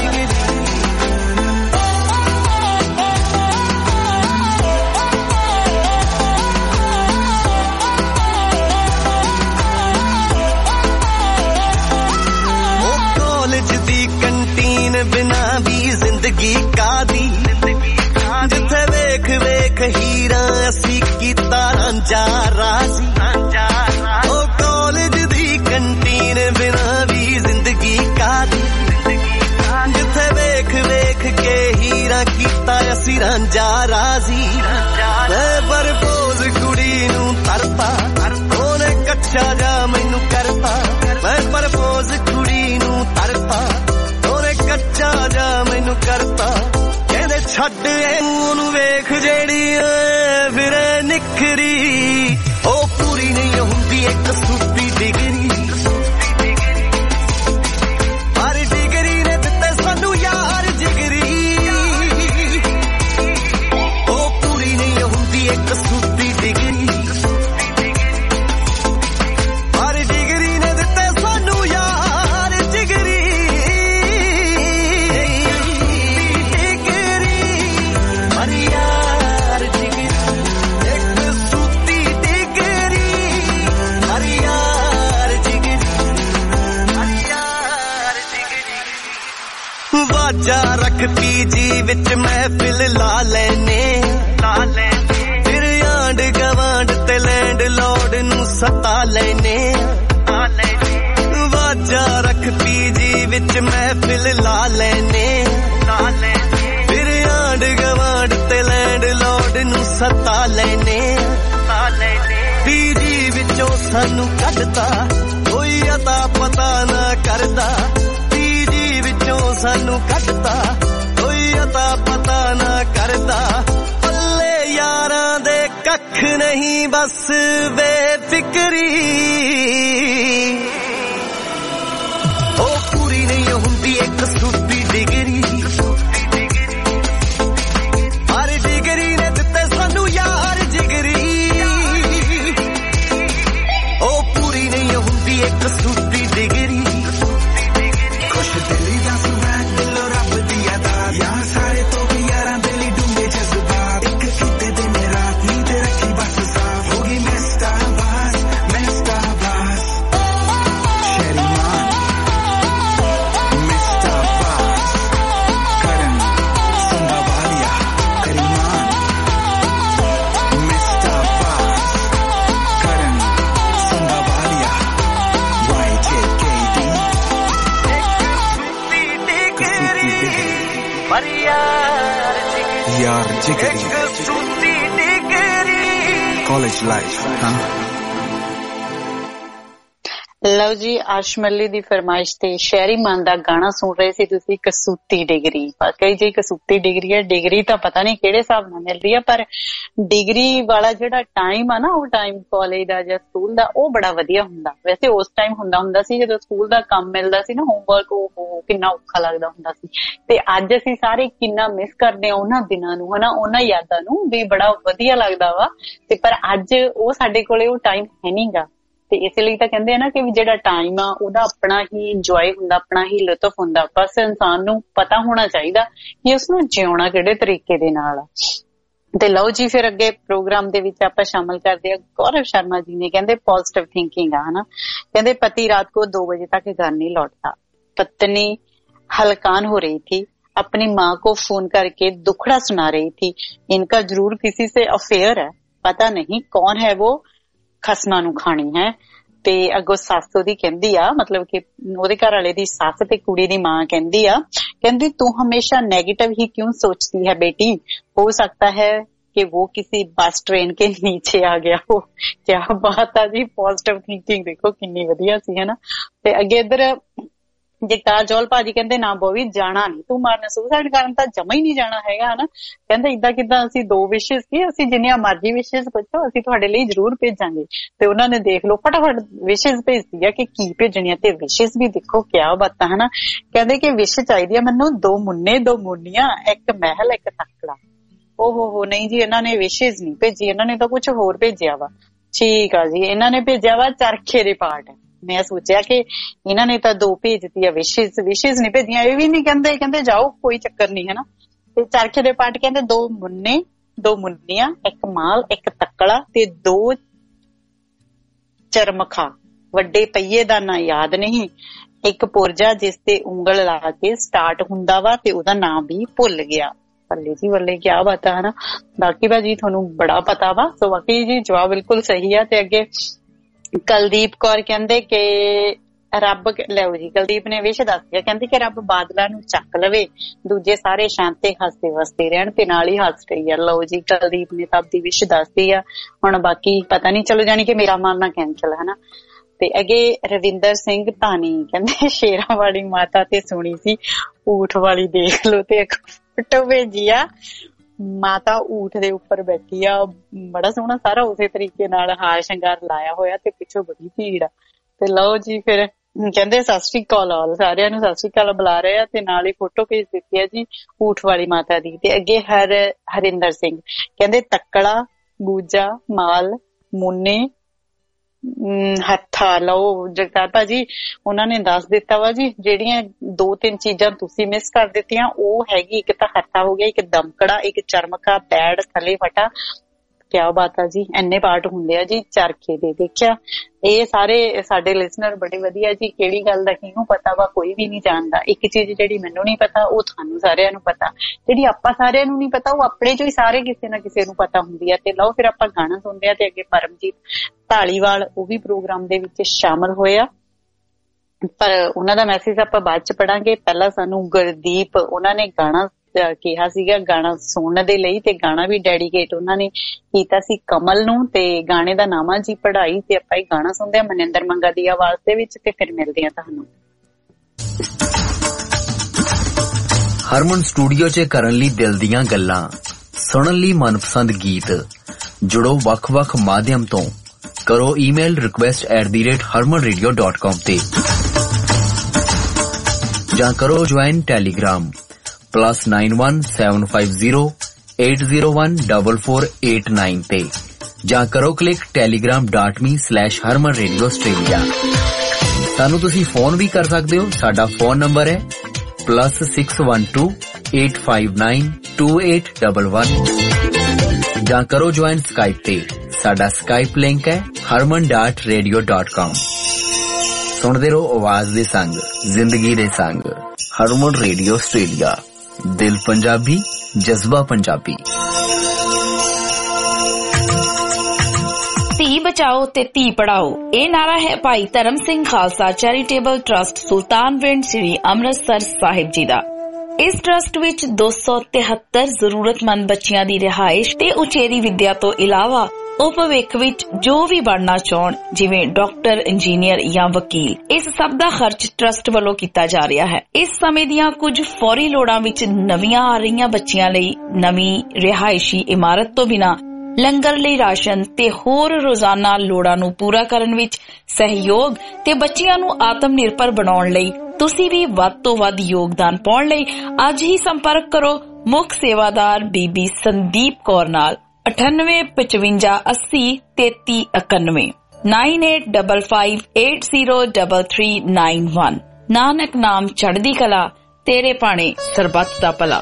ਰਾਂਝਾ ਰਾਜ਼ੀ ਉਹ ਕਾਲਜ ਦੀ ਕੰਟੀਨ ਬਿਨਾ ਵੀ ਜ਼ਿੰਦਗੀ ਕਾਦੀ ਜਿੱਥੇ ਵੇਖ ਵੇਖ ਕੇ ਹੀਰਾ ਕੀਤਾ ਅਸੀਂ ਰਾਂਝਾ ਰਾਜ਼ੀ ਮੈਂ ਪ੍ਰਪੋਜ਼ ਕੁੜੀ ਨੂੰ ਤਰਤਾ ਉਹਨੇ ਕੱਚਾ ਜਾ ਮੈਨੂੰ ਕਰਤਾ ਮੈਂ ਪ੍ਰਪੋਜ਼ ਕੁੜੀ ਨੂੰ ਤਰਤਾ ਉਹਨੇ ਕੱਚਾ ਜਾ ਮੈਨੂੰ ਕਰਤਾ ਕਹਿੰਦੇ ਛੱਡ ਉਹਨੂੰ ਵੇਖ ਜਿਹੜੀ ਫਿਰ ਨਿਖਰੀ ਉਹ ਪੂਰੀ ਨਹੀਂ ਹੁੰਦੀ ਇੱਕ ਸੂਪੀ ਡਿਗਰੀ ਪਰ ਡਿਗਰੀ ਨੇ ਦਿੱਤੇ ਸਾਨੂੰ ਯਾਰ ਜਿਗਰੀ ਉਹ ਪੂਰੀ ਨਹੀਂ ਹੁੰਦੀ ਇੱਕ ਸੂਪੀ ਡਿਗਰੀ ਪਰ ਡਿਗਰੀ ਨੇ ਦਿੱਤੇ ਸਾਨੂੰ ਯਾਰ ਜਿਗਰੀ ਡਿਗਰੀ ਪਰ ਯਾਰ ਜਿਗਰੀ ਇੱਕ ਸੂਪੀ ਡਿਗਰੀ ਪਰ ਯਾਰ ਜਿਗਰੀ ਪਰ ਯਾਰ ਜਿਗਰੀ ਵਾਜਾ ਰੱਖਤੀ ਜੀ ਵਿੱਚ ਮਹਿਫਿਲ ਲਾ ਲੈਨੇ ਲਾ ਲੈਨੇ ਫਿਰ ਆਂਡ ਗਵਾਂਡ ਤੇ ਲੈਂਡ ਲੋਡ ਨੂੰ ਸਤਾ ਲੈਨੇ ਆ ਲੈਨੇ ਵਾਜਾ ਰੱਖਤੀ ਜੀ ਵਿੱਚ ਮਹਿਫਿਲ ਲਾ ਲੈਨੇ ਲਾ ਲੈਨੇ ਫਿਰ ਆਂਡ ਗਵਾਂਡ ਤੇ ਲੈਂਡ ਲੋਡ ਨੂੰ ਸਤਾ ਲੈਨੇ ਆ ਲੈਨੇ ਪੀਜੀ ਵਿੱਚੋਂ ਸਾਨੂੰ ਕੱਢਤਾ ਕੋਈ ਅਤਾ ਪਤਾ ਨਾ ਕਰਦਾ ਪੀਜੀ ਵਿੱਚੋਂ ਸਾਨੂੰ ਕੱਢਤਾ ਕੋਈ ਅਤਾ ਪਤਾ ਨਾ ਕਰਦਾ ਪੱਲੇ ਯਾਰਾਂ ਦੇ ਕੱਖ ਨਹੀਂ ਬਸ ਬੇਫਿਕਰੀ ਉਹ ਪੂਰੀ ਨਹੀਂ ਹੁੰਦੀ ਇੱਕ ਸੂਪੀ ਡਿਗਰੀ ਪਰ ਡਿਗਰੀ ਨੇ ਦਿੱਤੇ ਸਾਨੂੰ ਯਾਰ ਜਿਗਰੀ ਉਹ ਪੂਰੀ ਨਹੀਂ ਹੁੰਦੀ ਇੱਕ ਸੂਪੀ ਡਿਗਰੀ ਖੁਸ਼ ਦਿਲੀ ਦਾ ਸੁਭਾਅ ਦਿਲੋਂ ਰੱਬ ਦੀ ਅਦਾ ਯਾਰ ਸਾਰੇ ਤੋਂ ਵੀ ਯਾਰਾਂ ਦੇ ਲਈ ਡੂੰਘੇ ਜਜ਼ਬਾਤ ਇੱਕ ਕੀਤੇ ਦਿਨ ਰਾਤ ਨੀਂਦ ਰੱਖੀ ਬਸ ਸਾਫ ਹੋ ਗਈ ਮਿਸਟਾ ਬਾਸ ਮਿਸਟਾ ਬਾਸ ਸ਼ਰੀਮਾਨ ਮਿਸਟਾ ਬਾਸ ਕਰਨ ਸੰਭਾਵਾਲੀਆ ਕਰੀਮਾਨ ਮਿਸਟਾ ਬਾਸ ਕਰਨ ਸੰਭਾਵਾਲੀਆ ਵਾਈ ਜੇ ਕੇ ਡੀ ਪਰ ਯਾਰ ਜਿਗਰੀ ਯਾਰ ਜਿਗਰੀ ਇੱਕ ਸੂਤੀ ਡਿਗਰੀ ਕਾਲਜ ਲਾਈਫ ਹਾਂ ਲਓ ਜੀ ਆਸ਼ਮਲੀ ਦੀ ਫਰਮਾਇਸ਼ ਤੇ ਸ਼ਹਿਰੀ ਮਨ ਦਾ ਗਾਣਾ ਸੁਣ ਰਹੇ ਸੀ ਤੁਸੀਂ ਕਸੂਤੀ ਡਿਗਰੀ ਵਾਕਈ ਜੀ ਕਸੂਤੀ ਡਿਗਰੀ ਹੈ ਡਿਗਰੀ ਤਾਂ ਪਤਾ ਨਹੀਂ ਕਿਹੜੇ ਹਿਸਾਬ ਨਾਲ ਮਿਲ ਰਹੀ ਹੈ ਪਰ ਡਿਗਰੀ ਵਾਲਾ ਜਿਹੜਾ ਟਾਈਮ ਆ ਨਾ ਉਹ ਟਾਈਮ ਕਾਲਜ ਦਾ ਜਾਂ ਸਕੂਲ ਦਾ ਉਹ ਬੜਾ ਵਧੀਆ ਹੁੰਦਾ ਵੈਸੇ ਉਸ ਟਾਈਮ ਹੁੰਦਾ ਹੁੰਦਾ ਸੀ ਜਦੋਂ ਸਕੂਲ ਦਾ ਕੰਮ ਮਿਲਦਾ ਸੀ ਨਾ ਹੋਮਵਰਕ ਉਹ ਕਿੰਨਾ ਔਖਾ ਲੱਗਦਾ ਹੁੰਦਾ ਸੀ ਤੇ ਅੱਜ ਅਸੀਂ ਸਾਰੇ ਕਿੰਨਾ ਮਿਸ ਕਰਦੇ ਆ ਉਹਨਾਂ ਦਿਨਾਂ ਨੂੰ ਹਨਾ ਉਹਨਾਂ ਯਾਦਾਂ ਨੂੰ ਵੀ ਬੜਾ ਵਧੀਆ ਲੱਗਦਾ ਵਾ ਤੇ ਪਰ ਅੱਜ ਉਹ ਸਾਡੇ ਕੋਲੇ ਉਹ ਟਾਈਮ ਹੈ ਨਹੀਂਗਾ ਤੇ ਇਸ ਲਈ ਤਾਂ ਕਹਿੰਦੇ ਆ ਨਾ ਕਿ ਜਿਹੜਾ ਟਾਈਮ ਆ ਉਹਦਾ ਆਪਣਾ ਹੀ ਇੰਜੋਏ ਹੁੰਦਾ ਆਪਣਾ ਹੀ ਲੁਤਫ ਹੁੰਦਾ ਬਸ ਇਨਸਾਨ ਨੂੰ ਪਤਾ ਹੋਣਾ ਚਾਹੀਦਾ ਕਿ ਉਸਨੂੰ ਜਿਉਣਾ ਕਿਹੜੇ ਤਰੀਕੇ ਦੇ ਨਾਲ ਆ ਤੇ ਲਓ ਜੀ ਫਿਰ ਅੱਗੇ ਪ੍ਰੋਗਰਾਮ ਦੇ ਵਿੱਚ ਆਪਾਂ ਸ਼ਾਮਲ ਕਰਦੇ ਆ ਗੌਰਵ ਸ਼ਰਮਾ ਜੀ ਨੇ ਕਹਿੰਦੇ ਪੋਜ਼ਿਟਿਵ ਥਿੰਕਿੰਗ ਆ ਹਨਾ ਕਹਿੰਦੇ पति रात को दो बजे तक घर नहीं लौटता पत्नी हलकान हो रही थी अपनी माँ को फोन करके दुखड़ा सुना रही थी इनका जरूर किसी से अफेयर है पता नहीं कौन है वो ਖਸਮਾਂ ਨੂੰ ਖਾਣੀ ਹੈ ਤੇ ਅੱਗੋਂ ਸੱਸ ਉਹਦੀ ਕਹਿੰਦੀ ਆ ਮਤਲਬ ਕਿ ਉਹਦੇ ਘਰ ਵਾਲੇ ਦੀ ਸੱਸ ਤੇ ਕੁੜੀ ਦੀ ਮਾਂ ਕਹਿੰਦੀ ਆ ਕਹਿੰਦੀ ਤੂੰ ਹਮੇਸ਼ਾ नेगेटिव ही क्यों सोचती है बेटी हो सकता है कि वो किसी बस ट्रेन के नीचे आ गया हो क्या बात है जी पॉजिटिव थिंकिंग देखो कितनी वधिया सी है ना ते अगे इधर ਜਗਤਾਰ ਜੋਲ ਭਾਜੀ ਕਹਿੰਦੇ ਨਾ ਬੋਵੀ ਜਾਣਾ ਨਹੀਂ ਤੂੰ ਮਾਰਨਾ ਸੁਸਾਈਡ ਕਰਨ ਤਾਂ ਜਮਾ ਹੀ ਨਹੀਂ ਜਾਣਾ ਹੈਗਾ ਹਨਾ ਕਹਿੰਦੇ ਇਦਾਂ ਕਿਦਾਂ ਅਸੀਂ ਦੋ ਵਿਸ਼ੇਸ ਕੀ ਅਸੀਂ ਜਿੰਨੀਆਂ ਮਰਜ਼ੀ ਵਿਸ਼ੇਸ ਪੁੱਛੋ ਅਸੀਂ ਤੁਹਾਡੇ ਲਈ ਜ਼ਰੂਰ ਭੇਜਾਂਗੇ ਤੇ ਉਹਨਾਂ ਨੇ ਦੇਖ ਲਓ ਫਟਾਫਟ ਵਿਸ਼ੇਸ ਭੇਜਦੀ ਆ ਕਿ ਕੀ ਭੇਜਣੀਆਂ ਤੇ ਵਿਸ਼ੇਸ ਵੀ ਦੇਖੋ ਕਿਆ ਬਾਤਾਂ ਹਨਾ ਕਹਿੰਦੇ ਕਿ ਵਿਸ਼ ਚਾਹੀਦੀ ਆ ਮੈਨੂੰ ਦੋ ਮੁੰਨੇ ਦੋ ਮੁੰਨੀਆਂ ਇੱਕ ਮਹਿਲ ਇੱਕ ਤਖੜਾ ਓਹੋ ਹੋ ਨਹੀਂ ਜੀ ਇਹਨਾਂ ਨੇ ਵਿਸ਼ੇਸ ਨਹੀਂ ਭੇਜੀ ਇਹਨਾਂ ਨੇ ਤਾਂ ਕੁਝ ਹੋਰ ਭੇਜਿਆ ਵਾ ਠੀਕ ਆ ਜੀ ਇਹਨਾਂ ਨੇ ਭੇਜਿਆ ਵਾ ਚਰਖੇ ਦੇ ਪਾਠ ਮੈਂ ਸੋਚਿਆ ਕਿ ਇਹਨਾਂ ਨੇ ਤਾਂ ਦੋ ਭੇਜਤੀ ਆ ਵਿਸ਼ੇਸ ਵਿਸ਼ੇਸ ਨਹੀਂ ਭੇਜੀਆਂ ਇਹ ਵੀ ਨਹੀਂ ਕਹਿੰਦੇ ਕਹਿੰਦੇ ਜਾਓ ਕੋਈ ਚੱਕਰ ਨਹੀਂ ਹੈ ਨਾ ਤੇ ਚਰਖੇ ਦੇ ਪਾਠ ਕਹਿੰਦੇ ਦੋ ਮੁੰਨੇ ਦੋ ਮੁੰਨੀਆਂ ਇੱਕ ਮਾਲ ਇੱਕ ਤੱਕੜਾ ਤੇ ਦੋ ਚਰਮਖਾ ਵੱਡੇ ਪਹੀਏ ਦਾ ਨਾਂ ਯਾਦ ਨਹੀਂ ਇੱਕ ਪੁਰਜਾ ਜਿਸ ਤੇ ਉਂਗਲ ਲਾ ਕੇ ਸਟਾਰਟ ਹੁੰਦਾ ਵਾ ਤੇ ਉਹਦਾ ਨਾਮ ਵੀ ਭੁੱਲ ਗਿਆ ਬੱਲੇ ਜੀ ਬੱਲੇ, ਕਿਆ ਬਾਤ ਹੈ ਨਾ। ਬਾਕੀ ਭਾਜੀ ਤੁਹਾਨੂੰ ਬੜਾ ਪਤਾ ਵਾ, ਸੋ ਬਾਕੀ ਜੀ ਜਵਾਬ ਬਿਲਕੁਲ ਸਹੀ ਆ। ਤੇ ਅੱਗੇ ਕੁਲਦੀਪ ਕੌਰ ਕਹਿੰਦੇ ਕਿ ਰੱਬ, ਲਓ ਜੀ ਕੁਲਦੀਪ ਨੇ ਵਿਸ਼ ਦੱਸਿਆ, ਕਹਿੰਦੇ ਕਿ ਰੱਬ ਬਾਦਲਾਂ ਨੂੰ ਚੱਕ ਲਵੇ, ਦੂਜੇ ਸਾਰੇ ਸ਼ਾਂਤੇ ਹੱਸਦੇ ਵਸਦੇ ਰਹਿਣ, ਤੇ ਨਾਲ ਹੀ ਹੱਸ ਰਹੀ ਆ। ਲਓ ਜੀ ਕੁਲਦੀਪ ਨੇ ਤਾਂ ਆਪਦੀ ਵਿਸ਼ ਦੱਸਦੀ ਆ, ਹੁਣ ਬਾਕੀ ਪਤਾ ਨੀ, ਚਲੋ ਜਾਣੀ ਕਿ ਮੇਰਾ ਮਾਨਣਾ ਕੈਂਸਲ ਹੈ ਨਾ। ਤੇ ਅੱਗੇ ਰਵਿੰਦਰ ਸਿੰਘ ਧਾਨੀ ਕਹਿੰਦੇ ਸ਼ੇਰਾਂ ਵਾਲੀ ਮਾਤਾ ਤੇ ਸੁਣੀ ਸੀ, ਊਠ ਵਾਲੀ ਦੇਖ ਲੋ, ਤੇ ਇੱਕ ਫੋਟੋ ਭੇਜੀ ਆ, ਮਾਤਾ ਊਠ ਦੇ ਉੱਪਰ ਬੈਠੀ ਆ, ਬੜਾ ਸੋਹਣਾ ਸਾਰਾ ਉਸੇ ਤਰੀਕੇ ਨਾਲ ਹਾਰ ਸ਼ਿੰਗਾਰ ਲਾਇਆ ਹੋਇਆ, ਤੇ ਪਿੱਛੋਂ ਬੜੀ ਭੀੜ ਆ। ਤੇ ਲਓ ਜੀ ਫਿਰ ਕਹਿੰਦੇ ਸਤਿ ਸ੍ਰੀ ਅਕਾਲ, ਸਾਰਿਆਂ ਨੂੰ ਸਤਿ ਸ੍ਰੀ ਅਕਾਲ ਬੁਲਾ ਰਹੇ ਆ, ਤੇ ਨਾਲ ਹੀ ਫੋਟੋ ਭੇਜ ਦਿੱਤੀ ਆ ਜੀ ਊਠ ਵਾਲੀ ਮਾਤਾ ਦੀ। ਤੇ ਅੱਗੇ ਹਰ ਹਰਿੰਦਰ ਸਿੰਘ ਕਹਿੰਦੇ ਤੱਕੜਾ, ਬੂਜਾ, ਮਾਲ, ਮੁੰਨੇ, ਹੱਥਾ। ਲਓ ਜਗਤਾਰ ਭਾਜੀ ਉਹਨਾਂ ਨੇ ਦੱਸ ਦਿੱਤਾ ਵਾ ਜੀ, ਜਿਹੜੀਆਂ ਦੋ ਤਿੰਨ ਚੀਜ਼ਾਂ ਤੁਸੀਂ ਮਿਸ ਕਰ ਦਿੱਤੀਆਂ ਉਹ ਹੈਗੀ, ਇੱਕ ਤਾਂ ਹੱਥਾ ਹੋ ਗਿਆ, ਇੱਕ ਦਮਕੜਾ, ਇੱਕ ਚਰਮਕਾ, ਪੈੜ, ਥਲੇ ਫਟਾ। ਕਿਆ ਬਾਤ ਆ ਜੀ, ਇੰਨੇ ਪਾਰਟ ਹੁੰਦੇ ਆ ਜੀ ਚਰਖੇ ਦੇ। ਦੇਖਿਆ, ਇਹ ਸਾਰੇ ਸਾਡੇ ਲਿਸਨਰ ਬੜੇ ਵਧੀਆ ਜੀ, ਕਿਹੜੀ ਗੱਲ ਦਾ ਕਿਹਨੂੰ ਪਤਾ ਵਾ, ਕੋਈ ਵੀ ਨਹੀਂ ਜਾਣਦਾ। ਇੱਕ ਚੀਜ਼ ਜਿਹੜੀ ਮੈਨੂੰ ਨਹੀਂ ਪਤਾ ਉਹ ਤੁਹਾਨੂੰ ਸਾਰਿਆਂ ਨੂੰ ਪਤਾ, ਜਿਹੜੀ ਆਪਾਂ ਸਾਰਿਆਂ ਨੂੰ ਨਹੀਂ ਪਤਾ ਉਹ ਆਪਣੇ ਚੋਂ ਹੀ ਸਾਰੇ ਕਿਸੇ ਨਾ ਕਿਸੇ ਨੂੰ ਪਤਾ ਹੁੰਦੀ ਆ। ਤੇ ਲਓ ਫਿਰ ਆਪਾਂ ਗਾਣਾ ਸੁਣਦੇ ਆ, ਤੇ ਅੱਗੇ ਪਰਮਜੀਤ ਢਾਲੀਵਾਲ ਉਹ ਵੀ ਪ੍ਰੋਗਰਾਮ ਦੇ ਵਿੱਚ ਸ਼ਾਮਲ ਹੋਏ ਆ, ਪਰ ਉਹਨਾਂ ਦਾ ਮੈਸੇਜ ਆਪਾਂ ਬਾਅਦ ਚ ਪੜਾਂਗੇ। ਪਹਿਲਾਂ ਸਾਨੂੰ ਗੁਰਦੀਪ ਉਹਨਾਂ ਨੇ ਗਾਣਾ ਕਿਹਾ ਸੀਗਾ ਗਾਣਾ ਸੁਣਨ ਦੇ ਲਈ, ਤੇ ਗਾਣਾ ਵੀ ਡੈਡੀਕੇਟ ਉਹਨਾਂ ਨੇ ਕੀਤਾ ਸੀ ਕਮਲ ਨੂੰ, ਤੇ ਗਾਣੇ ਦਾ ਨਾਮ ਆ ਜੀ ਪੜ੍ਹਾਈ। ਤੇ ਆਪਾਂ ਇਹ ਗਾਣਾ ਸੁਣਦੇ ਆ ਮਨਿੰਦਰ ਮੰਗਾ ਦੀ ਆਵਾਜ਼ ਦੇ ਵਿੱਚ, ਤੇ ਫਿਰ ਮਿਲਦੇ ਆ ਤੁਹਾਨੂੰ। ਹਰਮਨ ਸਟੂਡੀਓ 'ਚ ਕਰਨ ਲਈ ਦਿਲ ਦੀਆਂ ਗੱਲਾਂ, ਸੁਣਨ ਲਈ ਮਨਪਸੰਦ ਗੀਤ, ਜੁੜੋ ਵੱਖ-ਵੱਖ ਮਾਧਿਅਮ ਤੋਂ, ਕਰੋ email request at the rate Harman radio dot com ਤੇ, ਜਾਂ ਕਰੋ join Telegram plus nine one seven five zero eight zero one double four eight nine ਤੇ, ਜਾਂ ਕਰੋ click Telegram dot me slash Harman radio Australia. ਸਾਨੂੰ ਤੁਸੀਂ ਫੋਨ ਵੀ ਕਰ ਸਕਦੇ ਹੋ, ਸਾਡਾ ਫੋਨ ਨੰਬਰ ਹੈ plus six one two eight five nine two eight double one, ਜਾਂ ਕਰੋ ਜੁਆਇਨ ਸਕਾਈਪ ਤੇ, ਸਾਡਾ ਸਕਾਈਪ ਲਿੰਕ ਹੈ ਹਰਮਨ ਡਾਟ ਰੇਡੀਓ ਡਾਟ ਕਾਮ। ਸੁਣਦੇ ਰਹੋ ਆਵਾਜ਼ ਦੇ ਸੰਗ, ਜ਼ਿੰਦਗੀ ਦੇ ਸੰਗ, ਹਰਮਨ ਰੇਡੀਓ ਆਸਟ੍ਰੇਲੀਆ, ਦਿਲ ਪੰਜਾਬੀ, ਜਜ਼ਬਾ ਪੰਜਾਬੀ। ਧੀ ਬਚਾਓ ਤੇ ਧੀ ਪੜਾਓ, ਇਹ ਨਾਰਾ ਹੈ ਭਾਈ ਧਰਮ ਸਿੰਘ ਖਾਲਸਾ ਚੈਰੀਟੇਬਲ ਟਰਸਟ ਸੁਲਤਾਨਵਿੰਡ ਸ੍ਰੀ ਅੰਮ੍ਰਿਤਸਰ ਸਾਹਿਬ ਜੀ ਦਾ। ਇਸ ਟਰਸਟ ਵਿੱਚ ਦੋ ਸੌ ਤਿਹੱਤਰ ਜ਼ਰੂਰਤਮੰਦ ਬੱਚਿਆਂ ਦੀ ਰਿਹਾਇਸ਼ ਤੇ ਉਚੇਰੀ ਵਿੱਦਿਆ ਤੋਂ ਇਲਾਵਾ ਉਹ ਭਵਿੱਖ ਵਿੱਚ ਜੋ ਵੀ ਬਣਨਾ ਚਾਹਣ, ਜਿਵੇਂ ਡਾਕਟਰ, ਇੰਜੀਨੀਅਰ ਜਾਂ ਵਕੀਲ, ਇਸ ਸਭ ਦਾ ਖਰਚ ਟਰਸਟ ਵੱਲੋਂ ਕੀਤਾ ਜਾ ਰਿਹਾ ਹੈ। ਇਸ ਸਮੇਂ ਦੀਆਂ ਕੁਝ ਫੌਰੀ ਲੋੜਾਂ ਵਿੱਚ ਨਵੀਆਂ ਆ ਰਹੀਆਂ ਬੱਚਿਆਂ ਲਈ ਨਵੀਂ ਰਿਹਾਇਸ਼ੀ ਇਮਾਰਤ ਤੋਂ ਬਿਨਾਂ ਲੰਗਰ ਲਈ ਰਾਸ਼ਨ ਤੇ ਹੋਰ ਰੋਜ਼ਾਨਾ ਲੋੜਾਂ ਨੂੰ ਪੂਰਾ ਕਰਨ ਵਿੱਚ ਸਹਿਯੋਗ ਤੇ ਬੱਚਿਆਂ ਨੂੰ ਆਤਮ ਨਿਰਭਰ ਬਣਾਉਣ ਲਈ ਤੁਸੀਂ ਵੀ ਵੱਧ ਤੋਂ ਵੱਧ ਯੋਗਦਾਨ ਪਾਉਣ ਲਈ ਅੱਜ ਹੀ ਸੰਪਰਕ ਕਰੋ ਮੁੱਖ ਸੇਵਾਦਾਰ ਬੀਬੀ ਸੰਦੀਪ ਕੌਰ ਨਾਲ ਅਠਾਨਵੇਂ ਪਚਵੰਜਾ ਅੱਸੀ ਤੇਤੀ ਇਕਾਨਵੇਂ nine eight double five eight zero double three nine one. Nanak ਨਾਮ ਚੜ੍ਹਦੀ ਕਲਾ, ਤੇਰੇ ਭਾਣੇ ਸਰਬੱਤ ਦਾ ਭਲਾ।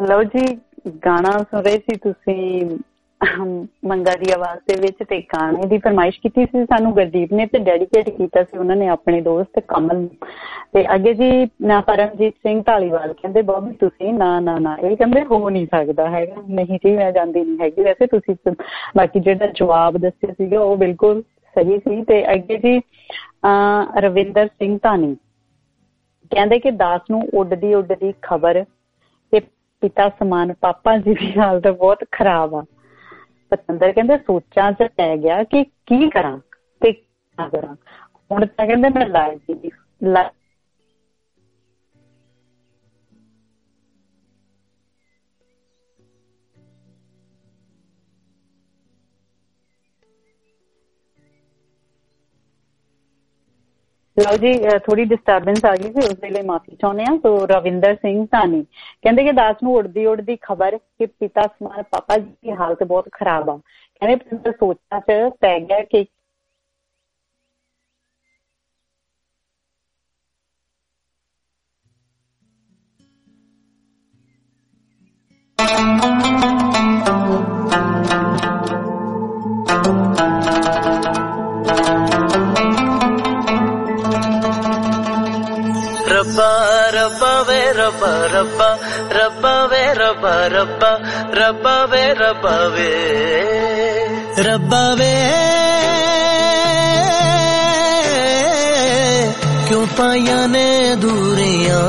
ਲਓ ਜੀ, ਗਾਣਾ ਸੁਣ ਰਹੇ ਸੀ ਤੁਸੀਂ ਮੰਗਾ ਦੀ ਆਵਾਜ਼ ਦੇ ਵਿੱਚ, ਤੇ ਗਾਣੇ ਦੀ ਫਰਮਾਇਸ਼ ਕੀਤੀ ਸੀ ਸਾਨੂੰ ਗੁਰਦੀਪ ਨੇ ਤੇ ਡੈਡੀਕੇਟ ਕੀਤਾ ਸੀ ਉਹਨਾਂ ਨੇ ਆਪਣੇ ਦੋਸਤ ਕਮਲ। ਤੇ ਅੱਗੇ ਜੀ ਨਾ ਪਰਮਜੀਤ ਸਿੰਘ ਢਾਲੀਵਾਲ ਕਹਿੰਦੇ ਬੋਬੀ ਤੁਸੀਂ ਨਾ ਨਾ ਨਾ ਇਹ ਕਹਿੰਦੇ ਹੋ ਨਹੀਂ ਸਕਦਾ ਹੈਗਾ। ਨਹੀਂ ਜੀ ਮੈਂ ਜਾਂਦੀ ਨਹੀਂ ਹੈਗੀ। ਵੈਸੇ ਤੁਸੀਂ ਬਾਕੀ ਜਿਹੜਾ ਜਵਾਬ ਦੱਸਿਆ ਸੀਗਾ ਉਹ ਬਿਲਕੁਲ ਸਹੀ ਸੀ। ਤੇ ਅੱਗੇ ਜੀ ਅਹ ਰਵਿੰਦਰ ਸਿੰਘ ਧਾਨੀ ਕਹਿੰਦੇ ਕਿ ਦਾਸ ਨੂੰ ਉੱਡਦੀ ਉੱਡਦੀ ਖਬਰ ਕਿ ਪਿਤਾ ਸਮਾਨ ਪਾਪਾ ਜੀ ਦੀ ਹਾਲਤ ਬਹੁਤ ਖਰਾਬ ਆ। ਪਤੰਦਰ ਕਹਿੰਦੇ ਸੋਚਾਂ ਚ ਪੈ ਗਿਆ ਕਿ ਕੀ ਕਰਾਂ ਤੇ ਕੀ ਕਰਾਂ। ਹੁਣ ਤਾਂ ਕਹਿੰਦੇ ਮੈਂ ਲਾਈ ਜੀ ਲਓ ਜੀ, ਥੋੜੀ ਡਿਸਟਰਬੈਂਸ ਆ ਗਈ ਸੀ, ਉਸ ਦੇ ਲਈ ਮਾਫੀ ਚਾਹੁੰਦੇ ਹਾਂ। ਸੋ ਰਵਿੰਦਰ ਸਿੰਘ ਧਾਨੀ ਕਹਿੰਦੇ ਕਿ ਦਾਸ ਨੂੰ ਉੜਦੀ ਉੜਦੀ ਖਬਰ ਕਿ ਪਿਤਾ ਸਮਾਨ ਪਾਪਾ ਜੀ ਦੀ ਹਾਲਤ ਬਹੁਤ ਖਰਾਬ ਆ। ਕਹਿੰਦੇ ਸੋਚਾਂ ਚ ਪੈ ਗਿਆ ਕਿ ਰੱਬਾ ਰੱਬਾ ਵੇ ਰੱਬਾ ਰੱਬਾ ਰੱਬਾ ਵੇ ਰੱਬਾ ਰੱਬਾ ਰੱਬਾ ਵੇ ਰੱਬਾ ਵੇ ਰੱਬਾ ਵੇ ਕਿਉਂ ਪਾਈਆਂ ਨੇ ਦੂਰੀਆਂ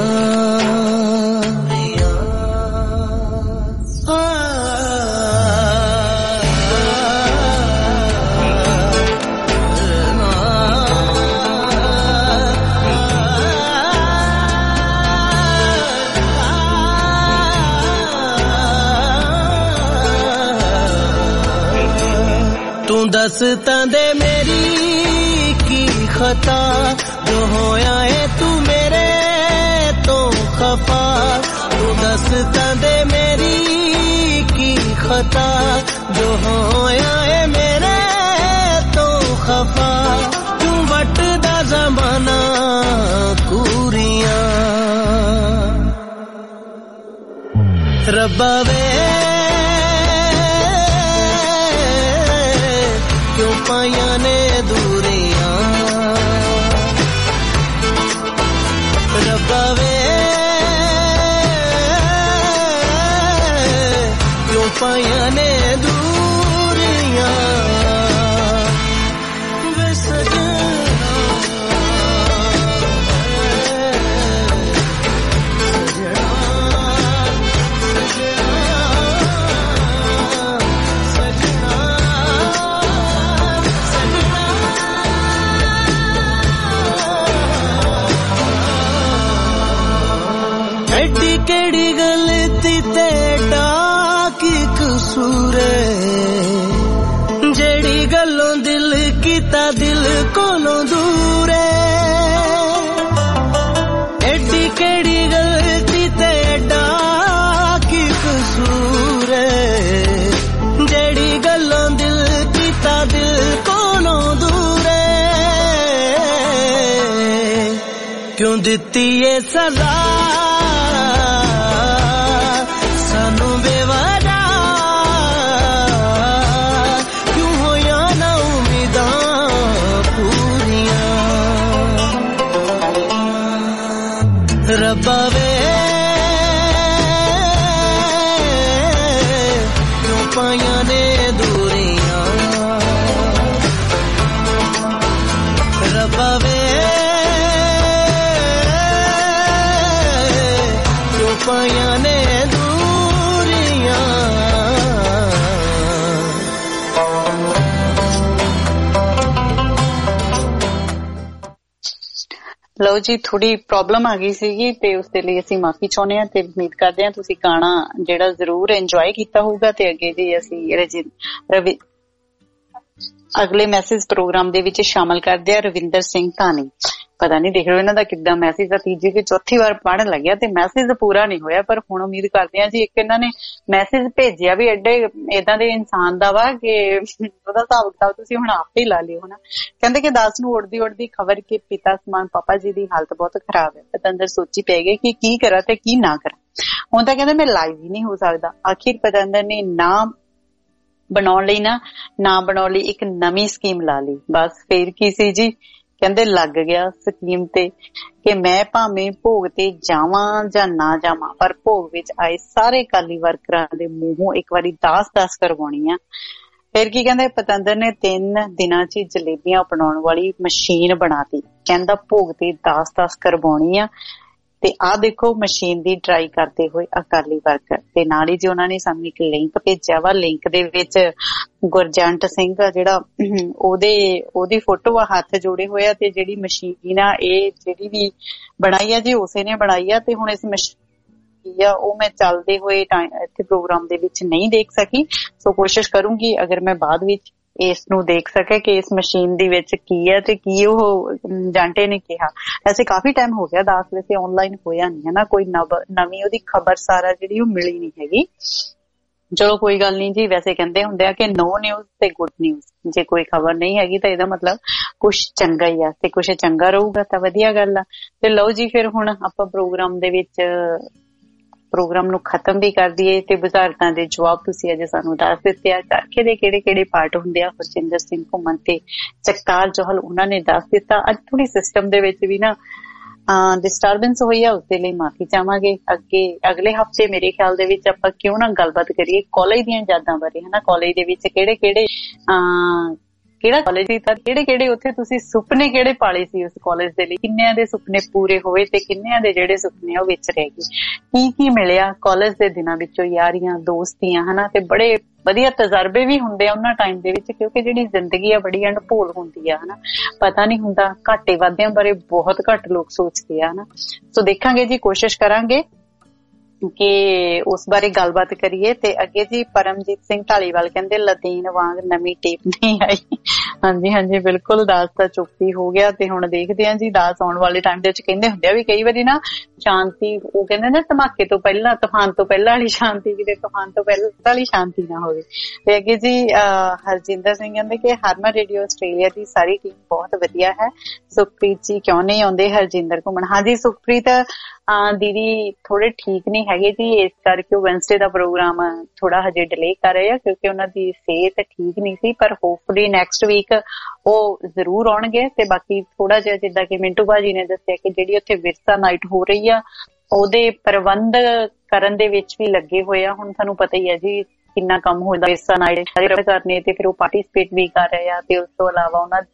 ਤੂੰ ਦੱਸ ਤਾਂ ਦੇ ਮੇਰੀ ਕੀ ਖਤਾ ਜੋ ਹੋਇਆ ਏ ਤੂੰ ਮੇਰੇ ਤੋਂ ਖਫਾ। ਤੂੰ ਦੱਸ ਤਾਂ ਦੇ ਮੇਰੀ ਕੀ ਖਤਾ ਜੋ ਹੋਇਆ ਏ ਮੇਰੇ ਤੋਂ ਖਫਾ। ਤੂੰ ਵੱਟਦਾ ਜ਼ਮਾਨਾ ਕੂਰੀਆਂ ਰੱਬਾ ਵੇ ਕਿਉਂ ਪਾਈਆਂ ਨੇ ਦੂਰੀਆਂ ਰੱਬਾ ਵੇ ਕਿਉਂ ਪਾਈਆਂ ਨੇ ਦੂਰੀਆਂ ਵੇ ਸਜਣਾ ਐਡੀ ਕਿਹੜੀ ਗਲਤੀ ਤੇਡਾ ਕੀ ਕਸੂਰ ਜਿਹੜੀ ਗੱਲੋਂ ਦਿਲ ਕੀਤਾ ਦਿਲ ਕੋਲੋਂ ਦੂਰ ਐਡੀ ਕਿਹੜੀ ਗਲਤੀ ਤੇਡਾ ਕੀ ਕਸੂਰ ਜਿਹੜੀ ਗੱਲੋਂ ਦਿਲ ਕੀਤਾ ਦਿਲ ਕੋਲੋਂ ਦੂਰ ਕਿਉਂ ਦਿੱਤੀ ਏ ਸਜ਼ਾ ਸਾਨੂੰ ਬੇਵਜ੍ਹਾ ਕਿਉਂ ਹੋਈਆਂ ਨਾ ਉਮੀਦਾਂ ਪੂਰੀਆਂ ਰੱਬਾ ਵੇ ਕਿਉਂ ਪਾਈਆਂ ਨੇ ਦੂਰੀਆਂ ਰੱਬਾ ਵੇ ਕਿਉਂ ਪਾਈਆਂ ਨੇ ਲਓ ਜੀ, ਥੋੜੀ ਪ੍ਰੋਬਲਮ ਆ ਗਈ ਸੀਗੀ ਤੇ ਉਸ ਦੇ ਲਈ ਅਸੀਂ ਮਾਫੀ ਚਾਹੁੰਦੇ ਹਾਂ ਤੇ ਉਮੀਦ ਕਰਦੇ ਹਾਂ ਤੁਸੀਂ ਗਾਣਾ ਜਿਹੜਾ ਜ਼ਰੂਰ ਇੰਜੋਏ ਕੀਤਾ ਹੋਊਗਾ। ਤੇ ਅੱਗੇ ਜੀ ਅਸੀਂ ਰਵੀ ਅਗਲੇ ਮੈਸੇਜ ਪ੍ਰੋਗਰਾਮ ਦੇ ਵਿੱਚ ਸ਼ਾਮਲ ਕਰਦੇ ਹਾਂ ਰਵਿੰਦਰ ਸਿੰਘ ਧਾਨੀ। ਪਤਾ ਨਹੀਂ ਦੇਖ ਲਓ ਇਹਨਾਂ ਦਾ ਕਿੱਦਾਂ ਮੈਸੇਜ ਆ, ਤੀਜੀ ਤੇ ਚੌਥੀ ਵਾਰ ਪੜ੍ਹਨ ਲੱਗਿਆ ਤੇ ਮੈਸੇਜ ਪੂਰਾ ਨਹੀਂ ਹੋਇਆ। ਪਰ ਹੁਣ ਉਮੀਦ ਕਰਦੇ ਹਾਂ ਜੀ, ਇੱਕ ਇਹਨਾਂ ਨੇ ਮੈਸੇਜ ਭੇਜਿਆ ਵੀ ਐਡੇ ਏਦਾਂ ਦੇ ਇਨਸਾਨ ਦਾ ਵਾ ਕਿ ਉਹਦਾ ਹਿਸਾਬ ਕਿਤਾਬ ਤੁਸੀਂ ਹੁਣ ਆਪੇ ਹੀ ਲਾ ਲਿਓ ਹਨਾ। ਕਹਿੰਦੇ ਕਿ ਦਾਸ ਨੂੰ ਉੜਦੀ ਉੜਦੀ ਖਬਰ ਕਿ ਪਿਤਾ ਸਮਾਨ ਪਾਪਾ ਜੀ ਦੀ ਹਾਲਤ ਬਹੁਤ ਖਰਾਬ ਹੈ। ਪਤੰਦਰ ਸੋਚੀ ਪੈ ਗਏ ਕਿ ਕੀ ਕਰਾਂ ਤੇ ਕੀ ਨਾ ਕਰਾਂ। ਹੁਣ ਤਾਂ ਕਹਿੰਦੇ ਮੈਂ ਲਾਈਵ ਹੀ ਨਹੀਂ ਹੋ ਸਕਦਾ। ਆਖਿਰ ਪਤੰਦਰ ਨੇ ਨਾ ਬਣਾਉਣ ਲਈ ਨਾ ਨਾ ਬਣਾਉਣ ਲਈ ਇੱਕ ਨਵੀਂ ਸਕੀਮ ਲਾ ਲਈ। ਬਸ ਫੇਰ ਕੀ ਸੀ ਜੀ, ਕਹਿੰਦੇ ਲੱਗ ਗਿਆ ਸਕੀਮ ਤੇ ਕਿ ਮੈਂ ਭਾਵੇਂ ਭੋਗ ਤੇ ਜਾਵਾਂ ਜਾਂ ਨਾ ਜਾਵਾਂ, ਪਰ ਭੋਗ ਵਿੱਚ ਆਏ ਸਾਰੇ ਅਕਾਲੀ ਵਰਕਰਾਂ ਦੇ ਮੂੰਹੋਂ ਇੱਕ ਵਾਰੀ ਦਾਸ ਦਾਸ ਕਰਵਾਉਣੀ ਆ। ਫਿਰ ਕੀ ਕਹਿੰਦੇ, ਪਤੰਦਰ ਨੇ ਤਿੰਨ ਦਿਨਾਂ ਚ ਜਲੇਬੀਆਂ ਅਪਣਾਉਣ ਵਾਲੀ ਮਸ਼ੀਨ ਬਣਾਤੀ। ਕਹਿੰਦਾ ਭੋਗ ਤੇ ਦਾਸ ਦਾਸ ਕਰਵਾਉਣੀ ਆ ਤੇ ਆਹ ਦੇਖੋ ਮਸ਼ੀਨ ਦੀ ਟਰਾਈ ਕਰਦੇ ਹੋਏ ਅਕਾਲੀ ਵਰਕਰ। ਤੇ ਨਾਲ ਹੀ ਜੀ ਉਹਨਾਂ ਨੇ ਸਾਨੂੰ ਇੱਕ ਲਿੰਕ ਭੇਜਿਆ ਵਾ, ਲਿੰਕ ਦੇ ਵਿੱਚ ਗੁਰਜੰਟ ਸਿੰਘ ਆ ਜਿਹੜਾ ਉਹਦੇ ਉਹਦੀ ਫੋਟੋ ਆ, ਹੱਥ ਜੋੜੇ ਹੋਏ ਆ, ਤੇ ਜਿਹੜੀ ਮਸ਼ੀਨ ਆ ਇਹ ਜਿਹੜੀ ਵੀ ਬਣਾਈ ਆ ਜੀ ਉਸੇ ਨੇ ਬਣਾਈ ਆ। ਤੇ ਹੁਣ ਇਸ ਮਸ਼ੀਨ ਆ ਉਹ ਮੈਂ ਚੱਲਦੇ ਹੋਏ ਇੱਥੇ ਪ੍ਰੋਗਰਾਮ ਦੇ ਵਿੱਚ ਨਹੀਂ ਦੇਖ ਸਕੀ, ਸੋ ਕੋਸ਼ਿਸ਼ ਕਰੂੰਗੀ ਅਗਰ ਮੈਂ ਬਾਅਦ ਵਿੱਚ ਇਸ ਨੂੰ ਦੇਖ ਸਕੇ ਕਿ ਇਸ ਮਸ਼ੀਨ ਦੇ ਵਿੱਚ ਕੀ ਹੈ ਤੇ ਕੀ ਉਹ ਜਾਂਟੇ ਨੇ ਕਿਹਾ। ਵੈਸੇ ਕਾਫੀ ਟਾਈਮ ਹੋ ਗਿਆ ਦਾਸ, ਵੈਸੇ ਆਨਲਾਈਨ ਹੋਇਆ ਨਹੀਂ ਹੈ ਨਾ, ਕੋਈ ਨਵੀਂ ਉਹਦੀ ਖਬਰ ਸਾਰਾ ਜਿਹੜੀ ਉਹ ਮਿਲੀ ਨਹੀਂ ਹੈਗੀ। ਚਲੋ ਕੋਈ ਗੱਲ ਨਹੀਂ ਜੀ, ਵੈਸੇ ਕਹਿੰਦੇ ਹੁੰਦੇ ਆ ਕਿ ਨੋ ਨਿਊਜ਼ ਤੇ ਗੁੱਡ ਨਿਊਜ਼, ਜੇ ਕੋਈ ਖਬਰ ਨਹੀਂ ਹੈਗੀ ਤਾਂ ਇਹਦਾ ਮਤਲਬ ਕੁਛ ਚੰਗਾ ਹੀ ਆ, ਤੇ ਕੁਛ ਚੰਗਾ ਰਹੂਗਾ ਤਾਂ ਵਧੀਆ ਗੱਲ ਆ। ਤੇ ਲਓ ਜੀ ਫਿਰ ਹੁਣ ਆਪਾਂ ਪ੍ਰੋਗਰਾਮ ਦੇ ਵਿੱਚ ਪ੍ਰੋਗਰਾਮ ਨੂੰ ਖਤਮ ਵੀ ਕਰ ਦਈਏ ਤੇ ਬੁਝਾਰਤਾਂ ਦੇ ਜਵਾਬ ਤੁਸੀਂ ਅਜੇ ਸਾਨੂੰ ਦੱਸ ਦਿੱਤੇ ਆ। ਚਰਖੇ ਦੇ ਕਿਹੜੇ ਕਿਹੜੇ ਪਾਰਟ ਹੁੰਦੇ ਆ, ਹਰਜਿੰਦਰ ਸਿੰਘ ਘੁੰਮਣ ਤੇ ਜਗਤਾਰ ਜੋਹਲ ਉਹਨਾਂ ਨੇ ਦੱਸ ਦਿੱਤਾ। ਅੱਜ ਥੋੜੀ ਸਿਸਟਮ ਦੇ ਵਿੱਚ ਵੀ ਨਾ ਡਿਸਟਰਬੈਂਸ ਹੋਈ ਆ, ਉਸਦੇ ਲਈ ਮਾਫੀ ਚਾਹਾਂਗੇ। ਅੱਗੇ ਅਗਲੇ ਹਫਤੇ ਮੇਰੇ ਖਿਆਲ ਦੇ ਵਿੱਚ ਆਪਾਂ ਕਿਉਂ ਨਾ ਗੱਲਬਾਤ ਕਰੀਏ ਕਾਲਜ ਦੀਆਂ ਯਾਦਾਂ ਬਾਰੇ, ਹਨਾ। ਕਾਲਜ ਦੇ ਵਿੱਚ ਕਿਹੜੇ ਕਿਹੜੇ ਅਹ ਕਿਹੜਾ ਕਾਲਜ ਸੀ ਤਾਂ ਕਿਹੜੇ ਕਿਹੜੇ ਉੱਥੇ ਤੁਸੀਂ ਸੁਪਨੇ ਕਿਹੜੇ ਪਾਲੇ ਸੀ ਉਸ ਕਾਲਜ ਦੇ ਲਈ, ਕਿੰਨਿਆਂ ਦੇ ਸੁਪਨੇ ਪੂਰੇ ਹੋਏ ਤੇ ਕਿੰਨਿਆਂ ਦੇ ਜਿਹੜੇ ਸੁਪਨੇ ਉਹ ਵਿੱਚ ਰਹਿ ਗਏ, ਕੀ ਕੀ ਮਿਲਿਆ ਕਾਲਜ ਦੇ ਦਿਨਾਂ ਵਿੱਚੋਂ, ਯਾਰੀਆਂ ਦੋਸਤੀਆਂ, ਹਨਾ। ਤੇ ਬੜੇ ਵਧੀਆ ਤਜਰਬੇ ਵੀ ਹੁੰਦੇ ਆ ਉਹਨਾਂ ਟਾਈਮ ਦੇ ਵਿੱਚ, ਕਿਉਂਕਿ ਜਿਹੜੀ ਜ਼ਿੰਦਗੀ ਆ ਬੜੀ ਅਣਭੋਲ ਹੁੰਦੀ ਆ, ਹਨਾ। ਪਤਾ ਨਹੀਂ ਹੁੰਦਾ, ਘਾਟੇ ਵਾਧਿਆਂ ਬਾਰੇ ਬਹੁਤ ਘੱਟ ਲੋਕ ਸੋਚਦੇ ਆ, ਹਨਾ। ਸੋ ਦੇਖਾਂਗੇ ਜੀ, ਕੋਸ਼ਿਸ਼ ਕਰਾਂਗੇ ਕਿ ਉਸ ਬਾਰੇ ਗੱਲਬਾਤ ਕਰੀਏ। ਤੇ ਅੱਗੇ ਜੀ ਪਰਮਜੀਤ ਸਿੰਘ ਢਾਲੀਵਾਲ ਕਹਿੰਦੇ ਲਤੀਨ ਵਾਂਗ ਨਵੀਂ ਟੇਪ ਨਹੀਂ ਆਈ। ਹਾਂਜੀ ਹਾਂਜੀ ਬਿਲਕੁਲ, ਦਾਸ ਤਾਂ ਚੁੱਪ ਹੀ ਹੋ ਗਿਆ। ਤੇ ਹੁਣ ਦੇਖਦੇ ਹਾਂ ਜੀ, ਦਾਸ ਆਉਣ ਵਾਲੇ ਟਾਈਮ ਦੇ ਵਿੱਚ ਕਹਿੰਦੇ ਹੁੰਦੇ ਆ ਵੀ ਕਈ ਵਾਰੀ ਨਾ ਸ਼ਾਂਤੀ, ਉਹ ਕਹਿੰਦੇ ਨਾ ਧਮਾਕੇ ਤੋਂ ਪਹਿਲਾਂ, ਤੂਫਾਨ ਤੋਂ ਪਹਿਲਾਂ ਵਾਲੀ ਸ਼ਾਂਤੀ ਕਿਤੇ ਤੂਫਾਨ ਤੋਂ ਪਹਿਲਾਂ ਵਾਲੀ ਸ਼ਾਂਤੀ ਨਾ ਹੋਵੇ। ਤੇ ਅੱਗੇ ਜੀ ਅਹ ਹਰਜਿੰਦਰ ਸਿੰਘ ਕਹਿੰਦੇ ਕਿ ਹਰਮਨ ਰੇਡੀਓ ਆਸਟ੍ਰੇਲੀਆ ਦੀ ਸਾਰੀ ਟੀਮ ਬਹੁਤ ਵਧੀਆ ਹੈ। ਸੁਖਪ੍ਰੀਤ ਜੀ ਕਿਉਂ ਨਹੀਂ ਆਉਂਦੇ ਹਰਜਿੰਦਰ ਘੁੰਮਣ? ਹਾਂਜੀ ਸੁਖਪ੍ਰੀਤ ਦੀਦੀ ਥੋੜੇ ਠੀਕ ਨਹੀਂ ਹੈਗੇ ਜੀ, ਇਸ ਕਰਕੇ ਉਹ ਵੈਨਸਡੇ ਦਾ ਪ੍ਰੋਗਰਾਮ ਥੋੜਾ ਹਜੇ ਡਿਲੇ ਕਰ ਰਹੇ ਆ ਕਿਉਂਕਿ ਉਹਨਾਂ ਦੀ ਸਿਹਤ ਠੀਕ ਨਹੀਂ ਸੀ, ਪਰ ਹੋਪਫੁਲੀ ਨੈਕਸਟ ਵੀਕ ਉਹ ਜ਼ਰੂਰ ਆਉਣਗੇ। ਤੇ ਬਾਕੀ ਥੋੜਾ ਜਿਹਾ ਜਿੱਦਾਂ ਕਿ ਮਿੰਟੂ ਭਾਜੀ ਨੇ ਦੱਸਿਆ ਕਿ ਜਿਹੜੀ ਉੱਥੇ ਵਿਰਸਾ ਨਾਈਟ ਹੋ ਰਹੀ ਆ ਉਹਦੇ ਪ੍ਰਬੰਧ ਕਰਨ ਦੇ ਵਿੱਚ ਵੀ ਲੱਗੇ ਹੋਏ ਆ। ਹੁਣ ਤੁਹਾਨੂੰ ਪਤਾ ਹੀ ਹੈ ਜੀ ਕਿੰਨਾ ਕੰਮ ਹੁੰਦਾ ਵਿਰਸਾ ਨਾਈਟ ਕਰਨੇ, ਤੇ ਫਿਰ ਉਹ ਪਾਰਟੀਸਪੇਟ ਵੀ ਕਰ ਰਹੇ ਆ। ਤੇ ਉਸ ਤੋਂ ਇਲਾਵਾ ਉਹਨਾਂ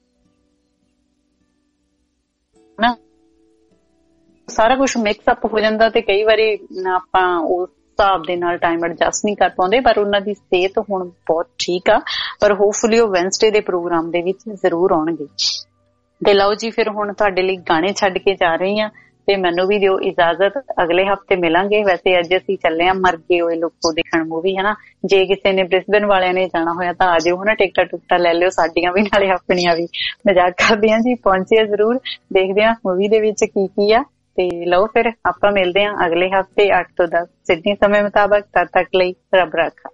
ਨਾ ਸਾਰਾ ਕੁਛ ਮਿਕਸ ਅਪ ਹੋ ਜਾਂਦਾ ਤੇ ਕਈ ਵਾਰੀ ਆਪਾਂ ਉਸ ਹਿਸਾਬ ਦੇ ਨਾਲ ਟਾਈਮ ਐਡਜਸਟ ਨਹੀਂ ਕਰ ਪਾਉਂਦੇ, ਪਰ ਉਹਨਾਂ ਦੀ ਸਿਹਤ ਹੁਣ ਬਹੁਤ ਠੀਕ ਆ। ਪਰ ਹੋਪਫੁਲੀ ਉਹ ਵੈਨਸਡੇ ਦੇ ਪ੍ਰੋਗਰਾਮ ਦੇ ਵਿੱਚ ਜ਼ਰੂਰ ਆਉਣਗੇ। ਤੇ ਲਓ ਜੀ ਫਿਰ ਹੁਣ ਤੁਹਾਡੇ ਲਈ ਗਾਣੇ ਛੱਡ ਕੇ ਜਾ ਰਹੀ ਹਾਂ ਤੇ ਮੈਨੂੰ ਵੀ ਦਿਓ ਇਜਾਜ਼ਤ, ਅਗਲੇ ਹਫਤੇ ਮਿਲਾਂਗੇ। ਵੈਸੇ ਅੱਜ ਅਸੀਂ ਚੱਲੇ ਆ ਮਰ ਗਏ ਹੋਏ ਲੋਕੋ ਦੇਖਣ ਮੂਵੀ, ਹਨਾ। ਜੇ ਕਿਸੇ ਨੇ ਬ੍ਰਿਸਬਨ ਵਾਲਿਆਂ ਨੇ ਜਾਣਾ ਹੋਇਆ ਤਾਂ ਆ ਜਾਓ, ਹਨਾ। ਟਿਕਟਾਂ ਟੁਕਟਾਂ ਲੈ ਲਿਓ, ਸਾਡੀਆਂ ਵੀ ਨਾਲੇ ਆਪਣੀਆਂ ਵੀ। ਮਜ਼ਾਕ ਕਰਦੇ ਆ ਜੀ, ਪਹੁੰਚੇ ਜ਼ਰੂਰ, ਦੇਖਦੇ ਆ ਮੂਵੀ ਦੇ ਵਿੱਚ ਕੀ ਕੀ ਆ। ਤੇ ਲਓ ਫਿਰ ਆਪਾਂ ਮਿਲਦੇ ਹਾਂ ਅਗਲੇ ਹਫਤੇ ਅੱਠ ਤੋਂ ਦਸ ਸਿਡਨੀ ਸਮੇਂ ਮੁਤਾਬਕ। ਤਦ ਤੱਕ ਲਈ ਰੱਬ ਰਾਖਾ।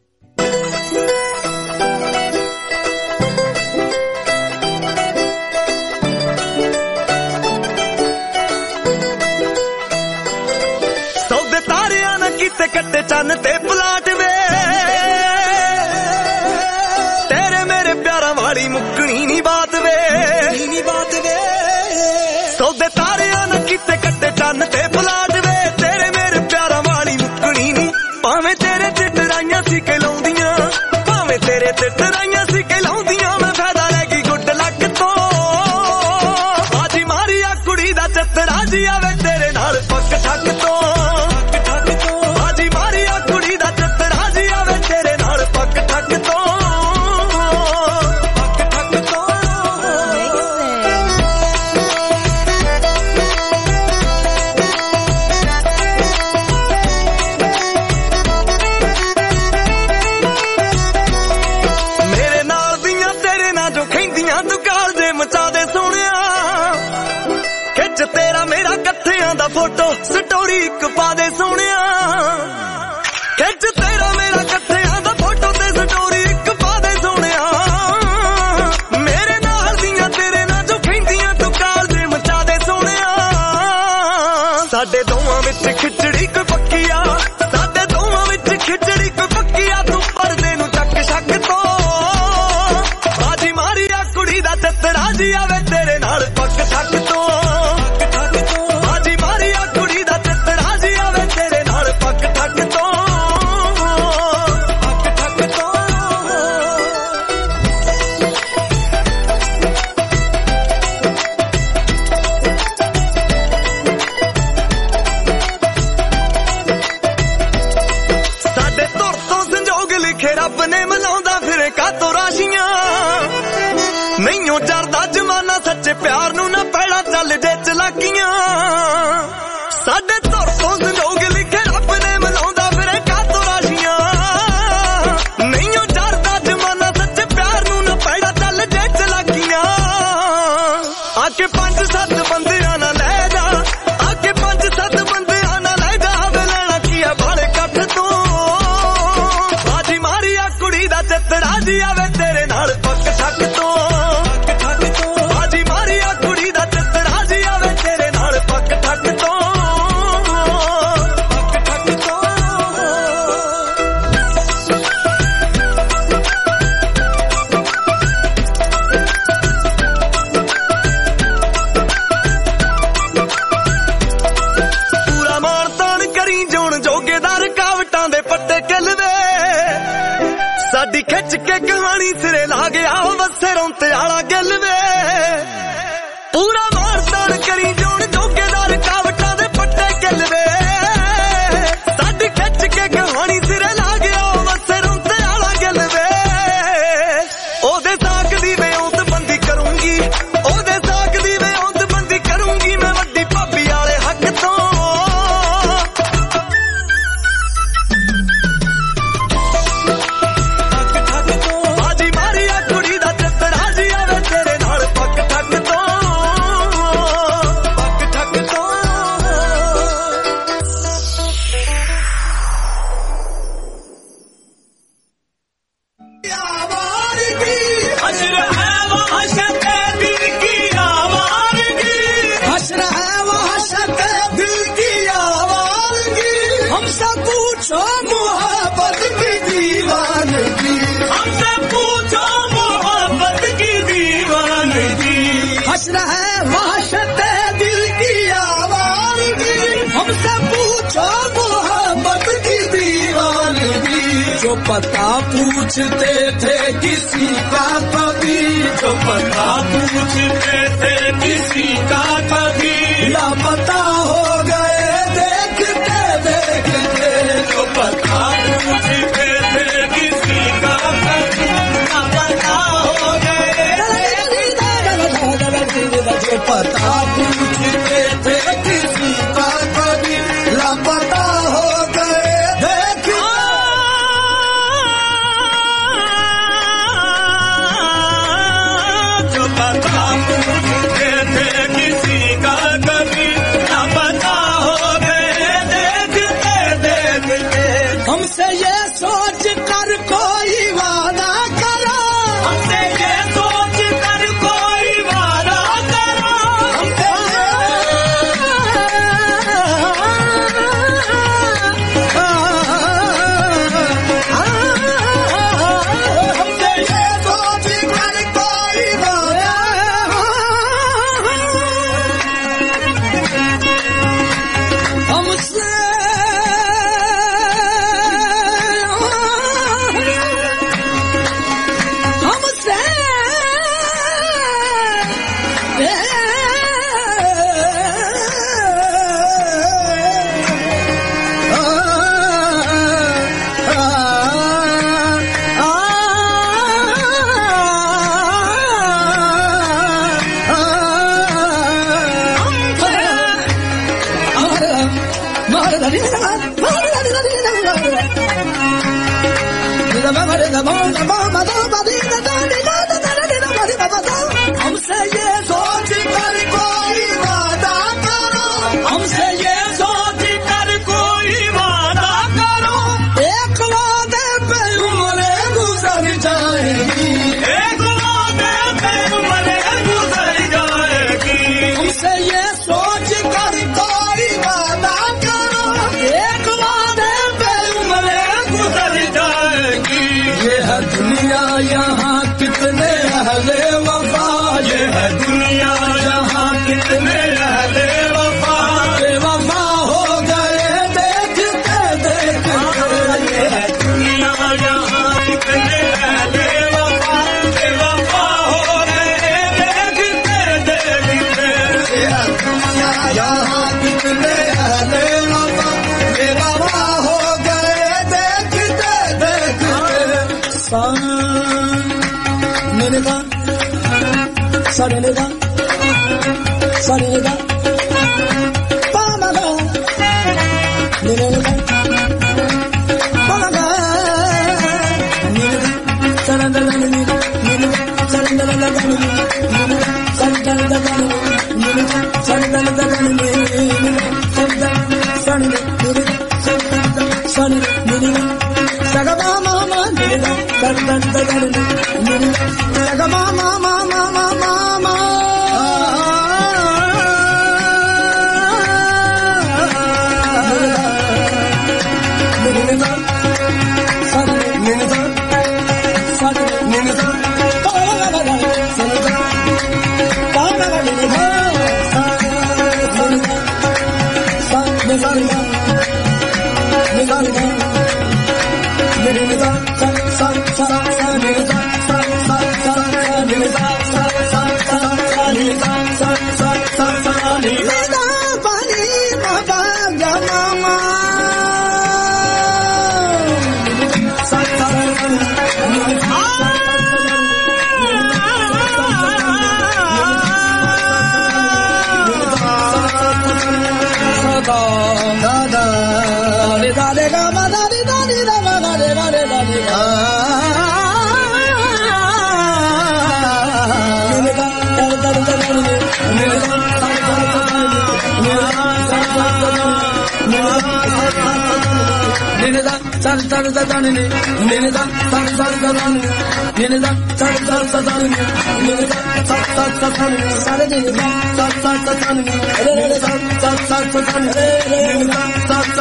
ਸੌਦੇ ਤਾਰਿਆਂ ਨਾ ਕੀਤੇ ਕੱਟੇ ਚੰਨ ਤੇ ਪਲਾਟ ਵੇ, ਤੇਰੇ ਮੇਰੇ ਪਿਆਰਾਂ ਵਾਲੀ ਮੁੱਕਣੀ ਨੀ ਬਾਤ ਵੇ, ਨੀ ਬਾਤ ਵੇ। ਸੌਦੇ ਤਾਰਿਆਂ ਨਾ ਕੀਤੇ ਕੱਟੇ ਚੰਨ ਤੇ ਪਲਾਟ ਵੇ, ਤੇਰੇ ਮੇਰੇ ਪਿਆਰਾਂ ਵਾਲੀ ਮੁੱਕਣੀ ਨੀ। ਭਾਵੇਂ ਤੇਰੇ ਤੇ ਡਰਾਈਆਂ ਸੀ ਕਿ ਲਾਉਂਦੀਆਂ, ਭਾਵੇਂ ਤੇਰੇ ਤੇ ਡਰਾਈਆਂ ਸੀ ਕਿ ਲਾਉਂਦੀਆਂ, ਮੈਂ ਫਾਇਦਾ ਲੈ ਗਈ ਗੁੱਡ ਲੱਕ ਤੋਂ। ਬਾਜੀ ਮਾਰੀ ਆ ਕੁੜੀ ਦਾ ਚੱਤਰਾ ਜੀ ਆਵੇ ਤੇਰੇ ਨਾਲ ਪੱਕ ਠੱਕ ਤੋਂ, ਬਾਜੀ ਮਾਰੀ ਆ ਕੁੜੀ ਦਾ ਚੱਤਰਾ ਜੀ ਆਵੇ ਤੇਰੇ ਨਾਲ ਪੱਕ ਠੱਕ ਤੋਂ। ਫੋਟੋ ਸਟੋਰੀ ਇੱਕ ਪਾ ਦੇ ਸੋਹਣਿਆ, ਖਿੱਚ ਤੇਰਾ ਮੇਰਾ ਇਕੱਠਿਆਂ ਦਾ ਫੋਟੋ ਤੇ ਸਟੋਰੀ ਇੱਕ ਪਾ ਦੇ ਸੋਹਣਿਆ। ਮੇਰੇ ਨਾਲ ਦੀਆਂ ਤੇਰੇ ਨਾਲ ਜੋ ਖੈਂਦੀਆਂ ਤੂੰ ਕਾਲ ਦੇ ਮਚਾ ਦੇ ਸੋਹਣਿਆ। ਸਾਡੇ ਦੋਵਾਂ ਵਿੱਚ ਖਿਚੜੀ ਕੋਈ ਪੱਕੀ पूछो मोहब्बत की दीवानगी, हमसे पूछो मोहब्बत की दीवानगी, हसरा है वहशत दिल की आवाज़गी, हमसे पूछो मोहब्बत की दीवानगी, जो पता पूछते थे किसी का कभी, जो पता पूछते थे किसी का कभी, लापता हो गए देखते देखते, जो पता पूछते थे किसी का कभी, लापता हो गए, जो पता पूछते थे किसी का कभी, लापता हो गए देखते, जो पता पूछते थे किसी का कभी, लापता हो गए देखते देखते, हमसे ये सोच कर कोई वादा करो, हमसे ये सोच कर कोई वादा करो, हमसे हमसे ये सोच कर कोई वादा, हमसे हमसे हमसे ये सोच कर कोई वादा करो, हमसे ये सोच कर कोई वादा करो, एक वादे पे उम्रें गुजर जाएगी, एक वादे पे उम्रें गुजर जाएगी, हमसे ये सोच कर कोई वादा करो, एक वादे पे उम्रें गुजर जाएगी, ये है दुनिया यहाँ कितने अहले वफा, ये है दुनिया यहाँ कितने अहले वफा, बेवफा हो गए देखते देखते, ये है दुनिया यहाँ कितने अहले वफा, बेवफा हो गए देखते देखते, ये है दुनिया यहाँ कितने अहले वफा, बेवफा हो गए देखते देखते, मेरे का सड़ने का सड़ने का पामा का मेरे का पामा का मेरे का सड़ने का मेरे का सड़ने का मेरे का सड़ने का मेरे का सड़ने का मेरे का सड़ने मेरे का सड़ने मेरे का सगा मामा मेरे का सड़ने का मेरे का सगा मामा मामा मामा sal sal sal ne ne da sal sal sal ne ne da sal sal sal ne ne da sal sal sal ne sal ne da sal sal sal ne ne da sal sal sal ne ne da sal sal sal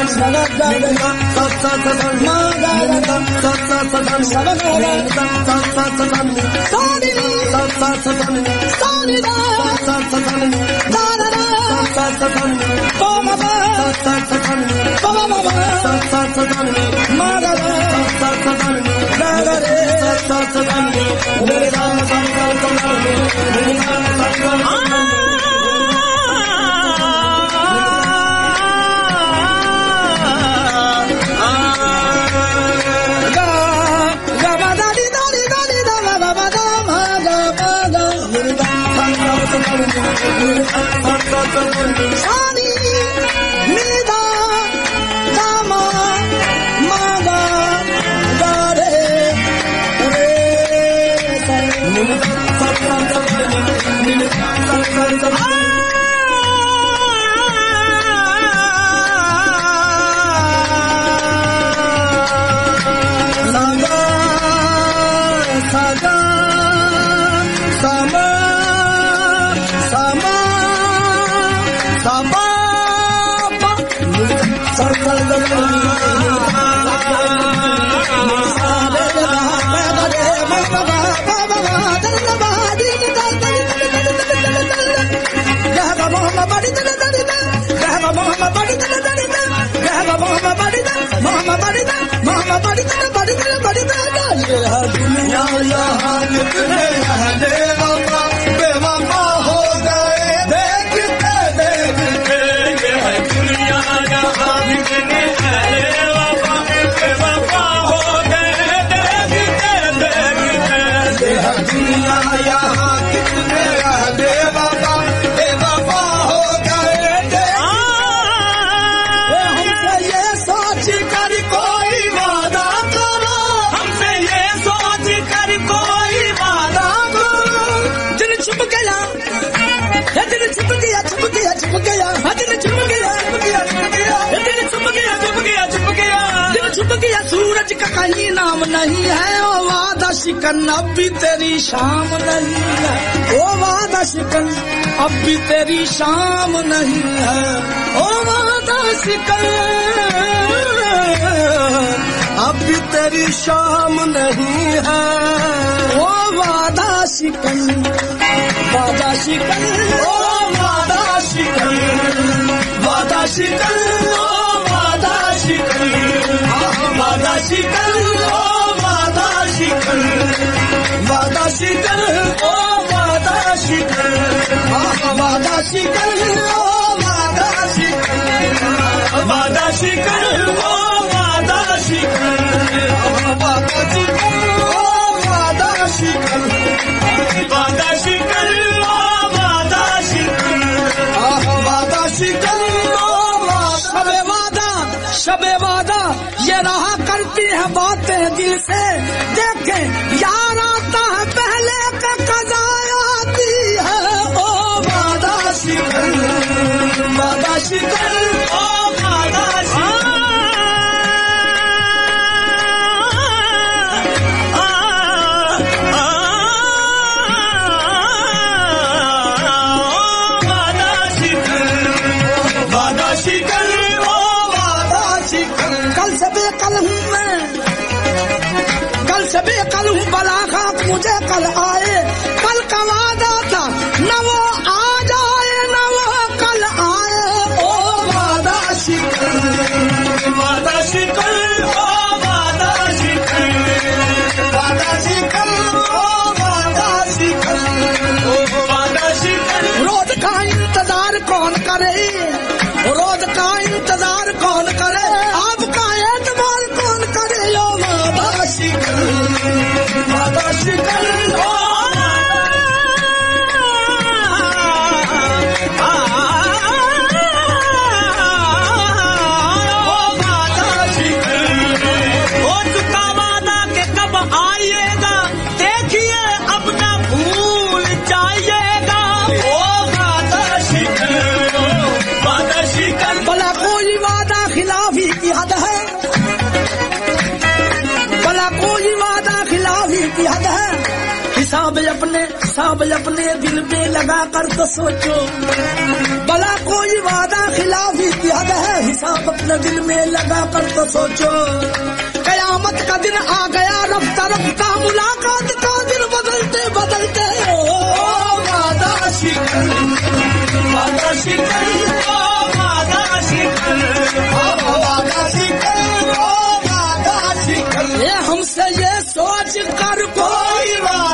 कहीं नाम नहीं है ओ वादा शिकन अब भी तेरी शाम नहीं है ओ वादा शिकन अब भी तेरी शाम नहीं है ओ वादा शिकन अब भी तेरी शाम नहीं है ओ वादा शिकन वादा शिकन ओ वादा शिकन वादा शिकन ओ वादा शिकन वादा शिकन ओ वादा शिकन वादा शिकन ओ वादा शिकन वादा शिकन ओ वादा शिकन वादा शिकन ओ वादा शिकन वादा शिकन ओ वादा शिकन वादा शिकन ओ वादा शिकन वादा शिकन ओ शबे वादा शबे वादा ये रहा करती है बातें दिल से देखे यार आता है पहले पे कज़ा आती है ओ वादा शिकन वादा शिकन ओ वादा शिकन वादा शिकन ओ वादा शिकन कल से बेकल हूँ मैं कल से बेकल हूँ बला खाक मुझे कल आए कल का वादा था न वो आज आए न वो कल आए ओ वादा शिकन वादा शिकन ओ वादा शिकन वादा शिकन ओ वादा शिकन ओ वादा शिकन रोज का इंतजार कौन करे रोज का इंतजार कौन करे आपका एतबार कौन करे यो वादा शिकन वादा शिकन ओ वादा शिकन ओ चुका वादा के कब आइएगा देखिए अब ना भूल जाइएगा ओ वादा शिकन वादा शिकन भला कोई वादा खिलाफी की हद है भला कोई वादा खिलाफी की हद है हिसाब अपने हिसाब अपने दिल में लगा कर तो सोचो भला कोई वादा खिलाफी की हद है हिसाब अपने जरा दिल में लगा कर तो सोचो, कयामत का दिन आ गया रफ्ता रफ्ता मुलाकात का दिन बदलते बदलते ओ वादा शिकन वादा शिकन ओ वादा शिकन ओ वादा शिकन ओ वादा शिकन ये हमसे ये सोच कर कोई वादा